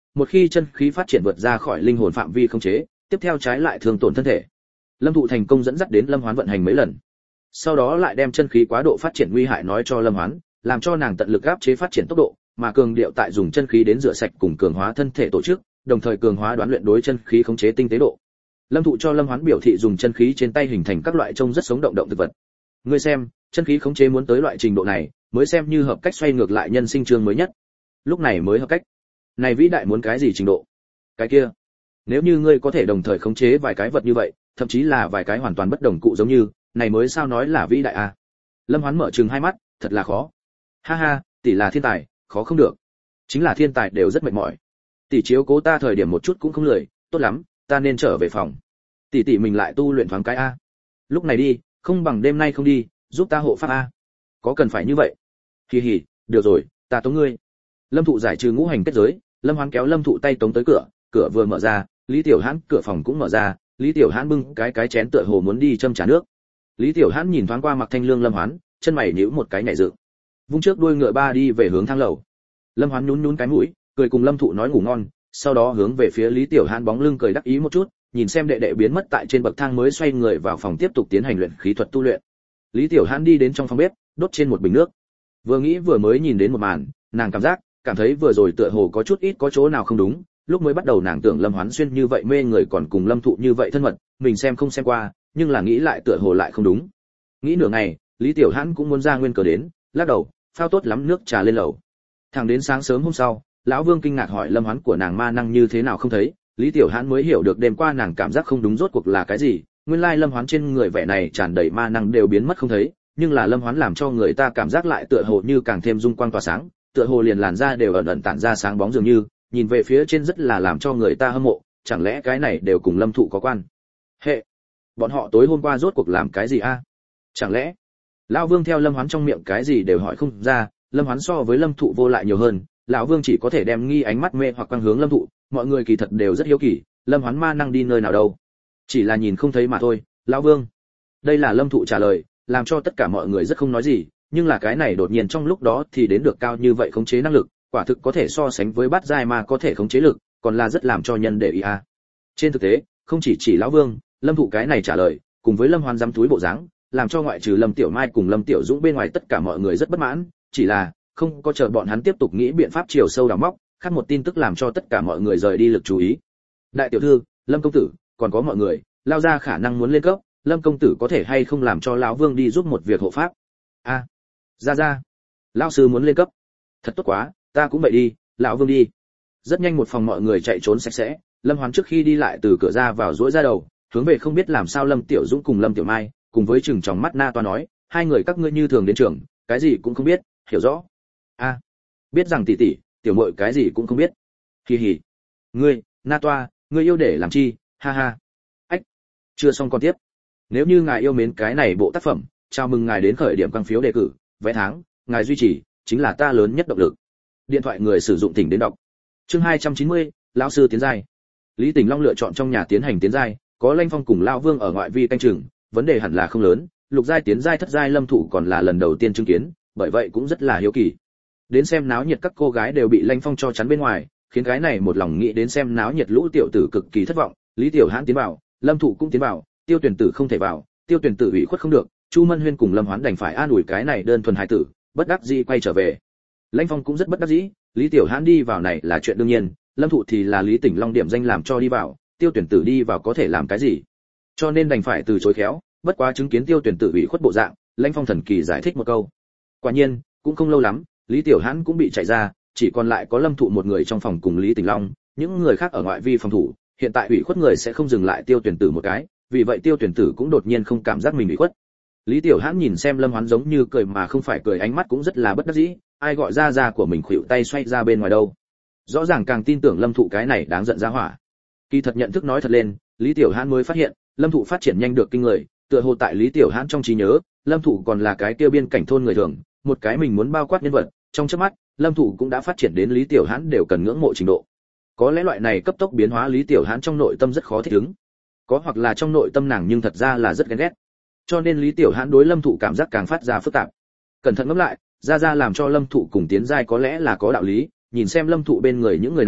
một khi chân khí phát triển vượt ra khỏi linh hồn phạm vi khống chế, tiếp theo trái lại thương tổn thân thể. Lâm Thụ thành công dẫn dắt đến Lâm Hoán vận hành mấy lần, sau đó lại đem chân khí quá độ phát triển nguy hại nói cho Lâm Hoán, làm cho nàng tận lực áp chế phát triển tốc độ, mà cường điệu tại dùng chân khí đến rửa sạch cùng cường hóa thân thể tổ chức, đồng thời cường hóa đoán luyện đối chân khí khống chế tinh tế độ. Lâm Thụ cho Lâm Hoán biểu thị dùng chân khí trên tay hình thành các loại trông rất sống động động thực vật. Ngươi xem, chân khí khống chế muốn tới loại trình độ này, mới xem như hợp cách xoay ngược lại nhân sinh chương mới nhất. Lúc này mới hợp cách. Này vĩ đại muốn cái gì trình độ? Cái kia, nếu như ngươi có thể đồng thời khống chế vài cái vật như vậy, thậm chí là vài cái hoàn toàn bất đồng cụ giống như, này mới sao nói là vĩ đại à? Lâm Hoán mở trừng hai mắt, thật là khó. Ha ha, tỷ là thiên tài, khó không được. Chính là thiên tài đều rất mệt mỏi. Tỷ chiếu cố ta thời điểm một chút cũng không lười, tốt lắm, ta nên trở về phòng. Tỷ tỷ mình lại tu luyện thoáng cái a. Lúc này đi, không bằng đêm nay không đi, giúp ta hộ pháp a. Có cần phải như vậy? Hì hì, được rồi, ta tống ngươi. Lâm Thụ giải trừ ngũ hành kết giới, Lâm Hoán kéo Lâm Thụ tay tống tới cửa, cửa vừa mở ra, Lý Tiểu Hãn cửa phòng cũng mở ra, Lý Tiểu Hãn bưng cái cái chén tựa hồ muốn đi châm trà nước. Lý Tiểu Hãn nhìn thoáng qua Mặc Thanh Lương Lâm Hoán, chân mày nhíu một cái nhảy dựng. Vung trước đuôi ngựa ba đi về hướng thang lầu. Lâm Hoán nhún nhún cái mũi, cười cùng Lâm Thụ nói ngủ ngon, sau đó hướng về phía Lý Tiểu Hãn bóng lưng cười đắc ý một chút, nhìn xem đệ đệ biến mất tại trên bậc thang mới xoay người vào phòng tiếp tục tiến hành luyện khí thuật tu luyện. Lý Tiểu Hãn đi đến trong phòng bếp, đốt trên một bình nước. Vừa nghĩ vừa mới nhìn đến một màn, nàng cảm giác, cảm thấy vừa rồi tựa hồ có chút ít có chỗ nào không đúng, lúc mới bắt đầu nàng tưởng Lâm Hoán Xuyên như vậy mê người còn cùng Lâm Thụ như vậy thân mật, mình xem không xem qua, nhưng là nghĩ lại tựa hồ lại không đúng. Nghĩ nửa ngày, Lý Tiểu Hãn cũng muốn ra nguyên cớ đến, lắc đầu, phao tốt lắm nước trà lên lầu. Thẳng đến sáng sớm hôm sau, lão Vương kinh ngạc hỏi Lâm Hoán của nàng ma năng như thế nào không thấy, Lý Tiểu Hãn mới hiểu được đêm qua nàng cảm giác không đúng rốt cuộc là cái gì, nguyên lai Lâm Hoán trên người vẻ này tràn đầy ma năng đều biến mất không thấy, nhưng là Lâm Hoán làm cho người ta cảm giác lại tựa hồ như càng thêm dung quang tỏa sáng, tựa hồ liền làn da đều ẩn ẩn tản ra sáng bóng dường như, nhìn về phía trên rất là làm cho người ta hâm mộ, chẳng lẽ cái này đều cùng Lâm Thụ có quan hệ? Bọn họ tối hôm qua rốt cuộc làm cái gì a? Chẳng lẽ lão Vương theo Lâm Hoán trong miệng cái gì đều hỏi không ra, Lâm Hoán so với Lâm Thụ vô lại nhiều hơn, lão Vương chỉ có thể đem nghi ánh mắt mê hoặc quang hướng Lâm Thụ, mọi người kỳ thật đều rất hiếu kỳ, Lâm Hoán ma năng đi nơi nào đâu? Chỉ là nhìn không thấy mà thôi, lão Vương. Đây là Lâm Thụ trả lời, làm cho tất cả mọi người rất không nói gì, nhưng là cái này đột nhiên trong lúc đó thì đến được cao như vậy khống chế năng lực, quả thực có thể so sánh với bát giai mà có thể khống chế lực, còn là rất làm cho nhân để ý a. Trên thực tế, không chỉ chỉ lão Vương, Lâm Thụ cái này trả lời, cùng với Lâm Hoán dám túi bộ dáng, làm cho ngoại trừ Lâm Tiểu Mai cùng Lâm Tiểu Dũng bên ngoài tất cả mọi người rất bất mãn, chỉ là không có chờ bọn hắn tiếp tục nghĩ biện pháp chiều sâu đào móc, khác một tin tức làm cho tất cả mọi người rời đi lực chú ý. Đại tiểu thư, Lâm công tử, còn có mọi người, lao ra khả năng muốn lên cấp, Lâm công tử có thể hay không làm cho lão Vương đi giúp một việc hộ pháp? A, à, ra ra, lão sư muốn lên cấp, thật tốt quá, ta cũng vậy đi, lão Vương đi. Rất nhanh một phòng mọi người chạy trốn sạch sẽ, Lâm Hoán trước khi đi lại từ cửa ra vào duỗi ra đầu, hướng về không biết làm sao Lâm Tiểu Dũng cùng Lâm Tiểu Mai, cùng với chừng tròng mắt na toa nói, hai người các ngươi như thường đến trường, cái gì cũng không biết, hiểu rõ? A, à, biết rằng tỷ tỷ, tiểu muội cái gì cũng không biết. Hì hì. Ngươi, na toa, ngươi yêu để làm chi? Ha ha. Ách. Chưa xong còn tiếp. Nếu như ngài yêu mến cái này bộ tác phẩm, chào mừng ngài đến khởi điểm quang phiếu đề cử, vé tháng, ngài duy trì chính là ta lớn nhất động lực. Điện thoại người sử dụng tỉnh đến đọc. Chương hai trăm chín mươi, lão sư tiến giai. Lý Tỉnh Long lựa chọn trong nhà tiến hành tiến giai, có Lanh Phong cùng lão Vương ở ngoại vi canh chừng, vấn đề hẳn là không lớn, lục giai tiến giai thất giai Lâm Thụ còn là lần đầu tiên chứng kiến, bởi vậy cũng rất là hiếu kỳ. Đến xem náo nhiệt các cô gái đều bị Lanh Phong cho chắn bên ngoài, khiến cái này một lòng nghĩ đến xem náo nhiệt lũ tiểu tử cực kỳ thất vọng. Lý Tiểu Hãn tiến vào, Lâm Thụ cũng tiến vào, Tiêu Tuyển Tử không thể vào, Tiêu Tuyển Tử ủy khuất không được, Chu Mân Huyên cùng Lâm Hoán đành phải an ủi cái này đơn thuần hài tử, bất đắc dĩ quay trở về. Lanh Phong cũng rất bất đắc dĩ, Lý Tiểu Hãn đi vào này là chuyện đương nhiên, Lâm Thụ thì là Lý Tỉnh Long điểm danh làm cho đi vào, Tiêu Tuyển Tử đi vào có thể làm cái gì? Cho nên đành phải từ chối khéo, bất quá chứng kiến Tiêu Tuyển Tử ủy khuất bộ dạng, Lanh Phong thần kỳ giải thích một câu. Quả nhiên, cũng không lâu lắm, Lý Tiểu Hãn cũng bị chạy ra, chỉ còn lại có Lâm Thụ một người trong phòng cùng Lý Tỉnh Long, những người khác ở ngoại vi phòng thủ, hiện tại ủy khuất người sẽ không dừng lại Tiêu Tuyển Tử một cái, vì vậy Tiêu Tuyển Tử cũng đột nhiên không cảm giác mình ủy khuất. Lý Tiểu Hãn nhìn xem Lâm Hoán giống như cười mà không phải cười, ánh mắt cũng rất là bất đắc dĩ, ai gọi ra ra của mình khuỵu tay xoay ra bên ngoài đâu. Rõ ràng càng tin tưởng Lâm Thụ cái này đáng giận ra hỏa. Kỳ thật nhận thức nói thật lên, Lý Tiểu Hãn mới phát hiện, Lâm Thụ phát triển nhanh được kinh người, tựa hồ tại Lý Tiểu Hãn trong trí nhớ, Lâm Thụ còn là cái kia biên cảnh thôn người thường, một cái mình muốn bao quát nhân vật, trong chớp mắt, Lâm Thụ cũng đã phát triển đến Lý Tiểu Hãn đều cần ngưỡng mộ trình độ. Có lẽ loại này cấp tốc biến hóa Lý Tiểu Hãn trong nội tâm rất khó thích ứng. Có hoặc là trong nội tâm nàng nhưng thật ra là rất ghen ghét. Cho nên Lý Tiểu Hãn đối Lâm Thụ cảm giác càng phát ra phức tạp. Cẩn thận ngẫm lại, ra ra làm cho Lâm Thụ cùng tiến giai có lẽ là có đạo lý, nhìn xem Lâm Thụ bên người những người này,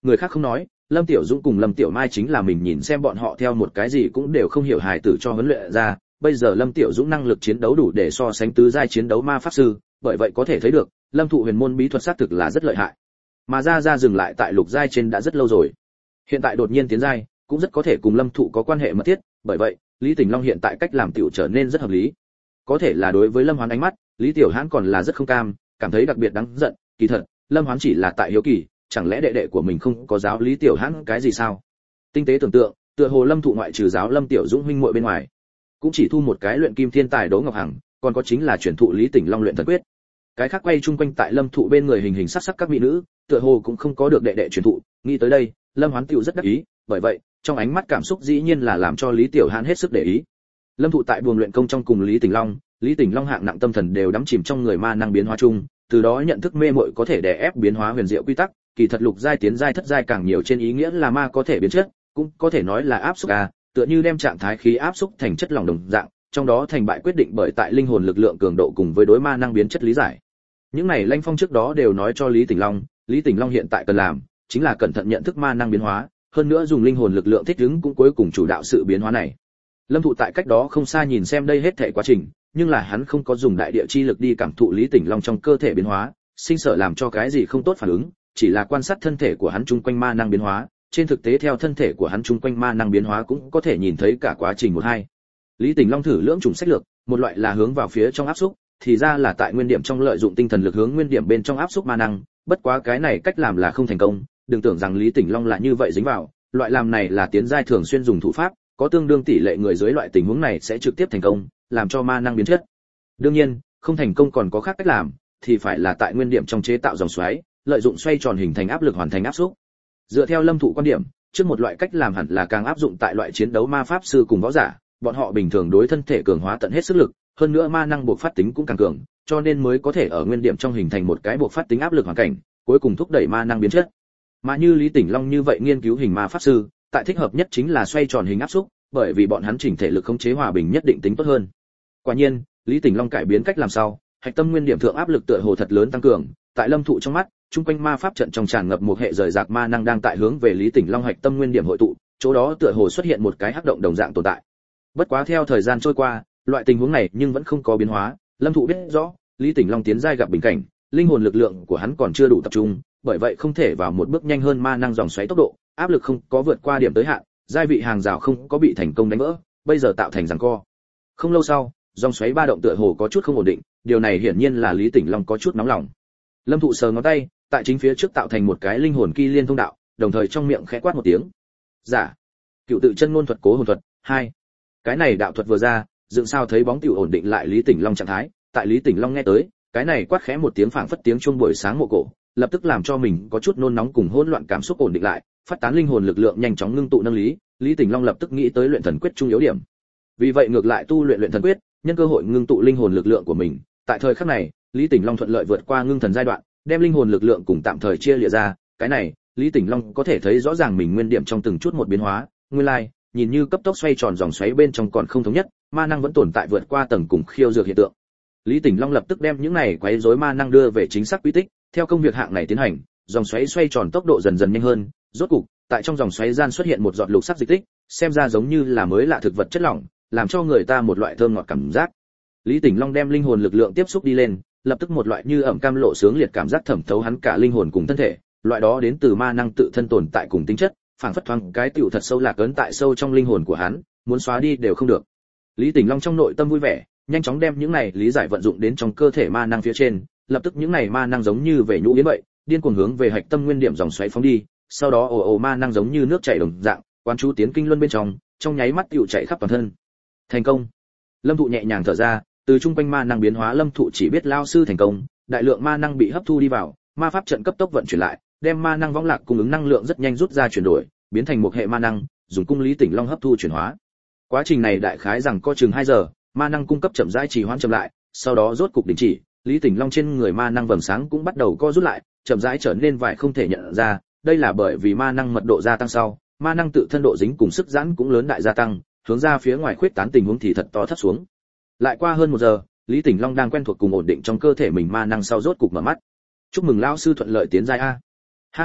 người khác không nói, Lâm Tiểu Dũng cùng Lâm Tiểu Mai chính là mình nhìn xem bọn họ theo một cái gì cũng đều không hiểu hài tử cho huấn luyện ra, bây giờ Lâm Tiểu Dũng năng lực chiến đấu đủ để so sánh tứ giai chiến đấu ma pháp sư, bởi vậy có thể thấy được, Lâm Thụ huyền môn bí thuật xác thực là rất lợi hại. Mà ra ra dừng lại tại lục giai trên đã rất lâu rồi. Hiện tại đột nhiên tiến giai, cũng rất có thể cùng Lâm Thụ có quan hệ mật thiết, bởi vậy, Lý Tỉnh Long hiện tại cách làm tiểu trở nên rất hợp lý. Có thể là đối với Lâm Hoán ánh mắt, Lý Tiểu Hãn còn là rất không cam, cảm thấy đặc biệt đáng giận, kỳ thật, Lâm Hoán chỉ là tại hiếu kỳ, chẳng lẽ đệ đệ của mình không có giáo Lý Tiểu Hãn cái gì sao? Tinh tế tưởng tượng, tựa hồ Lâm Thụ ngoại trừ giáo Lâm Tiểu Dũng huynh muội bên ngoài, cũng chỉ thu một cái luyện kim thiên tài Đỗ Ngọc Hằng, còn có chính là chuyển thụ Lý Tỉnh Long luyện thần quyết. Cái khác quay chung quanh tại Lâm Thụ bên người hình hình sắc sắc các mỹ nữ, tựa hồ cũng không có được đệ đệ truyền thụ, nghĩ tới đây, Lâm Hoán tiểu rất đắc ý, bởi vậy, trong ánh mắt cảm xúc dĩ nhiên là làm cho Lý Tiểu Hãn hết sức để ý. Lâm Thụ tại buồng luyện công trong cùng Lý Tỉnh Long, Lý Tỉnh Long hạng nặng tâm thần đều đắm chìm trong người ma năng biến hóa chung, từ đó nhận thức mê muội có thể đè ép biến hóa huyền diệu quy tắc, kỳ thật lục giai tiến giai thất giai càng nhiều trên ý nghĩa là ma có thể biến chất, cũng có thể nói là áp xúc a, tựa như đem trạng thái khí áp xúc thành chất lỏng đồng dạng, trong đó thành bại quyết định bởi tại linh hồn lực lượng cường độ cùng với đối ma năng biến chất lý giải. Những này Lanh Phong trước đó đều nói cho Lý Tỉnh Long, Lý Tỉnh Long hiện tại cần làm chính là cẩn thận nhận thức ma năng biến hóa, hơn nữa dùng linh hồn lực lượng thích ứng cũng cuối cùng chủ đạo sự biến hóa này. Lâm Thụ tại cách đó không xa nhìn xem đây hết thảy quá trình, nhưng là hắn không có dùng đại địa chi lực đi cảm thụ Lý Tỉnh Long trong cơ thể biến hóa, sinh sợ làm cho cái gì không tốt phản ứng, chỉ là quan sát thân thể của hắn chung quanh ma năng biến hóa, trên thực tế theo thân thể của hắn chung quanh ma năng biến hóa cũng có thể nhìn thấy cả quá trình một hai. Lý Tỉnh Long thử lưỡng chủng sách lược, một loại là hướng vào phía trong áp xúc, thì ra là tại nguyên điểm trong lợi dụng tinh thần lực hướng nguyên điểm bên trong áp xúc ma năng, bất quá cái này cách làm là không thành công, đừng tưởng rằng Lý Tỉnh Long là như vậy dính vào, loại làm này là tiến giai thường xuyên dùng thủ pháp, có tương đương tỷ lệ người dưới loại tình huống này sẽ trực tiếp thành công, làm cho ma năng biến chất. Đương nhiên, không thành công còn có khác cách làm, thì phải là tại nguyên điểm trong chế tạo dòng xoáy, lợi dụng xoay tròn hình thành áp lực hoàn thành áp xúc. Dựa theo Lâm Thụ quan điểm, trước một loại cách làm hẳn là càng áp dụng tại loại chiến đấu ma pháp sư cùng võ giả, bọn họ bình thường đối thân thể cường hóa tận hết sức lực, hơn nữa ma năng buộc phát tính cũng càng cường, cho nên mới có thể ở nguyên điểm trong hình thành một cái buộc phát tính áp lực hoàn cảnh, cuối cùng thúc đẩy ma năng biến chất. Mà như Lý Tỉnh Long như vậy nghiên cứu hình ma pháp sư, tại thích hợp nhất chính là xoay tròn hình áp xúc, bởi vì bọn hắn chỉnh thể lực khống chế hòa bình nhất định tính tốt hơn. Quả nhiên, Lý Tỉnh Long cải biến cách làm sao, hạch tâm nguyên điểm thượng áp lực tựa hồ thật lớn tăng cường, tại Lâm Thụ trong mắt, trung quanh ma pháp trận trong tràn ngập một hệ rời rạc ma năng đang tại hướng về Lý Tỉnh Long hạch tâm nguyên điểm hội tụ, chỗ đó tựa hồ xuất hiện một cái hắc động đồng dạng tồn tại. Bất quá theo thời gian trôi qua, loại tình huống này nhưng vẫn không có biến hóa, Lâm Thụ biết rõ, Lý Tỉnh Long tiến giai gặp bình cảnh, linh hồn lực lượng của hắn còn chưa đủ tập trung, bởi vậy không thể vào một bước nhanh hơn ma năng dòng xoáy tốc độ, áp lực không có vượt qua điểm tới hạn, giai vị hàng rào không có bị thành công đánh vỡ, bây giờ tạo thành giằng co. Không lâu sau, dòng xoáy ba động tựa hồ có chút không ổn định, điều này hiển nhiên là Lý Tỉnh Long có chút nóng lòng. Lâm Thụ sờ ngón tay, tại chính phía trước tạo thành một cái linh hồn kỳ liên thông đạo, đồng thời trong miệng khẽ quát một tiếng. Giả. Cựu tự chân ngôn thuật cố hồn thuật hai. Cái này đạo thuật vừa ra, dựng sao thấy bóng tiểu ổn định lại Lý Tỉnh Long trạng thái, tại Lý Tỉnh Long nghe tới, cái này quát khẽ một tiếng phảng phất tiếng chuông buổi sáng mộ cổ, lập tức làm cho mình có chút nôn nóng cùng hỗn loạn cảm xúc ổn định lại, phát tán linh hồn lực lượng nhanh chóng ngưng tụ nâng lý, Lý Tỉnh Long lập tức nghĩ tới luyện thần quyết trung yếu điểm. Vì vậy ngược lại tu luyện luyện thần quyết, nhân cơ hội ngưng tụ linh hồn lực lượng của mình, tại thời khắc này, Lý Tỉnh Long thuận lợi vượt qua ngưng thần giai đoạn, đem linh hồn lực lượng cùng tạm thời chia lìa ra, cái này, Lý Tỉnh Long có thể thấy rõ ràng mình nguyên điểm trong từng chút một biến hóa, nguyên lai, like, nhìn như cấp tốc xoay tròn dòng xoáy bên trong còn không thống nhất, ma năng vẫn tồn tại vượt qua tầng cùng khiêu dược hiện tượng. Lý Tỉnh Long lập tức đem những này quấy rối ma năng đưa về chính xác quy tích, theo công việc hạng này tiến hành, dòng xoáy xoay tròn tốc độ dần dần nhanh hơn, rốt cục, tại trong dòng xoáy gian xuất hiện một giọt lục sắc dịch tích, xem ra giống như là mới lạ thực vật chất lỏng, làm cho người ta một loại thơm ngọt cảm giác. Lý Tỉnh Long đem linh hồn lực lượng tiếp xúc đi lên, lập tức một loại như ẩm cam lộ sướng liệt cảm giác thẩm thấu hắn cả linh hồn cùng thân thể, loại đó đến từ ma năng tự thân tồn tại cùng tính chất, phảng phất thoáng cái tiểu thật sâu lạc ấn tại sâu trong linh hồn của hắn, muốn xóa đi đều không được. Lý Tỉnh Long trong nội tâm vui vẻ, nhanh chóng đem những này lý giải vận dụng đến trong cơ thể ma năng phía trên, lập tức những này ma năng giống như về nhũ yến vậy, điên cuồng hướng về hạch tâm nguyên điểm dòng xoáy phóng đi, sau đó ồ ồ ma năng giống như nước chảy đồng dạng, quán chú tiến kinh luân bên trong, trong nháy mắt tiểu chạy khắp toàn thân. Thành công. Lâm Thụ nhẹ nhàng thở ra, từ trung quanh ma năng biến hóa Lâm Thụ chỉ biết lao sư thành công, đại lượng ma năng bị hấp thu đi vào, ma pháp trận cấp tốc vận chuyển lại, đem ma năng võng lạc cung ứng năng lượng rất nhanh rút ra chuyển đổi, biến thành một hệ ma năng, dùng cung Lý Tỉnh Long hấp thu chuyển hóa. Quá trình này đại khái rằng có chừng hai giờ, ma năng cung cấp chậm rãi trì hoãn chậm lại, sau đó rốt cục đình chỉ, Lý Tỉnh Long trên người ma năng vầng sáng cũng bắt đầu co rút lại, chậm rãi trở nên vài không thể nhận ra, đây là bởi vì ma năng mật độ gia tăng sau, ma năng tự thân độ dính cùng sức giãn cũng lớn đại gia tăng, hướng ra phía ngoài khuyết tán tình huống thì thật to thấp xuống. Lại qua hơn một giờ, Lý Tỉnh Long đang quen thuộc cùng ổn định trong cơ thể mình ma năng sau rốt cục mở mắt. Chúc mừng lão sư thuận lợi tiến giai a. Ha ha,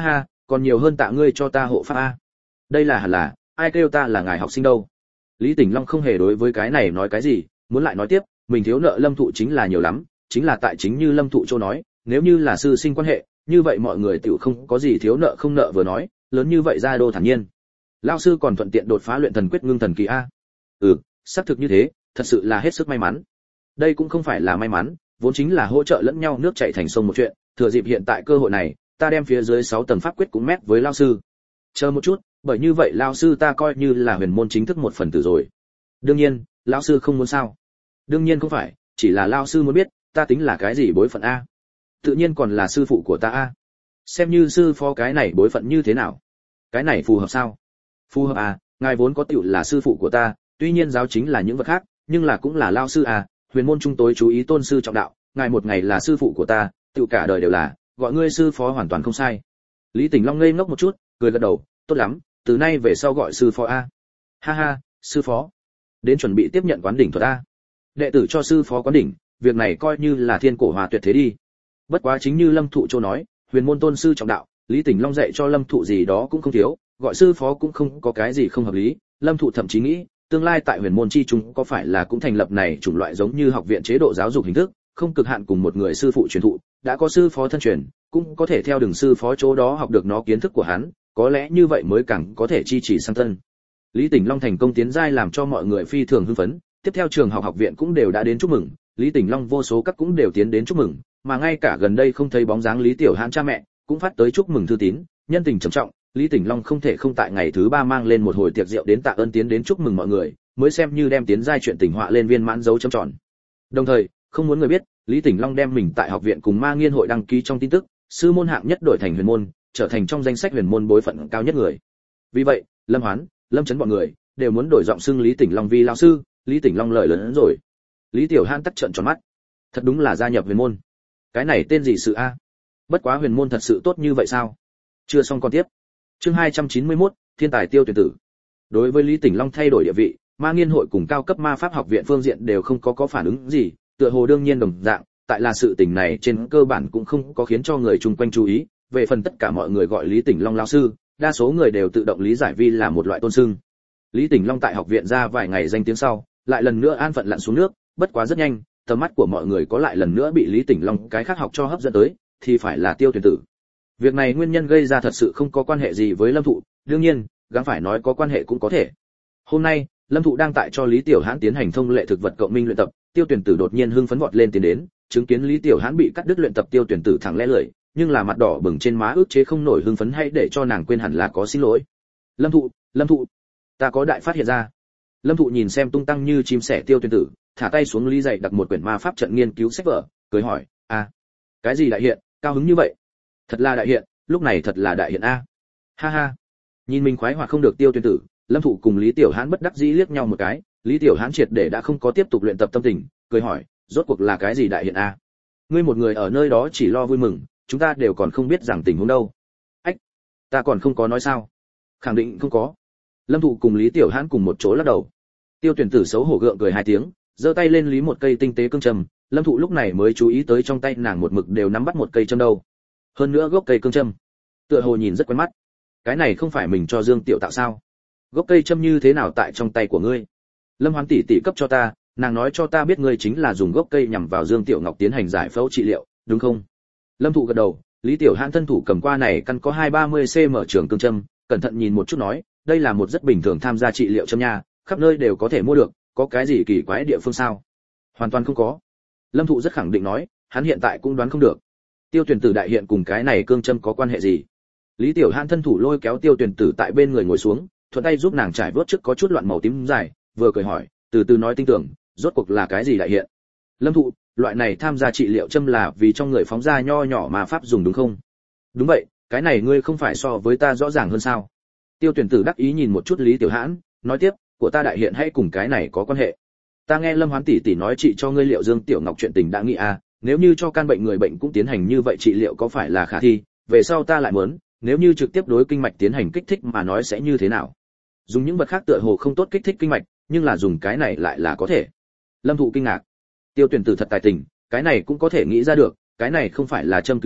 còn nhiều hơn tạ ngươi cho ta hộ pháp a. Đây là hẳn là, ai kêu ta là ngài học sinh đâu. Lý Tỉnh Long không hề đối với cái này nói cái gì, muốn lại nói tiếp, mình thiếu nợ Lâm Thụ chính là nhiều lắm, chính là tại chính như Lâm Thụ châu nói, nếu như là sư sinh quan hệ, như vậy mọi người tiểu không có gì thiếu nợ không nợ vừa nói, lớn như vậy ra đô thản nhiên. Lão sư còn thuận tiện đột phá luyện thần quyết ngưng thần kỳ a. Ừ, xác thực như thế, thật sự là hết sức may mắn. Đây cũng không phải là may mắn, vốn chính là hỗ trợ lẫn nhau nước chảy thành sông một chuyện, thừa dịp hiện tại cơ hội này, ta đem phía dưới sáu tầng pháp quyết cũng mét với lão sư. Chờ một chút, bởi như vậy lão sư ta coi như là huyền môn chính thức một phần tử rồi. Đương nhiên, lão sư không muốn sao? Đương nhiên không phải, chỉ là lão sư muốn biết, ta tính là cái gì bối phận a? Tự nhiên còn là sư phụ của ta a. Xem như sư phó cái này bối phận như thế nào? Cái này phù hợp sao? Phù hợp à, ngài vốn có tiểu là sư phụ của ta, tuy nhiên giáo chính là những vật khác, nhưng là cũng là lão sư à, huyền môn trung tối chú ý tôn sư trọng đạo, ngài một ngày là sư phụ của ta, tiểu cả đời đều là, gọi ngươi sư phó hoàn toàn không sai. Lý Tỉnh Long ngây ngốc một chút, cười gật đầu, tốt lắm, từ nay về sau gọi sư phó a. Ha ha, sư phó. Đến chuẩn bị tiếp nhận quán đỉnh thuật a. Đệ tử cho sư phó quán đỉnh, việc này coi như là thiên cổ hòa tuyệt thế đi. Bất quá chính như Lâm Thụ Châu nói, huyền môn tôn sư trọng đạo, Lý Tỉnh Long dạy cho Lâm Thụ gì đó cũng không thiếu, gọi sư phó cũng không có cái gì không hợp lý. Lâm Thụ thậm chí nghĩ, tương lai tại huyền môn chi chúng có phải là cũng thành lập này chủng loại giống như học viện chế độ giáo dục hình thức, không cực hạn cùng một người sư phụ truyền thụ, đã có sư phó thân truyền, cũng có thể theo đường sư phó chỗ đó học được nó kiến thức của hắn, có lẽ như vậy mới càng có thể chi trì sang tân. Lý Tỉnh Long thành công tiến giai làm cho mọi người phi thường hưng phấn, tiếp theo trường học học viện cũng đều đã đến chúc mừng, Lý Tỉnh Long vô số các cũng đều tiến đến chúc mừng, mà ngay cả gần đây không thấy bóng dáng Lý Tiểu Hãn cha mẹ, cũng phát tới chúc mừng thư tín, nhân tình trầm trọng, Lý Tỉnh Long không thể không tại ngày thứ ba mang lên một hồi tiệc rượu đến tạ ơn tiến đến chúc mừng mọi người, mới xem như đem tiến giai chuyện tình họa lên viên mãn dấu chấm tròn. Đồng thời, không muốn người biết, Lý Tỉnh Long đem mình tại học viện cùng Ma Nghiên hội đăng ký trong tin tức, sư môn hạng nhất đổi thành huyền môn, trở thành trong danh sách huyền môn bối phận cao nhất người. Vì vậy, Lâm Hoán, Lâm Chấn bọn người đều muốn đổi giọng xưng Lý Tỉnh Long vì lão sư, Lý Tỉnh Long lời lớn hơn rồi. Lý Tiểu Hãn tắc trợn tròn mắt. Thật đúng là gia nhập huyền môn. Cái này tên gì sự a? Bất quá huyền môn thật sự tốt như vậy sao? Chưa xong còn tiếp. Chương hai trăm chín mươi mốt, thiên tài tiêu tuyển tử. Đối với Lý Tỉnh Long thay đổi địa vị, Ma Nghiên hội cùng cao cấp ma pháp học viện phương diện đều không có có phản ứng gì, tựa hồ đương nhiên đồng dạng, tại là sự tình này trên cơ bản cũng không có khiến cho người chung quanh chú ý, về phần tất cả mọi người gọi Lý Tỉnh Long lão sư, đa số người đều tự động lý giải vì là một loại tôn xưng. Lý Tỉnh Long tại học viện ra vài ngày danh tiếng sau, lại lần nữa an phận lặn xuống nước, bất quá rất nhanh, tầm mắt của mọi người có lại lần nữa bị Lý Tỉnh Long cái khác học cho hấp dẫn tới, thì phải là tiêu tuyển tử. Việc này nguyên nhân gây ra thật sự không có quan hệ gì với Lâm Thụ, đương nhiên, gắng phải nói có quan hệ cũng có thể. Hôm nay, Lâm Thụ đang tại cho Lý Tiểu Hãn tiến hành thông lệ thực vật cộng minh luyện tập, tiêu tuyển tử đột nhiên hưng phấn vọt lên tiến đến, chứng kiến Lý Tiểu Hãn bị cắt đứt luyện tập, tiêu tuyển tử thẳng lẽ lưỡi, nhưng là mặt đỏ bừng trên má ức chế không nổi hưng phấn hay để cho nàng quên hẳn là có xin lỗi. Lâm Thụ, Lâm Thụ, ta có đại phát hiện ra. Lâm Thụ nhìn xem tung tăng như chim sẻ tiêu tuyển tử, thả tay xuống Lý dạy đặt một quyển ma pháp trận nghiên cứu sách vở, cười hỏi, a, cái gì đại hiện, cao hứng như vậy? Thật là đại hiện, lúc này thật là đại hiện a. Ha ha. Nhìn mình khoái hoạt không được tiêu tuyển tử, Lâm Thụ cùng Lý Tiểu Hãn bất đắc dĩ liếc nhau một cái, Lý Tiểu Hãn triệt để đã không có tiếp tục luyện tập tâm tình, cười hỏi, rốt cuộc là cái gì đại hiện a? Ngươi một người ở nơi đó chỉ lo vui mừng, chúng ta đều còn không biết rằng tình huống đâu. Ách, ta còn không có nói sao? Khẳng định không có. Lâm Thụ cùng Lý Tiểu Hãn cùng một chỗ lắc đầu. Tiêu tuyển tử xấu hổ gượng cười hai tiếng, giơ tay lên lý một cây tinh tế cương châm, Lâm Thụ lúc này mới chú ý tới trong tay nàng một mực đều nắm bắt một cây châm đâu. Hơn nữa gốc cây cương châm, tựa hồ nhìn rất quen mắt. Cái này không phải mình cho Dương Tiểu tạo sao? Gốc cây châm như thế nào tại trong tay của ngươi? Lâm Hoán tỷ tỷ cấp cho ta, nàng nói cho ta biết ngươi chính là dùng gốc cây nhằm vào Dương Tiểu Ngọc tiến hành giải phẫu trị liệu, đúng không? Lâm Thụ gật đầu, Lý Tiểu Hãn thân thủ cầm qua này căn có hai ba mươi xăng-ti-mét trường cương châm, cẩn thận nhìn một chút nói, đây là một rất bình thường tham gia trị liệu châm nha, khắp nơi đều có thể mua được, có cái gì kỳ quái địa phương sao? Hoàn toàn không có. Lâm Thụ rất khẳng định nói, hắn hiện tại cũng đoán không được. Tiêu tuyển tử đại hiện cùng cái này cương châm có quan hệ gì? Lý Tiểu Hãn thân thủ lôi kéo tiêu tuyển tử tại bên người ngồi xuống, thuận tay giúp nàng trải vớt trước có chút loạn màu tím dài, vừa cười hỏi, từ từ nói tinh tưởng, rốt cuộc là cái gì đại hiện? Lâm Thụ, loại này tham gia trị liệu châm là vì trong người phóng ra nho nhỏ mà pháp dùng đúng không? Đúng vậy, cái này ngươi không phải so với ta rõ ràng hơn sao? Tiêu tuyển tử đắc ý nhìn một chút Lý Tiểu Hãn, nói tiếp, của ta đại hiện hay cùng cái này có quan hệ? Ta nghe Lâm Hoán tỷ tỷ nói chị cho ngươi liệu Dương Tiểu Ngọc chuyện tình đã nghĩ à, nếu như cho can bệnh người bệnh cũng tiến hành như vậy trị liệu có phải là khả thi, về sau ta lại muốn, nếu như trực tiếp đối kinh mạch tiến hành kích thích mà nói sẽ như thế nào? Dùng những vật khác tựa hồ không tốt kích thích kinh mạch, nhưng là dùng cái này lại là có thể. Lâm Thụ kinh ngạc. Tiêu tuyển tử thật tài tình, cái này cũng có thể nghĩ ra được, cái này không phải là châm cứu sao?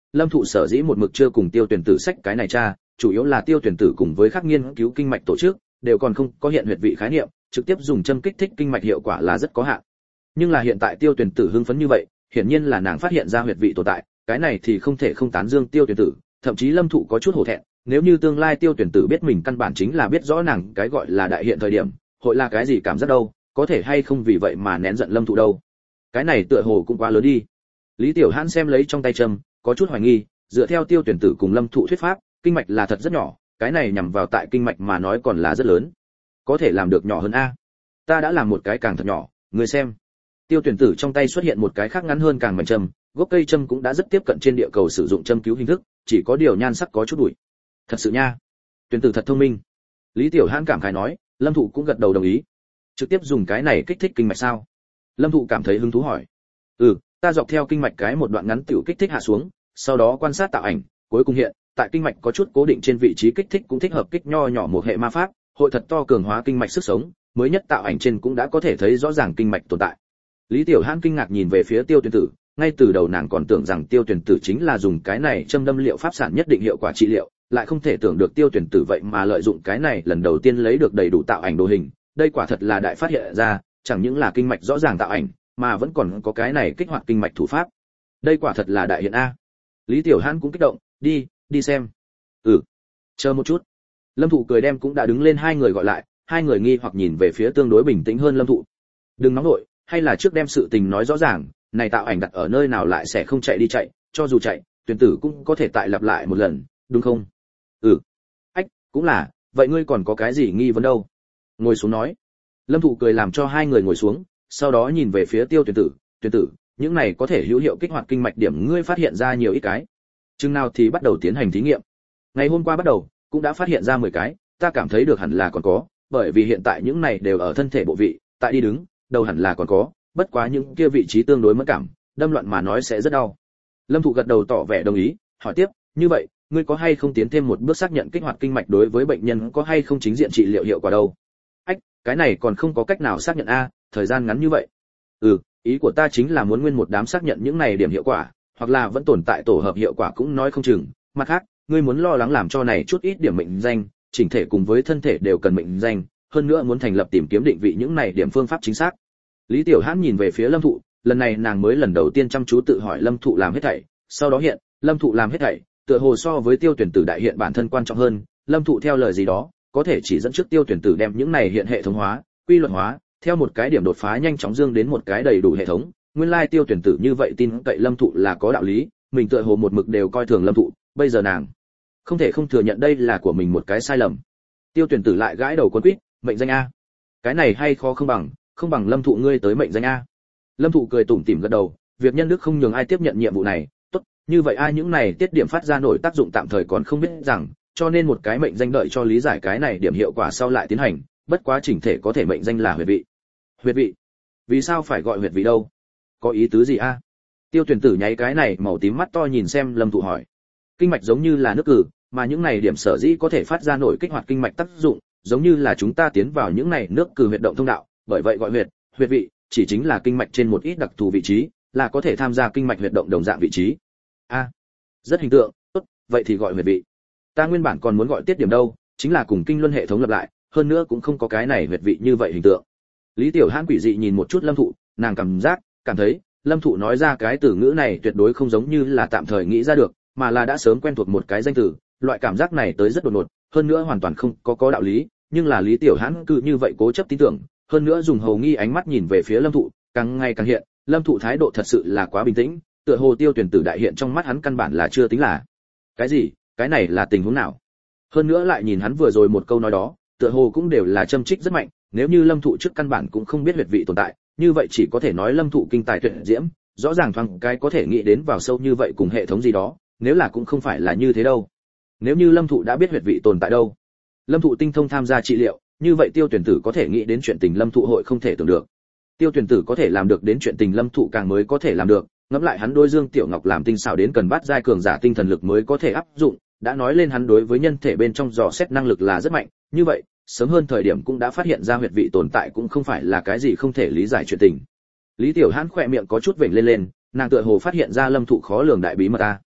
lâm thụ sở dĩ một mực chưa cùng tiêu tuyển tử sách cái này tra, chủ yếu là tiêu tuyển tử cùng với các nghiên cứu kinh mạch tổ chức đều còn không có hiện huyệt vị khái niệm, trực tiếp dùng châm kích thích kinh mạch hiệu quả là rất có hạn. Nhưng là hiện tại tiêu tuyển tử hưng phấn như vậy, hiển nhiên là nàng phát hiện ra huyệt vị tồn tại, cái này thì không thể không tán dương tiêu tuyển tử, thậm chí lâm thụ có chút hổ thẹn, nếu như tương lai tiêu tuyển tử biết mình căn bản chính là biết rõ nàng cái gọi là đại hiện thời điểm, hội là cái gì cảm giác đâu, có thể hay không vì vậy mà nén giận lâm thụ đâu. Cái này tựa hồ cũng quá lớn đi. Lý Tiểu Hãn xem lấy trong tay châm, có chút hoài nghi, dựa theo tiêu tuyển tử cùng lâm thụ thuyết pháp, kinh mạch là thật rất nhỏ, cái này nhằm vào tại kinh mạch mà nói còn là rất lớn. Có thể làm được nhỏ hơn a? Ta đã làm một cái càng thật nhỏ, người xem. Tiêu tuyển tử trong tay xuất hiện một cái khác ngắn hơn càng mảnh châm, gốc cây châm cũng đã rất tiếp cận trên địa cầu sử dụng châm cứu hình thức, chỉ có điều nhan sắc có chút bụi. Thật sự nha, tuyển tử thật thông minh. Lý Tiểu Hãn cảm khái nói, lâm thụ cũng gật đầu đồng ý. Trực tiếp dùng cái này kích thích kinh mạch sao? Lâm thụ cảm thấy hứng thú hỏi. Ừ, ta dọc theo kinh mạch cái một đoạn ngắn tiểu kích thích hạ xuống, sau đó quan sát tạo ảnh, cuối cùng hiện tại kinh mạch có chút cố định trên vị trí kích thích cũng thích hợp kích nho nhỏ một hệ ma pháp, hội thật to cường hóa kinh mạch sức sống, mới nhất tạo ảnh trên cũng đã có thể thấy rõ ràng kinh mạch tồn tại. Lý Tiểu Hãn kinh ngạc nhìn về phía Tiêu Tuyển Tử, ngay từ đầu nàng còn tưởng rằng Tiêu Tuyển Tử chính là dùng cái này châm đâm liệu pháp sản nhất định hiệu quả trị liệu, lại không thể tưởng được Tiêu Tuyển Tử vậy mà lợi dụng cái này lần đầu tiên lấy được đầy đủ tạo ảnh đồ hình, đây quả thật là đại phát hiện ra, chẳng những là kinh mạch rõ ràng tạo ảnh, mà vẫn còn có cái này kích hoạt kinh mạch thủ pháp. Đây quả thật là đại hiện a. Lý Tiểu Hãn cũng kích động, đi, đi xem. Ừ. Chờ một chút. Lâm Thụ cười đem cũng đã đứng lên hai người gọi lại, hai người nghi hoặc nhìn về phía tương đối bình tĩnh hơn Lâm Thụ. Đừng nóng nội, hay là trước đem sự tình nói rõ ràng, này tạo ảnh đặt ở nơi nào lại sẽ không chạy đi chạy, cho dù chạy, Tuyển Tử cũng có thể tại lặp lại một lần, đúng không? Ừ. Ách, cũng là, vậy ngươi còn có cái gì nghi vấn đâu? Ngồi xuống nói. Lâm Thụ cười làm cho hai người ngồi xuống, sau đó nhìn về phía Tiêu Tuyển Tử, Tuyển Tử, những này có thể hữu hiệu kích hoạt kinh mạch điểm ngươi phát hiện ra nhiều ít cái. Chừng nào thì bắt đầu tiến hành thí nghiệm. Ngày hôm qua bắt đầu, cũng đã phát hiện ra mười cái, ta cảm thấy được hẳn là còn có, bởi vì hiện tại những này đều ở thân thể bộ vị, tại đi đứng, đầu hẳn là còn có, bất quá những kia vị trí tương đối mẫn cảm, đâm loạn mà nói sẽ rất đau. Lâm Thụ gật đầu tỏ vẻ đồng ý, hỏi tiếp, như vậy, ngươi có hay không tiến thêm một bước xác nhận kích hoạt kinh mạch đối với bệnh nhân có hay không chính diện trị liệu hiệu quả đâu? Ách, cái này còn không có cách nào xác nhận a, thời gian ngắn như vậy. Ừ, ý của ta chính là muốn nguyên một đám xác nhận những này điểm hiệu quả, hoặc là vẫn tồn tại tổ hợp hiệu quả cũng nói không chừng. Mặt khác, ngươi muốn lo lắng làm cho này chút ít điểm mệnh danh, chỉnh thể cùng với thân thể đều cần mệnh danh, hơn nữa muốn thành lập tìm kiếm định vị những này điểm phương pháp chính xác. Lý Tiểu Hãn nhìn về phía Lâm Thụ, lần này nàng mới lần đầu tiên chăm chú tự hỏi Lâm Thụ làm hết thảy, sau đó hiện, Lâm Thụ làm hết thảy, tựa hồ so với Tiêu Tuyển Tử đại hiện bản thân quan trọng hơn, Lâm Thụ theo lời gì đó, có thể chỉ dẫn trước Tiêu Tuyển Tử đem những này hiện hệ thống hóa, quy luật hóa, theo một cái điểm đột phá nhanh chóng dương đến một cái đầy đủ hệ thống. Nguyên lai Tiêu Tuyển Tử như vậy tin cậy Lâm Thụ là có đạo lý, mình tựa hồ một mực đều coi thường Lâm Thụ, bây giờ nàng không thể không thừa nhận đây là của mình một cái sai lầm. Tiêu Tuyển Tử lại gãi đầu cuốn quýt, mệnh danh a, cái này hay khó không bằng, không bằng Lâm Thụ ngươi tới mệnh danh a. Lâm Thụ cười tủm tỉm gật đầu, việc nhân đức không nhường ai tiếp nhận nhiệm vụ này, tốt, như vậy ai những này tiết điểm phát ra nổi tác dụng tạm thời còn không biết rằng, cho nên một cái mệnh danh đợi cho lý giải cái này điểm hiệu quả sau lại tiến hành, bất quá chỉnh thể có thể mệnh danh là huyệt vị. Huyệt vị? Vì sao phải gọi huyệt vị đâu? Có ý tứ gì a? Tiêu Tuyển Tử nháy cái này màu tím mắt to nhìn xem Lâm Thụ hỏi. Kinh mạch giống như là nước cử, mà những này điểm sở dĩ có thể phát ra nổi kích hoạt kinh mạch tác dụng, giống như là chúng ta tiến vào những này nước cử huyệt động thông đạo, bởi vậy gọi huyệt, huyệt vị chỉ chính là kinh mạch trên một ít đặc thù vị trí, là có thể tham gia kinh mạch huyệt động đồng dạng vị trí. A, rất hình tượng, tốt, vậy thì gọi huyệt vị. Ta nguyên bản còn muốn gọi tiết điểm đâu, chính là cùng kinh luân hệ thống lập lại, hơn nữa cũng không có cái này huyệt vị như vậy hình tượng. Lý Tiểu Hãn quỷ dị nhìn một chút Lâm Thụ, nàng cảm giác, cảm thấy, Lâm Thụ nói ra cái từ ngữ này tuyệt đối không giống như là tạm thời nghĩ ra được, mà là đã sớm quen thuộc một cái danh từ, loại cảm giác này tới rất đột ngột, hơn nữa hoàn toàn không có có đạo lý, nhưng là Lý Tiểu Hãn cứ như vậy cố chấp tin tưởng, hơn nữa dùng hầu nghi ánh mắt nhìn về phía Lâm Thụ, càng ngày càng hiện, Lâm Thụ thái độ thật sự là quá bình tĩnh, tựa hồ Tiêu Tuyển Tử đại hiện trong mắt hắn căn bản là chưa tính là. Cái gì? Cái này là tình huống nào? Hơn nữa lại nhìn hắn vừa rồi một câu nói đó, tựa hồ cũng đều là châm trích rất mạnh, nếu như Lâm Thụ trước căn bản cũng không biết huyệt vị tồn tại, như vậy chỉ có thể nói Lâm Thụ kinh tài tuyệt diễm, rõ ràng thoáng cái có thể nghĩ đến vào sâu như vậy cùng hệ thống gì đó, nếu là cũng không phải là như thế đâu. Nếu như Lâm Thụ đã biết huyệt vị tồn tại đâu, Lâm Thụ tinh thông tham gia trị liệu, như vậy Tiêu Tuyển Tử có thể nghĩ đến chuyện tình Lâm Thụ hội không thể tưởng được. Tiêu Tuyển Tử có thể làm được đến chuyện tình Lâm Thụ càng mới có thể làm được, ngẫm lại hắn đối Dương Tiểu Ngọc làm tinh xảo đến cần bắt giai cường giả tinh thần lực mới có thể áp dụng, đã nói lên hắn đối với nhân thể bên trong dò xét năng lực là rất mạnh, như vậy, sớm hơn thời điểm cũng đã phát hiện ra huyệt vị tồn tại cũng không phải là cái gì không thể lý giải chuyện tình. Lý Tiểu Hãn khỏe miệng có chút vểnh lên lên, nàng tựa hồ phát hiện ra Lâm Thụ khó lường đại bí mật a.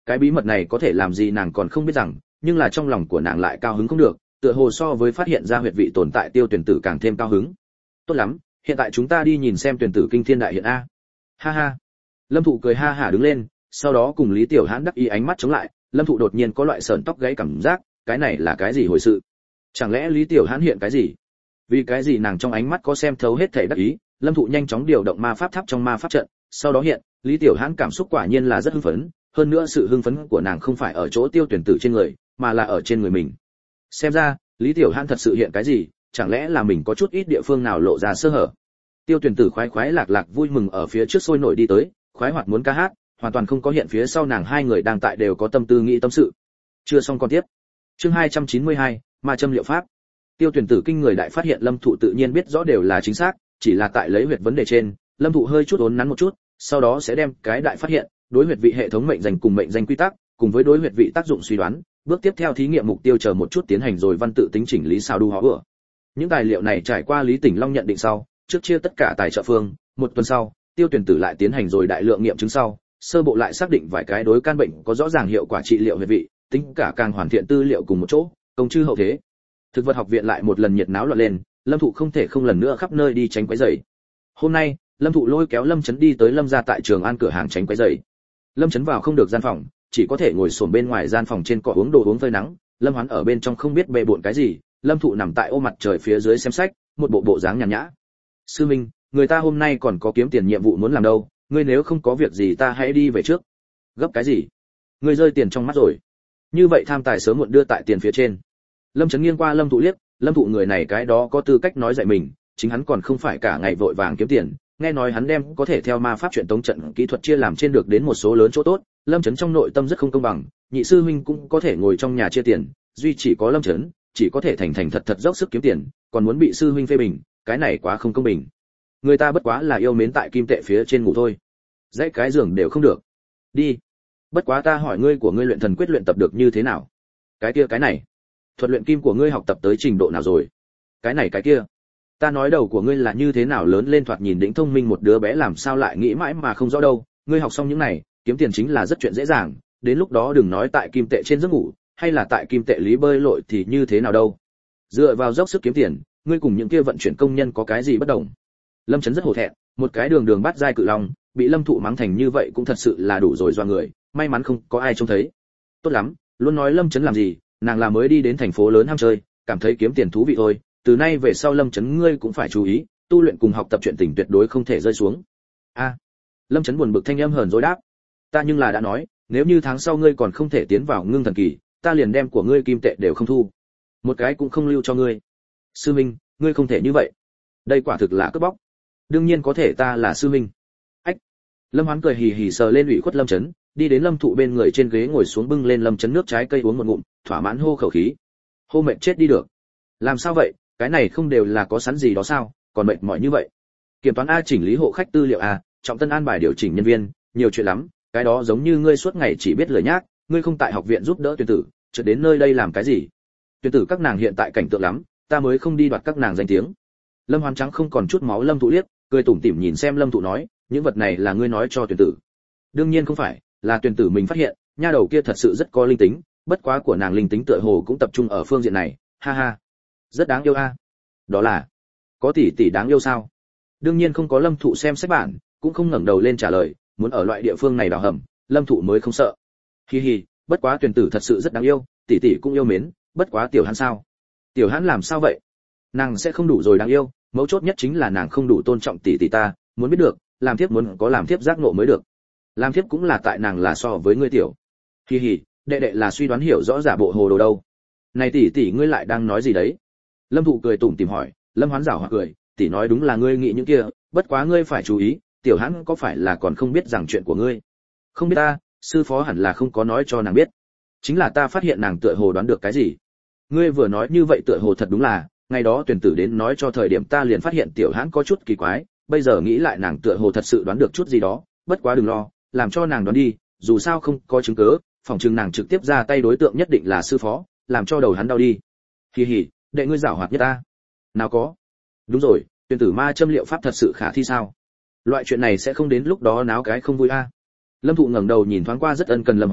Cái bí mật này có thể làm gì nàng còn không biết rằng, nhưng là trong lòng của nàng lại cao hứng không được, tựa hồ so với phát hiện ra huyệt vị tồn tại Tiêu Tuyển Tử càng thêm cao hứng. Tốt lắm, hiện tại chúng ta đi nhìn xem Tuyển Tử kinh thiên đại hiện a. Ha ha. Lâm Thụ cười ha hả đứng lên, sau đó cùng Lý Tiểu Hãn đắc ý ánh mắt chống lại, Lâm Thụ đột nhiên có loại sởn tóc gáy cảm giác, cái này là cái gì hồi sự? Chẳng lẽ Lý Tiểu Hãn hiện cái gì? Vì cái gì nàng trong ánh mắt có xem thấu hết thảy đắc ý, Lâm Thụ nhanh chóng điều động ma pháp tháp trong ma pháp trận, sau đó hiện, Lý Tiểu Hãn cảm xúc quả nhiên là rất hưng phấn, hơn nữa sự hưng phấn của nàng không phải ở chỗ Tiêu Tuyển Tử trên người, mà là ở trên người mình. Xem ra, Lý Tiểu Hãn thật sự hiện cái gì, chẳng lẽ là mình có chút ít địa phương nào lộ ra sơ hở. Tiêu Tuyển Tử khoái khoái lạc lạc vui mừng ở phía trước sôi nổi đi tới, khoái hoạt muốn ca hát, hoàn toàn không có hiện phía sau nàng hai người đang tại đều có tâm tư nghĩ tâm sự. Chưa xong con tiếp. Chương hai trăm chín mươi hai, ma châm liệu pháp. Tiêu Tuyển Tử kinh người đại phát hiện Lâm Thụ tự nhiên biết rõ đều là chính xác, chỉ là tại lấy huyệt vấn đề trên, Lâm Thụ hơi chút uốn nắn một chút, sau đó sẽ đem cái đại phát hiện, đối huyệt vị hệ thống mệnh danh cùng mệnh danh quy tắc, cùng với đối huyệt vị tác dụng suy đoán, bước tiếp theo thí nghiệm mục tiêu chờ một chút tiến hành rồi văn tự tính chỉnh lý sao đu họ vừa. Những tài liệu này trải qua Lý Tỉnh Long nhận định sau, trước chia tất cả tài trợ phương, một tuần sau, Tiêu Tuyển Tử lại tiến hành rồi đại lượng nghiệm chứng sau, sơ bộ lại xác định vài cái đối căn bệnh có rõ ràng hiệu quả trị liệu huyệt vị, tính cả càng hoàn thiện tư liệu cùng một chỗ, công chư hậu thế. Thực vật học viện lại một lần nhiệt náo loạn lên, Lâm Thụ không thể không lần nữa khắp nơi đi tránh quấy rầy. Hôm nay, Lâm Thụ lôi kéo Lâm Chấn đi tới Lâm gia tại Trường An cửa hàng tránh quấy rầy. Lâm Chấn vào không được gian phòng, chỉ có thể ngồi xổm bên ngoài gian phòng trên cỏ uống đồ uống phơi nắng, Lâm Hoán ở bên trong không biết bề bộn cái gì, Lâm Thụ nằm tại ô mặt trời phía dưới xem sách, một bộ bộ dáng nhàn nhã. Sư Minh, người ta hôm nay còn có kiếm tiền nhiệm vụ muốn làm đâu, ngươi nếu không có việc gì ta hãy đi về trước. Gấp cái gì? Ngươi rơi tiền trong mắt rồi. Như vậy tham tài sớm muộn đưa tại tiền phía trên. Lâm Chấn nghiêng qua Lâm Thụ liếc, Lâm Thụ người này cái đó có tư cách nói dạy mình, chính hắn còn không phải cả ngày vội vàng kiếm tiền, nghe nói hắn đem có thể theo ma pháp truyền tống trận kỹ thuật chia làm trên được đến một số lớn chỗ tốt, Lâm Chấn trong nội tâm rất không công bằng, nhị sư huynh cũng có thể ngồi trong nhà chia tiền, duy chỉ có Lâm Chấn chỉ có thể thành thành thật thật dốc sức kiếm tiền, còn muốn bị sư huynh phê bình, cái này quá không công bình. Người ta bất quá là yêu mến tại kim tệ phía trên ngủ thôi, dãy cái giường đều không được. Đi. Bất quá ta hỏi ngươi của ngươi luyện thần quyết luyện tập được như thế nào? Cái kia cái này. Thuật luyện kim của ngươi học tập tới trình độ nào rồi? Cái này cái kia. Ta nói đầu của ngươi là như thế nào lớn lên thoạt nhìn đỉnh thông minh một đứa bé làm sao lại nghĩ mãi mà không rõ đâu, ngươi học xong những này, kiếm tiền chính là rất chuyện dễ dàng, đến lúc đó đừng nói tại kim tệ trên giấc ngủ, hay là tại kim tệ lý bơi lội thì như thế nào đâu. Dựa vào dốc sức kiếm tiền, ngươi cùng những kia vận chuyển công nhân có cái gì bất đồng? Lâm Chấn rất hổ thẹn, một cái đường đường bắt giai cự long, bị Lâm Thụ mắng thành như vậy cũng thật sự là đủ rồi doa người, may mắn không có ai trông thấy. Tốt lắm, luôn nói Lâm Chấn làm gì, nàng là mới đi đến thành phố lớn ham chơi, cảm thấy kiếm tiền thú vị thôi, từ nay về sau Lâm Chấn ngươi cũng phải chú ý, tu luyện cùng học tập chuyện tình tuyệt đối không thể rơi xuống. A. Lâm Chấn buồn bực thanh âm hờn dỗi đáp, ta nhưng là đã nói, nếu như tháng sau ngươi còn không thể tiến vào ngưng thần kỳ, ta liền đem của ngươi kim tệ đều không thu, một cái cũng không lưu cho ngươi. Sư Minh, ngươi không thể như vậy, đây quả thực là cướp bóc. Đương nhiên có thể, ta là sư Minh. Ách. Lâm Hoán cười hì hì sờ lên ủy khuất Lâm Chấn, đi đến Lâm Thụ bên người trên ghế ngồi xuống bưng lên Lâm Chấn nước trái cây uống một ngụm, thỏa mãn hô khẩu khí. Hô mệt chết đi được. Làm sao vậy, cái này không đều là có sẵn gì đó sao, còn mệt mỏi như vậy. Kiểm toán a, chỉnh lý hộ khách tư liệu a, trọng tân an bài điều chỉnh nhân viên, nhiều chuyện lắm, cái đó giống như ngươi suốt ngày chỉ biết lười nhác, ngươi không tại học viện giúp đỡ tuyển tử, chợt đến nơi đây làm cái gì? Tuyển tử các nàng hiện tại cảnh tượng lắm, ta mới không đi đoạt các nàng danh tiếng. Lâm Hoán trắng không còn chút máu Lâm Thụ liếc, cười tủm tỉm nhìn xem Lâm Thụ nói, những vật này là ngươi nói cho tuyển tử? Đương nhiên không phải, là tuyển tử mình phát hiện, nha đầu kia thật sự rất có linh tính, bất quá của nàng linh tính tựa hồ cũng tập trung ở phương diện này, ha ha. Rất đáng yêu a. Đó là, có tỷ tỷ đáng yêu sao? Đương nhiên không có. Lâm Thụ xem sách bản, cũng không ngẩng đầu lên trả lời, muốn ở loại địa phương này đào hầm, Lâm Thụ mới không sợ. Hi hi, bất quá tuyển tử thật sự rất đáng yêu, tỷ tỷ cũng yêu mến, bất quá tiểu Hãn sao? Tiểu Hãn làm sao vậy? Nàng sẽ không đủ rồi đáng yêu, mấu chốt nhất chính là nàng không đủ tôn trọng tỷ tỷ ta, muốn biết được, làm thiếp muốn có làm thiếp giác ngộ mới được. Làm thiếp cũng là tại nàng là so với ngươi tiểu. Hi hi, đệ đệ là suy đoán hiểu rõ giả bộ hồ đồ đâu. Này tỷ tỷ ngươi lại đang nói gì đấy? Lâm Thụ cười tủm tỉm hỏi. Lâm Hoán giảo hoạt cười, tỷ nói đúng là ngươi nghĩ những kia, bất quá ngươi phải chú ý, tiểu Hãn có phải là còn không biết rằng chuyện của ngươi? Không biết ta, sư phó hẳn là không có nói cho nàng biết. Chính là ta phát hiện nàng tựa hồ đoán được cái gì. Ngươi vừa nói như vậy tựa hồ thật đúng là, ngày đó tuyển tử đến nói cho thời điểm ta liền phát hiện tiểu Hãn có chút kỳ quái, bây giờ nghĩ lại nàng tựa hồ thật sự đoán được chút gì đó, bất quá đừng lo, làm cho nàng đoán đi, dù sao không có chứng cứ, phòng chừng nàng trực tiếp ra tay đối tượng nhất định là sư phó, làm cho đầu hắn đau đi. Hì hì, đệ ngươi giảo hoạt nhất ta. Nào có. Đúng rồi, tuyển tử ma châm liệu pháp thật sự khả thi sao? Loại chuyện này sẽ không đến lúc đó náo cái không vui a. Lâm Thụ ngẩng đầu nhìn thoáng qua rất ân cần Lâm Hoán,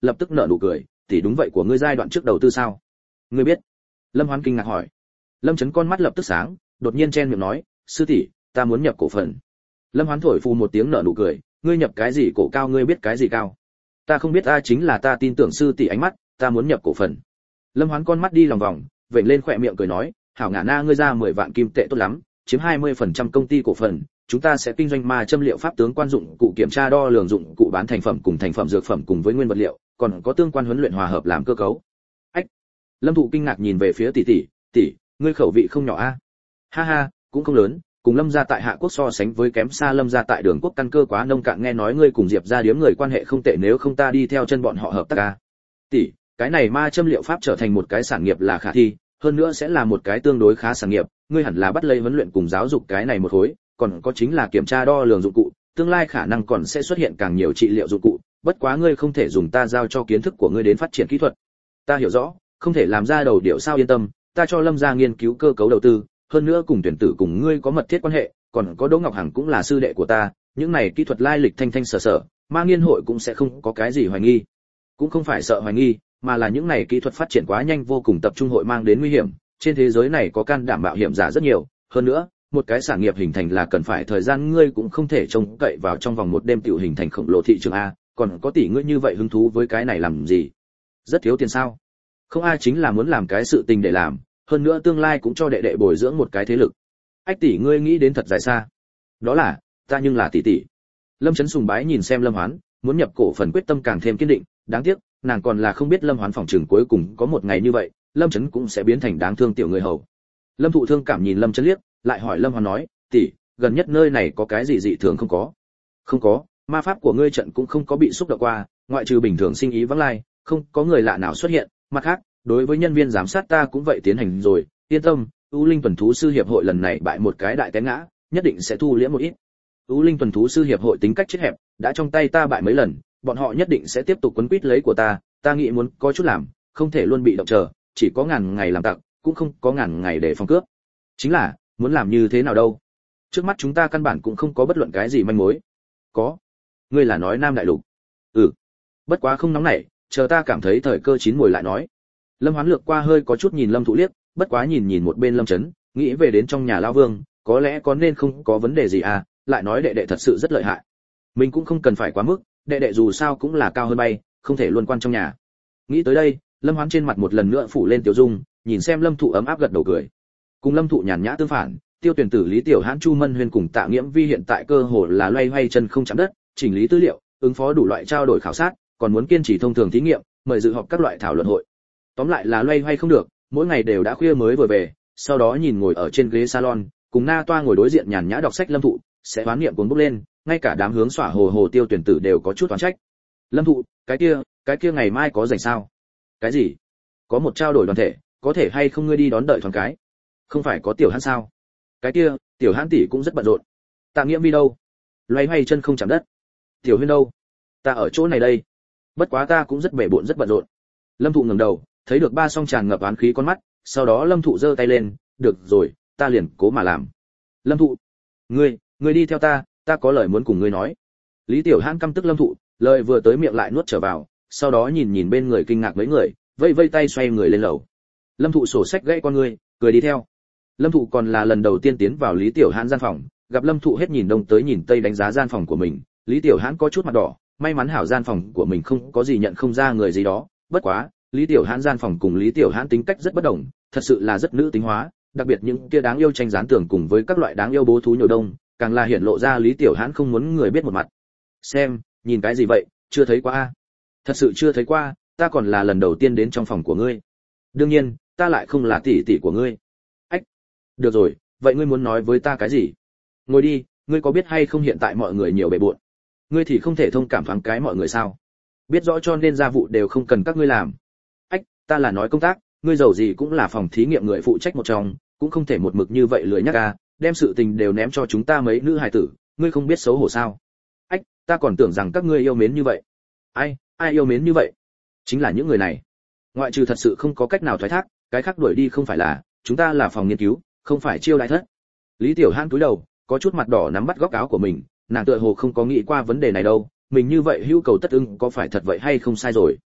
lập tức nở nụ cười, tỷ đúng vậy của ngươi giai đoạn trước đầu tư sao? Ngươi biết? Lâm Hoán kinh ngạc hỏi. Lâm Chấn con mắt lập tức sáng, đột nhiên chen miệng nói, sư tỷ, ta muốn nhập cổ phần. Lâm Hoán thổi phù một tiếng nở nụ cười, ngươi nhập cái gì cổ cao, ngươi biết cái gì cao? Ta không biết, a chính là ta tin tưởng sư tỷ ánh mắt, ta muốn nhập cổ phần. Lâm Hoán con mắt đi lòng vòng, vểnh lên khóe miệng cười nói, hảo ngả na, ngươi ra mười vạn kim tệ tốt lắm, chiếm hai mươi phần trăm công ty cổ phần, chúng ta sẽ kinh doanh ma châm liệu pháp tướng quan dụng cụ, kiểm tra đo lường dụng cụ, bán thành phẩm cùng thành phẩm dược phẩm cùng với nguyên vật liệu, còn có tương quan huấn luyện hòa hợp làm cơ cấu. Ách. Lâm Thụ kinh ngạc nhìn về phía tỷ tỷ, tỷ, ngươi khẩu vị không nhỏ a? Ha ha, cũng không lớn, cùng Lâm gia tại Hạ Quốc so sánh với kém xa, Lâm gia tại Đường Quốc căn cơ quá nông cạn, nghe nói ngươi cùng Diệp gia điếm người quan hệ không tệ, nếu không ta đi theo chân bọn họ hợp tác a. Tỷ, cái này ma châm liệu pháp trở thành một cái sản nghiệp là khả thi, hơn nữa sẽ là một cái tương đối khá sản nghiệp, ngươi hẳn là bắt lấy huấn luyện cùng giáo dục cái này một khối, còn có chính là kiểm tra đo lường dụng cụ, tương lai khả năng còn sẽ xuất hiện càng nhiều trị liệu dụng cụ, bất quá ngươi không thể dùng ta giao cho kiến thức của ngươi đến phát triển kỹ thuật. Ta hiểu rõ, không thể làm ra đầu điệu sao, yên tâm, ta cho Lâm gia nghiên cứu cơ cấu đầu tư, hơn nữa cùng tuyển tử cùng ngươi có mật thiết quan hệ, còn có Đỗ Ngọc Hằng cũng là sư đệ của ta, những này kỹ thuật lai lịch thanh thanh sở sở, ma nghiên hội cũng sẽ không có cái gì hoài nghi. Cũng không phải sợ hoài nghi, mà là những này kỹ thuật phát triển quá nhanh vô cùng, tập trung hội mang đến nguy hiểm, trên thế giới này có can đảm mạo hiểm giả rất nhiều, hơn nữa, một cái sản nghiệp hình thành là cần phải thời gian, ngươi cũng không thể trông cậy vào trong vòng một đêm tiểu hình thành khổng lồ thị trường a, còn có tỷ ngươi như vậy hứng thú với cái này làm gì? Rất thiếu tiền sao? Không, ai chính là muốn làm cái sự tình để làm, hơn nữa tương lai cũng cho đệ đệ bồi dưỡng một cái thế lực. Ách tỷ ngươi nghĩ đến thật dài xa. Đó là, ta nhưng là tỷ tỷ. Lâm Chấn sùng bái nhìn xem Lâm Hoán, muốn nhập cổ phần quyết tâm càng thêm kiên định, đáng tiếc, nàng còn là không biết Lâm Hoán phòng trường cuối cùng có một ngày như vậy, Lâm Chấn cũng sẽ biến thành đáng thương tiểu người hầu. Lâm Thụ thương cảm nhìn Lâm Chấn liếc, lại hỏi Lâm Hoán nói, tỷ, gần nhất nơi này có cái gì dị thường không có? Không có, ma pháp của ngươi trận cũng không có bị xúc động qua, ngoại trừ bình thường sinh ý vắng lai, không có người lạ nào xuất hiện, mặt khác, đối với nhân viên giám sát ta cũng vậy tiến hành rồi, yên tâm, U Linh tuần thú sư hiệp hội lần này bại một cái đại té ngã, nhất định sẽ thu liễm một ít. U Linh tuần thú sư hiệp hội tính cách chết hẹp, đã trong tay ta bại mấy lần, bọn họ nhất định sẽ tiếp tục quấn quýt lấy của ta, ta nghĩ muốn có chút làm, không thể luôn bị động chờ, chỉ có ngàn ngày làm tặc, cũng không có ngàn ngày để phòng cướp. Chính là, muốn làm như thế nào đâu? Trước mắt chúng ta căn bản cũng không có bất luận cái gì manh mối. Có. Ngươi là nói Nam Đại Lục? Ừ. Bất quá không nóng nảy, chờ ta cảm thấy thời cơ chín mùi lại nói. Lâm Hoán lược qua hơi có chút nhìn Lâm Thụ liếc, bất quá nhìn nhìn một bên Lâm Chấn, nghĩ về đến trong nhà lão Vương, có lẽ có nên không có vấn đề gì à, lại nói đệ đệ thật sự rất lợi hại. Mình cũng không cần phải quá mức, đệ đệ dù sao cũng là cao hơn bay, không thể luôn quan trong nhà. Nghĩ tới đây, Lâm Hoán trên mặt một lần nữa phủ lên tiểu dung, nhìn xem Lâm Thụ ấm áp gật đầu cười. Cùng Lâm Thụ nhàn nhã tương phản, Tiêu tuyển tử Lý Tiểu Hãn, Chu Mân Huyên cùng Tạ Nghiễm Vi hiện tại cơ hồ là loay hoay chân không chạm đất, chỉnh lý tư liệu, ứng phó đủ loại trao đổi khảo sát, còn muốn kiên trì thông thường thí nghiệm, mời dự họp các loại thảo luận hội. Tóm lại là loay hoay không được, mỗi ngày đều đã khuya mới vừa về, sau đó nhìn ngồi ở trên ghế salon, cùng Na Toa ngồi đối diện nhàn nhã đọc sách Lâm Thụ, sẽ oán niệm cuốn bốc lên, ngay cả đám hướng xỏa hồ hồ Tiêu tuyển tử đều có chút oán trách. Lâm Thụ, cái kia, cái kia ngày mai có rảnh sao? Cái gì? Có một trao đổi đoàn thể, có thể hay không ngươi đi đón đợi thoáng cái? Không phải có Tiểu Hãn sao? Cái kia, Tiểu Hãn tỷ cũng rất bận rộn. Tạ Nghiễm Vi đâu? Loay hoay chân không chạm đất. Tiểu Huyên đâu? Ta ở chỗ này đây. Bất quá ta cũng rất bể bộn rất bận rộn. Lâm Thụ ngẩng đầu, thấy được ba song tràn ngập oán khí con mắt, sau đó Lâm Thụ giơ tay lên, được rồi, ta liền cố mà làm. Lâm Thụ, ngươi, ngươi đi theo ta, ta có lời muốn cùng ngươi nói. Lý Tiểu Hãn căm tức Lâm Thụ, lời vừa tới miệng lại nuốt trở vào, sau đó nhìn nhìn bên người kinh ngạc mấy người, vây vây tay xoay người lên lầu. Lâm Thụ sổ sách gãy con ngươi, cười đi theo. Lâm Thụ còn là lần đầu tiên tiến vào Lý Tiểu Hãn gian phòng, gặp Lâm Thụ hết nhìn đông tới nhìn tây đánh giá gian phòng của mình, Lý Tiểu Hãn có chút mặt đỏ, may mắn hảo gian phòng của mình không có gì nhận không ra người gì đó, bất quá, Lý Tiểu Hãn gian phòng cùng Lý Tiểu Hãn tính cách rất bất đồng, thật sự là rất nữ tính hóa, đặc biệt những kia đáng yêu tranh dán tường cùng với các loại đáng yêu bố thú nhồi đông, càng là hiển lộ ra Lý Tiểu Hãn không muốn người biết một mặt. Xem, nhìn cái gì vậy, chưa thấy qua a? Thật sự chưa thấy qua, ta còn là lần đầu tiên đến trong phòng của ngươi. Đương nhiên, ta lại không là tỷ tỷ của ngươi. Ách. Được rồi, vậy ngươi muốn nói với ta cái gì? Ngồi đi, ngươi có biết hay không hiện tại mọi người nhiều bề bộn. Ngươi thì không thể thông cảm thoáng cái mọi người sao? Biết rõ cho nên gia vụ đều không cần các ngươi làm. Ách, ta là nói công tác, ngươi giàu gì cũng là phòng thí nghiệm người phụ trách một trong, cũng không thể một mực như vậy lười nhắc a, đem sự tình đều ném cho chúng ta mấy nữ hài tử, ngươi không biết xấu hổ sao? Ách, ta còn tưởng rằng các ngươi yêu mến như vậy. Ai, ai yêu mến như vậy? Chính là những người này. Ngoại trừ thật sự không có cách nào thoái thác, cái khác đuổi đi không phải là, chúng ta là phòng nghiên cứu, không phải chiêu đại thất. Lý Tiểu Hãn cúi đầu, có chút mặt đỏ nắm bắt góc áo của mình, nàng tựa hồ không có nghĩ qua vấn đề này đâu, mình như vậy hữu cầu tất ưng có phải thật vậy hay không sai rồi.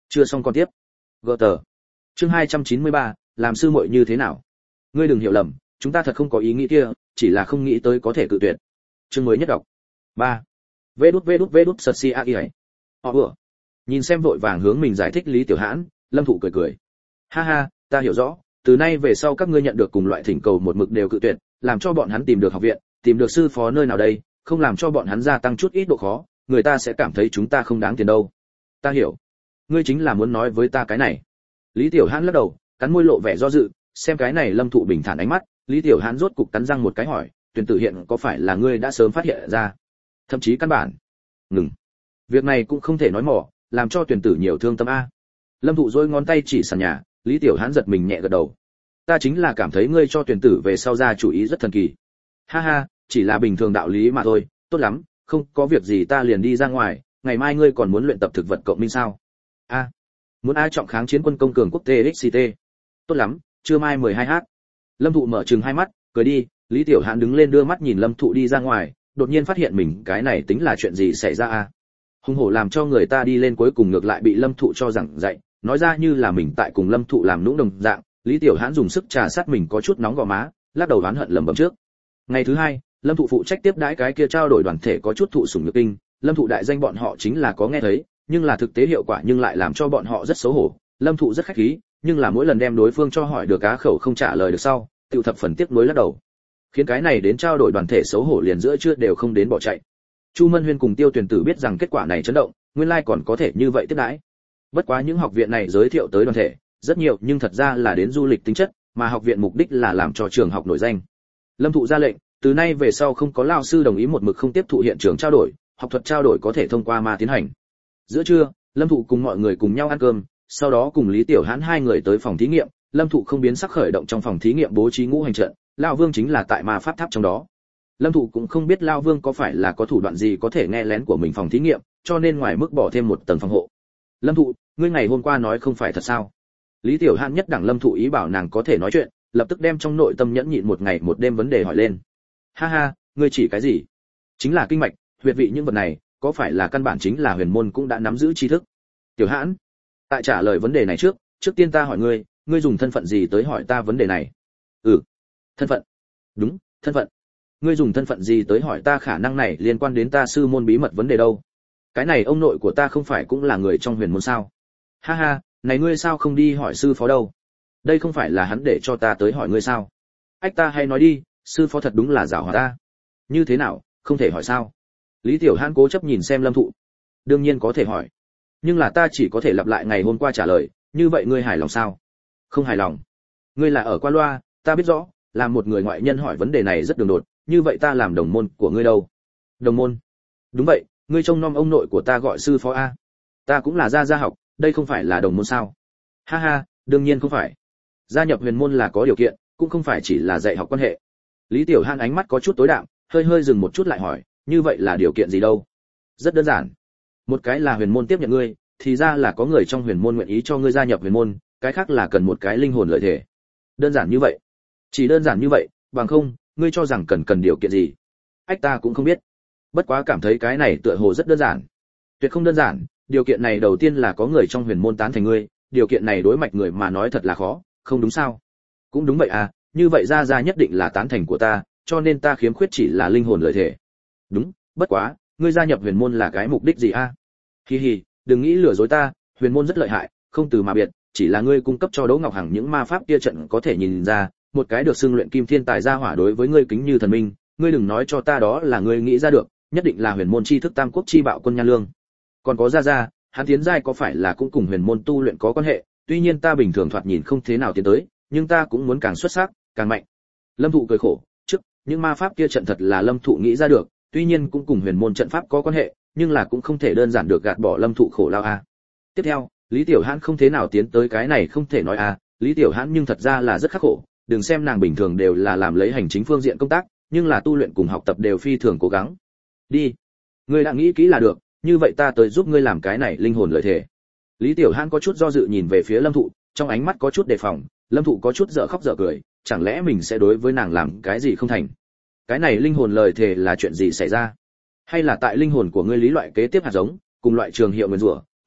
Chưa xong còn tiếp. Gờ tờ. Chương hai trăm chín mươi ba, làm sư muội như thế nào? Ngươi đừng hiểu lầm, chúng ta thật không có ý nghĩ kia, chỉ là không nghĩ tới có thể cự tuyệt. Chương mới nhất đọc. ba. Vê đút vê đút vê đút sật si a y. Họ vừa. Nhìn xem vội vàng hướng mình giải thích Lý Tiểu Hãn, Lâm Thụ cười cười. Ha ha, ta hiểu rõ, từ nay về sau các ngươi nhận được cùng loại thỉnh cầu một mực đều cự tuyệt, làm cho bọn hắn tìm được học viện, tìm được sư phó nơi nào đây, không làm cho bọn hắn gia tăng chút ít độ khó, người ta sẽ cảm thấy chúng ta không đáng tiền đâu. Ta hiểu. Ngươi chính là muốn nói với ta cái này. Lý Tiểu Hãn lắc đầu, cắn môi lộ vẻ do dự, xem cái này Lâm Thụ bình thản ánh mắt, Lý Tiểu Hãn rốt cục cắn răng một cái hỏi, tuyển tử hiện có phải là ngươi đã sớm phát hiện ra? Thậm chí căn bản. Ngừng. Việc này cũng không thể nói mỏ, làm cho tuyển tử nhiều thương tâm a. Lâm Thụ rôi ngón tay chỉ sàn nhà, Lý Tiểu Hãn giật mình nhẹ gật đầu. Ta chính là cảm thấy ngươi cho tuyển tử về sau ra chủ ý rất thần kỳ. Ha ha, chỉ là bình thường đạo lý mà thôi, tốt lắm, không có việc gì ta liền đi ra ngoài, ngày mai ngươi còn muốn luyện tập thực vật cộng minh sao? A. Muốn ai trọng kháng chiến quân công cường quốc tê ích xê tê. Tốt lắm, trưa mai mười hai h. Lâm Thụ mở trừng hai mắt, cười đi, Lý Tiểu Hãn đứng lên đưa mắt nhìn Lâm Thụ đi ra ngoài, đột nhiên phát hiện mình cái này tính là chuyện gì xảy ra a? Hung hổ làm cho người ta đi lên cuối cùng ngược lại bị Lâm Thụ cho rằng dạy, nói ra như là mình tại cùng Lâm Thụ làm nũng đồng dạng, Lý Tiểu Hãn dùng sức trà sát mình có chút nóng gò má, lắc đầu oán hận lẩm bẩm trước. Ngày thứ hai, Lâm Thụ phụ trách tiếp đãi cái kia trao đổi đoàn thể có chút thụ sủng nhược kinh, Lâm Thụ đại danh bọn họ chính là có nghe thấy, nhưng là thực tế hiệu quả nhưng lại làm cho bọn họ rất xấu hổ. Lâm Thụ rất khách khí, nhưng là mỗi lần đem đối phương cho hỏi được cá khẩu không trả lời được sau, tiêu thập phần tiếc nuối lắc đầu. Khiến cái này đến trao đổi đoàn thể xấu hổ liền giữa trưa đều không đến bỏ chạy. Chu Mân Huyên cùng Tiêu Tuyển Tử biết rằng kết quả này chấn động, nguyên lai còn có thể như vậy tiếp đãi. Bất quá những học viện này giới thiệu tới đoàn thể, rất nhiều nhưng thật ra là đến du lịch tính chất, mà học viện mục đích là làm cho trường học nổi danh. Lâm Thụ ra lệnh, từ nay về sau không có lao sư đồng ý một mực không tiếp thụ hiện trường trao đổi, học thuật trao đổi có thể thông qua ma tiến hành. Giữa trưa, Lâm Thụ cùng mọi người cùng nhau ăn cơm, sau đó cùng Lý Tiểu Hãn hai người tới phòng thí nghiệm, Lâm Thụ không biến sắc khởi động trong phòng thí nghiệm bố trí ngũ hành trận, lão Vương chính là tại ma pháp tháp trong đó. Lâm Thụ cũng không biết lão Vương có phải là có thủ đoạn gì có thể nghe lén của mình phòng thí nghiệm, cho nên ngoài mức bỏ thêm một tầng phòng hộ. Lâm Thụ, ngươi ngày hôm qua nói không phải thật sao? Lý Tiểu Hãn nhất đẳng Lâm Thụ ý bảo nàng có thể nói chuyện, lập tức đem trong nội tâm nhẫn nhịn một ngày một đêm vấn đề hỏi lên. Ha ha, ngươi chỉ cái gì? Chính là kinh mạch, huyệt vị những vật này, có phải là căn bản chính là huyền môn cũng đã nắm giữ tri thức? Tiểu Hãn, tại trả lời vấn đề này trước, trước tiên ta hỏi ngươi, ngươi dùng thân phận gì tới hỏi ta vấn đề này? Ừ, thân phận. Đúng, thân phận. Ngươi dùng thân phận gì tới hỏi ta khả năng này liên quan đến ta sư môn bí mật vấn đề đâu? Cái này ông nội của ta không phải cũng là người trong huyền môn sao? Ha ha, này ngươi sao không đi hỏi sư phó đâu? Đây không phải là hắn để cho ta tới hỏi ngươi sao? Ách ta hay nói đi, sư phó thật đúng là giảo hòa ta. Như thế nào, không thể hỏi sao? Lý Tiểu Hãn cố chấp nhìn xem Lâm Thụ. Đương nhiên có thể hỏi, nhưng là ta chỉ có thể lặp lại ngày hôm qua trả lời, như vậy ngươi hài lòng sao? Không hài lòng. Ngươi là ở qua loa, ta biết rõ, làm một người ngoại nhân hỏi vấn đề này rất đường đột, như vậy ta làm đồng môn của ngươi đâu? Đồng môn? Đúng vậy, ngươi trông nom ông nội của ta gọi sư phó a. Ta cũng là gia gia học, đây không phải là đồng môn sao? Ha ha, đương nhiên không phải. Gia nhập huyền môn là có điều kiện, cũng không phải chỉ là dạy học quan hệ. Lý Tiểu Hãn ánh mắt có chút tối đạm, hơi hơi dừng một chút lại hỏi, như vậy là điều kiện gì đâu? Rất đơn giản. Một cái là huyền môn tiếp nhận ngươi, thì ra là có người trong huyền môn nguyện ý cho ngươi gia nhập huyền môn, cái khác là cần một cái linh hồn lợi thể. Đơn giản như vậy. Chỉ đơn giản như vậy, bằng không, ngươi cho rằng cần cần điều kiện gì? Ách ta cũng không biết. Bất quá cảm thấy cái này tựa hồ rất đơn giản. Tuyệt không đơn giản, điều kiện này đầu tiên là có người trong huyền môn tán thành ngươi, điều kiện này đối mạch người mà nói thật là khó, không đúng sao? Cũng đúng vậy à, như vậy ra ra nhất định là tán thành của ta, cho nên ta khiếm khuyết chỉ là linh hồn lợi thể. Đúng, bất quá, ngươi gia nhập huyền môn là cái mục đích gì a? À? Hi hi, đừng nghĩ lừa dối ta, huyền môn rất lợi hại, không từ mà biệt, chỉ là ngươi cung cấp cho Đỗ Ngọc Hằng những ma pháp kia trận có thể nhìn ra, một cái được xưng luyện kim thiên tài gia hỏa đối với ngươi kính như thần minh, ngươi đừng nói cho ta đó là ngươi nghĩ ra được, nhất định là huyền môn tri thức tam quốc chi bạo quân Nhan Lương. Còn có gia gia, hắn tiến giai có phải là cũng cùng huyền môn tu luyện có quan hệ, tuy nhiên ta bình thường thoạt nhìn không thế nào tiến tới, nhưng ta cũng muốn càng xuất sắc, càng mạnh. Lâm Thụ cười khổ, trước, những ma pháp kia trận thật là Lâm Thụ nghĩ ra được, tuy nhiên cũng cùng huyền môn trận pháp có quan hệ, nhưng là cũng không thể đơn giản được gạt bỏ Lâm Thụ khổ lao a. Tiếp theo, Lý Tiểu Hãn không thế nào tiến tới cái này không thể nói a, Lý Tiểu Hãn nhưng thật ra là rất khắc khổ, đừng xem nàng bình thường đều là làm lấy hành chính phương diện công tác, nhưng là tu luyện cùng học tập đều phi thường cố gắng. Đi, ngươi đã nghĩ kỹ là được, như vậy ta tới giúp ngươi làm cái này linh hồn lợi thể. Lý Tiểu Hãn có chút do dự nhìn về phía Lâm Thụ, trong ánh mắt có chút đề phòng, Lâm Thụ có chút dở khóc dở cười, chẳng lẽ mình sẽ đối với nàng làm cái gì không thành? Cái này linh hồn lợi thể là chuyện gì xảy ra? Hay là tại linh hồn của ngươi lý loại kế tiếp hạt giống, cùng loại trường hiệu nguyên rủa,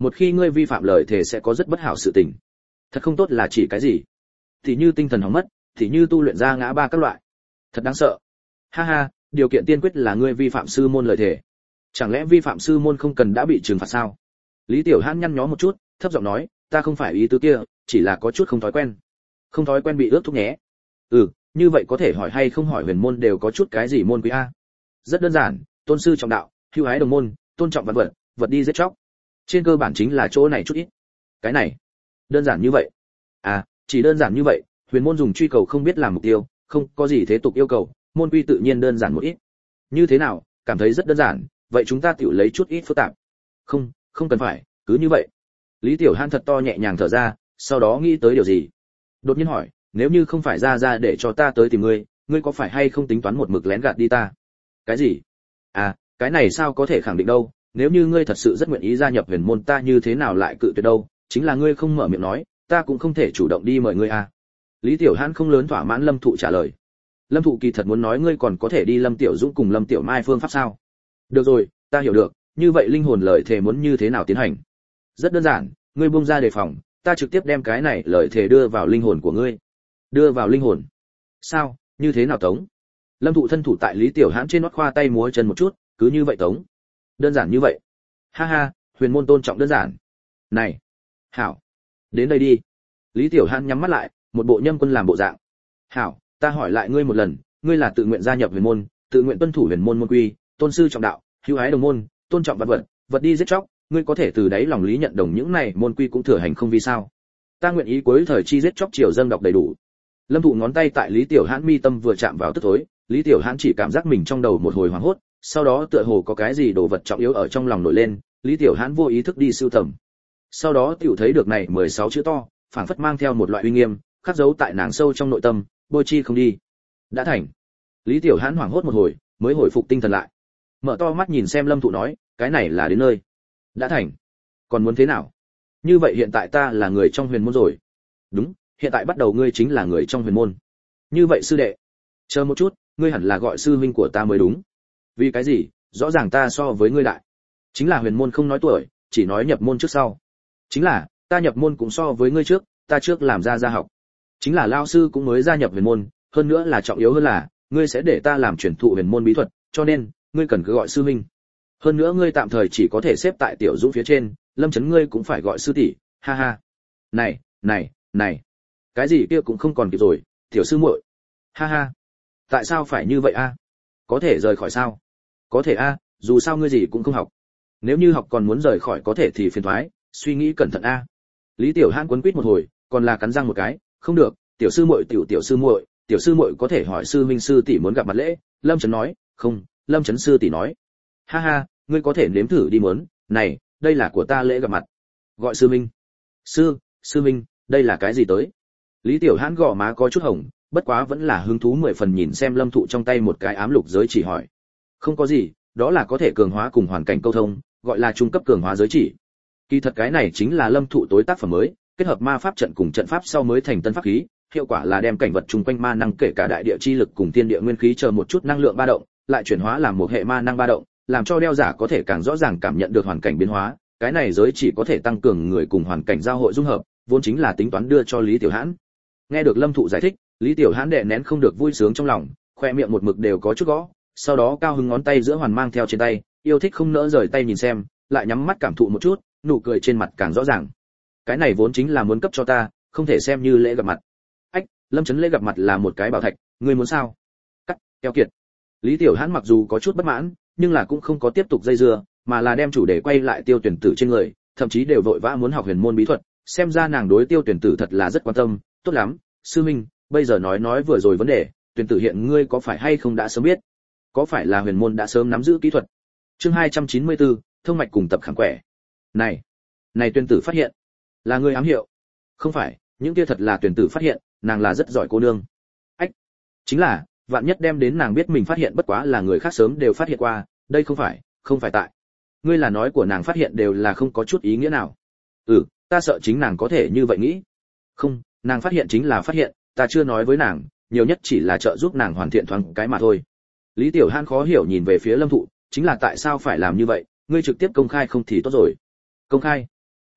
một khi ngươi vi phạm lời thề sẽ có rất bất hảo sự tình. Thật không tốt là chỉ cái gì? Thì như tinh thần hỏng mất, thì như tu luyện ra ngã ba các loại. Thật đáng sợ. Ha ha, điều kiện tiên quyết là ngươi vi phạm sư môn lời thề. Chẳng lẽ vi phạm sư môn không cần đã bị trừng phạt sao? Lý Tiểu Hãn nhăn nhó một chút, thấp giọng nói, ta không phải ý tứ kia, chỉ là có chút không thói quen. Không thói quen bị ước thúc nhé. Ừ, như vậy có thể hỏi hay không hỏi huyền môn đều có chút cái gì môn quý a? Rất đơn giản, tôn sư trọng đạo, hưu hái đồng môn, tôn trọng vật vật, vật đi giết chóc. Trên cơ bản chính là chỗ này chút ít. Cái này, đơn giản như vậy. À, chỉ đơn giản như vậy, huyền môn dùng truy cầu không biết làm mục tiêu, không có gì thế tục yêu cầu, môn quy tự nhiên đơn giản một ít. Như thế nào, cảm thấy rất đơn giản, vậy chúng ta tiểu lấy chút ít phức tạp. Không, không cần phải, cứ như vậy. Lý Tiểu Hãn thật to nhẹ nhàng thở ra, sau đó nghĩ tới điều gì. Đột nhiên hỏi, nếu như không phải ra ra để cho ta tới tìm ngươi, ngươi có phải hay không tính toán một mực lén gạt đi ta? Cái gì? À, cái này sao có thể khẳng định đâu, nếu như ngươi thật sự rất nguyện ý gia nhập huyền môn ta như thế nào lại cự tuyệt đâu, chính là ngươi không mở miệng nói, ta cũng không thể chủ động đi mời ngươi à. Lý Tiểu Hãn không lớn thỏa mãn Lâm Thụ trả lời. Lâm Thụ kỳ thật muốn nói ngươi còn có thể đi Lâm Tiểu Dũng cùng Lâm Tiểu Mai phương pháp sao? Được rồi, ta hiểu được, như vậy linh hồn lời thề muốn như thế nào tiến hành? Rất đơn giản, ngươi buông ra đề phòng, ta trực tiếp đem cái này lời thề đưa vào linh hồn của ngươi. Đưa vào linh hồn? Sao, như thế nào tống? Lâm Thụ thân thủ tại Lý Tiểu Hãn trên nót khoa tay múa chân một chút, cứ như vậy tống. Đơn giản như vậy. Ha ha, huyền môn tôn trọng đơn giản. Này, hảo, đến đây đi. Lý Tiểu Hãn nhắm mắt lại, một bộ nhâm quân làm bộ dạng. Hảo, ta hỏi lại ngươi một lần, ngươi là tự nguyện gia nhập huyền môn, tự nguyện tuân thủ huyền môn môn quy, tôn sư trọng đạo, hữu ái đồng môn, tôn trọng vật vật, vật đi giết chóc, ngươi có thể từ đáy lòng lý nhận đồng những này môn quy cũng thừa hành không vì sao? Ta nguyện ý cuối thời chi giết chóc triều dâng đọc đầy đủ. Lâm Thụ ngón tay tại Lý Tiểu Hãn mi tâm vừa chạm vào tức thối, Lý Tiểu Hãn chỉ cảm giác mình trong đầu một hồi hoảng hốt, sau đó tựa hồ có cái gì đồ vật trọng yếu ở trong lòng nổi lên, Lý Tiểu Hãn vô ý thức đi sưu tầm. Sau đó tiểu thấy được này mười sáu chữ to, phảng phất mang theo một loại uy nghiêm, khắc dấu tại nàng sâu trong nội tâm, bôi chi không đi. Đã thành. Lý Tiểu Hãn hoảng hốt một hồi, mới hồi phục tinh thần lại. Mở to mắt nhìn xem Lâm Thụ nói, cái này là đến nơi. Đã thành. Còn muốn thế nào? Như vậy hiện tại ta là người trong huyền môn rồi. Đúng, hiện tại bắt đầu ngươi chính là người trong huyền môn. Như vậy sư đệ, chờ một chút, ngươi hẳn là gọi sư huynh của ta mới đúng. Vì cái gì? Rõ ràng ta so với ngươi đại. Chính là huyền môn không nói tuổi, chỉ nói nhập môn trước sau. Chính là, ta nhập môn cũng so với ngươi trước, ta trước làm ra gia học. Chính là lao sư cũng mới gia nhập huyền môn, hơn nữa là trọng yếu hơn là, ngươi sẽ để ta làm truyền thụ huyền môn bí thuật, cho nên, ngươi cần cứ gọi sư huynh. Hơn nữa ngươi tạm thời chỉ có thể xếp tại Tiểu Dũng phía trên, Lâm Chấn ngươi cũng phải gọi sư tỷ, ha ha. Này, này, này, cái gì kia cũng không còn kịp rồi, tiểu sư muội. Ha ha. Tại sao phải như vậy a? Có thể rời khỏi sao? Có thể a, dù sao ngươi gì cũng không học. Nếu như học còn muốn rời khỏi có thể thì phiền toái, suy nghĩ cẩn thận a. Lý Tiểu Hãn quấn quýt một hồi, còn là cắn răng một cái, không được, tiểu sư muội tiểu tiểu sư muội, tiểu sư muội có thể hỏi sư minh sư tỷ muốn gặp mặt lễ. Lâm Chấn nói, không, Lâm Chấn sư tỷ nói. Ha ha, ngươi có thể nếm thử đi muốn, này, đây là của ta lễ gặp mặt. Gọi sư minh. Sư, sư minh, đây là cái gì tới? Lý Tiểu Hãn gò má có chút hồng, bất quá vẫn là hứng thú mười phần nhìn xem Lâm Thụ trong tay một cái ám lục giới chỉ hỏi. Không có gì, đó là có thể cường hóa cùng hoàn cảnh câu thông, gọi là trung cấp cường hóa giới chỉ. Kỳ thật cái này chính là Lâm Thụ tối tác phẩm mới, kết hợp ma pháp trận cùng trận pháp sau mới thành tân pháp khí, hiệu quả là đem cảnh vật chung quanh ma năng kể cả đại địa chi lực cùng thiên địa nguyên khí chờ một chút năng lượng ba động, lại chuyển hóa làm một hệ ma năng ba động, làm cho đeo giả có thể càng rõ ràng cảm nhận được hoàn cảnh biến hóa. Cái này giới chỉ có thể tăng cường người cùng hoàn cảnh giao hội dung hợp, vốn chính là tính toán đưa cho Lý Tiểu Hãn. Nghe được Lâm Thụ giải thích, Lý Tiểu Hãn đè nén không được vui sướng trong lòng, khoe miệng một mực đều có chút gõ, sau đó cao hứng ngón tay giữa hoàn mang theo trên tay, yêu thích không nỡ rời tay nhìn xem, lại nhắm mắt cảm thụ một chút, nụ cười trên mặt càng rõ ràng. Cái này vốn chính là muốn cấp cho ta, không thể xem như lễ gặp mặt. Ách, Lâm Chấn lễ gặp mặt là một cái bảo thạch, ngươi muốn sao? Cắt, keo kiệt. Lý Tiểu Hãn mặc dù có chút bất mãn, nhưng là cũng không có tiếp tục dây dưa, mà là đem chủ đề quay lại Tiêu Tuyển Tử trên người, thậm chí đều vội vã muốn học huyền môn bí thuật, xem ra nàng đối Tiêu Tuyển Tử thật là rất quan tâm. Tốt lắm, sư minh, bây giờ nói nói vừa rồi vấn đề, Tuyển Tử hiện ngươi có phải hay không đã sớm biết? Có phải là huyền môn đã sớm nắm giữ kỹ thuật? Chương hai trăm chín mươi tư, thông mạch cùng tập kháng quẻ. Này, này Tuyển Tử phát hiện, là ngươi ám hiệu? Không phải, những kia thật là Tuyển Tử phát hiện, nàng là rất giỏi cô nương. Ách, chính là, vạn nhất đem đến nàng biết mình phát hiện bất quá là người khác sớm đều phát hiện qua, đây không phải, không phải tại. Ngươi là nói của nàng phát hiện đều là không có chút ý nghĩa nào. Ừ, ta sợ chính nàng có thể như vậy nghĩ. Không, nàng phát hiện chính là phát hiện, ta chưa nói với nàng, nhiều nhất chỉ là trợ giúp nàng hoàn thiện thoáng cái mà thôi. Lý Tiểu Hãn khó hiểu nhìn về phía Lâm Thụ, chính là tại sao phải làm như vậy, ngươi trực tiếp công khai không thì tốt rồi. Công khai?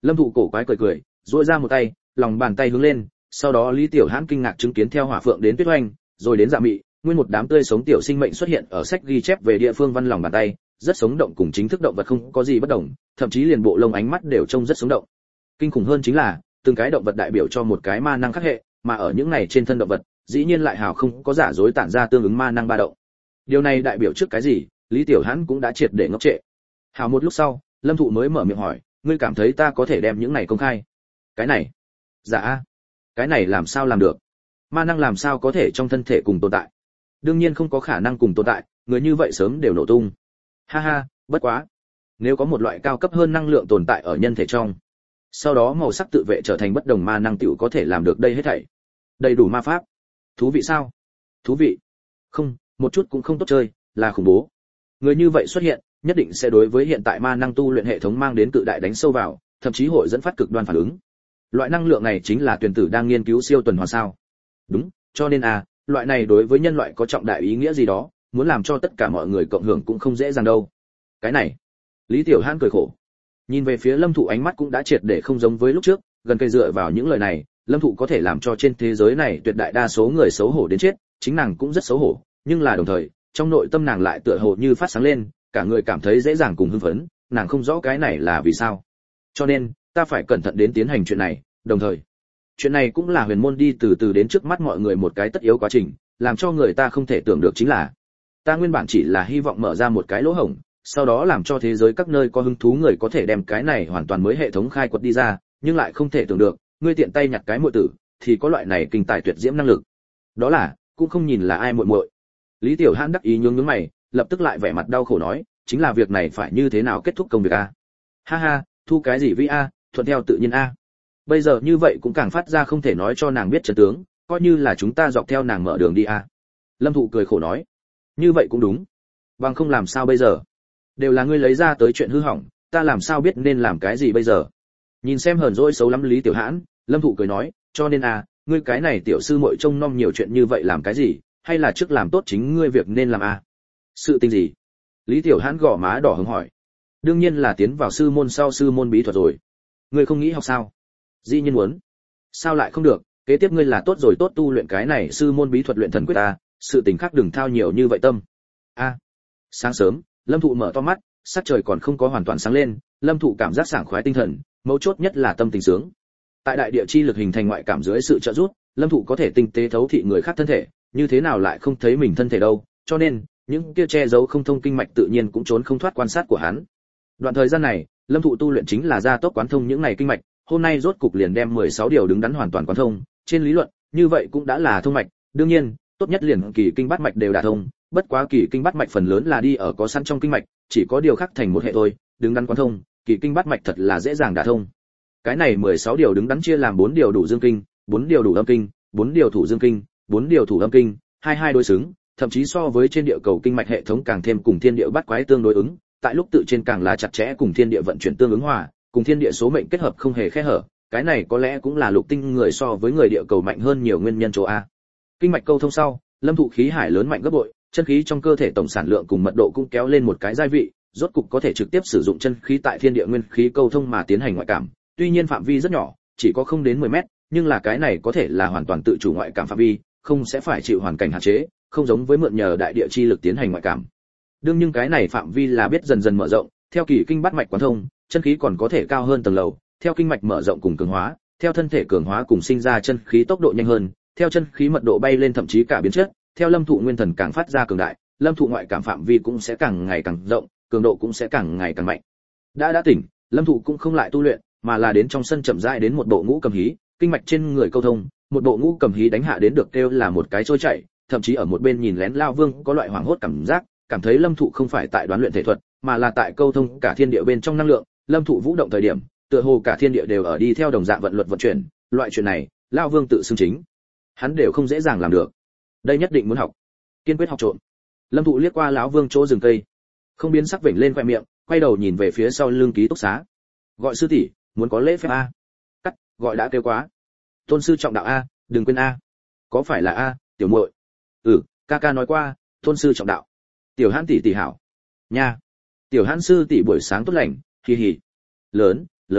Lâm Thụ cổ quái cười cười, duỗi ra một tay, lòng bàn tay hướng lên, sau đó Lý Tiểu Hãn kinh ngạc chứng kiến theo hỏa phượng đến Tuyết Oanh, rồi đến Dạ Mị, nguyên một đám tươi sống tiểu sinh mệnh xuất hiện ở sách ghi chép về địa phương văn lòng bàn tay, rất sống động, cùng chính thức động vật không có gì bất đồng, thậm chí liền bộ lông ánh mắt đều trông rất sống động. Kinh khủng hơn chính là, từng cái động vật đại biểu cho một cái ma năng khắc hệ, mà ở những này trên thân động vật, dĩ nhiên lại hào không có giả dối tản ra tương ứng ma năng ba động. Điều này đại biểu trước cái gì, Lý Tiểu Hãn cũng đã triệt để ngốc trệ. Hào một lúc sau, Lâm Thụ mới mở miệng hỏi, ngươi cảm thấy ta có thể đem những này công khai? Cái này? Dạ. Cái này làm sao làm được? Ma năng làm sao có thể trong thân thể cùng tồn tại? Đương nhiên không có khả năng cùng tồn tại, người như vậy sớm đều nổ tung. Ha ha, bất quá. Nếu có một loại cao cấp hơn năng lượng tồn tại ở nhân thể trong, sau đó màu sắc tự vệ trở thành bất đồng ma năng tiểu có thể làm được đây hết thảy. Đầy đủ ma pháp. Thú vị sao? Thú vị. Không, một chút cũng không tốt chơi, là khủng bố. Người như vậy xuất hiện, nhất định sẽ đối với hiện tại ma năng tu luyện hệ thống mang đến cự đại đánh sâu vào, thậm chí hội dẫn phát cực đoan phản ứng. Loại năng lượng này chính là tuyển tử đang nghiên cứu siêu tuần hoàn sao? Đúng, cho nên à, loại này đối với nhân loại có trọng đại ý nghĩa gì đó, muốn làm cho tất cả mọi người cộng hưởng cũng không dễ dàng đâu. Cái này, Lý Tiểu Hãn cười khổ. Nhìn về phía Lâm Thụ ánh mắt cũng đã triệt để không giống với lúc trước, gần cây dựa vào những lời này, Lâm Thụ có thể làm cho trên thế giới này tuyệt đại đa số người xấu hổ đến chết, chính nàng cũng rất xấu hổ, nhưng là đồng thời, trong nội tâm nàng lại tựa hồ như phát sáng lên, cả người cảm thấy dễ dàng cùng hưng phấn, nàng không rõ cái này là vì sao. Cho nên, ta phải cẩn thận đến tiến hành chuyện này, đồng thời, chuyện này cũng là huyền môn đi từ từ đến trước mắt mọi người một cái tất yếu quá trình, làm cho người ta không thể tưởng được chính là, ta nguyên bản chỉ là hy vọng mở ra một cái lỗ hổng, sau đó làm cho thế giới các nơi có hứng thú người có thể đem cái này hoàn toàn mới hệ thống khai quật đi ra, nhưng lại không thể tưởng được, ngươi tiện tay nhặt cái muội tử, thì có loại này kinh tài tuyệt diễm năng lực. Đó là, cũng không nhìn là ai muội muội. Lý Tiểu Hãn đắc ý nhướng nhướng mày, lập tức lại vẻ mặt đau khổ nói, chính là việc này phải như thế nào kết thúc công việc a? Ha ha, thu cái gì vi a, thuận theo tự nhiên a. Bây giờ như vậy cũng càng phát ra không thể nói cho nàng biết chân tướng, coi như là chúng ta dọc theo nàng mở đường đi a. Lâm Thụ cười khổ nói, như vậy cũng đúng. Bằng không làm sao bây giờ? Đều là ngươi lấy ra tới chuyện hư hỏng, ta làm sao biết nên làm cái gì bây giờ? Nhìn xem hờn dỗi xấu lắm Lý Tiểu Hãn, Lâm Thụ cười nói, cho nên à, ngươi cái này tiểu sư muội trông nom nhiều chuyện như vậy làm cái gì, hay là trước làm tốt chính ngươi việc nên làm à? Sự tình gì? Lý Tiểu Hãn gò má đỏ hứng hỏi. Đương nhiên là tiến vào sư môn sau sư môn bí thuật rồi. Ngươi không nghĩ học sao? Dĩ nhiên muốn. Sao lại không được, kế tiếp ngươi là tốt rồi tốt tu luyện cái này sư môn bí thuật luyện thần quyết ta, sự tình khác đừng thao nhiều như vậy tâm. A. À, sáng sớm, Lâm Thụ mở to mắt, sắc trời còn không có hoàn toàn sáng lên, Lâm Thụ cảm giác sảng khoái tinh thần, mấu chốt nhất là tâm tình sướng. Tại đại địa chi lực hình thành ngoại cảm dưới sự trợ giúp, Lâm Thụ có thể tinh tế thấu thị người khác thân thể, như thế nào lại không thấy mình thân thể đâu, cho nên, những kia che giấu không thông kinh mạch tự nhiên cũng trốn không thoát quan sát của hắn. Đoạn thời gian này, Lâm Thụ tu luyện chính là gia tốc quán thông những này kinh mạch, hôm nay rốt cục liền đem mười sáu điều đứng đắn hoàn toàn quán thông, trên lý luận, như vậy cũng đã là thông mạch, đương nhiên, tốt nhất liền kỳ kinh bát mạch đều đả thông, bất quá kỳ kinh bát mạch phần lớn là đi ở có sẵn trong kinh mạch, chỉ có điều khác thành một hệ thôi, đứng đắn quán thông, kỳ kinh bát mạch thật là dễ dàng đả thông. Cái này mười sáu điều đứng đắn chia làm bốn điều đủ dương kinh, bốn điều đủ âm kinh, bốn điều thủ dương kinh, bốn điều thủ âm kinh, hai hai đối xứng, thậm chí so với trên địa cầu kinh mạch hệ thống càng thêm cùng thiên địa bát quái tương đối ứng, tại lúc tự trên càng là chặt chẽ cùng thiên địa vận chuyển tương ứng hòa, cùng thiên địa số mệnh kết hợp không hề khe hở, cái này có lẽ cũng là lục tinh người so với người địa cầu mạnh hơn nhiều nguyên nhân chỗ a. Kinh mạch câu thông sau, Lâm Thụ khí hải lớn mạnh gấp bội, chân khí trong cơ thể tổng sản lượng cùng mật độ cũng kéo lên một cái giai vị, rốt cục có thể trực tiếp sử dụng chân khí tại thiên địa nguyên khí câu thông mà tiến hành ngoại cảm, tuy nhiên phạm vi rất nhỏ, chỉ có không đến mười mét, nhưng là cái này có thể là hoàn toàn tự chủ ngoại cảm phạm vi, không sẽ phải chịu hoàn cảnh hạn chế, không giống với mượn nhờ đại địa chi lực tiến hành ngoại cảm. Đương nhưng cái này phạm vi là biết dần dần mở rộng, theo kỳ kinh bát mạch quán thông, chân khí còn có thể cao hơn tầng lầu, theo kinh mạch mở rộng cùng cường hóa, theo thân thể cường hóa cùng sinh ra chân khí tốc độ nhanh hơn, theo chân khí mật độ bay lên thậm chí cả biến chất, theo Lâm Thụ nguyên thần càng phát ra cường đại, Lâm Thụ ngoại cảm phạm vi cũng sẽ càng ngày càng rộng, cường độ cũng sẽ càng ngày càng mạnh. Đã đã tỉnh, Lâm Thụ cũng không lại tu luyện, mà là đến trong sân chậm rãi đến một bộ ngũ cầm hí, kinh mạch trên người câu thông, một bộ ngũ cầm hí đánh hạ đến được kêu là một cái trôi chảy, thậm chí ở một bên nhìn lén Lao Vương có loại hoảng hốt cảm giác, cảm thấy Lâm Thụ không phải tại đoán luyện thể thuật, mà là tại câu thông cả thiên địa bên trong năng lượng, Lâm Thụ vũ động thời điểm, tựa hồ cả thiên địa đều ở đi theo đồng dạng vận luật vận chuyển, loại chuyện này, Lao Vương tự xưng chính, hắn đều không dễ dàng làm được. Đây nhất định muốn học, kiên quyết học trộm. Lâm Thụ liếc qua lão Vương chỗ rừng cây, không biến sắc vểnh lên khoe miệng, quay đầu nhìn về phía sau lưng ký túc xá. Gọi sư tỷ, muốn có lễ phép a. Cắt, gọi đã kêu quá. Tôn sư trọng đạo a, đừng quên a. Có phải là a, tiểu muội? Ừ, ca ca nói qua, tôn sư trọng đạo. Tiểu Hãn tỷ tỷ hảo. Nha. Tiểu Hãn sư tỷ buổi sáng tốt lành, hi hi. Lớn, lớn,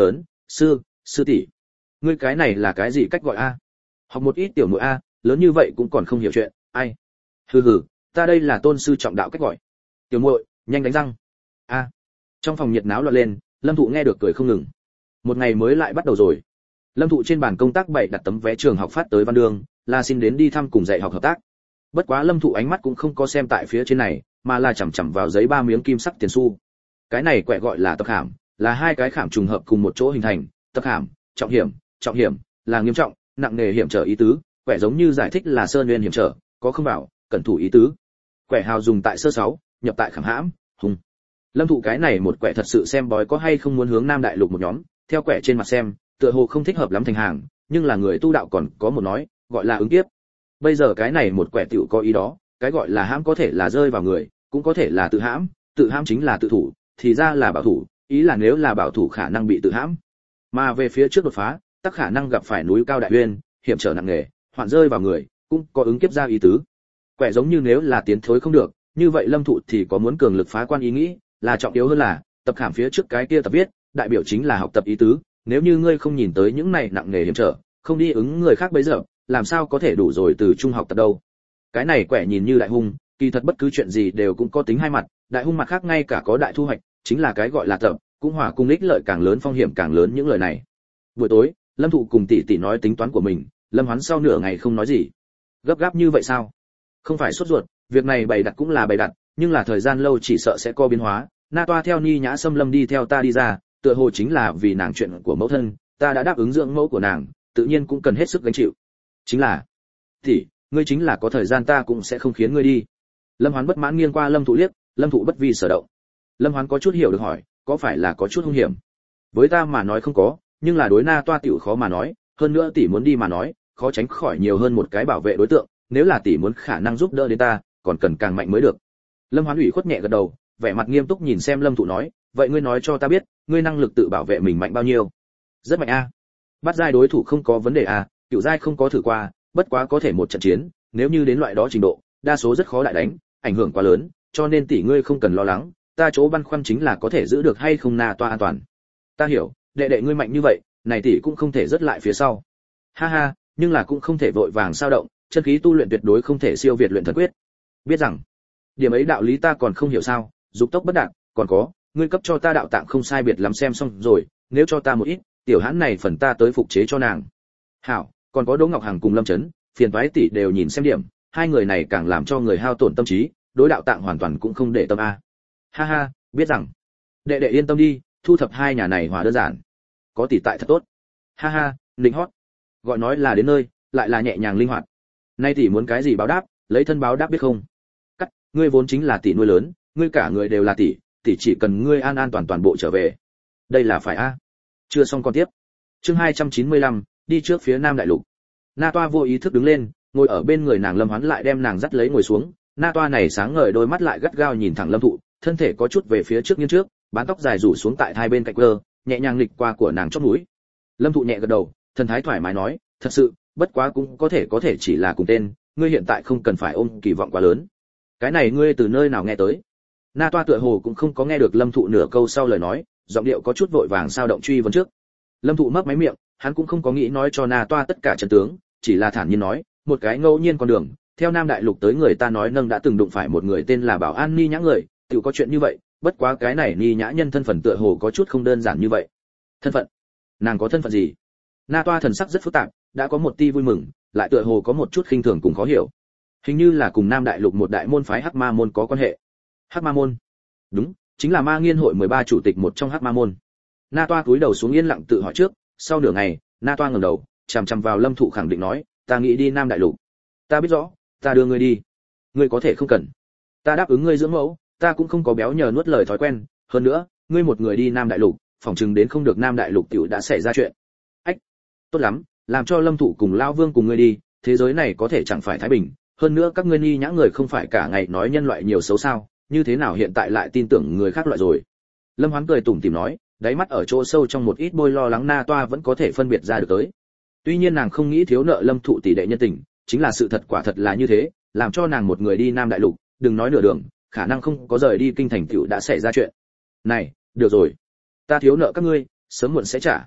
Sư, sư tỷ, ngươi cái này là cái gì cách gọi a? Học một ít tiểu muội a, lớn như vậy cũng còn không hiểu chuyện, ai? Hừ hừ, ta đây là tôn sư trọng đạo cách gọi. Tiểu muội, nhanh đánh răng. A. Trong phòng nhiệt náo loạn lên, Lâm Thụ nghe được cười không ngừng. Một ngày mới lại bắt đầu rồi. Lâm Thụ trên bàn công tác bày đặt tấm vé trường học phát tới Văn Đường, là xin đến đi thăm cùng dạy học hợp tác. Bất quá Lâm Thụ ánh mắt cũng không có xem tại phía trên này, mà là chằm chằm vào giấy ba miếng kim sắc tiền xu. Cái này quẻ gọi là tập khảm, là hai cái khảm trùng hợp cùng một chỗ hình thành, tập khảm, trọng hiểm, trọng hiểm, là nghiêm trọng, nặng nề hiểm trở ý tứ, quẻ giống như giải thích là sơn nguyên hiểm trở, có không bảo, cẩn thủ ý tứ. Quẻ hào dùng tại sơ sáu, nhập tại khảm hãm, hùng. Lâm Thụ cái này một quẻ thật sự xem bói có hay không muốn hướng Nam Đại Lục một nhóm, theo quẻ trên mặt xem, tựa hồ không thích hợp lắm thành hàng, nhưng là người tu đạo còn có một nói, gọi là ứng kiếp. Bây giờ cái này một quẻ tiểu có ý đó, cái gọi là hãm có thể là rơi vào người, cũng có thể là tự hãm, tự hãm chính là tự thủ, thì ra là bảo thủ, ý là nếu là bảo thủ khả năng bị tự hãm. Mà về phía trước đột phá, tất khả năng gặp phải núi cao đại uyên, hiểm trở nặng nề, hoạn rơi vào người, cũng có ứng kiếp ra ý tứ. Quẻ giống như nếu là tiến thối không được, như vậy Lâm Thụ thì có muốn cường lực phá quan ý nghĩ, là trọng yếu hơn là tập khảm phía trước cái kia tập viết, đại biểu chính là học tập ý tứ, nếu như ngươi không nhìn tới những này nặng nề hiểm trở, không đi ứng người khác bây giờ, làm sao có thể đủ rồi từ trung học tập đâu. Cái này quẻ nhìn như đại hung, kỳ thật bất cứ chuyện gì đều cũng có tính hai mặt, đại hung mặt khác ngay cả có đại thu hoạch, chính là cái gọi là tập, cũng hòa cùng ích lợi càng lớn phong hiểm càng lớn những lời này. Buổi tối, Lâm Thụ cùng tỷ tỷ nói tính toán của mình, Lâm Hoán sau nửa ngày không nói gì. Gấp gáp như vậy sao? Không phải sốt ruột, việc này bày đặt cũng là bày đặt, nhưng là thời gian lâu chỉ sợ sẽ có biến hóa. Na Toa theo Ni Nhã Sâm Lâm đi theo ta đi ra, tựa hồ chính là vì nàng chuyện của mẫu thân, ta đã đáp ứng dưỡng mẫu của nàng, tự nhiên cũng cần hết sức gánh chịu. Chính là, tỷ, ngươi chính là có thời gian ta cũng sẽ không khiến ngươi đi. Lâm Hoán bất mãn nghiêng qua Lâm Thụ liếc, Lâm Thụ bất vi sở động. Lâm Hoán có chút hiểu được hỏi, có phải là có chút hung hiểm? Với ta mà nói không có, nhưng là đối Na Toa tiểu khó mà nói, hơn nữa tỷ muốn đi mà nói, khó tránh khỏi nhiều hơn một cái bảo vệ đối tượng, nếu là tỷ muốn khả năng giúp đỡ đến ta, còn cần càng mạnh mới được. Lâm Hoán ủy khuất nhẹ gật đầu, vẻ mặt nghiêm túc nhìn xem Lâm Thụ nói, vậy ngươi nói cho ta biết, ngươi năng lực tự bảo vệ mình mạnh bao nhiêu? Rất mạnh a. Bắt giai đối thủ không có vấn đề a, cửu giai không có thử qua, bất quá có thể một trận chiến, nếu như đến loại đó trình độ, đa số rất khó đại đánh, ảnh hưởng quá lớn, cho nên tỷ ngươi không cần lo lắng, ta chỗ băn khoăn chính là có thể giữ được hay không Na Toa an toàn. Ta hiểu, đệ đệ ngươi mạnh như vậy, này tỷ cũng không thể rớt lại phía sau. Ha ha, nhưng là cũng không thể vội vàng sao động, chân khí tu luyện tuyệt đối không thể siêu việt luyện thần quyết. Biết rằng, điểm ấy đạo lý ta còn không hiểu sao, dục tốc bất đạt, còn có, ngươi cấp cho ta đạo tạng không sai biệt lắm xem xong rồi, nếu cho ta một ít, tiểu hãn này phần ta tới phục chế cho nàng. Hảo, còn có Đỗ Ngọc Hằng cùng Lâm Chấn, phiền toái tỷ đều nhìn xem điểm, hai người này càng làm cho người hao tổn tâm trí, đối đạo tạng hoàn toàn cũng không để tâm a. Ha ha, biết rằng, đệ đệ yên tâm đi, thu thập hai nhà này hòa đơn giản. Có tỷ tại thật tốt. Ha ha, linh hót. Gọi nói là đến nơi, lại là nhẹ nhàng linh hoạt. Nay tỷ muốn cái gì báo đáp, lấy thân báo đáp biết không? Cắt, ngươi vốn chính là tỷ nuôi lớn, ngươi cả người đều là tỷ, tỷ chỉ cần ngươi an an toàn toàn bộ trở về. Đây là phải a. Chưa xong con tiếp. Chương hai trăm chín mươi lăm, đi trước phía Nam Đại Lục. Na Toa vô ý thức đứng lên, ngồi ở bên người nàng Lâm Hoán lại đem nàng dắt lấy ngồi xuống. Na Toa này sáng ngời đôi mắt lại gắt gao nhìn thẳng Lâm Thụ, thân thể có chút về phía trước nghiêng trước, bán tóc dài rủ xuống tại hai bên cạnh cơ, nhẹ nhàng lịch qua của nàng chóp mũi. Lâm Thụ nhẹ gật đầu, thần thái thoải mái nói, thật sự, bất quá cũng có thể có thể chỉ là cùng tên, ngươi hiện tại không cần phải ôm kỳ vọng quá lớn. Cái này ngươi từ nơi nào nghe tới? Na Toa tựa hồ cũng không có nghe được Lâm Thụ nửa câu sau lời nói, giọng điệu có chút vội vàng sao động truy vấn trước. Lâm Thụ mấp máy miệng, hắn cũng không có nghĩ nói cho Na Toa tất cả chân tướng, chỉ là thản nhiên nói, một cái ngẫu nhiên con đường, theo Nam Đại Lục tới người ta nói nâng đã từng đụng phải một người tên là Bảo An Ni Nhã người, tự có chuyện như vậy, bất quá cái này Ni Nhã nhân thân phận tựa hồ có chút không đơn giản như vậy. Thân phận? Nàng có thân phận gì? Na Toa thần sắc rất phức tạp, đã có một tia vui mừng, lại tựa hồ có một chút khinh thường cùng khó hiểu. Hình như là cùng Nam Đại Lục một đại môn phái Hắc Ma môn có quan hệ. Hắc Ma môn? Đúng, chính là Ma Nghiên hội mười ba chủ tịch một trong Hắc Ma môn. Na Toa cúi đầu xuống yên lặng tự hỏi trước, sau nửa ngày, Na Toa ngẩng đầu, chằm chằm vào Lâm Thụ khẳng định nói, ta nghĩ đi Nam Đại Lục. Ta biết rõ, ta đưa ngươi đi. Ngươi có thể không cần. Ta đáp ứng ngươi dưỡng mẫu, ta cũng không có béo nhờ nuốt lời thói quen, hơn nữa, ngươi một người đi Nam Đại Lục, phỏng chừng đến không được Nam Đại Lục tiểu đã xảy ra chuyện. Ách, tốt lắm, làm cho Lâm Thụ cùng Lão Vương cùng ngươi đi, thế giới này có thể chẳng phải thái bình, hơn nữa các ngươi Ni Nhã người không phải cả ngày nói nhân loại nhiều xấu sao, như thế nào hiện tại lại tin tưởng người khác loại rồi. Lâm Hoán cười tủm tỉm nói, đáy mắt ở chỗ sâu trong một ít bôi lo lắng Na Toa vẫn có thể phân biệt ra được tới. Tuy nhiên nàng không nghĩ thiếu nợ Lâm Thụ tỷ đệ nhân tình, chính là sự thật quả thật là như thế, làm cho nàng một người đi Nam Đại Lục, đừng nói nửa đường, khả năng không có rời đi kinh thành tiểu đã xảy ra chuyện. Này, được rồi, ta thiếu nợ các ngươi, sớm muộn sẽ trả.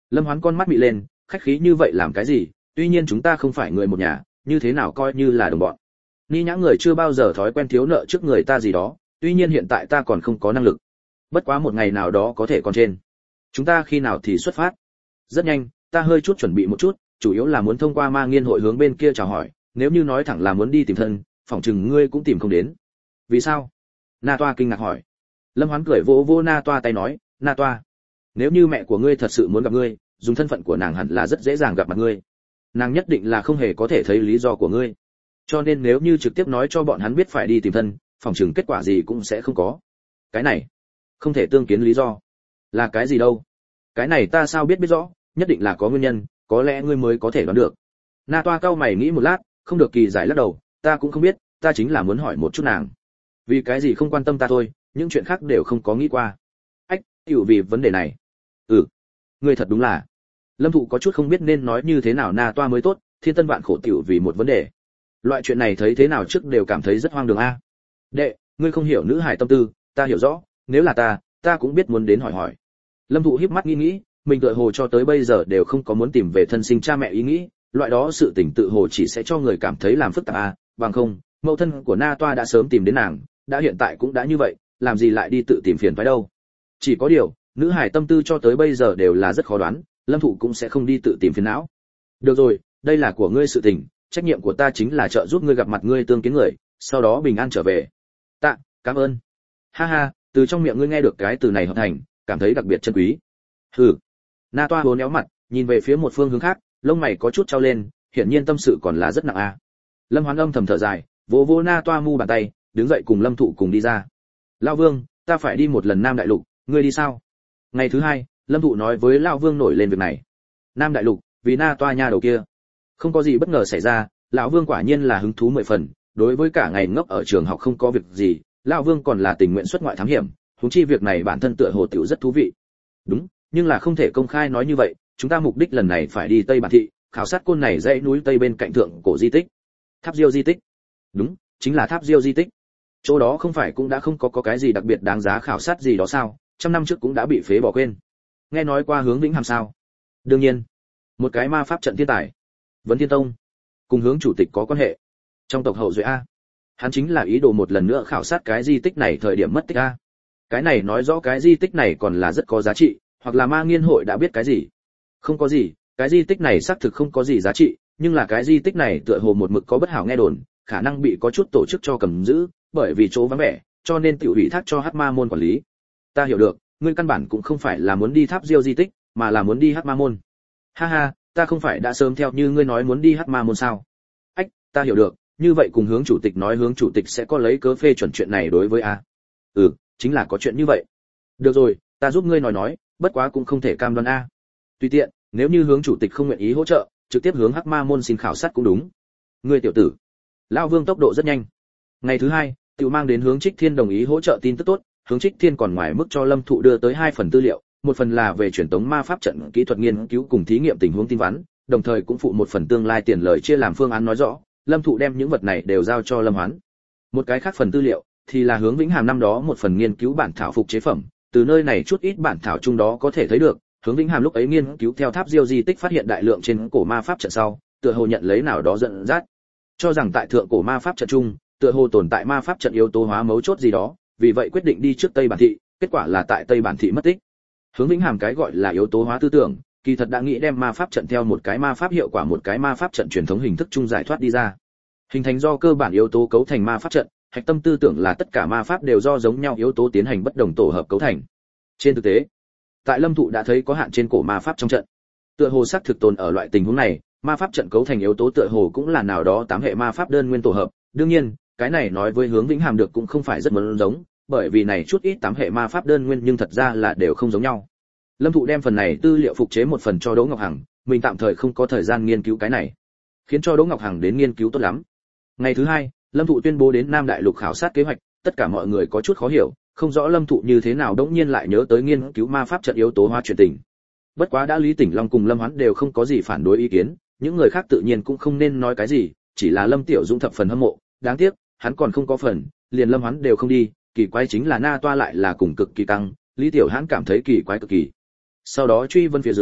Lâm Hoán con mắt bị lên, khách khí như vậy làm cái gì, tuy nhiên chúng ta không phải người một nhà, như thế nào coi như là đồng bọn. Ni nhã người chưa bao giờ thói quen thiếu nợ trước người ta gì đó, tuy nhiên hiện tại ta còn không có năng lực. Bất quá một ngày nào đó có thể còn trên. Chúng ta khi nào thì xuất phát? Rất nhanh, ta hơi chút chuẩn bị một chút, chủ yếu là muốn thông qua ma nghiên hội hướng bên kia chào hỏi, nếu như nói thẳng là muốn đi tìm thân, phỏng chừng ngươi cũng tìm không đến. Vì sao? Na Toa kinh ngạc hỏi. Lâm Hoán cười vỗ vỗ Na Toa tay nói, Na Toa, nếu như mẹ của ngươi thật sự muốn gặp ngươi, dùng thân phận của nàng hẳn là rất dễ dàng gặp mặt ngươi. Nàng nhất định là không hề có thể thấy lý do của ngươi. Cho nên nếu như trực tiếp nói cho bọn hắn biết phải đi tìm thân, phỏng chừng kết quả gì cũng sẽ không có. Cái này, không thể tương kiến lý do. Là cái gì đâu? Cái này ta sao biết biết rõ, nhất định là có nguyên nhân, có lẽ ngươi mới có thể đoán được. Na Toa cau mày nghĩ một lát, không được kỳ giải lắc đầu, ta cũng không biết, ta chính là muốn hỏi một chút nàng. Vì cái gì không quan tâm ta thôi, những chuyện khác đều không có nghĩ qua. Ách, hiểu vì vấn đề này. Ừ, ngươi thật đúng là. Lâm Thụ có chút không biết nên nói như thế nào Na Toa mới tốt, thiên tân vạn khổ tiểu vì một vấn đề. Loại chuyện này thấy thế nào trước đều cảm thấy rất hoang đường a. Đệ, ngươi không hiểu nữ hài tâm tư, ta hiểu rõ, nếu là ta, ta cũng biết muốn đến hỏi hỏi. Lâm Thụ híp mắt nghĩ nghĩ, mình tựa hồ cho tới bây giờ đều không có muốn tìm về thân sinh cha mẹ ý nghĩ, loại đó sự tình tự hồ chỉ sẽ cho người cảm thấy làm phức tạp a, bằng không, mẫu thân của Na Toa đã sớm tìm đến nàng, đã hiện tại cũng đã như vậy, làm gì lại đi tự tìm phiền phải đâu. Chỉ có điều, nữ hải tâm tư cho tới bây giờ đều là rất khó đoán, Lâm Thụ cũng sẽ không đi tự tìm phiền não. Được rồi, đây là của ngươi sự tình, trách nhiệm của ta chính là trợ giúp ngươi gặp mặt ngươi tương kiến người, sau đó bình an trở về. Tạ, cảm ơn. Ha ha, từ trong miệng ngươi nghe được cái từ này hợp thành, cảm thấy đặc biệt chân quý. Hừ. Na Toa hốn éo mặt, nhìn về phía một phương hướng khác, lông mày có chút trao lên, hiển nhiên tâm sự còn là rất nặng a. À. Lâm Hoán âm thầm thở dài, vỗ vỗ Na Toa mu bàn tay, đứng dậy cùng Lâm Thụ cùng đi ra. Lão Vương, ta phải đi một lần Nam Đại Lục, ngươi đi sao? Ngày thứ hai, Lâm Thụ nói với Lão Vương nổi lên việc này. Nam Đại Lục, vì Na Toa nha đầu kia. Không có gì bất ngờ xảy ra, lão Vương quả nhiên là hứng thú mười phần, đối với cả ngày ngốc ở trường học không có việc gì, lão Vương còn là tình nguyện xuất ngoại thám hiểm, huống chi việc này bản thân tựa hồ tiểu rất thú vị. Đúng, nhưng là không thể công khai nói như vậy, chúng ta mục đích lần này phải đi Tây Bản thị, khảo sát côn này dãy núi Tây bên cạnh thượng cổ di tích. Tháp Diêu di tích. Đúng, chính là Tháp Diêu di tích. Chỗ đó không phải cũng đã không có có cái gì đặc biệt đáng giá khảo sát gì đó sao, trăm năm trước cũng đã bị phế bỏ quên. Nghe nói qua Hướng Vĩnh Hàm sao? Đương nhiên, một cái ma pháp trận thiên tài. Vấn Thiên Tông, cùng Hướng chủ tịch có quan hệ. Trong tộc hậu duệ a. Hắn chính là ý đồ một lần nữa khảo sát cái di tích này thời điểm mất tích a. Cái này nói rõ cái di tích này còn là rất có giá trị, hoặc là ma nghiên hội đã biết cái gì. Không có gì, cái di tích này xác thực không có gì giá trị, nhưng là cái di tích này tựa hồ một mực có bất hảo nghe đồn, khả năng bị có chút tổ chức cho cầm giữ, bởi vì chỗ vắng vẻ, cho nên tiểu ủy thác cho Hắc Ma môn quản lý. Ta hiểu được, ngươi căn bản cũng không phải là muốn đi Tháp Diêu di tích, mà là muốn đi Hắc Ma môn. Ha ha, ta không phải đã sớm theo như ngươi nói muốn đi Hắc Ma môn sao? Ách, ta hiểu được, như vậy cùng Hướng chủ tịch nói Hướng chủ tịch sẽ có lấy cớ phê chuẩn chuyện này đối với a. Ừ, chính là có chuyện như vậy. Được rồi, ta giúp ngươi nói nói, bất quá cũng không thể cam đoan a. Tùy tiện, nếu như Hướng chủ tịch không nguyện ý hỗ trợ, trực tiếp hướng Hắc Ma môn xin khảo sát cũng đúng. Ngươi tiểu tử. Lão Vương tốc độ rất nhanh. Ngày thứ hai, tiểu mang đến Hướng Trích Thiên đồng ý hỗ trợ tin tức tốt, Hướng Trích Thiên còn ngoài mức cho Lâm Thụ đưa tới hai phần tư liệu, một phần là về truyền tống ma pháp trận kỹ thuật nghiên cứu cùng thí nghiệm tình huống tin vắn, đồng thời cũng phụ một phần tương lai tiền lời chia làm phương án nói rõ, Lâm Thụ đem những vật này đều giao cho Lâm Hoán. Một cái khác phần tư liệu thì là Hướng Vĩnh Hàm năm đó một phần nghiên cứu bản thảo phục chế phẩm, từ nơi này chút ít bản thảo chung đó có thể thấy được, Hướng Vĩnh Hàm lúc ấy nghiên cứu theo Tháp Diêu di tích phát hiện đại lượng trên cổ ma pháp trận sau, tựa hồ nhận lấy nào đó dẫn dắt, cho rằng tại thượng cổ ma pháp trận chung, tựa hồ tồn tại ma pháp trận yếu tố hóa mấu chốt gì đó, vì vậy quyết định đi trước Tây Bản thị, kết quả là tại Tây Bản thị mất tích. Hướng Vĩnh Hàm cái gọi là yếu tố hóa tư tưởng, kỳ thật đã nghĩ đem ma pháp trận theo một cái ma pháp hiệu quả một cái ma pháp trận truyền thống hình thức chung giải thoát đi ra. Hình thành do cơ bản yếu tố cấu thành ma pháp trận, hạch tâm tư tưởng là tất cả ma pháp đều do giống nhau yếu tố tiến hành bất đồng tổ hợp cấu thành. Trên thực tế, tại Lâm Thụ đã thấy có hạn trên cổ ma pháp trong trận. Tựa hồ xác thực tồn ở loại tình huống này, ma pháp trận cấu thành yếu tố tựa hồ cũng là nào đó tám hệ ma pháp đơn nguyên tổ hợp, đương nhiên, cái này nói với Hướng Vĩnh Hàm được cũng không phải rất muốn giống, bởi vì này chút ít tám hệ ma pháp đơn nguyên nhưng thật ra là đều không giống nhau. Lâm Thụ đem phần này tư liệu phục chế một phần cho Đỗ Ngọc Hằng, mình tạm thời không có thời gian nghiên cứu cái này, khiến cho Đỗ Ngọc Hằng đến nghiên cứu tốt lắm. Ngày thứ hai, Lâm Thụ tuyên bố đến Nam Đại Lục khảo sát kế hoạch, tất cả mọi người có chút khó hiểu, không rõ Lâm Thụ như thế nào đống nhiên lại nhớ tới nghiên cứu ma pháp trận yếu tố hóa truyền tình. Bất quá đã Lý Tỉnh Long cùng Lâm Hoán đều không có gì phản đối ý kiến, những người khác tự nhiên cũng không nên nói cái gì, chỉ là Lâm Tiểu Dũng thập phần hâm mộ, đáng tiếc, hắn còn không có phần, liền Lâm Hoán đều không đi, kỳ quái chính là Na Toa lại là cùng cực kỳ căng, Lý Tiểu Hãn cảm thấy kỳ quái cực kỳ. Sau đó truy vân phía dưới,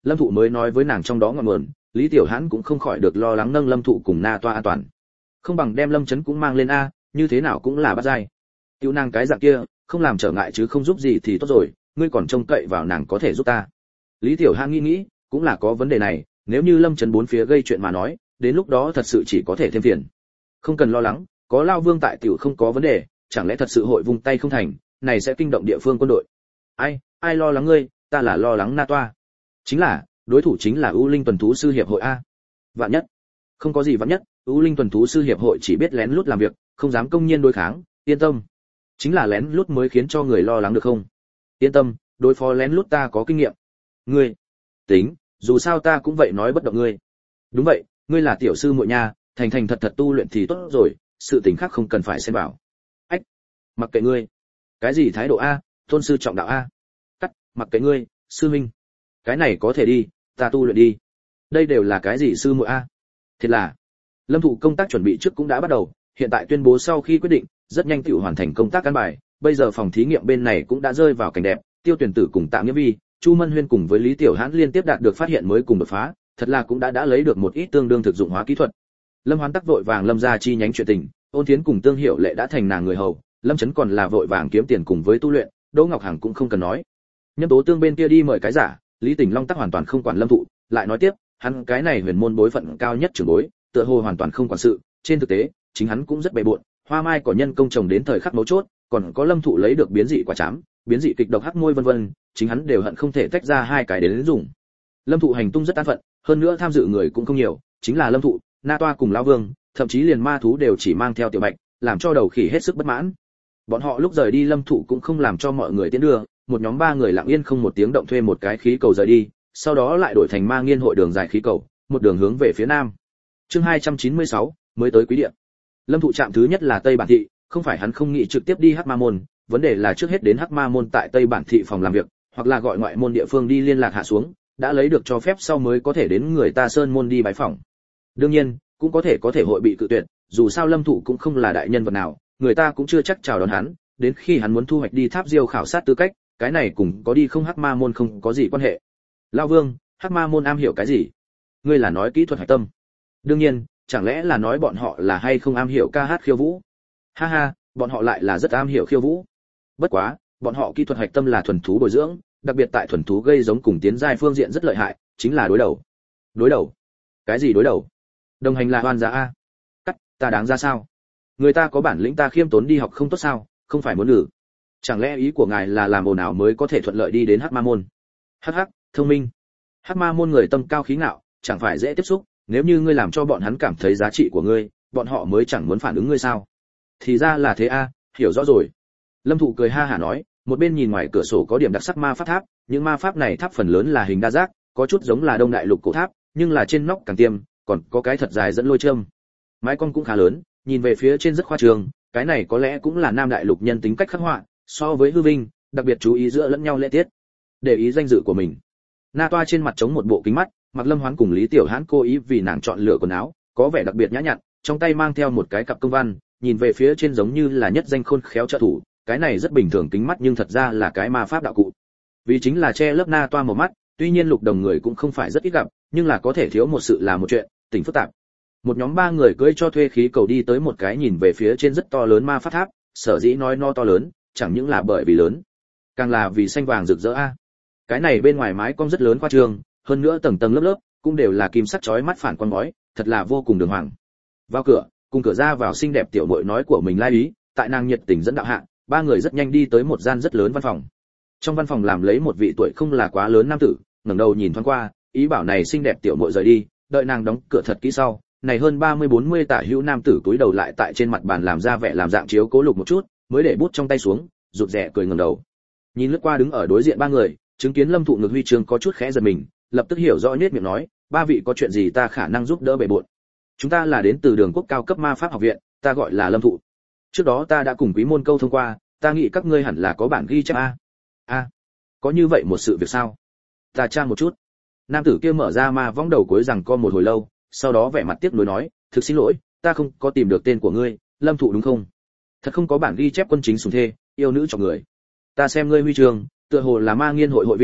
Lâm Thụ mới nói với nàng trong đó ngọn nguồn, Lý Tiểu Hãn cũng không khỏi được lo lắng nâng Lâm Thụ cùng Na Toa an toàn. Không bằng đem Lâm Chấn cũng mang lên a, như thế nào cũng là bắt giai. Tiểu nàng cái dạng kia, không làm trở ngại chứ không giúp gì thì tốt rồi, ngươi còn trông cậy vào nàng có thể giúp ta. Lý Tiểu Hãn nghĩ nghĩ, cũng là có vấn đề này, nếu như Lâm Chấn bốn phía gây chuyện mà nói, đến lúc đó thật sự chỉ có thể thêm phiền. Không cần lo lắng, có Lao Vương tại tiểu không có vấn đề, chẳng lẽ thật sự hội vung tay không thành, này sẽ kinh động địa phương quân đội. Ai, ai lo lắng ngươi, ta là lo lắng Na Toa. Chính là, đối thủ chính là U Linh tuần thú sư hiệp hội a. Vạn nhất. Không có gì vạn nhất, U Linh tuần thú sư hiệp hội chỉ biết lén lút làm việc, không dám công nhiên đối kháng, yên tâm. Chính là lén lút mới khiến cho người lo lắng được không? Yên tâm, đối phó lén lút ta có kinh nghiệm. Ngươi, tính, dù sao ta cũng vậy nói bất động ngươi. Đúng vậy, ngươi là tiểu sư muội nha, thành thành thật thật tu luyện thì tốt rồi, sự tình khác không cần phải xen vào. Ách, mặc kệ ngươi. Cái gì thái độ a, tôn sư trọng đạo a. Cắt, mặc kệ ngươi, sư huynh. Cái này có thể đi, ta tu luyện đi. Đây đều là cái gì sư muội a? Thiệt là. Lâm Thụ công tác chuẩn bị trước cũng đã bắt đầu, hiện tại tuyên bố sau khi quyết định, rất nhanh tự hoàn thành công tác căn bài, bây giờ phòng thí nghiệm bên này cũng đã rơi vào cảnh đẹp, Tiêu Tuyển Tử cùng Tạ Nghĩa Vi, Chu Mân Huyên cùng với Lý Tiểu Hãn liên tiếp đạt được phát hiện mới cùng đột phá, thật là cũng đã đã lấy được một ít tương đương thực dụng hóa kỹ thuật. Lâm Hoán tắc vội vàng lâm ra chi nhánh chuyện tình, Ôn Thiến cùng Tương Hiểu Lệ đã thành nàng người hầu, Lâm Chấn còn là vội vàng kiếm tiền cùng với tu luyện, Đỗ Ngọc Hằng cũng không cần nói. Nhân tố Tương bên kia đi mời cái giả, Lý Tỉnh Long tắc hoàn toàn không quản Lâm Thụ, lại nói tiếp, hắn cái này huyền môn bối phận cao nhất trưởng bối, tựa hồ hoàn toàn không quản sự, trên thực tế, chính hắn cũng rất bề bộn, hoa mai có nhân công trồng đến thời khắc mấu chốt, còn có Lâm Thụ lấy được biến dị quả chám, biến dị kịch độc hắc môi vân vân, chính hắn đều hận không thể tách ra hai cái đến dùng. Lâm Thụ hành tung rất an phận, hơn nữa tham dự người cũng không nhiều, chính là Lâm Thụ, Na Toa cùng lão Vương, thậm chí liền ma thú đều chỉ mang theo Tiểu Bạch, làm cho đầu khỉ hết sức bất mãn. Bọn họ lúc rời đi Lâm Thụ cũng không làm cho mọi người tiến đưa, một nhóm ba người lặng yên không một tiếng động thuê một cái khí cầu rời đi, sau đó lại đổi thành Ma Nghiên hội đường dài khí cầu, một đường hướng về phía nam. Chương hai trăm chín mươi sáu, mới tới quý địa. Lâm Thụ trạm thứ nhất là Tây Bản thị, không phải hắn không nghĩ trực tiếp đi Hắc Ma môn, vấn đề là trước hết đến Hắc Ma môn tại Tây Bản thị phòng làm việc, hoặc là gọi ngoại môn địa phương đi liên lạc hạ xuống, đã lấy được cho phép sau mới có thể đến người ta Sơn môn đi bái phỏng. Đương nhiên, cũng có thể có thể hội bị cự tuyệt, dù sao Lâm Thụ cũng không là đại nhân vật nào, người ta cũng chưa chắc chào đón hắn, đến khi hắn muốn thu hoạch đi Tháp Diêu khảo sát tư cách, cái này cùng có đi không Hắc Ma môn không có gì quan hệ. Lão Vương, Hắc Ma môn am hiểu cái gì? Ngươi là nói kỹ thuật hạch tâm? Đương nhiên, chẳng lẽ là nói bọn họ là hay không am hiểu ca hát khiêu vũ? Ha ha, bọn họ lại là rất am hiểu khiêu vũ. Bất quá, bọn họ kỹ thuật hạch tâm là thuần thú bồi dưỡng, đặc biệt tại thuần thú gây giống cùng tiến giai phương diện rất lợi hại, chính là đối đầu. Đối đầu? Cái gì đối đầu? Đồng hành là oan giá a. Cắt, ta đáng ra sao? Người ta có bản lĩnh ta khiêm tốn đi học không tốt sao, không phải muốn ngử. Chẳng lẽ ý của ngài là làm ồn ào mới có thể thuận lợi đi đến Hắc Ma môn? Hắc hắc, thông minh. Hắc Ma môn người tâm cao khí ngạo, chẳng phải dễ tiếp xúc, nếu như ngươi làm cho bọn hắn cảm thấy giá trị của ngươi, bọn họ mới chẳng muốn phản ứng ngươi sao? Thì ra là thế a, hiểu rõ rồi. Lâm Thụ cười ha hả nói, một bên nhìn ngoài cửa sổ có điểm đặc sắc ma pháp tháp, những ma pháp này tháp phần lớn là hình đa giác, có chút giống là Đông Đại Lục cổ tháp, nhưng là trên nóc càng tiêm, còn có cái thật dài dẫn lôi châm. Mái con cũng khá lớn, nhìn về phía trên rất khoa trương, cái này có lẽ cũng là Nam Đại Lục nhân tính cách khắc họa, so với hư vinh, đặc biệt chú ý giữa lẫn nhau lễ tiết, để ý danh dự của mình. Na Toa trên mặt chống một bộ kính mắt, Mặc Lâm Hoán cùng Lý Tiểu Hãn cố ý vì nàng chọn lựa quần áo, có vẻ đặc biệt nhã nhặn, trong tay mang theo một cái cặp công văn, nhìn về phía trên giống như là nhất danh khôn khéo trợ thủ, cái này rất bình thường kính mắt nhưng thật ra là cái ma pháp đạo cụ. Vì chính là che lớp Na Toa một mắt, tuy nhiên lục đồng người cũng không phải rất ít gặp, nhưng là có thể thiếu một sự là một chuyện, tình phức tạp. Một nhóm ba người cưỡi cho thuê khí cầu đi tới một cái nhìn về phía trên rất to lớn ma pháp tháp, sở dĩ nói no to lớn, chẳng những là bởi vì lớn, càng là vì xanh vàng rực rỡ a. Cái này bên ngoài mái cong rất lớn khoa trương, hơn nữa tầng tầng lớp lớp cũng đều là kim sắc chói mắt phản quang ngói, thật là vô cùng đường hoàng. Vào cửa, cùng cửa ra vào xinh đẹp tiểu muội nói của mình lai ý, tại nàng nhiệt tình dẫn đạo hạ, ba người rất nhanh đi tới một gian rất lớn văn phòng. Trong văn phòng làm lấy một vị tuổi không là quá lớn nam tử, ngẩng đầu nhìn thoáng qua, ý bảo này xinh đẹp tiểu muội rời đi, đợi nàng đóng cửa thật kỹ sau, này hơn ba mươi bốn mươi tả hữu nam tử cúi đầu lại tại trên mặt bàn làm ra vẻ làm dạng chiếu cố lục một chút, mới để bút trong tay xuống, rụt rè cười ngẩng đầu. Nhìn lướt qua đứng ở đối diện ba người, chứng kiến Lâm Thụ ngực huy chương có chút khẽ giật mình, lập tức hiểu rõ nết miệng nói, ba vị có chuyện gì ta khả năng giúp đỡ bề bộn. Chúng ta là đến từ Đường Quốc cao cấp ma pháp học viện, ta gọi là Lâm Thụ. Trước đó ta đã cùng quý môn câu thông qua, ta nghĩ các ngươi hẳn là có bản ghi chép a. A, có như vậy một sự việc sao? Ta tra một chút. Nam tử kia mở ra ma vong đầu cuối rằng co một hồi lâu, sau đó vẻ mặt tiếc nuối nói, thực xin lỗi, ta không có tìm được tên của ngươi, Lâm Thụ đúng không? Thật không có bản ghi chép quân chính sùng thê, yêu nữ cho người. Ta xem ngươi huy chương, tựa hồ là Ma Nghiên hội hội viên,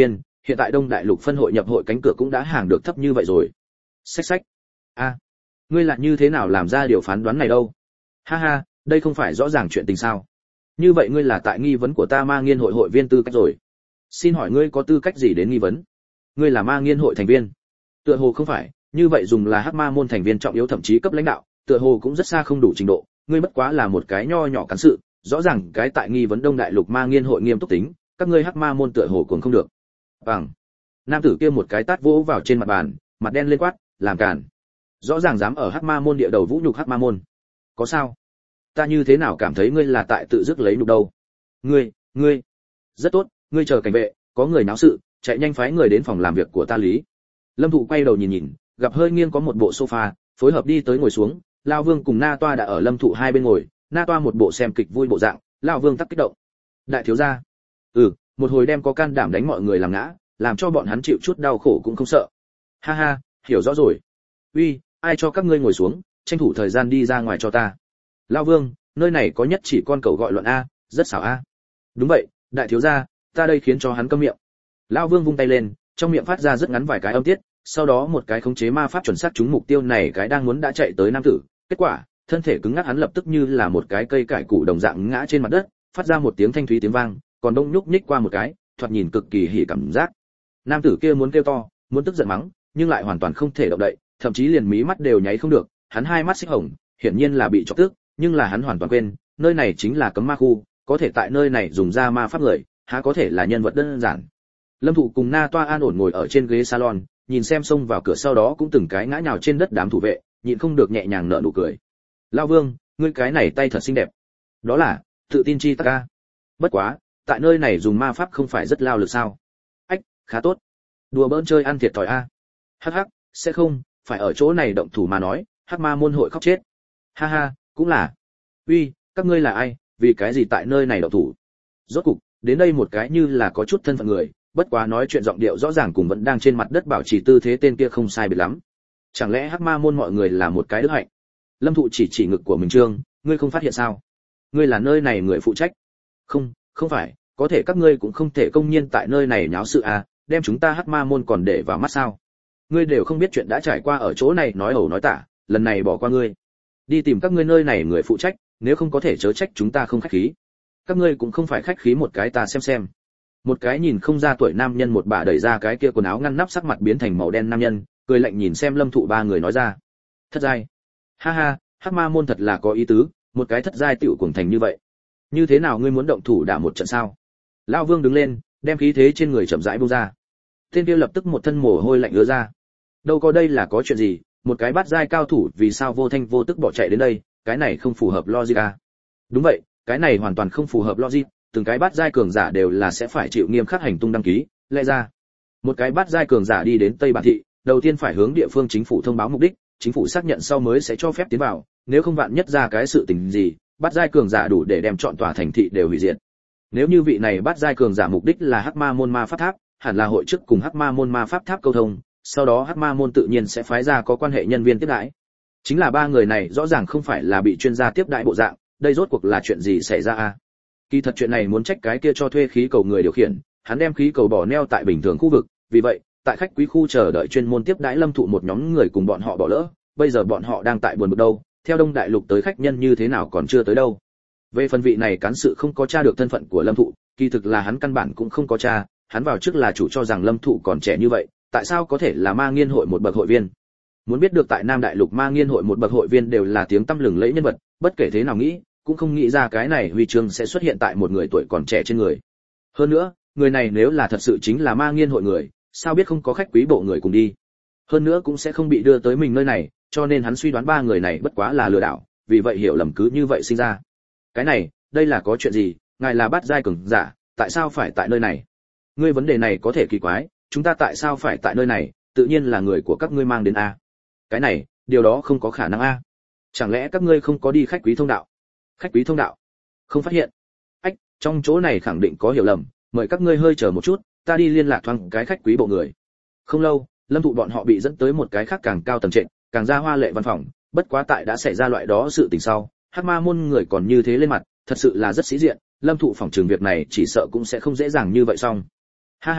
hiện tại Đông Đại Lục phân hội nhập hội cánh cửa cũng đã hàng được thấp như vậy rồi. Xách xách. A, ngươi là như thế nào làm ra điều phán đoán này đâu? Ha ha, đây không phải rõ ràng chuyện tình sao? Như vậy ngươi là tại nghi vấn của ta Ma Nghiên hội hội viên tư cách rồi. Xin hỏi ngươi có tư cách gì đến nghi vấn? Ngươi là Ma Nghiên hội thành viên? Tựa hồ không phải, như vậy dùng là Hắc Ma môn thành viên trọng yếu thậm chí cấp lãnh đạo, tựa hồ cũng rất xa không đủ trình độ, ngươi bất quá là một cái nho nhỏ cán sự, rõ ràng cái tại nghi vấn Đông Đại Lục Ma Nghiên hội nghiêm túc tính, các ngươi Hắc Ma môn tựa hồ cũng không được. Bằng. Nam tử kia một cái tát vỗ vào trên mặt bàn, mặt đen lên quát, làm cản. Rõ ràng dám ở Hắc Ma môn địa đầu vũ nhục Hắc Ma môn. Có sao? Ta như thế nào cảm thấy ngươi là tại tự dứt lấy nhục đâu? Ngươi, ngươi. Rất tốt, ngươi chờ cảnh vệ, có người náo sự, chạy nhanh phái người đến phòng làm việc của ta lý. Lâm Thụ quay đầu nhìn nhìn, gặp hơi nghiêng có một bộ sofa, phối hợp đi tới ngồi xuống, Lão Vương cùng Na Toa đã ở Lâm Thụ hai bên ngồi, Na Toa một bộ xem kịch vui bộ dạng, Lão Vương tắc kích động. Đại thiếu gia. Ừ, một hồi đem có can đảm đánh mọi người làm ngã, làm cho bọn hắn chịu chút đau khổ cũng không sợ. Ha ha, hiểu rõ rồi. Uy, ai cho các ngươi ngồi xuống, tranh thủ thời gian đi ra ngoài cho ta. Lão Vương, nơi này có nhất chỉ con cầu gọi luận a, rất xảo a. Đúng vậy, đại thiếu gia, ta đây khiến cho hắn câm miệng. Lão Vương vung tay lên, trong miệng phát ra rất ngắn vài cái âm tiết, sau đó một cái khống chế ma pháp chuẩn xác trúng mục tiêu này cái đang muốn đã chạy tới nam tử, kết quả, thân thể cứng ngắc hắn lập tức như là một cái cây cải củ đồng dạng ngã trên mặt đất, phát ra một tiếng thanh thúy tiếng vang, còn đông nhúc nhích qua một cái, thoạt nhìn cực kỳ hỉ cảm giác. Nam tử kia muốn kêu to, muốn tức giận mắng, nhưng lại hoàn toàn không thể động đậy, thậm chí liền mí mắt đều nháy không được, hắn hai mắt xích hồng, hiển nhiên là bị chọc tức, nhưng là hắn hoàn toàn quên, nơi này chính là cấm ma khu, có thể tại nơi này dùng ra ma pháp người, há có thể là nhân vật đơn giản. Lâm Thụ cùng Na Toa an ổn ngồi ở trên ghế salon, nhìn xem xông vào cửa sau đó cũng từng cái ngã nhào trên đất đám thủ vệ, nhịn không được nhẹ nhàng nở nụ cười. Lão Vương, ngươi cái này tay thật xinh đẹp. Đó là tự tin chi ta. Bất quá, tại nơi này dùng ma pháp không phải rất lao lực sao? Ách, khá tốt. Đùa bỡn chơi ăn thiệt thòi a. Hắc hắc, sẽ không, phải ở chỗ này động thủ mà nói, Hắc Ma môn hội khóc chết. Ha ha, cũng là. Uy, các ngươi là ai, vì cái gì tại nơi này động thủ? Rốt cục, đến đây một cái như là có chút thân phận người, bất quá nói chuyện giọng điệu rõ ràng cùng vẫn đang trên mặt đất bảo trì tư thế tên kia không sai biệt lắm. Chẳng lẽ Hắc Ma môn mọi người là một cái đức hạnh? Lâm Thụ chỉ chỉ ngực của mình trương, ngươi không phát hiện sao? Ngươi là nơi này người phụ trách? Không, không phải, có thể các ngươi cũng không thể công nhiên tại nơi này nháo sự à, đem chúng ta Hắc Ma môn còn để vào mắt sao? Ngươi đều không biết chuyện đã trải qua ở chỗ này nói ẩu nói tả, lần này bỏ qua ngươi. Đi tìm các ngươi nơi này người phụ trách, nếu không có thể chớ trách chúng ta không khách khí. Các ngươi cũng không phải khách khí một cái ta xem xem. Một cái nhìn không ra tuổi nam nhân một bà đẩy ra cái kia quần áo ngăn nắp sắc mặt biến thành màu đen nam nhân, cười lạnh nhìn xem Lâm Thụ ba người nói ra. Thất giai. Ha ha, Hắc Ma môn thật là có ý tứ, một cái thất giai tiểu cuồng thành như vậy. Như thế nào ngươi muốn động thủ đả một trận sao? Lão Vương đứng lên, đem khí thế trên người chậm rãi buông ra. Tên kia lập tức một thân mồ hôi lạnh ứa ra. Đâu có đây là có chuyện gì, một cái bát giai cao thủ vì sao vô thanh vô tức bỏ chạy đến đây, cái này không phù hợp logic à? Đúng vậy, cái này hoàn toàn không phù hợp logic, từng cái bát giai cường giả đều là sẽ phải chịu nghiêm khắc hành tung đăng ký, lẽ ra một cái bát giai cường giả đi đến Tây Bản thị, đầu tiên phải hướng địa phương chính phủ thông báo mục đích, chính phủ xác nhận sau mới sẽ cho phép tiến vào, nếu không vạn nhất ra cái sự tình gì, bát giai cường giả đủ để đem chọn tòa thành thị đều hủy diệt. Nếu như vị này bát giai cường giả mục đích là Hắc Ma môn ma pháp tháp, hẳn là hội chức cùng Hắc Ma môn ma pháp tháp câu thông, sau đó Hắc Ma môn tự nhiên sẽ phái ra có quan hệ nhân viên tiếp đãi. Chính là ba người này rõ ràng không phải là bị chuyên gia tiếp đãi bộ dạng, đây rốt cuộc là chuyện gì xảy ra a? Kỳ thật chuyện này muốn trách cái kia cho thuê khí cầu người điều khiển, hắn đem khí cầu bỏ neo tại bình thường khu vực, vì vậy, tại khách quý khu chờ đợi chuyên môn tiếp đãi Lâm Thụ một nhóm người cùng bọn họ bỏ lỡ, bây giờ bọn họ đang tại buồn bực đâu, theo Đông Đại Lục tới khách nhân như thế nào còn chưa tới đâu. Về phần vị này cán sự không có tra được thân phận của Lâm Thụ, kỳ thực là hắn căn bản cũng không có tra, hắn vào trước là chủ cho rằng Lâm Thụ còn trẻ như vậy, tại sao có thể là Ma Nghiên hội một bậc hội viên. Muốn biết được tại Nam Đại Lục Ma Nghiên hội một bậc hội viên đều là tiếng tăm lừng lẫy nhân vật, bất kể thế nào nghĩ, cũng không nghĩ ra cái này huy chương sẽ xuất hiện tại một người tuổi còn trẻ trên người. Hơn nữa, người này nếu là thật sự chính là Ma Nghiên hội người, sao biết không có khách quý bộ người cùng đi. Hơn nữa cũng sẽ không bị đưa tới mình nơi này, cho nên hắn suy đoán ba người này bất quá là lừa đảo, vì vậy hiểu lầm cứ như vậy sinh ra. Cái này, đây là có chuyện gì, ngài là bát giai cường giả, tại sao phải tại nơi này? Ngươi vấn đề này có thể kỳ quái, chúng ta tại sao phải tại nơi này, tự nhiên là người của các ngươi mang đến a. Cái này, điều đó không có khả năng a. Chẳng lẽ các ngươi không có đi khách quý thông đạo? Khách quý thông đạo? Không phát hiện. Ách, trong chỗ này khẳng định có hiểu lầm, mời các ngươi hơi chờ một chút, ta đi liên lạc thoáng cái khách quý bộ người. Không lâu, Lâm Thụ bọn họ bị dẫn tới một cái khác càng cao tầng trệt, càng ra hoa lệ văn phòng, bất quá tại đã xảy ra loại đó sự tình sau, Hắc Ma môn người còn như thế lên mặt, thật sự là rất sĩ diện, Lâm Thụ phỏng trường việc này chỉ sợ cũng sẽ không dễ dàng như vậy xong. Ha ha,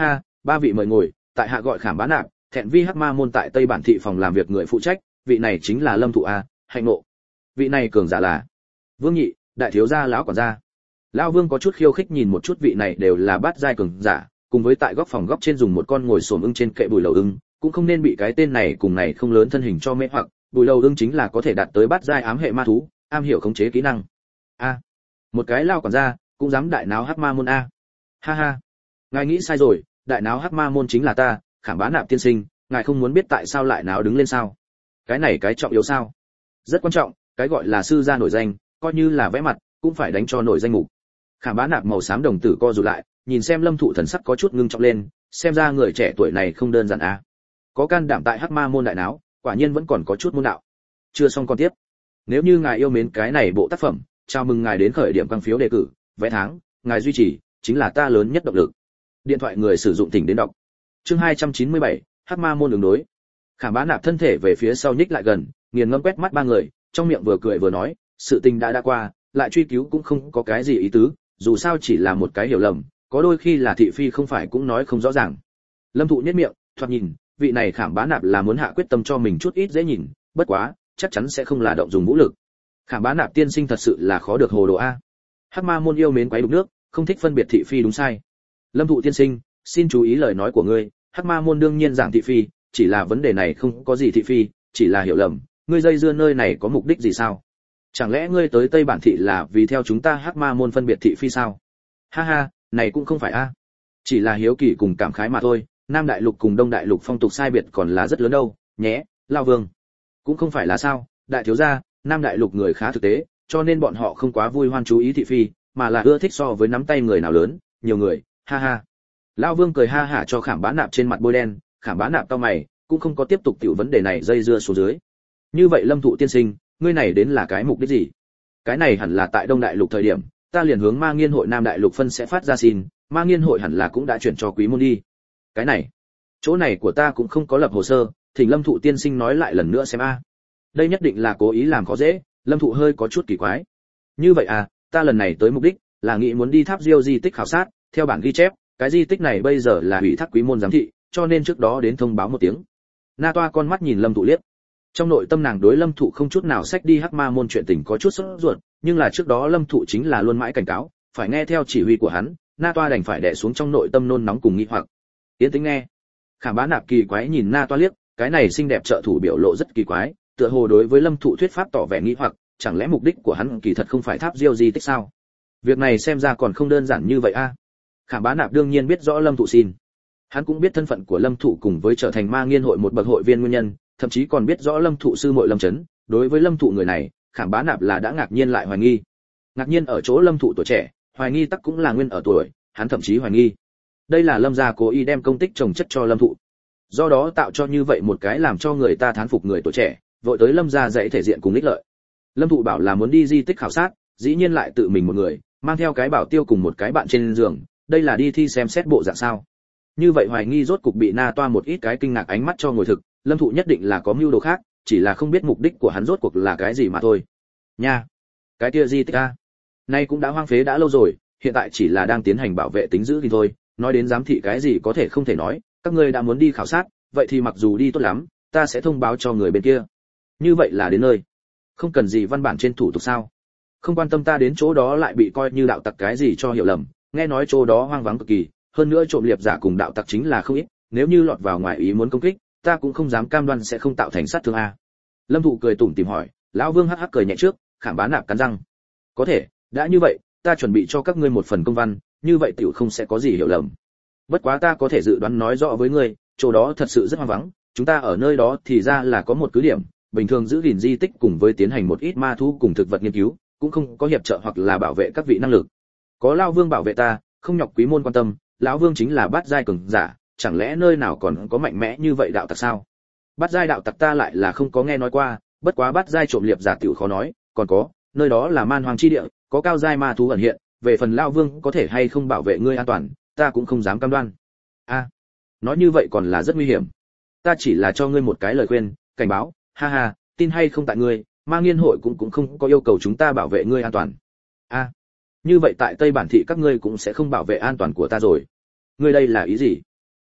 ba vị mời ngồi, tại hạ gọi Khảm Bá Nạp, thẹn vi Hắc Ma môn tại Tây Bản thị phòng làm việc người phụ trách, vị này chính là Lâm Thụ a, hạnh ngộ. Vị này cường giả là Vương Nhị, đại thiếu gia lão quản gia. Lão Vương có chút khiêu khích nhìn một chút vị này đều là bát giai cường giả, cùng với tại góc phòng góc trên dùng một con ngồi xổm ưng trên kệ bùi lầu ưng, cũng không nên bị cái tên này cùng này không lớn thân hình cho mê hoặc, bùi lầu ưng chính là có thể đạt tới bát giai ám hệ ma thú, am hiểu khống chế kỹ năng. A, một cái lao quản gia, cũng dám đại náo Hắc Ma môn a. Ha ha. Ngài nghĩ sai rồi, đại náo Hắc Ma môn chính là ta, Khảm Bá Nạp tiên sinh, ngài không muốn biết tại sao lại náo đứng lên sao? Cái này cái trọng yếu sao? Rất quan trọng, cái gọi là sư gia nổi danh, coi như là vẽ mặt, cũng phải đánh cho nổi danh mục. Khảm Bá Nạp màu xám đồng tử co rụt lại, nhìn xem Lâm Thụ thần sắc có chút ngưng trọng lên, xem ra người trẻ tuổi này không đơn giản a. Có can đảm tại Hắc Ma môn đại náo, quả nhiên vẫn còn có chút môn đạo. Chưa xong con tiếp. Nếu như ngài yêu mến cái này bộ tác phẩm, chào mừng ngài đến khởi điểm căng phiếu đề cử, vé tháng, ngài duy trì chính là ta lớn nhất động lực. Điện thoại người sử dụng tỉnh đến đọc. Chương hai trăm chín mươi bảy, Hắc Ma môn đường đối. Khảm Bá Nạp thân thể về phía sau nhích lại gần, nghiền ngẫm quét mắt ba người, trong miệng vừa cười vừa nói, sự tình đã đã qua, lại truy cứu cũng không có cái gì ý tứ, dù sao chỉ là một cái hiểu lầm, có đôi khi là thị phi không phải cũng nói không rõ ràng. Lâm Thụ nhếch miệng, thoạt nhìn, vị này Khảm Bá Nạp là muốn hạ quyết tâm cho mình chút ít dễ nhìn, bất quá, chắc chắn sẽ không là động dùng vũ lực. Khảm Bá Nạp tiên sinh thật sự là khó được hồ đồ a. Hắc Ma môn yêu mến quấy đục nước, không thích phân biệt thị phi đúng sai. Lâm Thụ tiên sinh, xin chú ý lời nói của ngươi, Hắc Ma môn đương nhiên giảng thị phi, chỉ là vấn đề này không có gì thị phi, chỉ là hiểu lầm, ngươi dây dưa nơi này có mục đích gì sao? Chẳng lẽ ngươi tới Tây Bản thị là vì theo chúng ta Hắc Ma môn phân biệt thị phi sao? Ha ha, này cũng không phải a. Chỉ là hiếu kỳ cùng cảm khái mà thôi, Nam đại lục cùng Đông đại lục phong tục sai biệt còn là rất lớn đâu, nhé, Lao Vương. Cũng không phải là sao, đại thiếu gia, Nam đại lục người khá thực tế, cho nên bọn họ không quá vui hoan chú ý thị phi, mà là ưa thích so với nắm tay người nào lớn, nhiều người, ha ha. Lão Vương cười ha hả cho Khảm Bá Nạp trên mặt bôi đen, Khảm Bá Nạp cau mày, cũng không có tiếp tục tiểu vấn đề này dây dưa xuống dưới. Như vậy Lâm Thụ tiên sinh, ngươi này đến là cái mục đích gì? Cái này hẳn là tại Đông đại lục thời điểm, ta liền hướng Ma Nghiên hội Nam đại lục phân sẽ phát ra xin, Ma Nghiên hội hẳn là cũng đã chuyển cho Quý môn đi. Cái này, chỗ này của ta cũng không có lập hồ sơ, thỉnh Lâm Thụ tiên sinh nói lại lần nữa xem a. Đây nhất định là cố ý làm khó dễ, Lâm Thụ hơi có chút kỳ quái. Như vậy à, ta lần này tới mục đích là nghĩ muốn đi tháp Diêu di tích khảo sát, theo bản ghi chép, cái di tích này bây giờ là ủy thác Quý môn giám thị, cho nên trước đó đến thông báo một tiếng. Na Toa con mắt nhìn Lâm Thụ liếc. Trong nội tâm nàng đối Lâm Thụ không chút nào xách đi Hắc Ma môn chuyện tình có chút sốt ruột, nhưng là trước đó Lâm Thụ chính là luôn mãi cảnh cáo, phải nghe theo chỉ huy của hắn, Na Toa đành phải đè xuống trong nội tâm nôn nóng cùng nghi hoặc. Tiến tính nghe. Khảm Bá Nạp kỳ quái nhìn Na Toa liếc, cái này xinh đẹp trợ thủ biểu lộ rất kỳ quái, tựa hồ đối với Lâm Thụ thuyết pháp tỏ vẻ nghi hoặc, chẳng lẽ mục đích của hắn kỳ thật không phải tháp Diêu di tích sao? Việc này xem ra còn không đơn giản như vậy a. Khảm Bá Nạp đương nhiên biết rõ Lâm Thụ xin. Hắn cũng biết thân phận của Lâm Thụ cùng với trở thành Ma Nghiên hội một bậc hội viên nguyên nhân, thậm chí còn biết rõ Lâm Thụ sư muội Lâm Chấn, đối với Lâm Thụ người này, Khảm Bá Nạp là đã ngạc nhiên lại hoài nghi. Ngạc nhiên ở chỗ Lâm Thụ tuổi trẻ, hoài nghi tắc cũng là nguyên ở tuổi, hắn thậm chí hoài nghi. Đây là Lâm gia cố ý đem công tích trồng chất cho Lâm Thụ. Do đó tạo cho như vậy một cái làm cho người ta thán phục người tuổi trẻ, vội tới Lâm gia dạy thể diện cùng ích lợi. Lâm Thụ bảo là muốn đi di tích khảo sát, dĩ nhiên lại tự mình một người, mang theo cái bảo tiêu cùng một cái bạn trên giường, đây là đi thi xem xét bộ dạng sao? Như vậy hoài nghi rốt cục bị Na Toa một ít cái kinh ngạc ánh mắt cho ngồi thực, Lâm Thụ nhất định là có mưu đồ khác, chỉ là không biết mục đích của hắn rốt cuộc là cái gì mà thôi. Nha, cái kia di tích a, nay cũng đã hoang phế đã lâu rồi, hiện tại chỉ là đang tiến hành bảo vệ tính giữ thì thôi, nói đến giám thị cái gì có thể không thể nói, các ngươi đã muốn đi khảo sát, vậy thì mặc dù đi tốt lắm, ta sẽ thông báo cho người bên kia. Như vậy là đến nơi. Không cần gì văn bản trên thủ tục sao? Không quan tâm ta đến chỗ đó lại bị coi như đạo tặc cái gì cho hiểu lầm, nghe nói chỗ đó hoang vắng cực kỳ, hơn nữa trộm liệp giả cùng đạo tặc chính là không ít, nếu như lọt vào ngoài ý muốn công kích, ta cũng không dám cam đoan sẽ không tạo thành sát thương a. Lâm Thụ cười tủm tỉm hỏi, lão Vương hắc hắc cười nhẹ trước, Khảm Bá Nạp cắn răng. Có thể, đã như vậy, ta chuẩn bị cho các ngươi một phần công văn, như vậy tiểu không sẽ có gì hiểu lầm. Bất quá ta có thể dự đoán nói rõ với ngươi, chỗ đó thật sự rất hoang vắng, chúng ta ở nơi đó thì ra là có một cứ điểm, bình thường giữ gìn di tích cùng với tiến hành một ít ma thú cùng thực vật nghiên cứu, cũng không có hiệp trợ hoặc là bảo vệ các vị năng lực. Có lão Vương bảo vệ ta, không nhọc Quý môn quan tâm, lão Vương chính là bát giai cường giả, chẳng lẽ nơi nào còn có mạnh mẽ như vậy đạo tặc sao? Bát giai đạo tặc ta lại là không có nghe nói qua, bất quá bát giai trộm liệp giả tiểu khó nói, còn có, nơi đó là man hoang chi địa, có cao giai ma thú ẩn hiện, về phần lão Vương có thể hay không bảo vệ ngươi an toàn, ta cũng không dám cam đoan. A, à, nói như vậy còn là rất nguy hiểm. Ta chỉ là cho ngươi một cái lời khuyên, cảnh báo, ha ha, tin hay không tại ngươi, Ma Nghiên hội cũng cũng không có yêu cầu chúng ta bảo vệ ngươi an toàn. A, à, như vậy tại Tây Bản thị các ngươi cũng sẽ không bảo vệ an toàn của ta rồi. Ngươi đây là ý gì?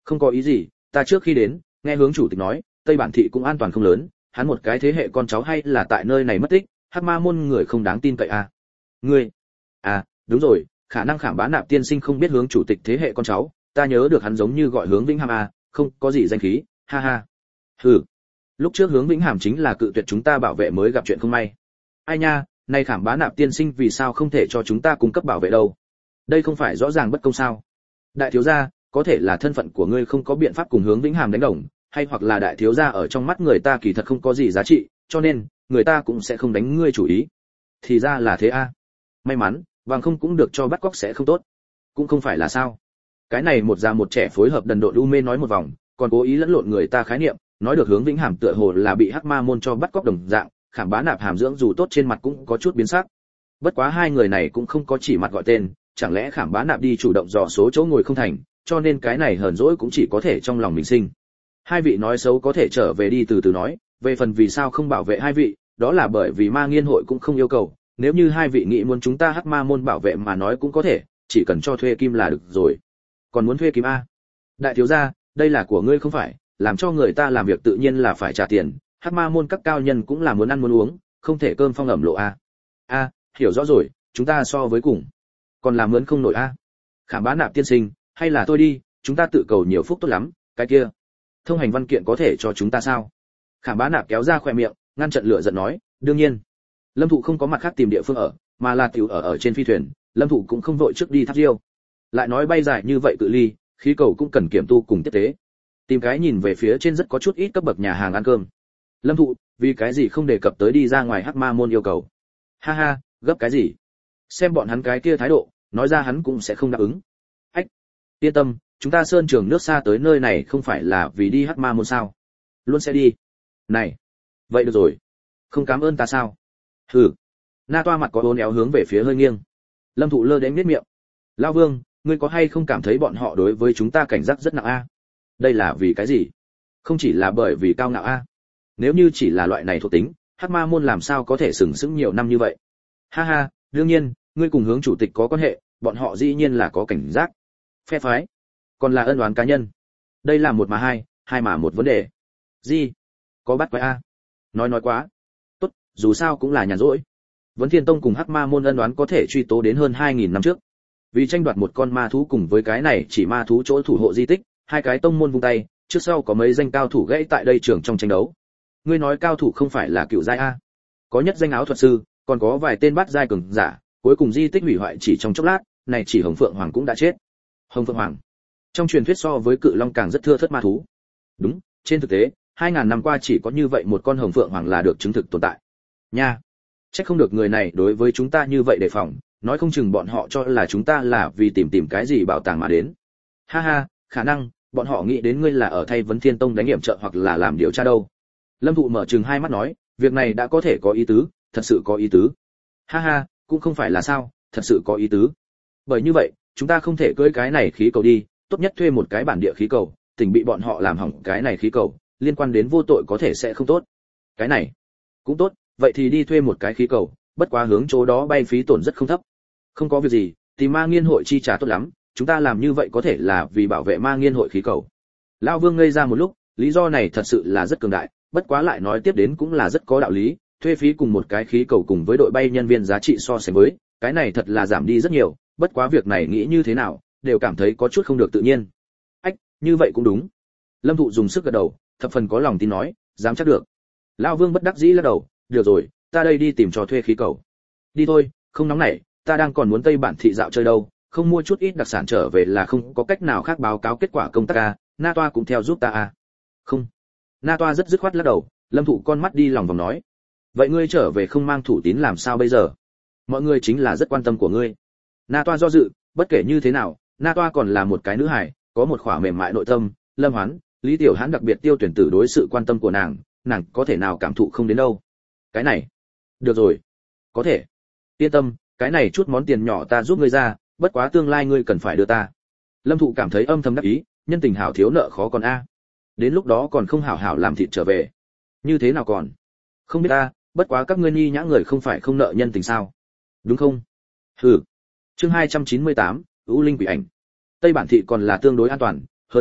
Không có ý gì, ta trước khi đến, nghe hướng chủ tịch nói, Tây Bản thị cũng an toàn không lớn, hắn một cái thế hệ con cháu hay là tại nơi này mất tích, Hắc Ma môn người không đáng tin cậy à? Ngươi? À, đúng rồi, khả năng Khảm Bá Nạp tiên sinh không biết hướng chủ tịch thế hệ con cháu, ta nhớ được hắn giống như gọi Hướng Vĩnh Hàm à, không, có gì danh khí, ha ha. Hừ. Lúc trước Hướng Vĩnh Hàm chính là cự tuyệt chúng ta bảo vệ mới gặp chuyện không may. Ai nha, nay Khảm Bá Nạp tiên sinh vì sao không thể cho chúng ta cung cấp bảo vệ đâu? Đây không phải rõ ràng bất công sao? Đại thiếu gia, có thể là thân phận của ngươi không có biện pháp cùng Hướng Vĩnh Hàm đánh đồng, hay hoặc là đại thiếu gia ở trong mắt người ta kỳ thật không có gì giá trị, cho nên người ta cũng sẽ không đánh ngươi chủ ý. Thì ra là thế a. À. May mắn, vàng không cũng được cho bắt cóc sẽ không tốt. Cũng không phải là sao? Cái này một già một trẻ phối hợp đần độn u mê nói một vòng, còn cố ý lẫn lộn người ta khái niệm, nói được Hướng Vĩnh Hàm tựa hồ là bị Hắc Ma môn cho bắt cóc đồng dạng, Khảm Bá Nạp hàm dưỡng dù tốt trên mặt cũng có chút biến sắc. Bất quá hai người này cũng không có chỉ mặt gọi tên, chẳng lẽ Khảm Bá Nạp đi chủ động dò số chỗ ngồi không thành, cho nên cái này hờn dỗi cũng chỉ có thể trong lòng mình sinh. Hai vị nói xấu có thể trở về đi từ từ nói, về phần vì sao không bảo vệ hai vị, đó là bởi vì Ma Nghiên hội cũng không yêu cầu, nếu như hai vị nghĩ muốn chúng ta Hắc Ma môn bảo vệ mà nói cũng có thể, chỉ cần cho thuê kim là được rồi. Còn muốn thuê kim a? Đại thiếu gia, đây là của ngươi không phải, làm cho người ta làm việc tự nhiên là phải trả tiền, Hắc Ma môn các cao nhân cũng là muốn ăn muốn uống, không thể cơm phong ẩm lộ a. A, hiểu rõ rồi, chúng ta so với cùng, còn làm mướn không nổi a. Khảm Bá Nạp tiên sinh, hay là tôi đi, chúng ta tự cầu nhiều phúc tốt lắm, cái kia thông hành văn kiện có thể cho chúng ta sao? Khảm Bá Nạp kéo ra khóe miệng, ngăn trận lửa giận nói, đương nhiên. Lâm Thụ không có mặt khác tìm địa phương ở, mà là tiểu ở ở trên phi thuyền, Lâm Thụ cũng không vội trước đi tháp diêu. Lại nói bay dài như vậy cự ly, khí cầu cũng cần kiểm tu cùng tiếp tế. Tìm cái nhìn về phía trên rất có chút ít cấp bậc nhà hàng ăn cơm. Lâm Thụ, vì cái gì không đề cập tới đi ra ngoài Hắc Ma môn yêu cầu? Ha ha, gấp cái gì? Xem bọn hắn cái kia thái độ, nói ra hắn cũng sẽ không đáp ứng. Ách, yên tâm, chúng ta sơn trường nước xa tới nơi này không phải là vì đi Hắc Ma môn sao? Luôn sẽ đi. Này, vậy được rồi, không cảm ơn ta sao? Hừ. Na Toa mặt có uốn éo hướng về phía hơi nghiêng. Lâm Thụ lơ đến nhếch miệng. Lão Vương, ngươi có hay không cảm thấy bọn họ đối với chúng ta cảnh giác rất nặng a? Đây là vì cái gì? Không chỉ là bởi vì cao ngạo a. Nếu như chỉ là loại này thuộc tính, Hắc Ma môn làm sao có thể sừng sững nhiều năm như vậy? Ha ha, đương nhiên, ngươi cùng hướng chủ tịch có quan hệ, bọn họ dĩ nhiên là có cảnh giác. Phe phái, còn là ân oán cá nhân. Đây là một mà hai, hai mà một vấn đề. Gì? Có bắt quái a? Nói nói quá. Tốt, dù sao cũng là nhàn rỗi. Vấn Thiên Tông cùng Hắc Ma môn ân oán có thể truy tố đến hơn hai nghìn năm trước. Vì tranh đoạt một con ma thú cùng với cái này chỉ ma thú chỗ thủ hộ di tích, hai cái tông môn vung tay, trước sau có mấy danh cao thủ gãy tại đây trường trong tranh đấu. Ngươi nói cao thủ không phải là cựu giai a? Có nhất danh áo thuật sư, còn có vài tên bát giai cường giả, cuối cùng di tích hủy hoại chỉ trong chốc lát, này chỉ Hồng Phượng Hoàng cũng đã chết. Hồng Phượng Hoàng, trong truyền thuyết so với cự long càng rất thưa thớt ma thú. Đúng, trên thực tế, hai ngàn năm qua chỉ có như vậy một con Hồng Phượng Hoàng là được chứng thực tồn tại. Nha, chắc không được người này đối với chúng ta như vậy đề phòng, nói không chừng bọn họ cho là chúng ta là vì tìm tìm cái gì bảo tàng mà đến. Ha ha, khả năng bọn họ nghĩ đến ngươi là ở thay Vấn Thiên Tông đánh hiểm trợ hoặc là làm điều tra đâu. Lâm Thụ mở trừng hai mắt nói, việc này đã có thể có ý tứ, thật sự có ý tứ. Ha ha, cũng không phải là sao, thật sự có ý tứ. Bởi như vậy, chúng ta không thể cưỡi cái này khí cầu đi, tốt nhất thuê một cái bản địa khí cầu, tỉnh bị bọn họ làm hỏng cái này khí cầu, liên quan đến vô tội có thể sẽ không tốt. Cái này cũng tốt, vậy thì đi thuê một cái khí cầu, bất quá hướng chỗ đó bay phí tổn rất không thấp. Không có việc gì, thì Ma Nghiên hội chi trả tốt lắm, chúng ta làm như vậy có thể là vì bảo vệ Ma Nghiên hội khí cầu. Lão Vương ngây ra một lúc, lý do này thật sự là rất cường đại, bất quá lại nói tiếp đến cũng là rất có đạo lý, thuê phí cùng một cái khí cầu cùng với đội bay nhân viên giá trị so sánh với, cái này thật là giảm đi rất nhiều, bất quá việc này nghĩ như thế nào, đều cảm thấy có chút không được tự nhiên. Ách, như vậy cũng đúng. Lâm Thụ dùng sức gật đầu, thập phần có lòng tin nói, dám chắc được. Lão Vương bất đắc dĩ lắc đầu, được rồi, ta đây đi tìm cho thuê khí cầu. Đi thôi, không nóng nảy, ta đang còn muốn Tây Bản thị dạo chơi đâu, không mua chút ít đặc sản trở về là không có cách nào khác báo cáo kết quả công tác a, Na Toa cũng theo giúp ta a. Không. Na Toa rất dứt khoát lắc đầu, Lâm Thụ con mắt đi lòng vòng nói, vậy ngươi trở về không mang thủ tín làm sao bây giờ? Mọi người chính là rất quan tâm của ngươi. Na Toa do dự, bất kể như thế nào, Na Toa còn là một cái nữ hài, có một khỏa mềm mại nội tâm, Lâm Hoán, Lý Tiểu Hãn đặc biệt tiêu tuyển tử đối sự quan tâm của nàng, nàng có thể nào cảm thụ không đến đâu. Cái này, được rồi, có thể. Yên tâm, cái này chút món tiền nhỏ ta giúp ngươi ra, bất quá tương lai ngươi cần phải đưa ta. Lâm Thụ cảm thấy âm thầm đắc ý, nhân tình hảo thiếu nợ khó còn a. Đến lúc đó còn không hảo hảo làm thịt trở về. Như thế nào còn? Không biết ta, bất quá các ngươi nhi nhã người không phải không nợ nhân tình sao? Đúng không? Hừ. Chương hai trăm chín mươi tám, U Linh Quỷ Ảnh. Tây Bản thị còn là tương đối an toàn, hơn nữa,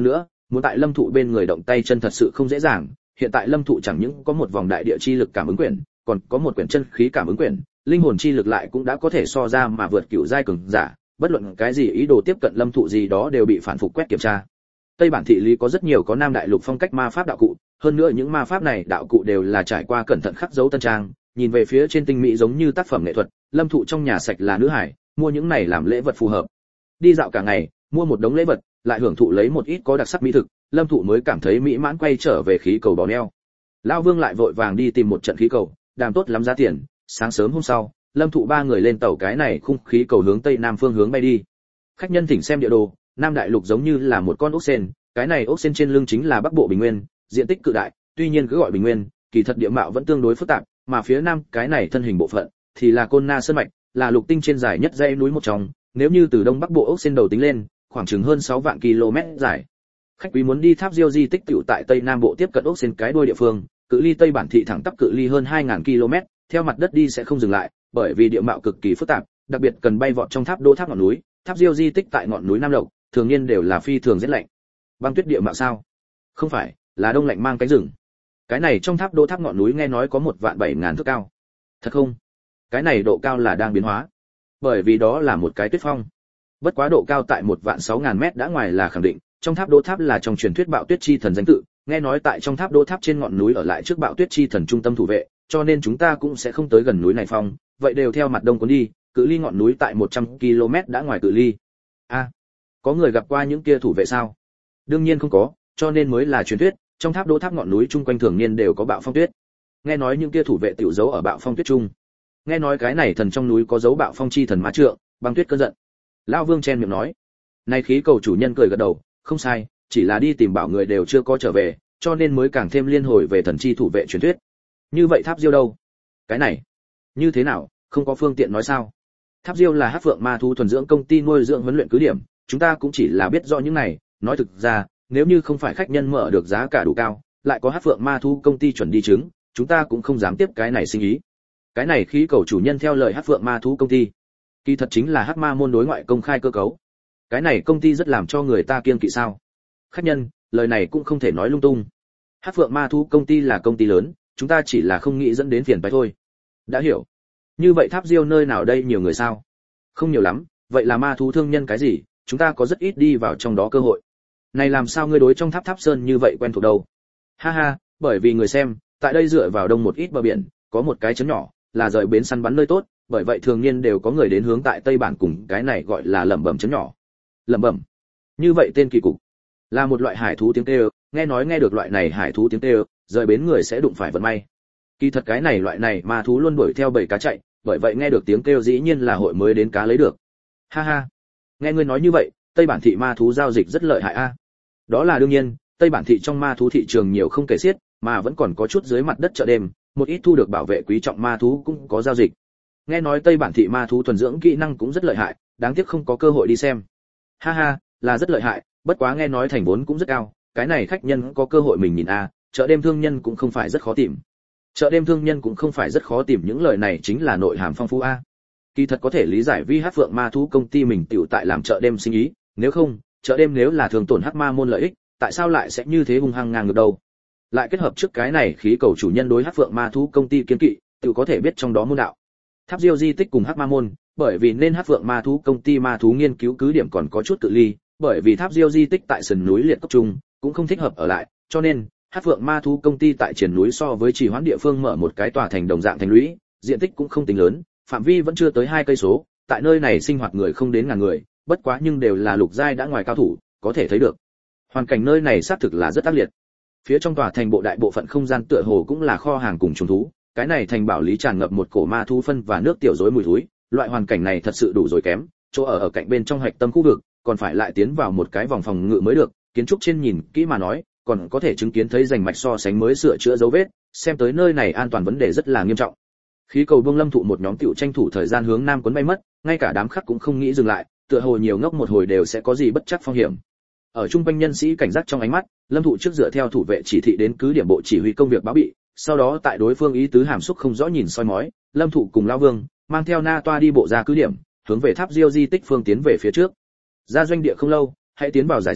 muốn tại lâm thụ bên người động tay chân thật sự không dễ dàng. Hiện tại lâm thụ chẳng những có một vòng đại địa chi lực cảm ứng quyển, còn có một quyển chân khí cảm ứng quyển, linh hồn chi lực lại cũng đã có thể so ra mà vượt cửu giai cường giả, bất luận cái gì ý đồ tiếp cận lâm thụ gì đó đều bị phản phục quét kiểm tra. Tây bản thị lý có rất nhiều có nam đại lục phong cách ma pháp đạo cụ, hơn nữa những ma pháp này đạo cụ đều là trải qua cẩn thận khắc dấu tân trang, nhìn về phía trên tinh mỹ giống như tác phẩm nghệ thuật. Lâm thụ trong nhà sạch là nữ hải, mua những này làm lễ vật phù hợp. Đi dạo cả ngày, mua một đống lễ vật, lại hưởng thụ lấy một ít có đặc sắc mỹ thực, lâm thụ mới cảm thấy mỹ mãn quay trở về khí cầu bò neo. Lão Vương lại vội vàng đi tìm một trận khí cầu, đàm tốt lắm giá tiền. Sáng sớm hôm sau, lâm thụ ba người lên tàu cái này khung khí cầu hướng tây nam phương hướng bay đi. Khách nhân thỉnh xem địa đồ, nam đại lục giống như là một con ốc sên, cái này ốc sên trên lưng chính là bắc bộ bình nguyên, diện tích cự đại, tuy nhiên cứ gọi bình nguyên, kỳ thật địa mạo vẫn tương đối phức tạp, mà phía nam cái này thân hình bộ phận thì là Côn Na sơn mạch, là lục tinh trên dài nhất dãy núi một trong, nếu như từ đông bắc bộ ốc sên đầu tính lên, khoảng chừng hơn sáu vạn km dài. Khách quý muốn đi tháp Diêu di tích tiểu tại tây nam bộ tiếp cận ốc sên cái đuôi địa phương, cự ly tây bản thị thẳng tắp cự ly hơn hai nghìn km, theo mặt đất đi sẽ không dừng lại, bởi vì địa mạo cực kỳ phức tạp, đặc biệt cần bay vọt trong tháp đô tháp ngọn núi, tháp Diêu di tích tại ngọn núi Nam Lộc, thường niên đều là phi thường rất lạnh. Băng tuyết địa mạo sao? Không phải, là đông lạnh mang cánh rừng. Cái này trong tháp đô tháp ngọn núi nghe nói có một vạn bảy ngàn thước cao. Thật không? Cái này độ cao là đang biến hóa, bởi vì đó là một cái tuyết phong. Bất quá độ cao tại một vạn sáu ngàn mét đã ngoài là khẳng định, trong tháp đô tháp là trong truyền thuyết bạo tuyết chi thần danh tự, nghe nói tại trong tháp đô tháp trên ngọn núi ở lại trước bạo tuyết chi thần trung tâm thủ vệ, cho nên chúng ta cũng sẽ không tới gần núi này phong, vậy đều theo mặt đông cuốn đi, cự ly ngọn núi tại một trăm ki lô mét đã ngoài cự ly. A, à, có người gặp qua những kia thủ vệ sao? Đương nhiên không có, cho nên mới là truyền thuyết, trong tháp đô tháp ngọn núi chung quanh thường niên đều có bạo phong tuyết. Nghe nói những kia thủ vệ tiểu giấu ở bạo phong tuyết trung. Nghe nói cái này thần trong núi có dấu bạo phong chi thần ma trượng, băng tuyết cơn giận. Lão Vương chen miệng nói. Này khí cầu chủ nhân cười gật đầu, không sai, chỉ là đi tìm bảo người đều chưa có trở về, cho nên mới càng thêm liên hồi về thần chi thủ vệ truyền thuyết. Như vậy tháp Diêu đâu? Cái này, như thế nào, không có phương tiện nói sao? Tháp Diêu là Hắc Phượng Ma thú thuần dưỡng công ty nuôi dưỡng huấn luyện cứ điểm, chúng ta cũng chỉ là biết rõ những này, nói thực ra, nếu như không phải khách nhân mở được giá cả đủ cao, lại có Hắc Phượng Ma thú công ty chuẩn đi chứng, chúng ta cũng không dám tiếp cái này sinh ý. Cái này khí cầu chủ nhân theo lời Hắc Phượng Ma thú công ty, kỳ thật chính là Hắc Ma môn đối ngoại công khai cơ cấu. Cái này công ty rất làm cho người ta kiêng kỵ sao? Khách nhân, lời này cũng không thể nói lung tung. Hắc Phượng Ma thú công ty là công ty lớn, chúng ta chỉ là không nghĩ dẫn đến phiền phức thôi. Đã hiểu. Như vậy tháp Diêu nơi nào đây nhiều người sao? Không nhiều lắm, vậy là ma thú thương nhân cái gì, chúng ta có rất ít đi vào trong đó cơ hội. Này làm sao ngươi đối trong tháp Tháp Sơn như vậy quen thuộc đâu? Ha ha, bởi vì người xem, tại đây dựa vào đông một ít bờ biển, có một cái chấn nhỏ, là rời bến săn bắn nơi tốt, bởi vậy thường niên đều có người đến hướng tại Tây bản cùng cái này gọi là lẩm bẩm chấn nhỏ. Lẩm bẩm. Như vậy tên kỳ cục, là một loại hải thú tiếng kêu, nghe nói nghe được loại này hải thú tiếng kêu, rời bến người sẽ đụng phải vận may. Kỳ thật cái này loại này ma thú luôn đuổi theo bầy cá chạy, bởi vậy nghe được tiếng kêu dĩ nhiên là hội mới đến cá lấy được. Ha ha. Nghe ngươi nói như vậy, Tây bản thị ma thú giao dịch rất lợi hại a. Đó là đương nhiên, Tây bản thị trong ma thú thị trường nhiều không kể xiết, mà vẫn còn có chút dưới mặt đất chợ đêm, một ít thu được bảo vệ quý trọng ma thú cũng có giao dịch. Nghe nói Tây bản thị ma thú thuần dưỡng kỹ năng cũng rất lợi hại, đáng tiếc không có cơ hội đi xem. Ha ha, là rất lợi hại, bất quá nghe nói thành vốn cũng rất cao, cái này khách nhân có cơ hội mình nhìn a, chợ đêm thương nhân cũng không phải rất khó tìm. Chợ đêm thương nhân cũng không phải rất khó tìm, những lời này chính là nội hàm phong phú a. Kỳ thật có thể lý giải vì Hắc Phượng Ma thú công ty mình tiểu tại làm chợ đêm sinh ý, nếu không, chợ đêm nếu là thường tổn Hắc Ma môn lợi ích, tại sao lại sẽ như thế hung hăng ngang ngược đâu? Lại kết hợp trước cái này khí cầu chủ nhân đối Hắc Phượng Ma thú công ty kiên kỵ, tự có thể biết trong đó môn đạo. Tháp Diêu di tích cùng Hắc Ma môn, bởi vì nên Hắc Phượng Ma thú công ty ma thú nghiên cứu cứ điểm còn có chút cự ly, bởi vì Tháp Diêu di tích tại sườn núi liệt cốc trung, cũng không thích hợp ở lại, cho nên Hắc Phượng Ma thú công ty tại triển núi so với trì hoãn địa phương mở một cái tòa thành đồng dạng thành lũy, diện tích cũng không tính lớn, phạm vi vẫn chưa tới hai cây số, tại nơi này sinh hoạt người không đến ngàn người, bất quá nhưng đều là lục giai đã ngoài cao thủ, có thể thấy được. Hoàn cảnh nơi này xác thực là rất ác liệt. Phía trong tòa thành bộ đại bộ phận không gian tựa hồ cũng là kho hàng cùng trùng thú, cái này thành bảo lý tràn ngập một cổ ma thú phân và nước tiểu rối mùi thối, loại hoàn cảnh này thật sự đủ rồi kém, chỗ ở ở cạnh bên trong hạch tâm khu vực, còn phải lại tiến vào một cái vòng phòng ngự mới được, kiến trúc trên nhìn kỹ mà nói, còn có thể chứng kiến thấy rành mạch so sánh mới sửa chữa dấu vết, xem tới nơi này an toàn vấn đề rất là nghiêm trọng. Khí cầu Vương Lâm Thụ một nhóm tiểu tranh thủ thời gian hướng nam cuốn bay mất, ngay cả đám khác cũng không nghĩ dừng lại, tựa hồ nhiều ngốc một hồi đều sẽ có gì bất chắc phong hiểm. Ở trung quanh nhân sĩ cảnh giác trong ánh mắt, Lâm Thụ trước dựa theo thủ vệ chỉ thị đến cứ điểm bộ chỉ huy công việc báo bị, sau đó tại đối phương ý tứ hàm xúc không rõ nhìn soi mói, Lâm Thụ cùng lão Vương mang theo Na Toa đi bộ ra cứ điểm, hướng về Tháp Diêu di tích phương tiến về phía trước. Ra doanh địa không lâu, hãy tiến vào giải rừng,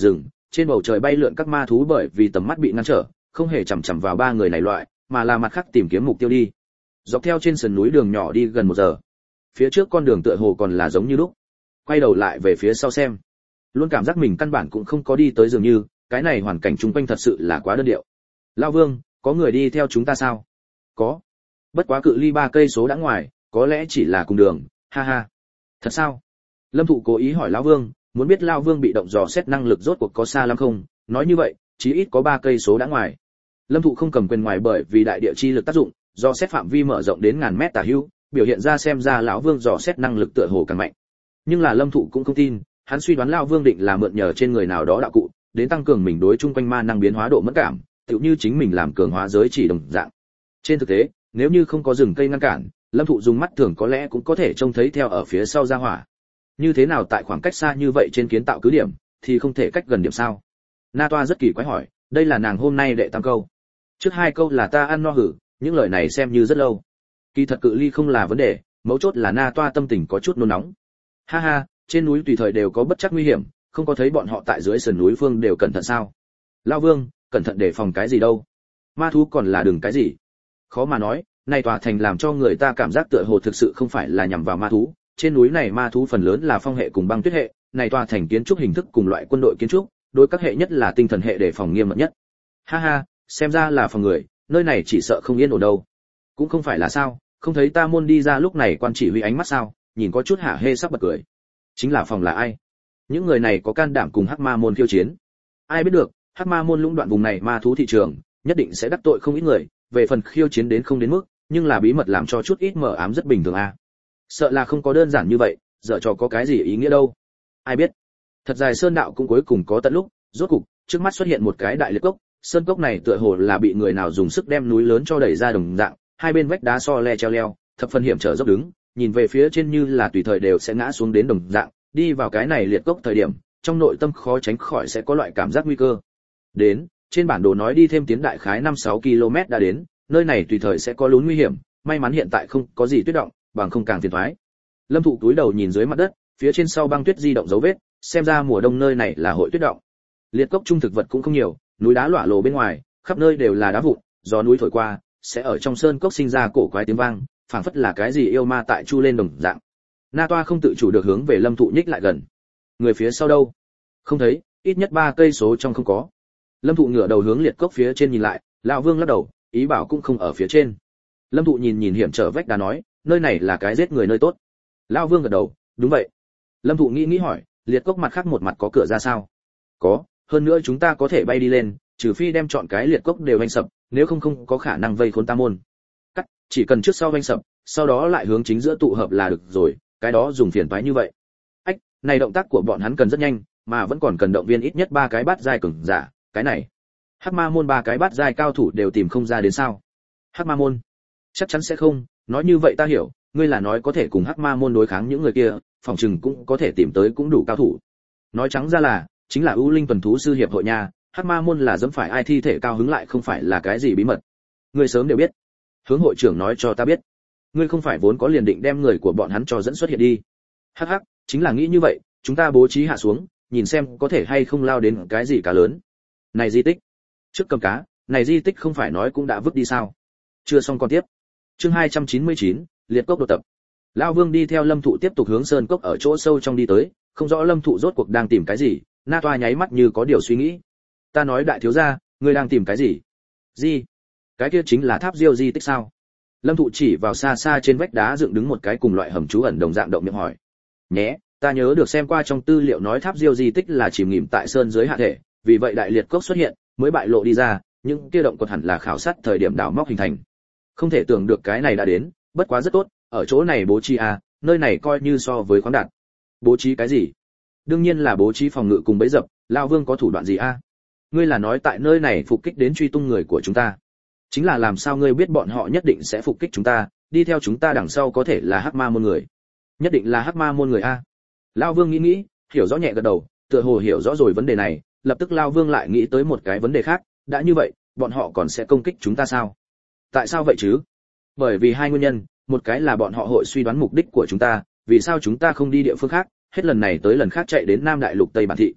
trên bầu trời bay lượn các ma thú bởi vì tầm mắt bị ngăn trở, không hề chằm chằm vào ba người này loại, mà là mặt khác tìm kiếm mục tiêu đi. Dọc theo trên sườn núi đường nhỏ đi gần một giờ. Phía trước con đường tựa hồ còn là giống như lúc. Quay đầu lại về phía sau xem, luôn cảm giác mình căn bản cũng không có đi tới dường như, cái này hoàn cảnh chung quanh thật sự là quá đơn điệu. Lão Vương, có người đi theo chúng ta sao? Có. Bất quá cự ly ba cây số đã ngoài, có lẽ chỉ là cùng đường, ha ha. Thật sao? Lâm Thụ cố ý hỏi lão Vương, muốn biết lão Vương bị động dò xét năng lực rốt cuộc có xa lắm không, nói như vậy, chí ít có ba cây số đã ngoài. Lâm Thụ không cầm quyền ngoài bởi vì đại địa chi lực tác dụng, dò xét phạm vi mở rộng đến ngàn mét tả hữu, biểu hiện ra xem ra lão Vương dò xét năng lực tựa hồ càng mạnh. Nhưng là Lâm Thụ cũng không tin, hắn suy đoán lão Vương định là mượn nhờ trên người nào đó đạo cụ, đến tăng cường mình đối chung quanh ma năng biến hóa độ mẫn cảm, tựu như chính mình làm cường hóa giới chỉ đồng dạng. Trên thực tế, nếu như không có rừng cây ngăn cản, Lâm Thụ dùng mắt thường có lẽ cũng có thể trông thấy theo ở phía sau ra hỏa. Như thế nào tại khoảng cách xa như vậy trên kiến tạo cứ điểm, thì không thể cách gần điểm sao? Na Toa rất kỳ quái hỏi, đây là nàng hôm nay đệ tam câu. Trước hai câu là ta ăn no hử, những lời này xem như rất lâu. Kỳ thật cự ly không là vấn đề, mấu chốt là Na Toa tâm tình có chút nôn nóng. Ha ha, trên núi tùy thời đều có bất trắc nguy hiểm, không có thấy bọn họ tại dưới sườn núi phương đều cẩn thận sao? Lão Vương, cẩn thận để phòng cái gì đâu? Ma thú còn là đừng cái gì? Khó mà nói, này tòa thành làm cho người ta cảm giác tựa hồ thực sự không phải là nhằm vào ma thú, trên núi này ma thú phần lớn là phong hệ cùng băng tuyết hệ, này tòa thành kiến trúc hình thức cùng loại quân đội kiến trúc, đối các hệ nhất là tinh thần hệ để phòng nghiêm mật nhất. Ha ha, xem ra là phòng người, nơi này chỉ sợ không yên ổn đâu. Cũng không phải là sao, không thấy ta môn đi ra lúc này quan chỉ huy ánh mắt sao, nhìn có chút hả hê sắp bật cười. Chính là phòng là ai? Những người này có can đảm cùng Hắc Ma môn khiêu chiến? Ai biết được, Hắc Ma môn lũng đoạn vùng này ma thú thị trường, nhất định sẽ đắc tội không ít người, về phần khiêu chiến đến không đến mức, nhưng là bí mật làm cho chút ít mờ ám rất bình thường a. À. Sợ là không có đơn giản như vậy, dở trò có cái gì ý nghĩa đâu. Ai biết. Thật dài sơn đạo cũng cuối cùng có tận lúc, rốt cục, trước mắt xuất hiện một cái đại liệt cốc, sơn cốc này tựa hồ là bị người nào dùng sức đem núi lớn cho đẩy ra đồng dạng, hai bên vách đá so le treo leo, thập phần hiểm trở dốc đứng, nhìn về phía trên như là tùy thời đều sẽ ngã xuống đến đồng dạng, đi vào cái này liệt cốc thời điểm, trong nội tâm khó tránh khỏi sẽ có loại cảm giác nguy cơ. Đến, trên bản đồ nói đi thêm tiến đại khái năm sáu ki lô mét đã đến, nơi này tùy thời sẽ có lún nguy hiểm, may mắn hiện tại không có gì tuyết động, bằng không càng phiền toái. Lâm Thụ túi đầu nhìn dưới mặt đất, phía trên sau băng tuyết di động dấu vết, xem ra mùa đông nơi này là hội tuyết động. Liệt cốc trung thực vật cũng không nhiều, núi đá lỏa lồ bên ngoài, khắp nơi đều là đá vụn, gió núi thổi qua, sẽ ở trong sơn cốc sinh ra cổ quái tiếng vang, phảng phất là cái gì yêu ma tại chu lên đồng dạng. Na Toa không tự chủ được hướng về Lâm Thụ nhích lại gần. Người phía sau đâu? Không thấy, ít nhất ba cây số trong không có. Lâm Thụ ngửa đầu hướng liệt cốc phía trên nhìn lại, lão Vương lắc đầu, ý bảo cũng không ở phía trên. Lâm Thụ nhìn nhìn hiểm trở vách đá nói, nơi này là cái giết người nơi tốt. Lão Vương gật đầu, đúng vậy. Lâm Thụ nghĩ nghĩ hỏi, liệt cốc mặt khác một mặt có cửa ra sao? Có, hơn nữa chúng ta có thể bay đi lên, trừ phi đem chọn cái liệt cốc đều vây sập, nếu không không có khả năng vây khốn ta môn. Cắt, chỉ cần trước sau vây sập, sau đó lại hướng chính giữa tụ hợp là được rồi, cái đó dùng phiền toái như vậy. Ách, này động tác của bọn hắn cần rất nhanh, mà vẫn còn cần động viên ít nhất ba cái bát giai cường giả, cái này. Hắc Ma môn ba cái bát giai cao thủ đều tìm không ra đến sao? Hắc Ma môn? Chắc chắn sẽ không, nói như vậy ta hiểu, ngươi là nói có thể cùng Hắc Ma môn đối kháng những người kia, phòng trừng cũng có thể tìm tới cũng đủ cao thủ. Nói trắng ra là, chính là ưu linh tuần thú sư hiệp hội nha, Hắc Ma môn là dẫm phải ai thi thể cao hứng lại không phải là cái gì bí mật. Ngươi sớm đều biết. Hướng hội trưởng nói cho ta biết. Ngươi không phải vốn có liền định đem người của bọn hắn cho dẫn xuất hiện đi. Hắc hắc, chính là nghĩ như vậy, chúng ta bố trí hạ xuống, nhìn xem có thể hay không lao đến cái gì cá lớn. Này di tích, trước cầm cá, này di tích không phải nói cũng đã vứt đi sao? Chưa xong còn tiếp. Chương hai trăm chín mươi chín, liệt cốc đột tập. Lão Vương đi theo Lâm Thụ tiếp tục hướng sơn cốc ở chỗ sâu trong đi tới, không rõ Lâm Thụ rốt cuộc đang tìm cái gì, Na Toa nháy mắt như có điều suy nghĩ. Ta nói đại thiếu gia, ngươi đang tìm cái gì? Gì? Cái kia chính là tháp Diêu di tích sao? Lâm Thụ chỉ vào xa xa trên vách đá dựng đứng một cái cùng loại hầm trú ẩn đồng dạng động miệng hỏi. Nhé, ta nhớ được xem qua trong tư liệu nói tháp Diêu di tích là chìm nghỉm tại sơn dưới hạ thể, vì vậy đại liệt cốc xuất hiện, mới bại lộ đi ra, nhưng kia động quật hẳn là khảo sát thời điểm đào móc hình thành. Không thể tưởng được cái này đã đến, bất quá rất tốt, ở chỗ này bố trí à, nơi này coi như so với khoáng đạt. Bố trí cái gì? Đương nhiên là bố trí phòng ngự cùng bẫy dập, lão Vương có thủ đoạn gì a? À? Ngươi là nói tại nơi này phục kích đến truy tung người của chúng ta? Chính là làm sao ngươi biết bọn họ nhất định sẽ phục kích chúng ta, đi theo chúng ta đằng sau có thể là Hắc Ma môn người. Nhất định là Hắc Ma môn người a. Lão Vương nghĩ nghĩ, hiểu rõ nhẹ gật đầu, tựa hồ hiểu rõ rồi vấn đề này, lập tức Lão Vương lại nghĩ tới một cái vấn đề khác, đã như vậy, bọn họ còn sẽ công kích chúng ta sao? Tại sao vậy chứ? Bởi vì hai nguyên nhân, một cái là bọn họ hội suy đoán mục đích của chúng ta, vì sao chúng ta không đi địa phương khác, hết lần này tới lần khác chạy đến Nam Đại Lục Tây Bản thị.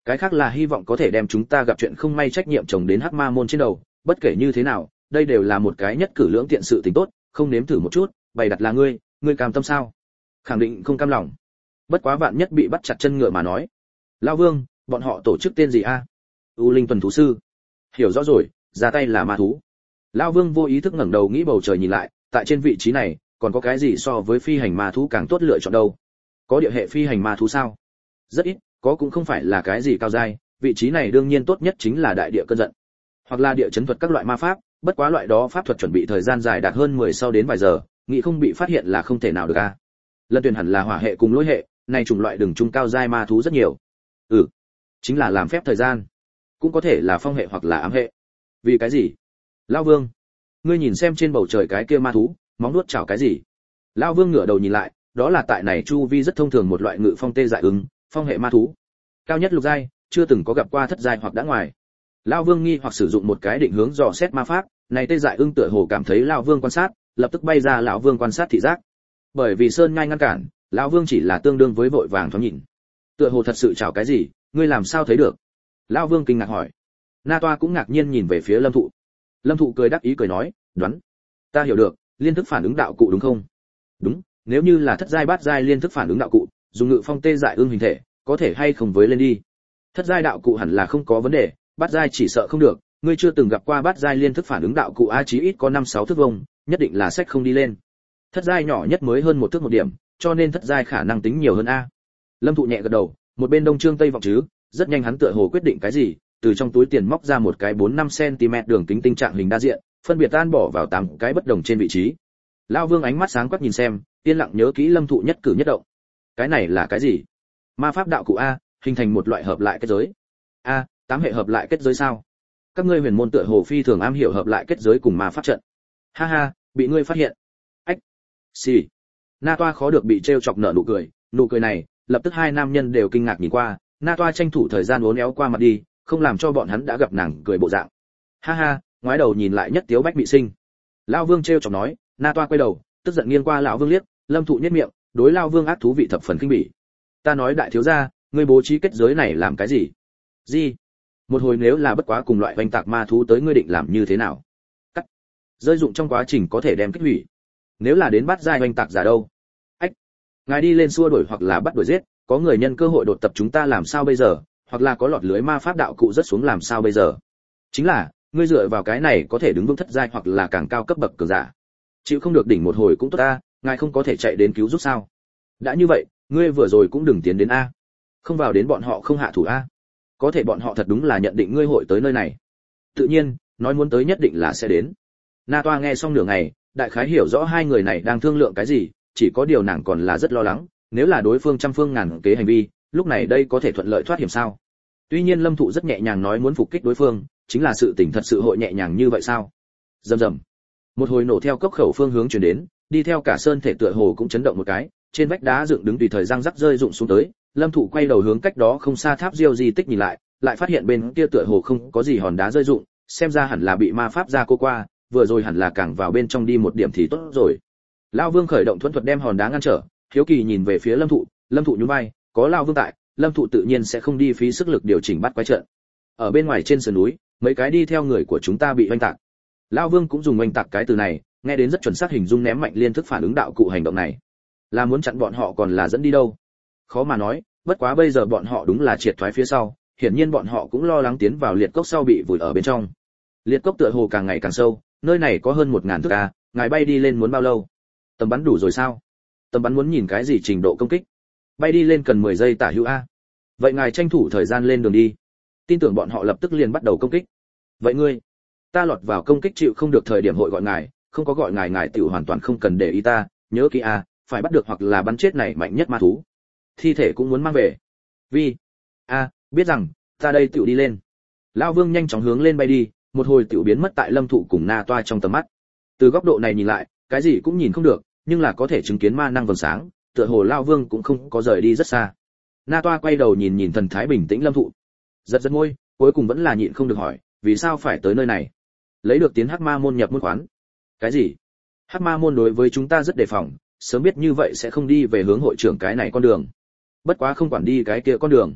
cái khác là hy vọng có thể đem chúng ta gặp chuyện không may trách nhiệm chồng đến hắc ma môn trên đầu, bất kể như thế nào, đây đều là một cái nhất cử lưỡng tiện sự tình tốt, không nếm thử một chút, bày đặt là ngươi, ngươi cam tâm sao? Khẳng định không cam lòng. Bất quá vạn nhất bị bắt chặt chân ngựa mà nói. Lão Vương, bọn họ tổ chức tên gì a? U Linh tuần thú sư. Hiểu rõ rồi, ra tay là ma thú. Lão Vương vô ý thức ngẩng đầu nghĩ bầu trời nhìn lại, tại trên vị trí này, còn có cái gì so với phi hành ma thú càng tốt lựa chọn đâu? Có địa hệ phi hành ma thú sao? Rất ít, có cũng không phải là cái gì cao giai, vị trí này đương nhiên tốt nhất chính là đại địa cơn giận, hoặc là địa chấn thuật các loại ma pháp, bất quá loại đó pháp thuật chuẩn bị thời gian dài đạt hơn mười sau đến vài giờ, nghĩ không bị phát hiện là không thể nào được a. Lần tuyển hẳn là hỏa hệ cùng lôi hệ, này chủng loại đường trung cao giai ma thú rất nhiều. Ừ, chính là làm phép thời gian, cũng có thể là phong hệ hoặc là ám hệ. Vì cái gì? Lão Vương, ngươi nhìn xem trên bầu trời cái kia ma thú, móng nuốt chảo cái gì? Lão Vương ngửa đầu nhìn lại, đó là tại này chu vi rất thông thường một loại ngự phong tê dại ứng, phong hệ ma thú. Cao nhất lục giai, chưa từng có gặp qua thất giai hoặc đã ngoài. Lão Vương nghi hoặc sử dụng một cái định hướng dò xét ma pháp, này tê dại ưng tựa hồ cảm thấy lão Vương quan sát, lập tức bay ra lão Vương quan sát thị giác. Bởi vì sơn ngai ngăn cản, lão Vương chỉ là tương đương với vội vàng thoáng nhìn. Tựa hồ thật sự chảo cái gì, ngươi làm sao thấy được? Lão Vương kinh ngạc hỏi. Na Toa cũng ngạc nhiên nhìn về phía Lâm Thụ. Lâm Thụ cười đắc ý cười nói, đoán, ta hiểu được, liên thức phản ứng đạo cụ đúng không? Đúng, nếu như là thất giai bát giai liên thức phản ứng đạo cụ, dùng ngự phong tê dại ưng hình thể, có thể hay không với lên đi. Thất giai đạo cụ hẳn là không có vấn đề, bát giai chỉ sợ không được, ngươi chưa từng gặp qua bát giai liên thức phản ứng đạo cụ a chí ít có năm sáu thước vuông, nhất định là sách không đi lên. Thất giai nhỏ nhất mới hơn một thước một điểm, cho nên thất giai khả năng tính nhiều hơn a. Lâm Thụ nhẹ gật đầu, một bên đông trương tây vọng chứ, rất nhanh hắn tựa hồ quyết định cái gì, từ trong túi tiền móc ra một cái bốn năm xăng-ti-mét đường kính tinh trạng hình đa diện, phân biệt tan bỏ vào tám cái bất đồng trên vị trí. Lão Vương ánh mắt sáng quắc nhìn xem, yên lặng nhớ kỹ Lâm Thụ nhất cử nhất động. Cái này là cái gì? Ma pháp đạo cụ a, hình thành một loại hợp lại kết giới. A, tám hệ hợp lại kết giới sao? Các ngươi huyền môn tựa hồ phi thường am hiểu hợp lại kết giới cùng ma pháp trận. Ha ha, bị ngươi phát hiện. Ách. Xì. Na Toa khó được bị trêu chọc nở nụ cười, nụ cười này, lập tức hai nam nhân đều kinh ngạc nhìn qua, Na Toa tranh thủ thời gian uốn éo qua mặt đi, không làm cho bọn hắn đã gặp nàng cười bộ dạng. Ha ha, ngoái đầu nhìn lại nhất tiếu bách bị sinh. Lão Vương trêu chọc nói, Na Toa quay đầu, tức giận nghiêng qua lão Vương liếc, Lâm Thụ nhếch miệng, đối Lão Vương ác thú vị thập phần kinh bỉ. Ta nói đại thiếu gia, ngươi bố trí kết giới này làm cái gì? Gì? Một hồi nếu là bất quá cùng loại vành tạc ma thú tới ngươi định làm như thế nào? Cắt. Rơi dụng trong quá trình có thể đem kích hủy. Nếu là đến bắt giai vành tạc giả đâu? Ách. Ngài đi lên xua đuổi hoặc là bắt đuổi giết, có người nhân cơ hội đột tập chúng ta làm sao bây giờ, hoặc là có lọt lưới ma pháp đạo cụ rất xuống làm sao bây giờ? Chính là, ngươi dựa vào cái này có thể đứng vững thất giai hoặc là càng cao cấp bậc cường giả. Chịu không được đỉnh một hồi cũng tốt ta, ngài không có thể chạy đến cứu giúp sao? Đã như vậy, ngươi vừa rồi cũng đừng tiến đến a. Không vào đến bọn họ không hạ thủ a. Có thể bọn họ thật đúng là nhận định ngươi hội tới nơi này. Tự nhiên, nói muốn tới nhất định là sẽ đến. Na Toa nghe xong nửa ngày, đại khái hiểu rõ hai người này đang thương lượng cái gì, chỉ có điều nàng còn là rất lo lắng, nếu là đối phương trăm phương ngàn kế hành vi, lúc này đây có thể thuận lợi thoát hiểm sao? Tuy nhiên Lâm Thụ rất nhẹ nhàng nói muốn phục kích đối phương, chính là sự tình thật sự hội nhẹ nhàng như vậy sao? Rầm rầm. Một hồi nổ theo cốc khẩu phương hướng truyền đến, đi theo cả sơn thể tựa hồ cũng chấn động một cái, trên vách đá dựng đứng tùy thời răng rắc rơi rụng xuống tới, Lâm Thụ quay đầu hướng cách đó không xa tháp Diêu di tích nhìn lại, lại phát hiện bên kia tựa hồ không có gì hòn đá rơi rụng, xem ra hẳn là bị ma pháp ra cô qua, vừa rồi hẳn là càng vào bên trong đi một điểm thì tốt rồi. Lão Vương khởi động thuẫn thuật đem hòn đá ngăn trở, hiếu kỳ nhìn về phía Lâm Thụ, Lâm Thụ nhún vai, có Lão Vương tại, Lâm Thụ tự nhiên sẽ không đi phí sức lực điều chỉnh bắt quái trận. Ở bên ngoài trên sườn núi, mấy cái đi theo người của chúng ta bị oanh tạc. Lão Vương cũng dùng oanh tạc cái từ này, nghe đến rất chuẩn xác hình dung ném mạnh liên thức phản ứng đạo cụ hành động này. Là muốn chặn bọn họ còn là dẫn đi đâu? Khó mà nói, bất quá bây giờ bọn họ đúng là triệt thoái phía sau, hiển nhiên bọn họ cũng lo lắng tiến vào liệt cốc sau bị vùi ở bên trong. Liệt cốc tựa hồ càng ngày càng sâu, nơi này có hơn một ngàn thước a, ngài bay đi lên muốn bao lâu? Tầm bắn đủ rồi sao? Tầm bắn muốn nhìn cái gì trình độ công kích? Bay đi lên cần mười giây tả hữu a. Vậy ngài tranh thủ thời gian lên đường đi. Tin tưởng bọn họ lập tức liền bắt đầu công kích. Vậy ngươi, ta lọt vào công kích chịu không được thời điểm hội gọi ngài, không có gọi ngài ngài tiểu hoàn toàn không cần để ý ta, nhớ kỹ a, phải bắt được hoặc là bắn chết này mạnh nhất ma thú. Thi thể cũng muốn mang về. Vì, a, biết rằng, ta đây tiểu đi lên. Lão Vương nhanh chóng hướng lên bay đi, một hồi tiểu biến mất tại Lâm Thụ cùng Na Toa trong tầm mắt. Từ góc độ này nhìn lại, cái gì cũng nhìn không được, nhưng là có thể chứng kiến ma năng vầng sáng, tựa hồ Lão Vương cũng không có rời đi rất xa. Na Toa quay đầu nhìn nhìn thần thái bình tĩnh Lâm Thụ, giật giật môi, cuối cùng vẫn là nhịn không được hỏi, vì sao phải tới nơi này? Lấy được tiến Hắc Ma môn nhập môn khoán. Cái gì? Hắc Ma môn đối với chúng ta rất đề phòng, sớm biết như vậy sẽ không đi về hướng hội trưởng cái này con đường. Bất quá không quản đi cái kia con đường.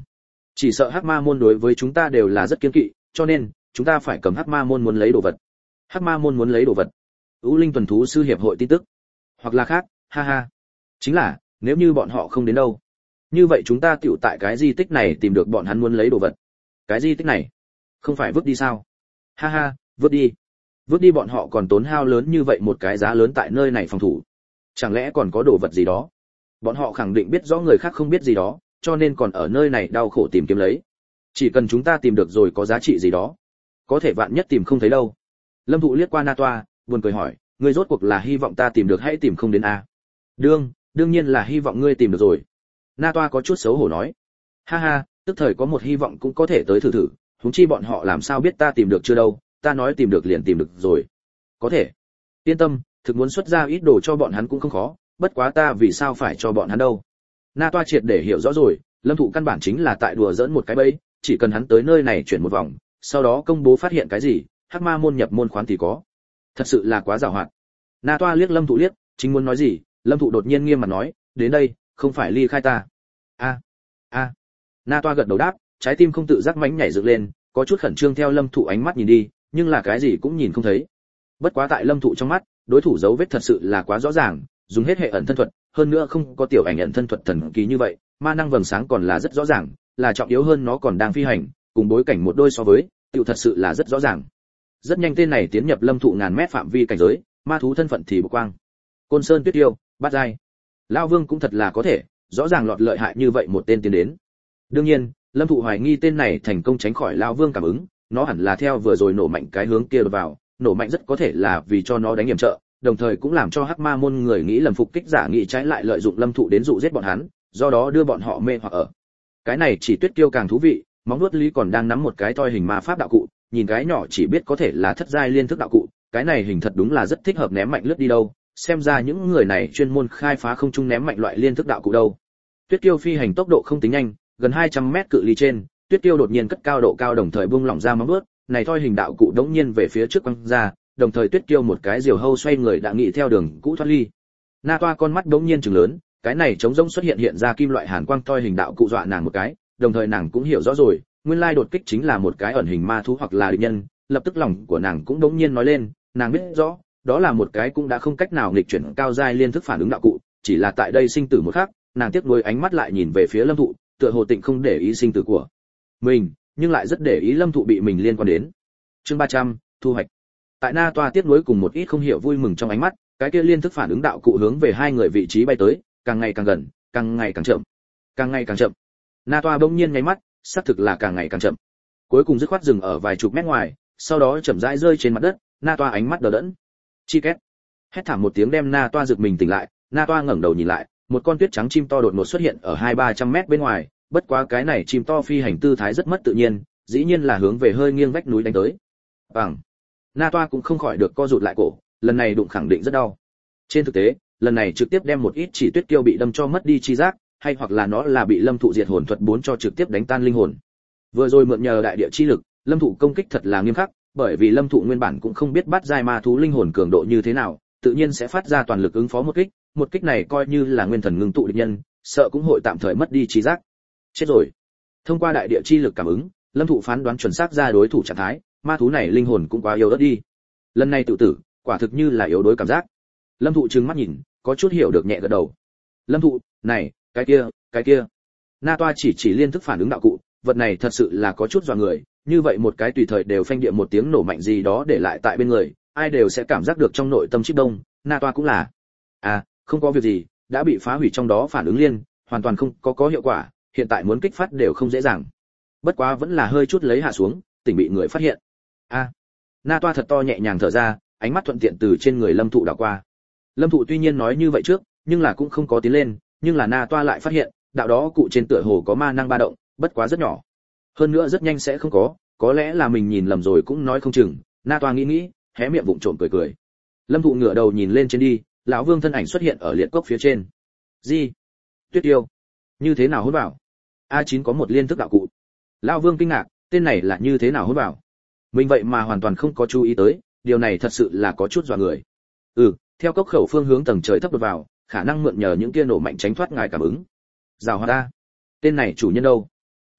Chỉ sợ Hắc Ma môn đối với chúng ta đều là rất kiêng kỵ, cho nên chúng ta phải cầm Hắc Ma môn muốn lấy đồ vật. Hắc Ma môn muốn lấy đồ vật. U Linh tuần thú sư hiệp hội tin tức. Hoặc là khác, ha ha. Chính là, nếu như bọn họ không đến đâu, như vậy chúng ta tựu tại cái di tích này tìm được bọn hắn muốn lấy đồ vật. Cái di tích này, không phải vứt đi sao? Ha ha, vứt đi. Vứt đi bọn họ còn tốn hao lớn như vậy một cái giá lớn tại nơi này phòng thủ. Chẳng lẽ còn có đồ vật gì đó? Bọn họ khẳng định biết rõ người khác không biết gì đó, cho nên còn ở nơi này đau khổ tìm kiếm lấy. Chỉ cần chúng ta tìm được rồi có giá trị gì đó, có thể vạn nhất tìm không thấy đâu. Lâm Thụ liếc qua Na Toa, buồn cười hỏi, ngươi rốt cuộc là hy vọng ta tìm được hay tìm không đến a? Đương, đương nhiên là hy vọng ngươi tìm được rồi. Na Toa có chút xấu hổ nói. Ha ha, tức thời có một hy vọng cũng có thể tới thử thử, huống chi bọn họ làm sao biết ta tìm được chưa đâu, ta nói tìm được liền tìm được rồi. Có thể. Yên tâm, thực muốn xuất ra ít đồ cho bọn hắn cũng không khó, bất quá ta vì sao phải cho bọn hắn đâu. Na Toa triệt để hiểu rõ rồi, Lâm Thụ căn bản chính là tại đùa giỡn một cái bẫy, chỉ cần hắn tới nơi này chuyển một vòng, sau đó công bố phát hiện cái gì, Hắc Ma môn nhập môn khoán thì có. Thật sự là quá giàu hoạt. Na Toa liếc Lâm Thụ liếc, chính muốn nói gì, Lâm Thụ đột nhiên nghiêm mặt nói, đến đây, không phải ly khai ta. A, a. Na Toa gật đầu đáp, trái tim không tự giác mãnh nhảy dựng lên, có chút khẩn trương theo Lâm Thụ ánh mắt nhìn đi, nhưng là cái gì cũng nhìn không thấy. Bất quá tại Lâm Thụ trong mắt, đối thủ dấu vết thật sự là quá rõ ràng, dùng hết hệ ẩn thân thuật, hơn nữa không có tiểu ảnh ẩn thân thuật thần kỳ như vậy, ma năng vầng sáng còn là rất rõ ràng, là trọng yếu hơn nó còn đang phi hành, cùng bối cảnh một đôi so với, tiểu thật sự là rất rõ ràng. Rất nhanh tên này tiến nhập Lâm Thụ ngàn mét phạm vi cảnh giới, ma thú thân phận thì bộc quang. Côn Sơn Tuyết Yêu, bát giai. Lão Vương cũng thật là có thể, rõ ràng lọt lợi hại như vậy một tên tiến đến. Đương nhiên, Lâm Thụ hoài nghi tên này thành công tránh khỏi Lão Vương cảm ứng, nó hẳn là theo vừa rồi nổ mạnh cái hướng kia đột vào, nổ mạnh rất có thể là vì cho nó đánh yểm trợ, đồng thời cũng làm cho Hắc Ma môn người nghĩ lầm phục kích giả nghĩ trái lại lợi dụng Lâm Thụ đến dụ giết bọn hắn, do đó đưa bọn họ mê hoặc ở. Cái này chỉ Tuyết Kiêu càng thú vị, móng vuốt lý còn đang nắm một cái toi hình ma pháp đạo cụ, nhìn cái nhỏ chỉ biết có thể là thất giai liên thức đạo cụ, cái này hình thật đúng là rất thích hợp ném mạnh lướt đi đâu, xem ra những người này chuyên môn khai phá không trung ném mạnh loại liên thức đạo cụ đâu. Tuyết Kiêu phi hành tốc độ không tính nhanh, gần hai trăm mét cự ly trên, Tuyết Kiêu đột nhiên cất cao độ cao đồng thời buông lỏng ra móng vuốt, này thôi hình đạo cụ đống nhiên về phía trước quăng ra, đồng thời Tuyết Kiêu một cái diều hâu xoay người đã nghĩ theo đường cũ thoát ly. Na Toa con mắt đống nhiên trừng lớn, cái này trống rỗng xuất hiện hiện ra kim loại hàn quang toi hình đạo cụ dọa nàng một cái, đồng thời nàng cũng hiểu rõ rồi, nguyên lai đột kích chính là một cái ẩn hình ma thú hoặc là địch nhân, lập tức lòng của nàng cũng đống nhiên nói lên, nàng biết rõ, đó là một cái cũng đã không cách nào nghịch chuyển cao giai liên thức phản ứng đạo cụ, chỉ là tại đây sinh tử một khắc, nàng tiếc nuối ánh mắt lại nhìn về phía Lâm Thụ, tựa hồ Tịnh không để ý sinh tử của mình, nhưng lại rất để ý Lâm Thụ bị mình liên quan đến. Chương ba trăm, thu hoạch. Tại Na Toa tiếc nuối cùng một ít không hiểu vui mừng trong ánh mắt, cái kia liên thức phản ứng đạo cụ hướng về hai người vị trí bay tới, càng ngày càng gần, càng ngày càng chậm, càng ngày càng chậm. Na Toa bỗng nhiên nháy mắt, xác thực là càng ngày càng chậm. Cuối cùng dứt khoát dừng ở vài chục mét ngoài, sau đó chậm rãi rơi trên mặt đất, Na Toa ánh mắt đờ đẫn. Chi két. Hét thảm một tiếng đem Na Toa giật mình tỉnh lại, Na Toa ngẩng đầu nhìn lại, một con tuyết trắng chim to đột ngột xuất hiện ở hai ba trăm mét bên ngoài, bất quá cái này chim to phi hành tư thái rất mất tự nhiên, dĩ nhiên là hướng về hơi nghiêng vách núi đánh tới. Bằng. Na Toa cũng không khỏi được co rụt lại cổ, lần này đụng khẳng định rất đau. Trên thực tế, lần này trực tiếp đem một ít chỉ Tuyết Kiêu bị đâm cho mất đi chi giác, hay hoặc là nó là bị Lâm Thụ diệt hồn thuật bốn cho trực tiếp đánh tan linh hồn. Vừa rồi mượn nhờ đại địa chi lực, Lâm Thụ công kích thật là nghiêm khắc, bởi vì Lâm Thụ nguyên bản cũng không biết bắt giai ma thú linh hồn cường độ như thế nào, tự nhiên sẽ phát ra toàn lực ứng phó một kích, một kích này coi như là nguyên thần ngưng tụ địch nhân, sợ cũng hội tạm thời mất đi trí giác. Chết rồi. Thông qua đại địa chi lực cảm ứng, Lâm Thụ phán đoán chuẩn xác ra đối thủ trạng thái, ma thú này linh hồn cũng quá yếu ớt đi. Lần này tự tử, quả thực như là yếu đối cảm giác. Lâm Thụ trừng mắt nhìn, có chút hiểu được nhẹ gật đầu. Lâm Thụ, này, cái kia, cái kia. Na Toa chỉ chỉ liên thức phản ứng đạo cụ, vật này thật sự là có chút dọa người, như vậy một cái tùy thời đều phanh địa một tiếng nổ mạnh gì đó để lại tại bên người, ai đều sẽ cảm giác được trong nội tâm chip đông, Na Toa cũng là. À, không có việc gì, đã bị phá hủy trong đó phản ứng liên, hoàn toàn không có có hiệu quả, hiện tại muốn kích phát đều không dễ dàng. Bất quá vẫn là hơi chút lấy hạ xuống, tỉnh bị người phát hiện. A. À, Na Toa thật to nhẹ nhàng thở ra, ánh mắt thuận tiện từ trên người Lâm Thụ đảo qua. Lâm Thụ tuy nhiên nói như vậy trước, nhưng là cũng không có tiến lên, nhưng là Na Toa lại phát hiện, đạo đó cụ trên tựa hồ có ma năng ba động, bất quá rất nhỏ. Hơn nữa rất nhanh sẽ không có, có lẽ là mình nhìn lầm rồi cũng nói không chừng. Na Toa nghĩ nghĩ, hé miệng vụng trộm cười cười. Lâm Thụ ngửa đầu nhìn lên trên đi, lão Vương thân ảnh xuất hiện ở liệt cốc phía trên. Gì? Tuyết Yêu? Như thế nào hôn vào? A chín có một liên thức đạo cụ. Lão Vương kinh ngạc, tên này là như thế nào hôn vào? Mình vậy mà hoàn toàn không có chú ý tới, điều này thật sự là có chút dọa người. Ừ, theo cốc khẩu phương hướng tầng trời thấp đột vào, khả năng mượn nhờ những kia nổ mạnh tránh thoát ngài cảm ứng. Rào hoa ta. Tên này chủ nhân đâu?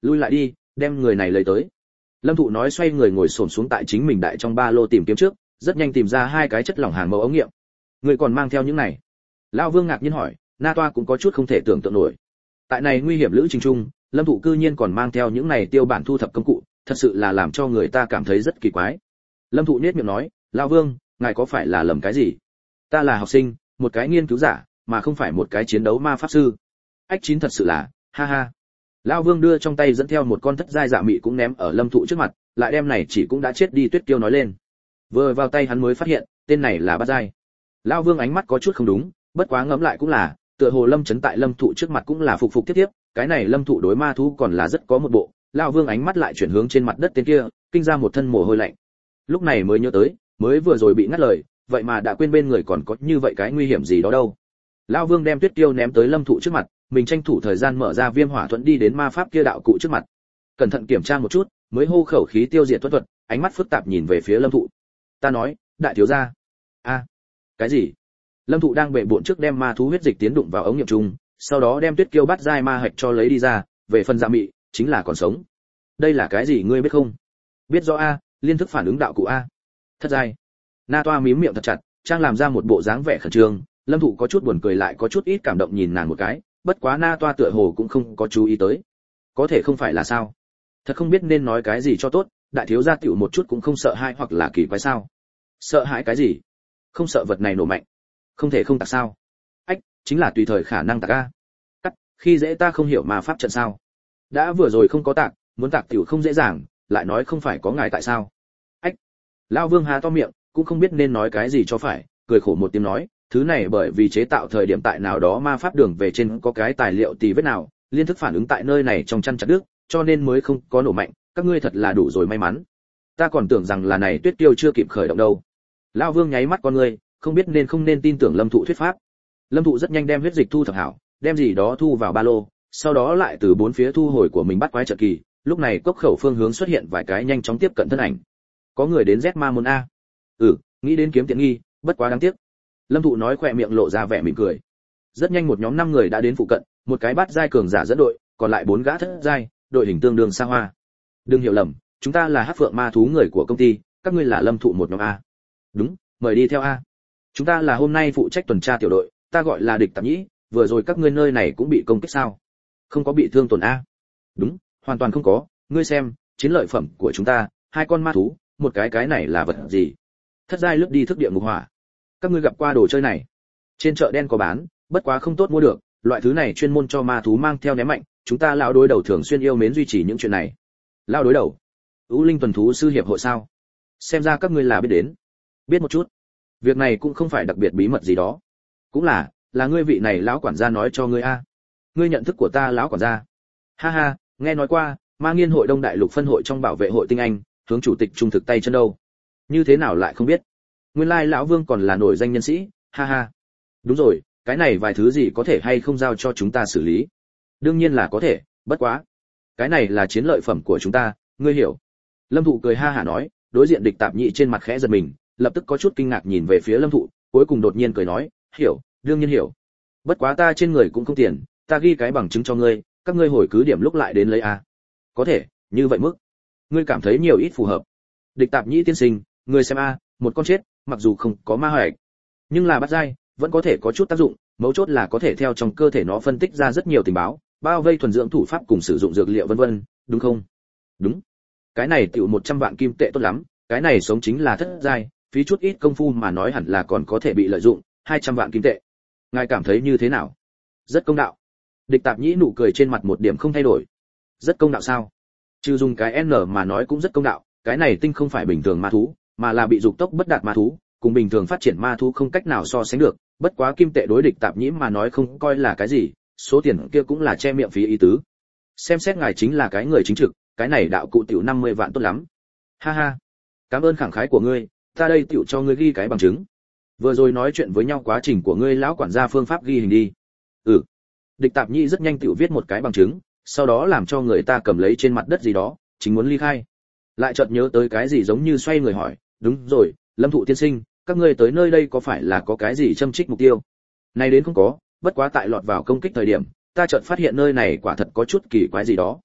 lui lại đi, đem người này lấy tới. Lâm Thụ nói xoay người ngồi xổm xuống tại chính mình đại trong ba lô tìm kiếm trước, rất nhanh tìm ra hai cái chất lỏng hàng mẫu ống nghiệm. Người còn mang theo những này? Lão Vương ngạc nhiên hỏi, Na Toa cũng có chút không thể tưởng tượng nổi. Tại này nguy hiểm lữ trình chung, Lâm Thụ cư nhiên còn mang theo những này tiêu bản thu thập công cụ, thật sự là làm cho người ta cảm thấy rất kỳ quái. Lâm Thụ nhếch miệng nói, Lão Vương, ngài có phải là lầm cái gì? Ta là học sinh, một cái nghiên cứu giả, mà không phải một cái chiến đấu ma pháp sư. Ách chín thật sự là, ha ha. Lão Vương đưa trong tay dẫn theo một con thất giai dạ mị cũng ném ở Lâm Thụ trước mặt, lại đem này chỉ cũng đã chết đi Tuyết Kiêu nói lên. Vừa vào tay hắn mới phát hiện, tên này là bát giai. Lão Vương ánh mắt có chút không đúng, bất quá ngẫm lại cũng là, tựa hồ Lâm Chấn tại Lâm Thụ trước mặt cũng là phục phục tiếp tiếp, cái này Lâm Thụ đối ma thú còn là rất có một bộ. Lão Vương ánh mắt lại chuyển hướng trên mặt đất tên kia, kinh ra một thân mồ hôi lạnh. Lúc này mới nhớ tới, mới vừa rồi bị ngắt lời, vậy mà đã quên bên người còn có như vậy cái nguy hiểm gì đó đâu. Lão Vương đem Tuyết Kiêu ném tới Lâm Thụ trước mặt, mình tranh thủ thời gian mở ra viêm hỏa thuẫn đi đến ma pháp kia đạo cụ trước mặt. Cẩn thận kiểm tra một chút, mới hô khẩu khí tiêu diệt thuật thuật, ánh mắt phức tạp nhìn về phía Lâm Thụ. Ta nói, đại thiếu gia. A, cái gì? Lâm Thụ đang bệ bội trước đem ma thú huyết dịch tiến đụng vào ống nghiệm trùng, sau đó đem Tuyết Kiêu bắt giai ma hạch cho lấy đi ra, về phần dạ mị, chính là còn sống. Đây là cái gì ngươi biết không? Biết rõ a, liên thức phản ứng đạo cụ a. Thất giai. Na Toa mím miệng thật chặt, trang làm ra một bộ dáng vẻ khẩn trương, Lâm Thụ có chút buồn cười lại có chút ít cảm động nhìn nàng một cái, bất quá Na Toa tựa hồ cũng không có chú ý tới. Có thể không phải là sao? Thật không biết nên nói cái gì cho tốt, đại thiếu gia tiểu một chút cũng không sợ hãi hoặc là kỳ quái sao? Sợ hãi cái gì? Không sợ vật này nổ mạnh. Không thể không tạc sao? Ách, chính là tùy thời khả năng tạc a. Cắt, khi dễ ta không hiểu ma pháp trận sao? Đã vừa rồi không có tạc, muốn tạc tiểu không dễ dàng, lại nói không phải có ngài tại sao? Ách. Lão Vương há to miệng, cũng không biết nên nói cái gì cho phải, cười khổ một tiếng nói, thứ này bởi vì chế tạo thời điểm tại nào đó ma pháp đường về trên có cái tài liệu tì vết nào, liên thức phản ứng tại nơi này trong chăn chặt đứt, cho nên mới không có nổ mạnh, các ngươi thật là đủ rồi may mắn. Ta còn tưởng rằng là này Tuyết Kiêu chưa kịp khởi động đâu. Lão Vương nháy mắt con ngươi, không biết nên không nên tin tưởng Lâm Thụ thuyết pháp. Lâm Thụ rất nhanh đem huyết dịch thu thập hảo, đem gì đó thu vào ba lô, sau đó lại từ bốn phía thu hồi của mình bắt quái trợ kỳ, lúc này cốc khẩu phương hướng xuất hiện vài cái nhanh chóng tiếp cận thân ảnh. Có người đến Z Ma môn a. Ừ, nghĩ đến kiếm tiện nghi, bất quá đáng tiếc. Lâm Thụ nói khỏe miệng lộ ra vẻ mỉm cười. Rất nhanh một nhóm năm người đã đến phụ cận, một cái bát giai cường giả dẫn đội, còn lại bốn gã thất giai, đội hình tương đương xa hoa. Đừng hiểu lầm, chúng ta là Hắc Phượng ma thú người của công ty, các ngươi là Lâm Thụ một nhóm a. Đúng, mời đi theo a. Chúng ta là hôm nay phụ trách tuần tra tiểu đội, ta gọi là Địch Tạp Nhĩ, vừa rồi các ngươi nơi này cũng bị công kích sao? Không có bị thương tổn a? Đúng, hoàn toàn không có, ngươi xem, chiến lợi phẩm của chúng ta, hai con ma thú, một cái cái này là vật gì? Thất giai lướt đi thức địa ngục hỏa. Các ngươi gặp qua đồ chơi này? Trên chợ đen có bán, bất quá không tốt mua được, loại thứ này chuyên môn cho ma thú mang theo ném mạnh, chúng ta lão đối đầu thường xuyên yêu mến duy trì những chuyện này. Lão đối đầu? U Linh tuần thú sư hiệp hội sao? Xem ra các ngươi là biết đến. Biết một chút. Việc này cũng không phải đặc biệt bí mật gì đó. Cũng là, là ngươi vị này lão quản gia nói cho ngươi a. Ngươi nhận thức của ta lão quản gia? Ha ha, nghe nói qua, Ma Nghiên hội Đông Đại Lục phân hội trong bảo vệ hội tinh anh, hướng chủ tịch trung thực tay chân đâu. Như thế nào lại không biết? Nguyên lai lão Vương còn là nổi danh nhân sĩ, ha ha. Đúng rồi, cái này vài thứ gì có thể hay không giao cho chúng ta xử lý? Đương nhiên là có thể, bất quá. Cái này là chiến lợi phẩm của chúng ta, ngươi hiểu. Lâm Thụ cười ha hả nói, đối diện Địch Tạp Nhĩ trên mặt khẽ giật mình, lập tức có chút kinh ngạc nhìn về phía Lâm Thụ, cuối cùng đột nhiên cười nói, hiểu, đương nhiên hiểu. Bất quá ta trên người cũng không tiền, ta ghi cái bằng chứng cho ngươi, các ngươi hồi cứ điểm lúc lại đến lấy a. Có thể, như vậy mức. Ngươi cảm thấy nhiều ít phù hợp. Địch Tạp Nhĩ tiên sinh, ngươi xem a, một con chết, mặc dù không có ma hoạch, nhưng là bắt dai, vẫn có thể có chút tác dụng, mấu chốt là có thể theo trong cơ thể nó phân tích ra rất nhiều tình báo, bao vây thuần dưỡng thủ pháp cùng sử dụng dược liệu vân vân, đúng không? Đúng. Cái này tiểu một trăm vạn kim tệ tốt lắm, cái này sống chính là thất giai, phí chút ít công phu mà nói hẳn là còn có thể bị lợi dụng, hai trăm vạn kim tệ. Ngài cảm thấy như thế nào? Rất công đạo. Địch Tạp Nhĩ nụ cười trên mặt một điểm không thay đổi. Rất công đạo sao? Trừ dùng cái N mà nói cũng rất công đạo, cái này tinh không phải bình thường ma thú, mà là bị dục tốc bất đạt ma thú, cùng bình thường phát triển ma thú không cách nào so sánh được, bất quá kim tệ đối Địch Tạp Nhĩ mà nói không coi là cái gì, số tiền kia cũng là che miệng phí ý tứ. Xem xét ngài chính là cái người chính trực, cái này đạo cụ tiểu năm mươi vạn tốt lắm. Ha ha. Cảm ơn khẳng khái của ngươi, ta đây tiểu cho ngươi ghi cái bằng chứng. Vừa rồi nói chuyện với nhau quá trình của ngươi lão quản gia phương pháp ghi hình đi. Ừ. Địch Tạp Nhĩ rất nhanh tiểu viết một cái bằng chứng, sau đó làm cho người ta cầm lấy trên mặt đất gì đó, chính muốn ly khai. Lại chợt nhớ tới cái gì giống như xoay người hỏi, đúng rồi, Lâm Thụ tiên sinh, các ngươi tới nơi đây có phải là có cái gì châm trích mục tiêu? Này đến không có, bất quá tại lọt vào công kích thời điểm, ta chợt phát hiện nơi này quả thật có chút kỳ quái gì đó.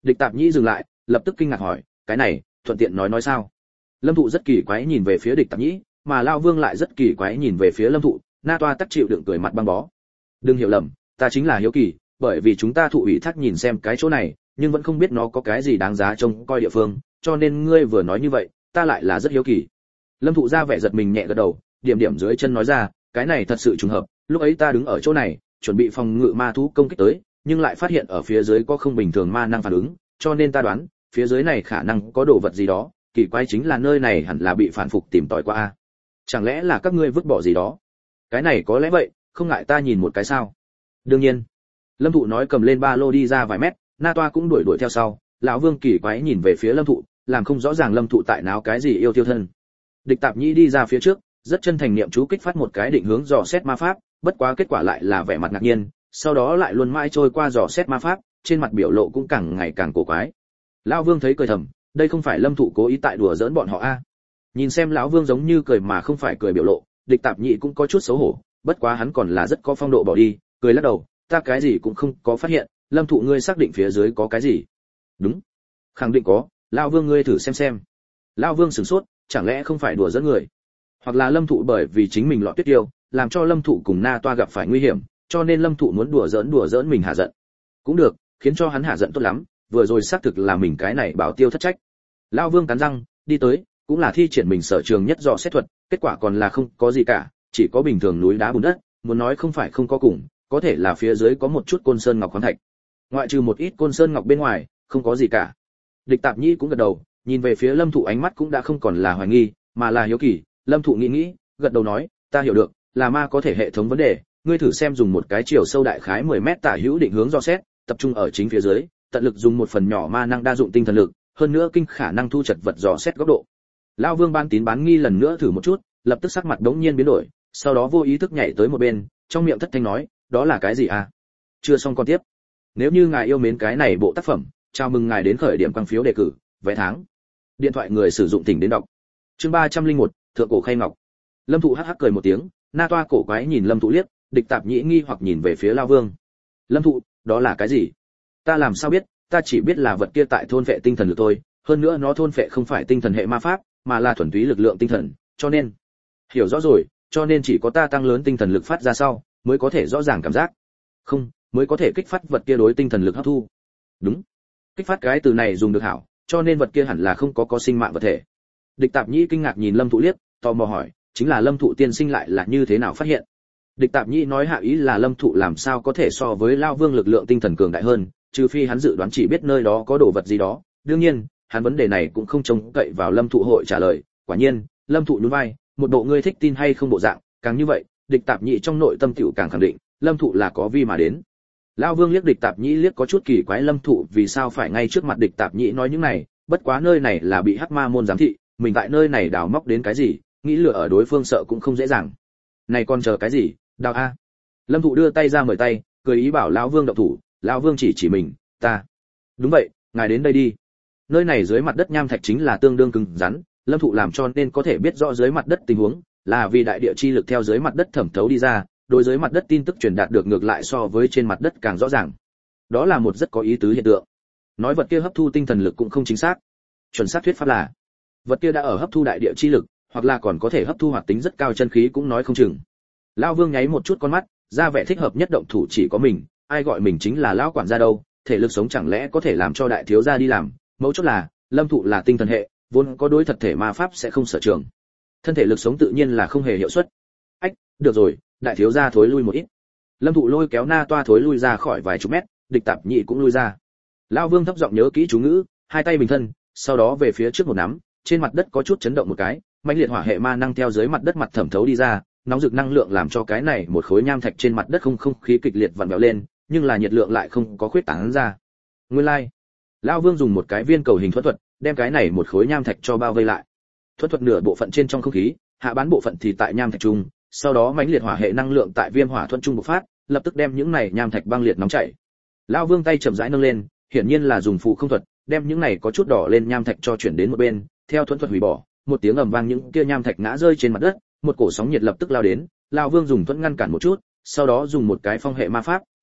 Địch Tạp Nhĩ dừng lại, lập tức kinh ngạc hỏi, cái này thuận tiện nói nói sao? Lâm thụ rất kỳ quái nhìn về phía Địch Tạp Nhĩ, mà Lão Vương lại rất kỳ quái nhìn về phía Lâm thụ. Na Toa tắc chịu đựng cười mặt băng bó. Đừng hiểu lầm, ta chính là hiếu kỳ, bởi vì chúng ta thụ ủy thác nhìn xem cái chỗ này, nhưng vẫn không biết nó có cái gì đáng giá trông coi địa phương, cho nên ngươi vừa nói như vậy, ta lại là rất hiếu kỳ. Lâm thụ ra vẻ giật mình nhẹ gật đầu, điểm điểm dưới chân nói ra, cái này thật sự trùng hợp, lúc ấy ta đứng ở chỗ này, chuẩn bị phòng ngự ma thú công kích tới, nhưng lại phát hiện ở phía dưới có không bình thường ma năng phản ứng, cho nên ta đoán, phía dưới này khả năng có đồ vật gì đó, kỳ quái chính là nơi này hẳn là bị phản phục tìm tòi qua a. Chẳng lẽ là các ngươi vứt bỏ gì đó? Cái này có lẽ vậy, không ngại ta nhìn một cái sao? Đương nhiên. Lâm thụ nói cầm lên ba lô đi ra vài mét, Na Toa cũng đuổi đuổi theo sau, lão Vương kỳ quái nhìn về phía Lâm thụ, làm không rõ ràng Lâm thụ tại náo cái gì yêu tiêu thân. Địch Tạp Nhĩ đi ra phía trước, rất chân thành niệm chú kích phát một cái định hướng dò xét ma pháp, bất quá kết quả lại là vẻ mặt ngạc nhiên, sau đó lại luôn mãi trôi qua dò xét ma pháp, trên mặt biểu lộ cũng càng ngày càng cổ quái. Lão Vương thấy cười thầm, đây không phải Lâm thụ cố ý tại đùa giỡn bọn họ a. Nhìn xem lão Vương giống như cười mà không phải cười biểu lộ, Địch Tạp Nhĩ cũng có chút xấu hổ, bất quá hắn còn là rất có phong độ bỏ đi, cười lắc đầu, ta cái gì cũng không có phát hiện, Lâm thụ ngươi xác định phía dưới có cái gì? Đúng, khẳng định có, lão Vương ngươi thử xem xem. Lão Vương sửng sốt, chẳng lẽ không phải đùa giỡn người? Hoặc là Lâm thụ bởi vì chính mình lọt tuyết yêu, làm cho Lâm thụ cùng Na Toa gặp phải nguy hiểm, cho nên Lâm thụ muốn đùa giỡn đùa giỡn mình hạ giận. Cũng được, khiến cho hắn hạ giận tốt lắm, vừa rồi xác thực là mình cái này bảo tiêu thất trách. Lão Vương cắn răng, đi tới, cũng là thi triển mình sở trường nhất dò xét thuật, kết quả còn là không có gì cả, chỉ có bình thường núi đá bùn đất, muốn nói không phải không có cùng, có thể là phía dưới có một chút côn sơn ngọc khoáng thạch. Ngoại trừ một ít côn sơn ngọc bên ngoài, không có gì cả. Địch Tạp Nhĩ cũng gật đầu, nhìn về phía Lâm thụ ánh mắt cũng đã không còn là hoài nghi, mà là hiếu kỳ. Lâm thụ nghĩ nghĩ, gật đầu nói, ta hiểu được, là ma có thể hệ thống vấn đề, ngươi thử xem dùng một cái chiều sâu đại khái mười mét tả hữu định hướng dò xét, tập trung ở chính phía dưới, tận lực dùng một phần nhỏ ma năng đa dụng tinh thần lực, hơn nữa kinh khả năng thu chật vật dò xét góc độ. Lão Vương ban tín bán nghi lần nữa thử một chút, lập tức sắc mặt đống nhiên biến đổi, sau đó vô ý thức nhảy tới một bên, trong miệng thất thanh nói, đó là cái gì à? Chưa xong con tiếp. Nếu như ngài yêu mến cái này bộ tác phẩm, chào mừng ngài đến khởi điểm quang phiếu đề cử, vé tháng. Điện thoại người sử dụng tỉnh đến đọc. Chương ba trăm lẻ một, thượng cổ khay ngọc. Lâm thụ hắc hắc cười một tiếng, Na Toa cổ quái nhìn Lâm thụ liếc, Địch Tạp Nhĩ nghi hoặc nhìn về phía Lão Vương. Lâm thụ, đó là cái gì? Ta làm sao biết, ta chỉ biết là vật kia tại thôn phệ tinh thần lực thôi, hơn nữa nó thôn phệ không phải tinh thần hệ ma pháp, mà là thuần túy lực lượng tinh thần, cho nên hiểu rõ rồi, cho nên chỉ có ta tăng lớn tinh thần lực phát ra sau, mới có thể rõ ràng cảm giác. Không, mới có thể kích phát vật kia đối tinh thần lực hấp thu. Đúng. Kích phát cái từ này dùng được hảo, cho nên vật kia hẳn là không có có sinh mạng vật thể. Địch Tạp Nhĩ kinh ngạc nhìn Lâm thụ liếc, tò mò hỏi, chính là Lâm thụ tiên sinh lại là như thế nào phát hiện? Địch Tạp Nhĩ nói hạ ý là Lâm thụ làm sao có thể so với Lão Vương lực lượng tinh thần cường đại hơn, trừ phi hắn dự đoán chỉ biết nơi đó có đồ vật gì đó. Đương nhiên, hắn vấn đề này cũng không trông cậy vào Lâm thụ hội trả lời. Quả nhiên, Lâm thụ nhún vai, một bộ ngươi thích tin hay không bộ dạng, càng như vậy, Địch Tạp Nhĩ trong nội tâm tiểu càng khẳng định, Lâm thụ là có vi mà đến. Lão Vương liếc Địch Tạp Nhĩ liếc có chút kỳ quái Lâm thụ vì sao phải ngay trước mặt Địch Tạp Nhĩ nói những này, bất quá nơi này là bị Hắc Ma môn giám thị, mình tại nơi này đào móc đến cái gì, nghĩ lừa ở đối phương sợ cũng không dễ dàng. Này còn chờ cái gì, đào a. Lâm thụ đưa tay ra mời tay, cười ý bảo Lão Vương động thủ, Lão Vương chỉ chỉ mình, ta. Đúng vậy, ngài đến đây đi. Nơi này dưới mặt đất nham thạch chính là tương đương cứng rắn, Lâm thụ làm cho nên có thể biết rõ dưới mặt đất tình huống, là vì đại địa chi lực theo dưới mặt đất thẩm thấu đi ra, đối dưới mặt đất tin tức truyền đạt được ngược lại so với trên mặt đất càng rõ ràng. Đó là một rất có ý tứ hiện tượng. Nói vật kia hấp thu tinh thần lực cũng không chính xác. Chuẩn xác thuyết pháp là, vật kia đã ở hấp thu đại địa chi lực, hoặc là còn có thể hấp thu hoạt tính rất cao chân khí cũng nói không chừng. Lão Vương nháy một chút con mắt, ra vẻ thích hợp nhất động thủ chỉ có mình, ai gọi mình chính là lão quản gia đâu, thể lực sống chẳng lẽ có thể làm cho đại thiếu gia đi làm, mấu chốt là, Lâm thụ là tinh thần hệ, vốn có đối thật thể ma pháp sẽ không sở trường. Thân thể lực sống tự nhiên là không hề hiệu suất. Ách, được rồi, đại thiếu gia thối lui một ít. Lâm thụ lôi kéo Na Toa thối lui ra khỏi vài chục mét, Địch Tạp Nhĩ cũng lui ra. Lão Vương thấp giọng nhớ kỹ chú ngữ, hai tay bình thân, sau đó về phía trước một nắm, trên mặt đất có chút chấn động một cái, mãnh liệt hỏa hệ ma năng theo dưới mặt đất mặt thẩm thấu đi ra, nóng rực năng lượng làm cho cái này một khối nham thạch trên mặt đất không không khí kịch liệt vặn vẹo lên, nhưng là nhiệt lượng lại không có khuyết tán ra. Nguyên lai, like. Lão Vương dùng một cái viên cầu hình thuẫn thuật, đem cái này một khối nham thạch cho bao vây lại. Thuẫn thuật nửa bộ phận trên trong không khí, hạ bán bộ phận thì tại nham thạch trung, sau đó mãnh liệt hỏa hệ năng lượng tại viêm hỏa thuẫn trung bộc phát, lập tức đem những này nham thạch băng liệt nóng chảy. Lão Vương tay chậm rãi nâng lên, hiển nhiên là dùng phụ không thuật, đem những này có chút đỏ lên nham thạch cho chuyển đến một bên, theo thuẫn thuật hủy bỏ, một tiếng ầm vang những kia nham thạch ngã rơi trên mặt đất, một cổ sóng nhiệt lập tức lao đến, Lão Vương dùng thuẫn ngăn cản một chút, sau đó dùng một cái phong hệ ma pháp,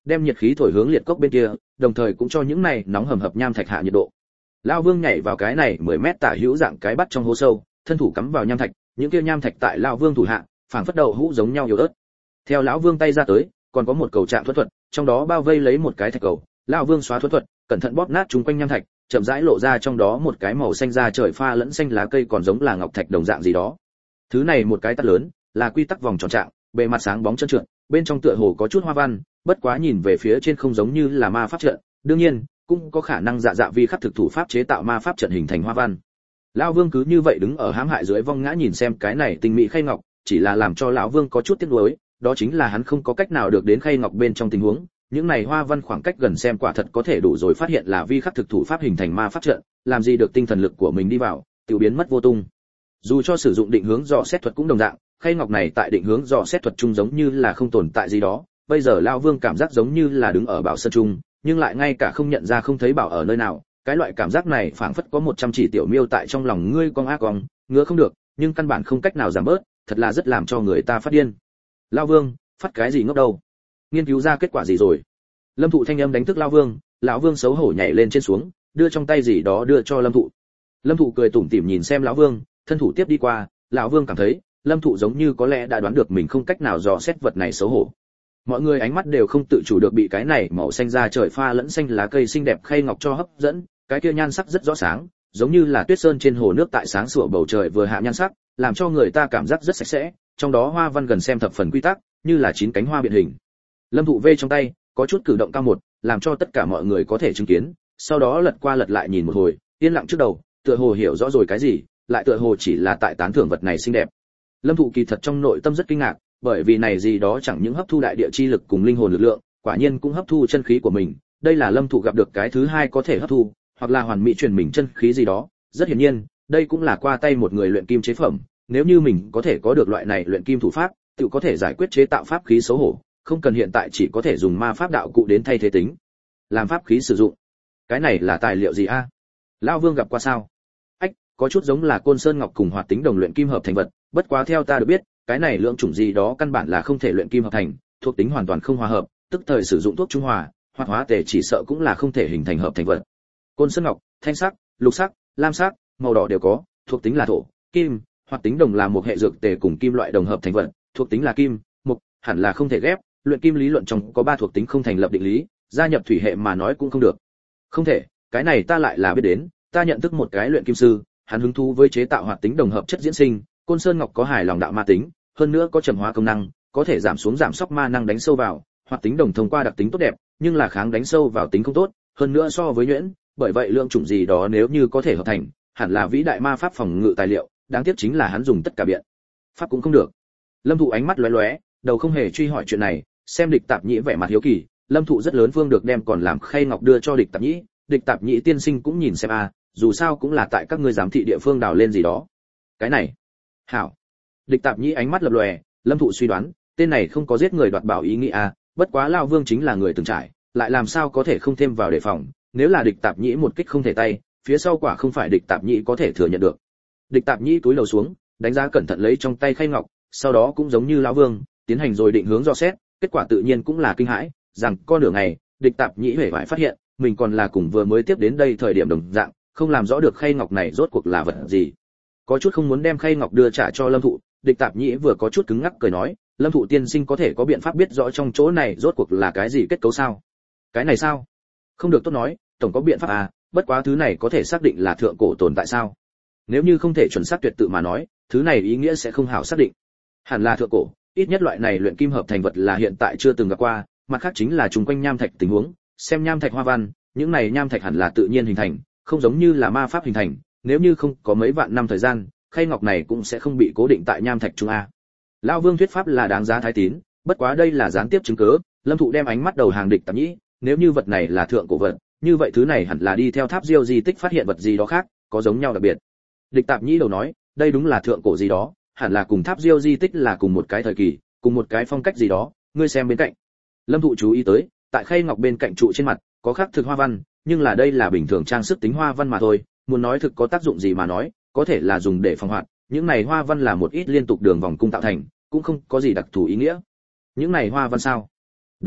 đem nhiệt khí thổi hướng liệt cốc bên kia, đồng thời cũng cho những này nóng hầm hập nham thạch hạ nhiệt độ. Lão Vương nhảy vào cái này mười mét tả hữu dạng cái bắt trong hố sâu, thân thủ cắm vào nham thạch, những kia nham thạch tại lão Vương thủ hạ, phảng phất đậu hũ giống nhau yếu ớt. Theo lão Vương tay ra tới, còn có một cầu trạng thuật thuật, trong đó bao vây lấy một cái thạch cầu. Lão Vương xóa thuật thuật, cẩn thận bóp nát chúng quanh nham thạch, chậm rãi lộ ra trong đó một cái màu xanh da trời pha lẫn xanh lá cây còn giống là ngọc thạch đồng dạng gì đó. Thứ này một cái tắt lớn, là quy tắc vòng tròn trạng, bề mặt sáng bóng trơn trượt, bên trong tựa hồ có chút hoa văn, bất quá nhìn về phía trên không giống như là ma pháp trận, đương nhiên, cũng có khả năng dạ dạ vi khắc thực thủ pháp chế tạo ma pháp trận hình thành hoa văn. Lão Vương cứ như vậy đứng ở hãm hại dưới vong ngã nhìn xem cái này tinh mỹ khay ngọc, chỉ là làm cho lão Vương có chút tiếc nuối, đó chính là hắn không có cách nào được đến khay ngọc bên trong tình huống, những này hoa văn khoảng cách gần xem quả thật có thể đủ rồi phát hiện là vi khắc thực thủ pháp hình thành ma pháp trận, làm gì được tinh thần lực của mình đi vào, tiêu biến mất vô tung. Dù cho sử dụng định hướng dò xét thuật cũng đồng dạng, khay ngọc này tại định hướng dò xét thuật chung giống như là không tồn tại gì đó, bây giờ lão Vương cảm giác giống như là đứng ở bảo sơn trung, nhưng lại ngay cả không nhận ra không thấy bảo ở nơi nào, cái loại cảm giác này phảng phất có một trăm chỉ tiểu miêu tại trong lòng ngươi con a con, ngứa không được, nhưng căn bản không cách nào giảm bớt, thật là rất làm cho người ta phát điên. Lão Vương, phát cái gì ngốc đâu? Nghiên cứu ra kết quả gì rồi? Lâm Thụ thanh âm đánh thức lão Vương, lão Vương xấu hổ nhảy lên trên xuống, đưa trong tay gì đó đưa cho Lâm Thụ. Lâm Thụ cười tủm tỉm nhìn xem lão Vương, thân thủ tiếp đi qua, lão Vương cảm thấy, Lâm Thụ giống như có lẽ đã đoán được mình không cách nào dò xét vật này xấu hổ. Mọi người ánh mắt đều không tự chủ được bị cái này màu xanh da trời pha lẫn xanh lá cây xinh đẹp khay ngọc cho hấp dẫn, cái kia nhan sắc rất rõ sáng, giống như là tuyết sơn trên hồ nước tại sáng sủa bầu trời vừa hạ nhan sắc, làm cho người ta cảm giác rất sạch sẽ, trong đó hoa văn gần xem thập phần quy tắc, như là chín cánh hoa biện hình. Lâm Thụ vê trong tay, có chút cử động cao một, làm cho tất cả mọi người có thể chứng kiến, sau đó lật qua lật lại nhìn một hồi, yên lặng trước đầu, tựa hồ hiểu rõ rồi cái gì, lại tựa hồ chỉ là tại tán thưởng vật này xinh đẹp. Lâm Thụ kỳ thật trong nội tâm rất kinh ngạc, bởi vì này gì đó chẳng những hấp thu đại địa chi lực cùng linh hồn lực lượng, quả nhiên cũng hấp thu chân khí của mình, đây là Lâm Thụ gặp được cái thứ hai có thể hấp thu, hoặc là hoàn mỹ truyền mình chân khí gì đó, rất hiển nhiên, đây cũng là qua tay một người luyện kim chế phẩm, nếu như mình có thể có được loại này luyện kim thủ pháp, tự có thể giải quyết chế tạo pháp khí xấu hổ, không cần hiện tại chỉ có thể dùng ma pháp đạo cụ đến thay thế tính, làm pháp khí sử dụng. Cái này là tài liệu gì a? Lão Vương gặp qua sao? Ách, có chút giống là côn sơn ngọc cùng hoạt tính đồng luyện kim hợp thành vật, bất quá theo ta được biết, cái này lượng chủng gì đó căn bản là không thể luyện kim hợp thành, thuộc tính hoàn toàn không hòa hợp, tức thời sử dụng thuốc trung hòa, hoặc hóa tề chỉ sợ cũng là không thể hình thành hợp thành vật. Côn sơn ngọc, thanh sắc, lục sắc, lam sắc, màu đỏ đều có, thuộc tính là thổ, kim, hoạt tính đồng là một hệ dược tề cùng kim loại đồng hợp thành vật, thuộc tính là kim, mộc, hẳn là không thể ghép, luyện kim lý luận trong có ba thuộc tính không thành lập định lý, gia nhập thủy hệ mà nói cũng không được. Không thể, cái này ta lại là biết đến, ta nhận thức một cái luyện kim sư, hắn hứng thú với chế tạo hoạt tính đồng hợp chất diễn sinh, côn sơn ngọc có hài lòng đạo ma tính, hơn nữa có trầm hóa công năng, có thể giảm xuống giảm sóc ma năng đánh sâu vào, hoạt tính đồng thông qua đặc tính tốt đẹp, nhưng là kháng đánh sâu vào tính không tốt, hơn nữa so với nhuyễn, bởi vậy lượng chủng gì đó nếu như có thể hợp thành, hẳn là vĩ đại ma pháp phòng ngự tài liệu, đáng tiếc chính là hắn dùng tất cả biện pháp cũng không được. Lâm Thụ ánh mắt lóe lóe, đầu không hề truy hỏi chuyện này, xem Địch Tạp Nhĩ vẻ mặt hiếu kỳ, Lâm Thụ rất lớn phương được đem còn làm khay ngọc đưa cho Địch Tạp Nhĩ, Địch Tạp Nhĩ tiên sinh cũng nhìn xem a, dù sao cũng là tại các ngươi giám thị địa phương đào lên gì đó. Cái này, hảo. Địch Tạp Nhĩ ánh mắt lập lòe, Lâm Thụ suy đoán, tên này không có giết người đoạt bảo ý nghĩ a, bất quá lão Vương chính là người từng trải, lại làm sao có thể không thêm vào đề phòng, nếu là Địch Tạp Nhĩ một kích không thể tay, phía sau quả không phải Địch Tạp Nhĩ có thể thừa nhận được. Địch Tạp Nhĩ cúi đầu xuống, đánh giá cẩn thận lấy trong tay khay ngọc, sau đó cũng giống như lão Vương, tiến hành rồi định hướng dò xét, kết quả tự nhiên cũng là kinh hãi, rằng con nửa ngày, Địch Tạp Nhĩ hề phải phát hiện, mình còn là cùng vừa mới tiếp đến đây thời điểm đồng dạng, không làm rõ được khay ngọc này rốt cuộc là vật gì. Có chút không muốn đem khay ngọc đưa trả cho Lâm Thụ, Địch Tạp Nhĩ vừa có chút cứng ngắc cười nói, Lâm Thụ tiên sinh có thể có biện pháp biết rõ trong chỗ này rốt cuộc là cái gì kết cấu sao? Cái này sao? Không được tốt nói, tổng có biện pháp à, bất quá thứ này có thể xác định là thượng cổ tồn tại sao? Nếu như không thể chuẩn xác tuyệt tự mà nói, thứ này ý nghĩa sẽ không hảo xác định. Hẳn là thượng cổ, ít nhất loại này luyện kim hợp thành vật là hiện tại chưa từng gặp qua, mặt khác chính là trùng quanh nham thạch tình huống, xem nham thạch hoa văn, những này nham thạch hẳn là tự nhiên hình thành, không giống như là ma pháp hình thành, nếu như không có mấy vạn năm thời gian, khay ngọc này cũng sẽ không bị cố định tại nham thạch trung a. Lão Vương thuyết pháp là đáng giá thái tín, bất quá đây là gián tiếp chứng cứ, Lâm Thụ đem ánh mắt đầu hàng Địch Tạp Nhĩ, nếu như vật này là thượng cổ vật, như vậy thứ này hẳn là đi theo tháp Diêu di tích phát hiện vật gì đó khác, có giống nhau đặc biệt. Địch Tạp Nhĩ đầu nói, đây đúng là thượng cổ gì đó, hẳn là cùng tháp Diêu di tích là cùng một cái thời kỳ, cùng một cái phong cách gì đó, ngươi xem bên cạnh. Lâm Thụ chú ý tới, tại khay ngọc bên cạnh trụ trên mặt, có khắc thực hoa văn, nhưng là đây là bình thường trang sức tính hoa văn mà thôi, muốn nói thực có tác dụng gì mà nói, có thể là dùng để phòng hoạt, những này hoa văn là một ít liên tục đường vòng cung tạo thành, cũng không có gì đặc thù ý nghĩa. Những này hoa văn sao? Đúng,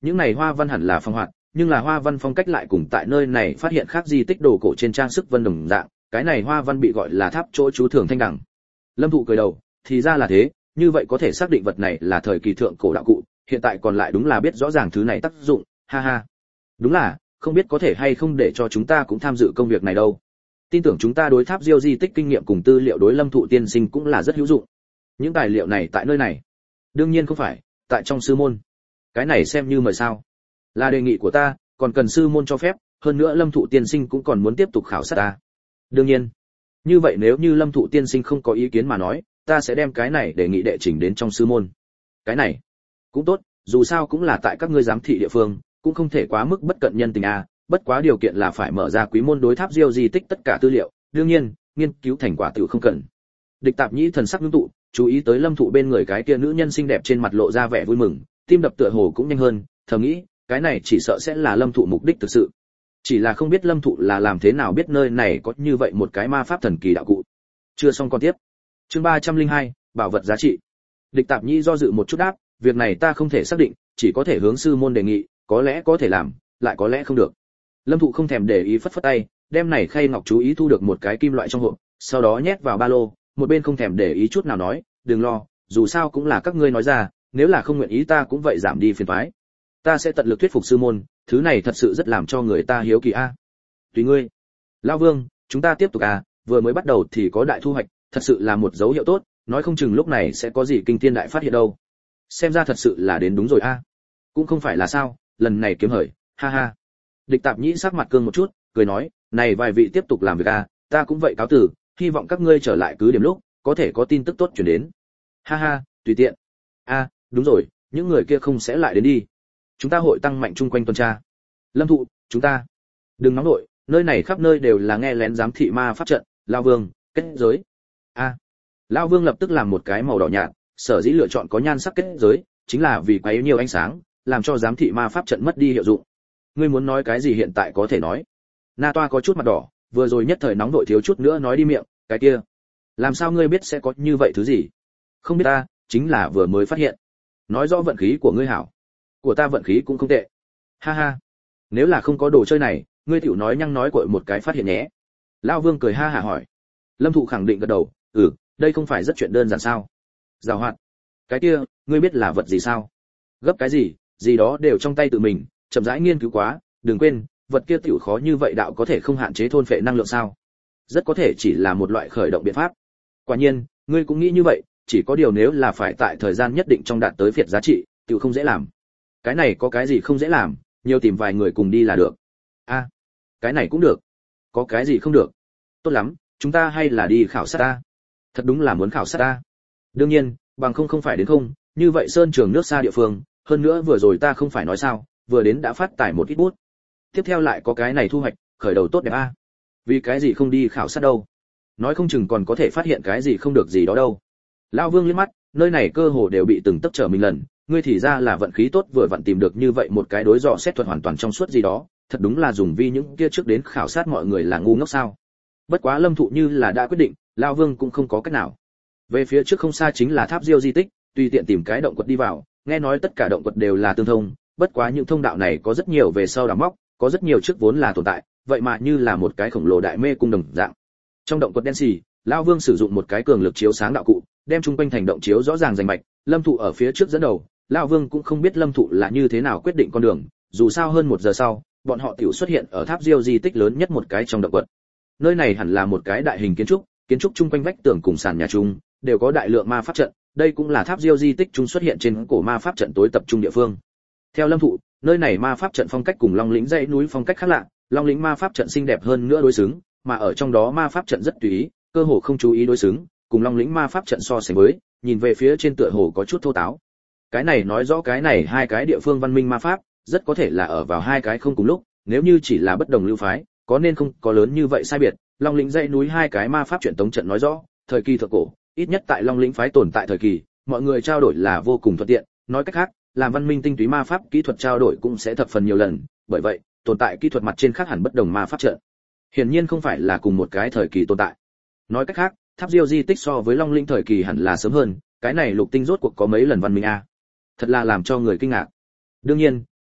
Những này hoa văn hẳn là phong hoạt, nhưng là hoa văn phong cách lại cùng tại nơi này phát hiện khác di tích đồ cổ trên trang sức vân đồng dạng, cái này hoa văn bị gọi là tháp chỗ chú thường thanh đẳng. Lâm Thụ cười đầu, thì ra là thế, như vậy có thể xác định vật này là thời kỳ thượng cổ đạo cụ, hiện tại còn lại đúng là biết rõ ràng thứ này tác dụng, ha ha. Đúng là, không biết có thể hay không để cho chúng ta cũng tham dự công việc này đâu. Tin tưởng chúng ta đối tháp Diêu di tích kinh nghiệm cùng tư liệu đối Lâm Thụ tiên sinh cũng là rất hữu dụng. Những tài liệu này tại nơi này? Đương nhiên không phải, tại trong sư môn. Cái này xem như mời sao? Là đề nghị của ta, còn cần sư môn cho phép, hơn nữa Lâm Thụ tiên sinh cũng còn muốn tiếp tục khảo sát ta. Đương nhiên. Như vậy nếu như Lâm Thụ tiên sinh không có ý kiến mà nói, ta sẽ đem cái này đề nghị đệ trình đến trong sư môn. Cái này cũng tốt, dù sao cũng là tại các ngươi giám thị địa phương, cũng không thể quá mức bất cận nhân tình a, bất quá điều kiện là phải mở ra quý môn đối tháp Diêu di tích tất cả tư liệu, đương nhiên, nghiên cứu thành quả tự không cần. Địch Tạp Nhĩ thần sắc ngưng tụ, chú ý tới Lâm Thụ bên người cái kia nữ nhân xinh đẹp trên mặt lộ ra vẻ vui mừng, tim đập tựa hồ cũng nhanh hơn, thầm nghĩ, cái này chỉ sợ sẽ là Lâm Thụ mục đích thực sự. Chỉ là không biết Lâm Thụ là làm thế nào biết nơi này có như vậy một cái ma pháp thần kỳ đạo cụ. Chưa xong con tiếp. Chương ba trăm lẻ hai, bảo vật giá trị. Địch Tạp Nhĩ do dự một chút đáp, việc này ta không thể xác định, chỉ có thể hướng sư môn đề nghị, có lẽ có thể làm, lại có lẽ không được. Lâm Thụ không thèm để ý phất phất tay, đem này khay ngọc chú ý thu được một cái kim loại trong hộp, sau đó nhét vào ba lô, một bên không thèm để ý chút nào nói, đừng lo, dù sao cũng là các ngươi nói ra, nếu là không nguyện ý ta cũng vậy giảm đi phiền toái. Ta sẽ tận lực thuyết phục sư môn, thứ này thật sự rất làm cho người ta hiếu kỳ a. Tùy ngươi. Lão Vương, chúng ta tiếp tục à, vừa mới bắt đầu thì có đại thu hoạch, thật sự là một dấu hiệu tốt, nói không chừng lúc này sẽ có gì kinh thiên đại phát hiện đâu. Xem ra thật sự là đến đúng rồi a. Cũng không phải là sao, lần này kiếm hời, ha ha. Địch Tạp Nhĩ sắc mặt cương một chút, cười nói, này vài vị tiếp tục làm việc a, ta cũng vậy cáo từ, hy vọng các ngươi trở lại cứ điểm lúc, có thể có tin tức tốt truyền đến. Ha ha, tùy tiện. A, đúng rồi, những người kia không sẽ lại đến đi. Chúng ta hội tăng mạnh chung quanh tuần tra. Lâm Thụ, chúng ta đừng nóng nổi, nơi này khắp nơi đều là nghe lén giám thị ma pháp trận. Lão Vương, kết giới. A. Lão Vương lập tức làm một cái màu đỏ nhạt, sở dĩ lựa chọn có nhan sắc kết giới, chính là vì quấy nhiều ánh sáng, làm cho giám thị ma pháp trận mất đi hiệu dụng. Ngươi muốn nói cái gì hiện tại có thể nói. Na Toa có chút mặt đỏ, vừa rồi nhất thời nóng nội thiếu chút nữa nói đi miệng, cái kia. Làm sao ngươi biết sẽ có như vậy thứ gì? Không biết ta, chính là vừa mới phát hiện. Nói rõ vận khí của ngươi hảo. Của ta vận khí cũng không tệ. Ha ha. Nếu là không có đồ chơi này, ngươi tiểu nói nhăng nói cội một cái phát hiện nhé. Lão Vương cười ha hả hỏi. Lâm Thụ khẳng định gật đầu, ừ, đây không phải rất chuyện đơn giản sao? Giàu hoạt. Cái kia, ngươi biết là vật gì sao? Gấp cái gì, gì đó đều trong tay tự mình, chậm rãi nghiên cứu quá, đừng quên, vật kia tiểu khó như vậy đạo có thể không hạn chế thôn phệ năng lượng sao? Rất có thể chỉ là một loại khởi động biện pháp. Quả nhiên, ngươi cũng nghĩ như vậy, chỉ có điều nếu là phải tại thời gian nhất định trong đạt tới phiệt giá trị, tiểu không dễ làm. Cái này có cái gì không dễ làm, nhiều tìm vài người cùng đi là được. A, à, cái này cũng được. Có cái gì không được? Tốt lắm, chúng ta hay là đi khảo sát ta. Thật đúng là muốn khảo sát ta. Đương nhiên, bằng không không phải đến không, như vậy sơn trường nước xa địa phương, hơn nữa vừa rồi ta không phải nói sao, vừa đến đã phát tải một ít bút. Tiếp theo lại có cái này thu hoạch, khởi đầu tốt đẹp a. Vì cái gì không đi khảo sát đâu? Nói không chừng còn có thể phát hiện cái gì không được gì đó đâu. Lão Vương liếc mắt, nơi này cơ hồ đều bị từng tấc trở mình lần, ngươi thì ra là vận khí tốt vừa vặn tìm được như vậy một cái đối dò xét thuật hoàn toàn trong suốt gì đó, thật đúng là dùng vi những kia trước đến khảo sát mọi người là ngu ngốc sao? Bất quá Lâm Thụ như là đã quyết định, Lão Vương cũng không có cách nào. Về phía trước không xa chính là tháp Diêu di tích, tùy tiện tìm cái động quật đi vào, nghe nói tất cả động quật đều là tương thông, bất quá những thông đạo này có rất nhiều về sau đào móc, có rất nhiều trước vốn là tồn tại, vậy mà như là một cái khổng lồ đại mê cung đồng dạng. Trong động quật đen xì, Lão Vương sử dụng một cái cường lực chiếu sáng đạo cụ, đem trung quanh thành động chiếu rõ ràng rành mạch, Lâm Thụ ở phía trước dẫn đầu, Lão Vương cũng không biết Lâm Thụ là như thế nào quyết định con đường, dù sao hơn một giờ sau, bọn họ tiểu xuất hiện ở tháp Diêu di tích lớn nhất một cái trong động quật. Nơi này hẳn là một cái đại hình kiến trúc, kiến trúc chung quanh vách tường cùng sàn nhà chung đều có đại lượng ma pháp trận, đây cũng là tháp Diêu di tích chung xuất hiện trên cổ ma pháp trận tối tập trung địa phương. Theo Lâm Thụ, nơi này ma pháp trận phong cách cùng Long Lĩnh dãy núi phong cách khác lạ, Long Lĩnh ma pháp trận xinh đẹp hơn nữa đối xứng, mà ở trong đó ma pháp trận rất tùy ý, cơ hồ không chú ý đối xứng, cùng Long Lĩnh ma pháp trận so sánh với, nhìn về phía trên tựa hồ có chút thô táo. Cái này nói rõ cái này hai cái địa phương văn minh ma pháp, rất có thể là ở vào hai cái không cùng lúc, nếu như chỉ là bất đồng lưu phái, có nên không có lớn như vậy sai biệt. Long Lĩnh dãy núi hai cái ma pháp truyền tống trận nói rõ, thời kỳ thượng cổ, ít nhất tại Long Lĩnh phái tồn tại thời kỳ, mọi người trao đổi là vô cùng thuận tiện, nói cách khác, làm văn minh tinh túy ma pháp kỹ thuật trao đổi cũng sẽ thập phần nhiều lần, bởi vậy, tồn tại kỹ thuật mặt trên khác hẳn bất đồng ma pháp trận. Hiển nhiên không phải là cùng một cái thời kỳ tồn tại. Nói cách khác, tháp Diêu di tích so với Long Lĩnh thời kỳ hẳn là sớm hơn, cái này lục tinh rốt cuộc có mấy lần văn minh a. Thật là làm cho người kinh ngạc. Đương nhiên,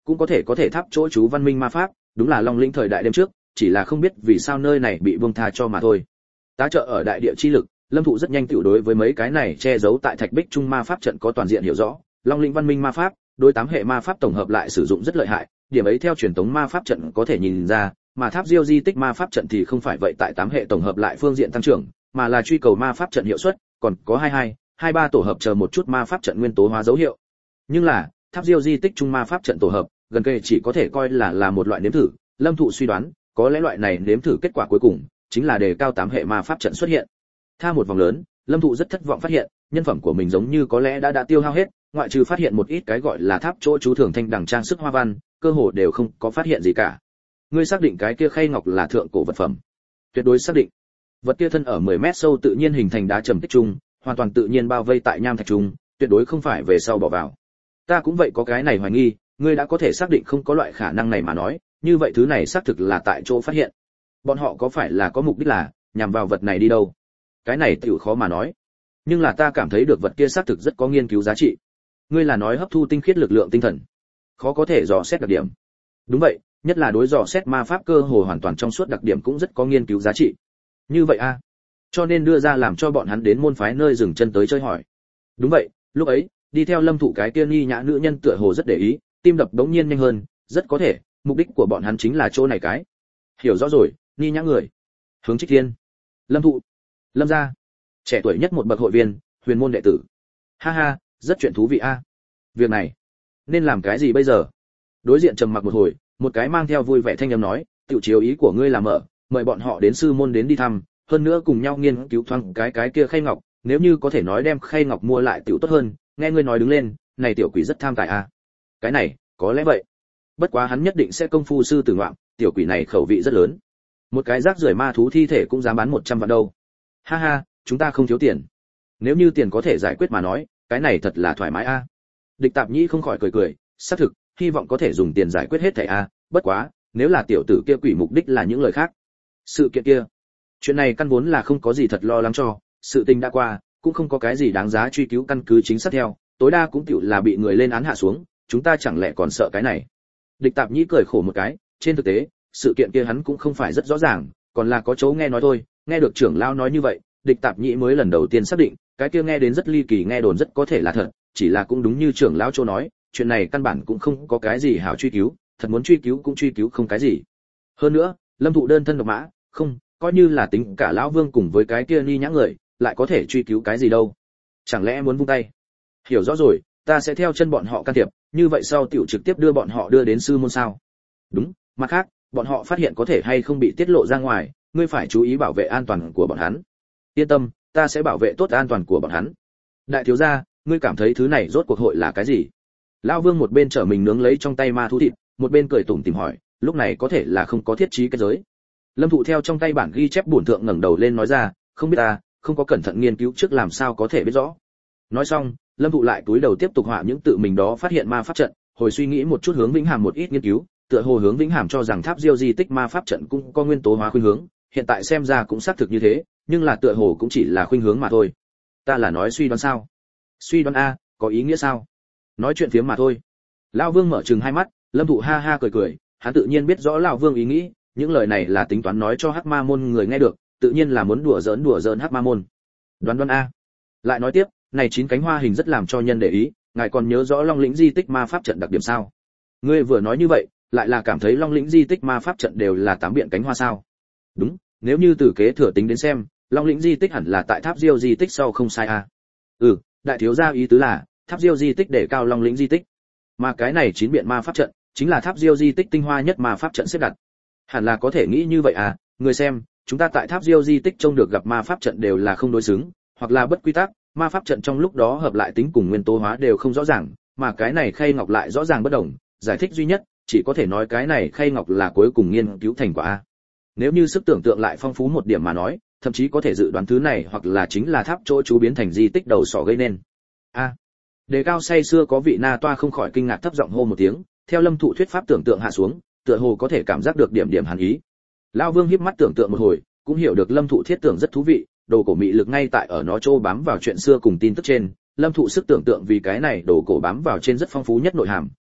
cũng có thể có thể tháp chỗ chú văn minh ma pháp, đúng là Long Lĩnh thời đại đêm trước, chỉ là không biết vì sao nơi này bị buông tha cho mà thôi. Tá trợ ở đại địa chi lực, Lâm Thụ rất nhanh tiểu đối với mấy cái này che giấu tại thạch bích trung ma pháp trận có toàn diện hiểu rõ. Long Lĩnh văn minh ma pháp, đối tám hệ ma pháp tổng hợp lại sử dụng rất lợi hại, điểm ấy theo truyền thống ma pháp trận có thể nhìn ra, mà tháp Diêu di tích ma pháp trận thì không phải vậy, tại tám hệ tổng hợp lại phương diện tăng trưởng, mà là truy cầu ma pháp trận hiệu suất, còn có hai hai, hai ba tổ hợp chờ một chút ma pháp trận nguyên tố hóa dấu hiệu. Nhưng là, tháp Diêu di tích trung ma pháp trận tổ hợp, gần kề chỉ có thể coi là là một loại nếm thử. Lâm Thụ suy đoán, có lẽ loại này nếm thử kết quả cuối cùng chính là đề cao tám hệ ma pháp trận xuất hiện. Tha một vòng lớn, Lâm Thụ rất thất vọng phát hiện, nhân phẩm của mình giống như có lẽ đã đã tiêu hao hết, ngoại trừ phát hiện một ít cái gọi là tháp chỗ chú thường thanh đẳng trang sức hoa văn, cơ hồ đều không có phát hiện gì cả. Ngươi xác định cái kia khay ngọc là thượng cổ vật phẩm? Tuyệt đối xác định. Vật kia thân ở mười mét sâu tự nhiên hình thành đá trầm tích trung, hoàn toàn tự nhiên bao vây tại nham thạch trung, tuyệt đối không phải về sau bỏ vào. Ta cũng vậy có cái này hoài nghi, ngươi đã có thể xác định không có loại khả năng này mà nói, như vậy thứ này xác thực là tại chỗ phát hiện. Bọn họ có phải là có mục đích là nhằm vào vật này đi đâu? Cái này tiểu khó mà nói. Nhưng là ta cảm thấy được vật kia xác thực rất có nghiên cứu giá trị. Ngươi là nói hấp thu tinh khiết lực lượng tinh thần? Khó có thể dò xét đặc điểm. Đúng vậy, nhất là đối dò xét ma pháp cơ hồ hoàn toàn trong suốt đặc điểm cũng rất có nghiên cứu giá trị. Như vậy a, à? Cho nên đưa ra làm cho bọn hắn đến môn phái nơi dừng chân tới chơi hỏi. Đúng vậy, lúc ấy, đi theo Lâm Thụ cái kia nghi nhã nữ nhân tựa hồ rất để ý, tim đập đống nhiên nhanh hơn, rất có thể, mục đích của bọn hắn chính là chỗ này cái. Hiểu rõ rồi, nghi nhã người. Hướng Trích Thiên, Lâm Thụ, Lâm gia, trẻ tuổi nhất một bậc hội viên, huyền môn đệ tử. Ha ha, rất chuyện thú vị a. Việc này, nên làm cái gì bây giờ? Đối diện trầm mặc một hồi, một cái mang theo vui vẻ thanh âm nói, tiểu chiếu ý của ngươi là mở, mời bọn họ đến sư môn đến đi thăm, hơn nữa cùng nhau nghiên cứu thoáng cái cái kia khay ngọc, nếu như có thể nói đem khay ngọc mua lại tiểu tốt hơn. Nghe ngươi nói đứng lên, này tiểu quỷ rất tham tài a. Cái này, có lẽ vậy. Bất quá hắn nhất định sẽ công phu sư tử ngoạm, tiểu quỷ này khẩu vị rất lớn. Một cái rác rưởi ma thú thi thể cũng dám bán một trăm vạn đâu. Ha ha, chúng ta không thiếu tiền. Nếu như tiền có thể giải quyết mà nói, cái này thật là thoải mái a. Địch Tạp Nhĩ không khỏi cười cười, xác thực, hy vọng có thể dùng tiền giải quyết hết thảy a, bất quá, nếu là tiểu tử kia quỷ mục đích là những lời khác. Sự kiện kia, chuyện này căn vốn là không có gì thật lo lắng cho, sự tình đã qua, cũng không có cái gì đáng giá truy cứu, căn cứ chính xác theo, tối đa cũng tiểu là bị người lên án hạ xuống, chúng ta chẳng lẽ còn sợ cái này. Địch Tạp Nhĩ cười khổ một cái, trên thực tế, sự kiện kia hắn cũng không phải rất rõ ràng, còn là có chỗ nghe nói thôi, nghe được trưởng lão nói như vậy, Địch Tạp Nhĩ mới lần đầu tiên xác định, cái kia nghe đến rất ly kỳ, nghe đồn rất có thể là thật, chỉ là cũng đúng như trưởng lão chỗ nói, chuyện này căn bản cũng không có cái gì hảo truy cứu, thật muốn truy cứu cũng truy cứu không cái gì. Hơn nữa, Lâm Thụ đơn thân độc mã, không, coi như là tính cả lão Vương cùng với cái kia ni nhã người, lại có thể truy cứu cái gì đâu? Chẳng lẽ muốn vung tay? Hiểu rõ rồi, ta sẽ theo chân bọn họ can thiệp, như vậy sau tiểu trực tiếp đưa bọn họ đưa đến sư môn sao? Đúng, mặt khác, bọn họ phát hiện có thể hay không bị tiết lộ ra ngoài, ngươi phải chú ý bảo vệ an toàn của bọn hắn. Yên tâm, ta sẽ bảo vệ tốt an toàn của bọn hắn. Đại thiếu gia, ngươi cảm thấy thứ này rốt cuộc hội là cái gì? Lão Vương một bên trở mình nướng lấy trong tay ma thú thịt, một bên cười tủm tỉm hỏi, lúc này có thể là không có thiết trí cái giới. Lâm Thụ theo trong tay bản ghi chép bổn thượng ngẩng đầu lên nói ra, không biết ta, không có cẩn thận nghiên cứu trước làm sao có thể biết rõ. Nói xong, Lâm Thụ lại túi đầu tiếp tục họa những tự mình đó phát hiện ma pháp trận, hồi suy nghĩ một chút hướng Vĩnh Hàm một ít nghiên cứu, tựa hồ hướng Vĩnh Hàm cho rằng tháp Diêu di tích ma pháp trận cũng có nguyên tố hóa khuynh hướng, hiện tại xem ra cũng xác thực như thế, nhưng là tựa hồ cũng chỉ là khuynh hướng mà thôi. Ta là nói suy đoán sao? Suy đoán a, có ý nghĩa sao? Nói chuyện phiếm mà thôi. Lão Vương mở trừng hai mắt, Lâm Thụ ha ha cười cười, hắn tự nhiên biết rõ lão Vương ý nghĩ, những lời này là tính toán nói cho Hắc Ma môn người nghe được, tự nhiên là muốn đùa giỡn đùa giỡn Hắc Ma môn. Đoán đoán a. Lại nói tiếp, này chín cánh hoa hình rất làm cho nhân để ý, ngài còn nhớ rõ Long Lĩnh di tích ma pháp trận đặc điểm sao? Ngươi vừa nói như vậy, lại là cảm thấy Long Lĩnh di tích ma pháp trận đều là tám biện cánh hoa sao? Đúng, nếu như từ kế thừa tính đến xem, Long Lĩnh di tích hẳn là tại tháp Diêu di tích sau không sai a. Ừ, đại thiếu gia ý tứ là, tháp Diêu di tích để cao Long Lĩnh di tích. Mà cái này chín biện ma pháp trận, chính là tháp Diêu di tích tinh hoa nhất ma pháp trận xếp đặt. Hẳn là có thể nghĩ như vậy à, người xem, chúng ta tại tháp Diêu di tích trông được gặp ma pháp trận đều là không đối xứng, hoặc là bất quy tắc, ma pháp trận trong lúc đó hợp lại tính cùng nguyên tố hóa đều không rõ ràng, mà cái này khay ngọc lại rõ ràng bất đồng, giải thích duy nhất, chỉ có thể nói cái này khay ngọc là cuối cùng nghiên cứu thành quả a. Nếu như sức tưởng tượng lại phong phú một điểm mà nói, thậm chí có thể dự đoán thứ này hoặc là chính là tháp chỗ chú biến thành di tích đầu sỏ gây nên. A. Đề cao say xưa có vị na toa không khỏi kinh ngạc thấp giọng hô một tiếng, theo Lâm Thụ thuyết pháp tưởng tượng hạ xuống, tựa hồ có thể cảm giác được điểm điểm hàn ý. Lão Vương híp mắt tưởng tượng một hồi, cũng hiểu được Lâm Thụ thiết tưởng rất thú vị, đồ cổ mị lực ngay tại ở nó trô bám vào chuyện xưa cùng tin tức trên, Lâm Thụ sức tưởng tượng vì cái này đồ cổ bám vào trên rất phong phú nhất nội hàm,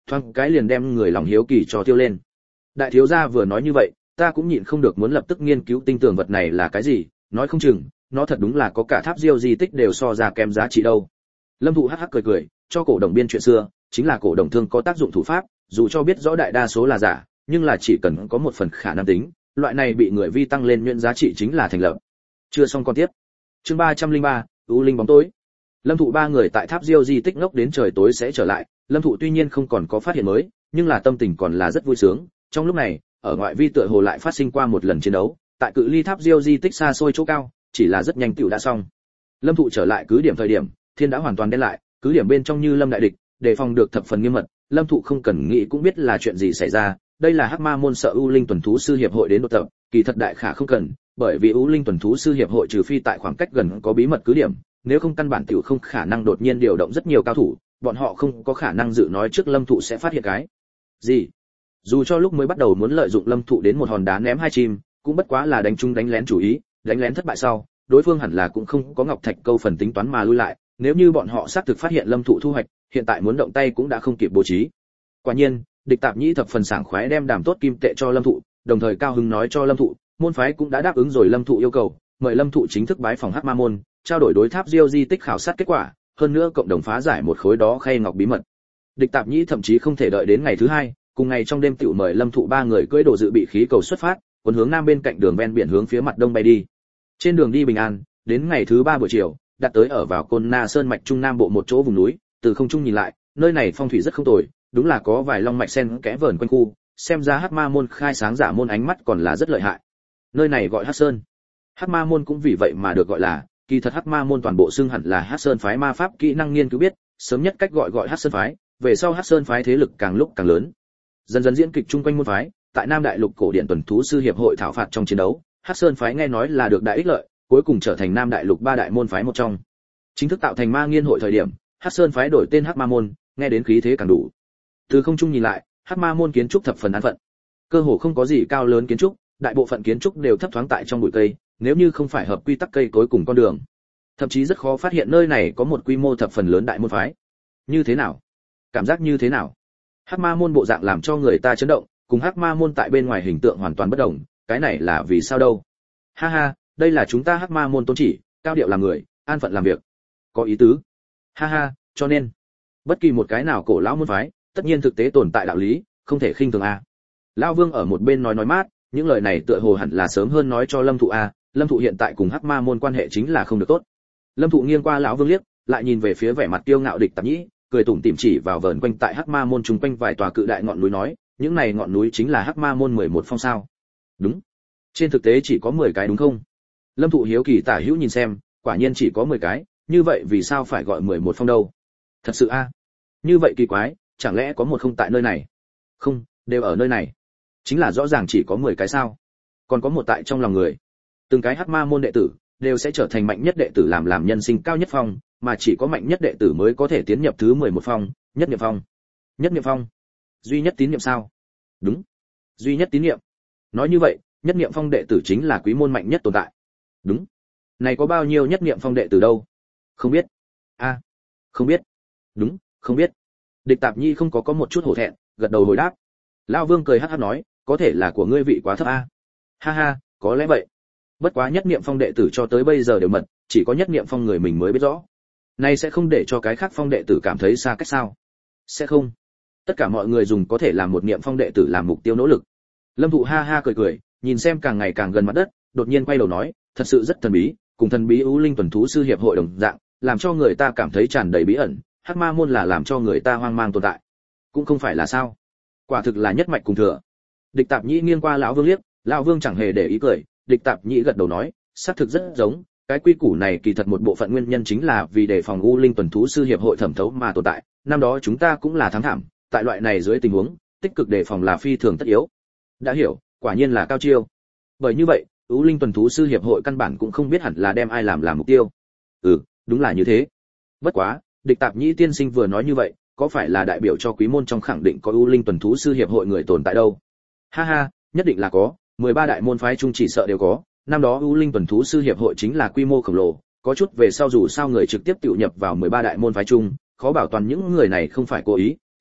thoáng cái liền đem người lòng hiếu kỳ cho tiêu lên. Đại thiếu gia vừa nói như vậy, ta cũng nhịn không được muốn lập tức nghiên cứu tinh tường vật này là cái gì, nói không chừng nó thật đúng là có cả tháp diêu di tích đều so ra kém giá trị đâu. Lâm Thụ hắc hắc cười cười, cho cổ đồng biên chuyện xưa, chính là cổ đồng thương có tác dụng thủ pháp, dù cho biết rõ đại đa số là giả, nhưng là chỉ cần có một phần khả năng tính, loại này bị người vi tăng lên nhuyễn giá trị chính là thành lập. Chưa xong con tiếp. Chương ba trăm linh ba, U Linh bóng tối. Lâm Thụ ba người tại tháp diêu di tích ngốc đến trời tối sẽ trở lại, Lâm Thụ tuy nhiên không còn có phát hiện mới, nhưng là tâm tình còn là rất vui sướng. Trong lúc này, ở ngoại vi tựa hồ lại phát sinh qua một lần chiến đấu, tại cự ly tháp diêu di tích xa xôi chỗ cao, chỉ là rất nhanh tựu đã xong. Lâm Thụ trở lại cứ điểm thời điểm, thiên đã hoàn toàn đen lại, cứ điểm bên trong như lâm đại địch, đề phòng được thập phần nghiêm mật, Lâm Thụ không cần nghĩ cũng biết là chuyện gì xảy ra, đây là Hắc Ma môn sợ U Linh tuần thú sư hiệp hội đến đột tập, kỳ thật đại khả không cần, bởi vì U Linh tuần thú sư hiệp hội trừ phi tại khoảng cách gần có bí mật cứ điểm, nếu không căn bản tiểu không khả năng đột nhiên điều động rất nhiều cao thủ, bọn họ không có khả năng dự nói trước Lâm Thụ sẽ phát hiện cái gì. Dù cho lúc mới bắt đầu muốn lợi dụng Lâm Thụ đến một hòn đá ném hai chim, cũng bất quá là đánh chung đánh lén chủ ý, đánh lén thất bại sau, đối phương hẳn là cũng không có ngọc thạch câu phần tính toán mà lui lại, nếu như bọn họ xác thực phát hiện Lâm Thụ thu hoạch, hiện tại muốn động tay cũng đã không kịp bố trí. Quả nhiên, Địch Tạp Nhĩ thập phần sảng khoái đem đàm tốt kim tệ cho Lâm Thụ, đồng thời cao hứng nói cho Lâm Thụ, môn phái cũng đã đáp ứng rồi Lâm Thụ yêu cầu, mời Lâm Thụ chính thức bái phòng Hắc Ma môn, trao đổi đối tháp diêu di tích khảo sát kết quả, hơn nữa cộng đồng phá giải một khối đó khay ngọc bí mật. Địch Tạp Nhĩ thậm chí không thể đợi đến ngày thứ hai, cùng ngày trong đêm tiểu mời Lâm Thụ ba người cưỡi đồ dự bị khí cầu xuất phát, cuốn hướng nam bên cạnh đường ven biển hướng phía mặt đông bay đi. Trên đường đi bình an, đến ngày thứ ba buổi chiều, đặt tới ở vào Côn Na Sơn mạch trung nam bộ một chỗ vùng núi, từ không trung nhìn lại, nơi này phong thủy rất không tồi, đúng là có vài long mạch sen kẽ vờn quanh khu, xem ra Hắc Ma môn khai sáng giả môn ánh mắt còn là rất lợi hại. Nơi này gọi Hắc Sơn. Hắc Ma môn cũng vì vậy mà được gọi là, kỳ thật Hắc Ma môn toàn bộ xưng hẳn là Hắc Sơn phái ma pháp kỹ năng nghiên cứu biết, sớm nhất cách gọi gọi Hắc Sơn phái, về sau Hắc Sơn phái thế lực càng lúc càng lớn. Dần dần diễn kịch chung quanh môn phái, tại Nam Đại Lục cổ điển tuần thú sư hiệp hội thảo phạt trong chiến đấu, Hắc Sơn phái nghe nói là được đại ích lợi, cuối cùng trở thành Nam Đại Lục ba đại môn phái một trong. Chính thức tạo thành Ma Nghiên hội thời điểm, Hắc Sơn phái đổi tên Hắc Ma môn, nghe đến khí thế càng đủ. Từ không trung nhìn lại, Hắc Ma môn kiến trúc thập phần an phận. Cơ hồ không có gì cao lớn kiến trúc, đại bộ phận kiến trúc đều thấp thoáng tại trong bụi cây, nếu như không phải hợp quy tắc cây cối cùng con đường, thậm chí rất khó phát hiện nơi này có một quy mô thập phần lớn đại môn phái. Như thế nào? Cảm giác như thế nào? Hắc Ma môn bộ dạng làm cho người ta chấn động, cùng Hắc Ma môn tại bên ngoài hình tượng hoàn toàn bất đồng, cái này là vì sao đâu? Ha ha, đây là chúng ta Hắc Ma môn tôn chỉ, cao điệu làm người, an phận làm việc. Có ý tứ. Ha ha, cho nên bất kỳ một cái nào cổ lão môn phái, tất nhiên thực tế tồn tại đạo lý, không thể khinh thường a. Lão Vương ở một bên nói nói mát, những lời này tựa hồ hẳn là sớm hơn nói cho Lâm Thụ a, Lâm Thụ hiện tại cùng Hắc Ma môn quan hệ chính là không được tốt. Lâm Thụ nghiêng qua lão Vương liếc, lại nhìn về phía vẻ mặt kiêu ngạo Địch Tạp Nhĩ, cười tủm tỉm chỉ vào vờn quanh tại Hắc Ma môn chung quanh vài tòa cự đại ngọn núi nói, những này ngọn núi chính là Hắc Ma môn mười một phong sao? Đúng. Trên thực tế chỉ có mười cái đúng không? Lâm Thụ hiếu kỳ tả hữu nhìn xem, quả nhiên chỉ có mười cái, như vậy vì sao phải gọi mười một phong đâu? Thật sự a? Như vậy kỳ quái, chẳng lẽ có một không tại nơi này? Không, đều ở nơi này. Chính là rõ ràng chỉ có mười cái sao? Còn có một tại trong lòng người. Từng cái Hắc Ma môn đệ tử đều sẽ trở thành mạnh nhất đệ tử làm làm nhân sinh cao nhất phong, mà chỉ có mạnh nhất đệ tử mới có thể tiến nhập thứ mười một phong, nhất niệm phong. Nhất niệm phong? Duy nhất tín niệm sao? Đúng. Duy nhất tín niệm. Nói như vậy, nhất niệm phong đệ tử chính là quý môn mạnh nhất tồn tại. Đúng. Này có bao nhiêu nhất niệm phong đệ tử đâu? Không biết. A, à, không biết. Đúng, không biết. Địch Tạp Nhi không có có một chút hổ thẹn, gật đầu hồi đáp. Lão Vương cười hắc hắc nói, có thể là của ngươi vị quá thấp a. Ha ha, có lẽ vậy. Bất quá nhất niệm phong đệ tử cho tới bây giờ đều mật, chỉ có nhất niệm phong người mình mới biết rõ. Này sẽ không để cho cái khác phong đệ tử cảm thấy xa cách sao? Sẽ không. Tất cả mọi người dùng có thể làm một niệm phong đệ tử làm mục tiêu nỗ lực. Lâm Thụ ha ha cười cười, nhìn xem càng ngày càng gần mặt đất, đột nhiên quay đầu nói, thật sự rất thần bí, cùng thần bí U Linh tuần thú sư hiệp hội đồng dạng, làm cho người ta cảm thấy tràn đầy bí ẩn, Hắc Ma môn là làm cho người ta hoang mang tồn tại. Cũng không phải là sao? Quả thực là nhất mạch cùng thừa. Địch Tạp Nhĩ nghiêng qua lão Vương liếc, lão Vương chẳng hề để ý cười, Địch Tạp Nhĩ gật đầu nói, xác thực rất giống, cái quy củ này kỳ thật một bộ phận nguyên nhân chính là vì đề phòng U Linh tuần thú sư hiệp hội thẩm thấu mà tồn tại, năm đó chúng ta cũng là thắng thảm, tại loại này dưới tình huống, tích cực đề phòng là phi thường tất yếu. Đã hiểu, quả nhiên là cao chiêu. Bởi như vậy, U Linh tuần thú sư hiệp hội căn bản cũng không biết hẳn là đem ai làm làm mục tiêu. Ừ, đúng là như thế. Bất quá, Địch Tạp Nhĩ tiên sinh vừa nói như vậy, có phải là đại biểu cho quý môn trong khẳng định có U Linh tuần thú sư hiệp hội người tồn tại đâu? Ha ha, nhất định là có, mười ba đại môn phái chung chỉ sợ đều có, năm đó U Linh tuần thú sư hiệp hội chính là quy mô khổng lồ, có chút về sau dù sao người trực tiếp tiểu nhập vào mười ba đại môn phái chung, khó bảo toàn những người này không phải cố ý,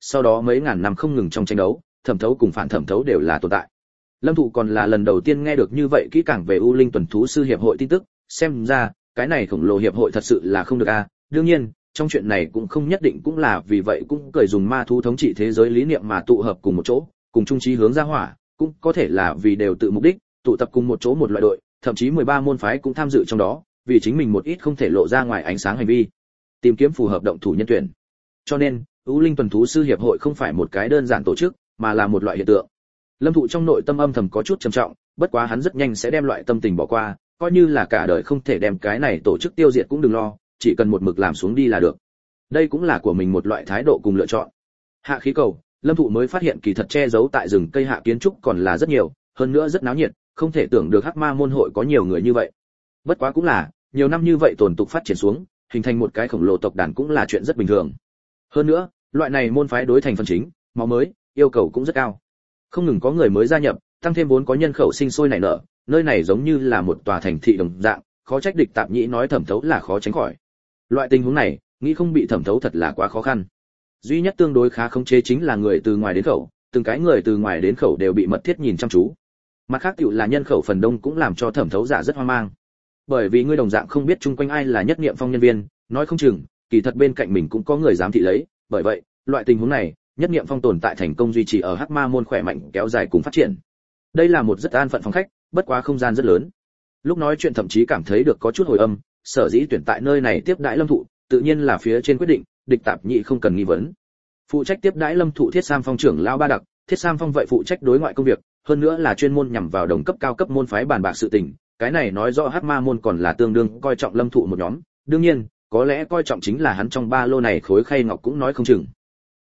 sau đó mấy ngàn năm không ngừng trong tranh đấu, thẩm thấu cùng phản thẩm thấu đều là tồn tại. Lâm Thụ còn là lần đầu tiên nghe được như vậy kỹ càng về U Linh tuần thú sư hiệp hội tin tức, xem ra cái này khổng lồ hiệp hội thật sự là không được a. Đương nhiên, trong chuyện này cũng không nhất định cũng là vì vậy cũng cười dùng ma thú thống trị thế giới lý niệm mà tụ hợp cùng một chỗ, cùng chung chí hướng ra hỏa, cũng có thể là vì đều tự mục đích, tụ tập cùng một chỗ một loại đội, thậm chí mười ba môn phái cũng tham dự trong đó, vì chính mình một ít không thể lộ ra ngoài ánh sáng hành vi, tìm kiếm phù hợp động thủ nhân tuyển. Cho nên, U Linh tuần thú sư hiệp hội không phải một cái đơn giản tổ chức, mà là một loại hiện tượng. Lâm Thụ trong nội tâm âm thầm có chút trầm trọng, bất quá hắn rất nhanh sẽ đem loại tâm tình bỏ qua, coi như là cả đời không thể đem cái này tổ chức tiêu diệt cũng đừng lo, chỉ cần một mực làm xuống đi là được. Đây cũng là của mình một loại thái độ cùng lựa chọn. Hạ khí cầu, Lâm Thụ mới phát hiện kỳ thật che giấu tại rừng cây hạ kiến trúc còn là rất nhiều, hơn nữa rất náo nhiệt, không thể tưởng được Hắc Ma môn hội có nhiều người như vậy. Bất quá cũng là, nhiều năm như vậy tồn tục phát triển xuống, hình thành một cái khổng lồ tộc đàn cũng là chuyện rất bình thường. Hơn nữa, loại này môn phái đối thành phần chính, máu mới, yêu cầu cũng rất cao. Không ngừng có người mới gia nhập, tăng thêm vốn có nhân khẩu sinh sôi nảy nở, nơi này giống như là một tòa thành thị đồng dạng, khó trách địch tạp nhĩ nói thẩm thấu là khó tránh khỏi. Loại tình huống này, nghĩ không bị thẩm thấu thật là quá khó khăn. Duy nhất tương đối khá khống chế chính là người từ ngoài đến khẩu, từng cái người từ ngoài đến khẩu đều bị mật thiết nhìn chăm chú. Mặt khác tiểu là nhân khẩu phần đông cũng làm cho thẩm thấu giả rất hoang mang. Bởi vì ngươi đồng dạng không biết chung quanh ai là nhất niệm phong nhân viên, nói không chừng, kỳ thật bên cạnh mình cũng có người giám thị lấy, bởi vậy, loại tình huống này, nhất niệm phong tồn tại thành công duy trì ở Hắc Ma môn khỏe mạnh kéo dài cùng phát triển. Đây là một rất an phận phòng khách, bất quá không gian rất lớn. Lúc nói chuyện thậm chí cảm thấy được có chút hồi âm, sở dĩ tuyển tại nơi này tiếp đãi Lâm Thụ, tự nhiên là phía trên quyết định, địch tạp nhị không cần nghi vấn. Phụ trách tiếp đãi Lâm Thụ Thiết Sam phong trưởng lão Ba Đặc, Thiết Sam phong vậy phụ trách đối ngoại công việc, hơn nữa là chuyên môn nhằm vào đồng cấp cao cấp môn phái bàn bạc sự tình, cái này nói rõ Hắc Ma môn còn là tương đương coi trọng Lâm Thụ một nhóm, đương nhiên, có lẽ coi trọng chính là hắn trong ba lô này khối khay ngọc cũng nói không chừng.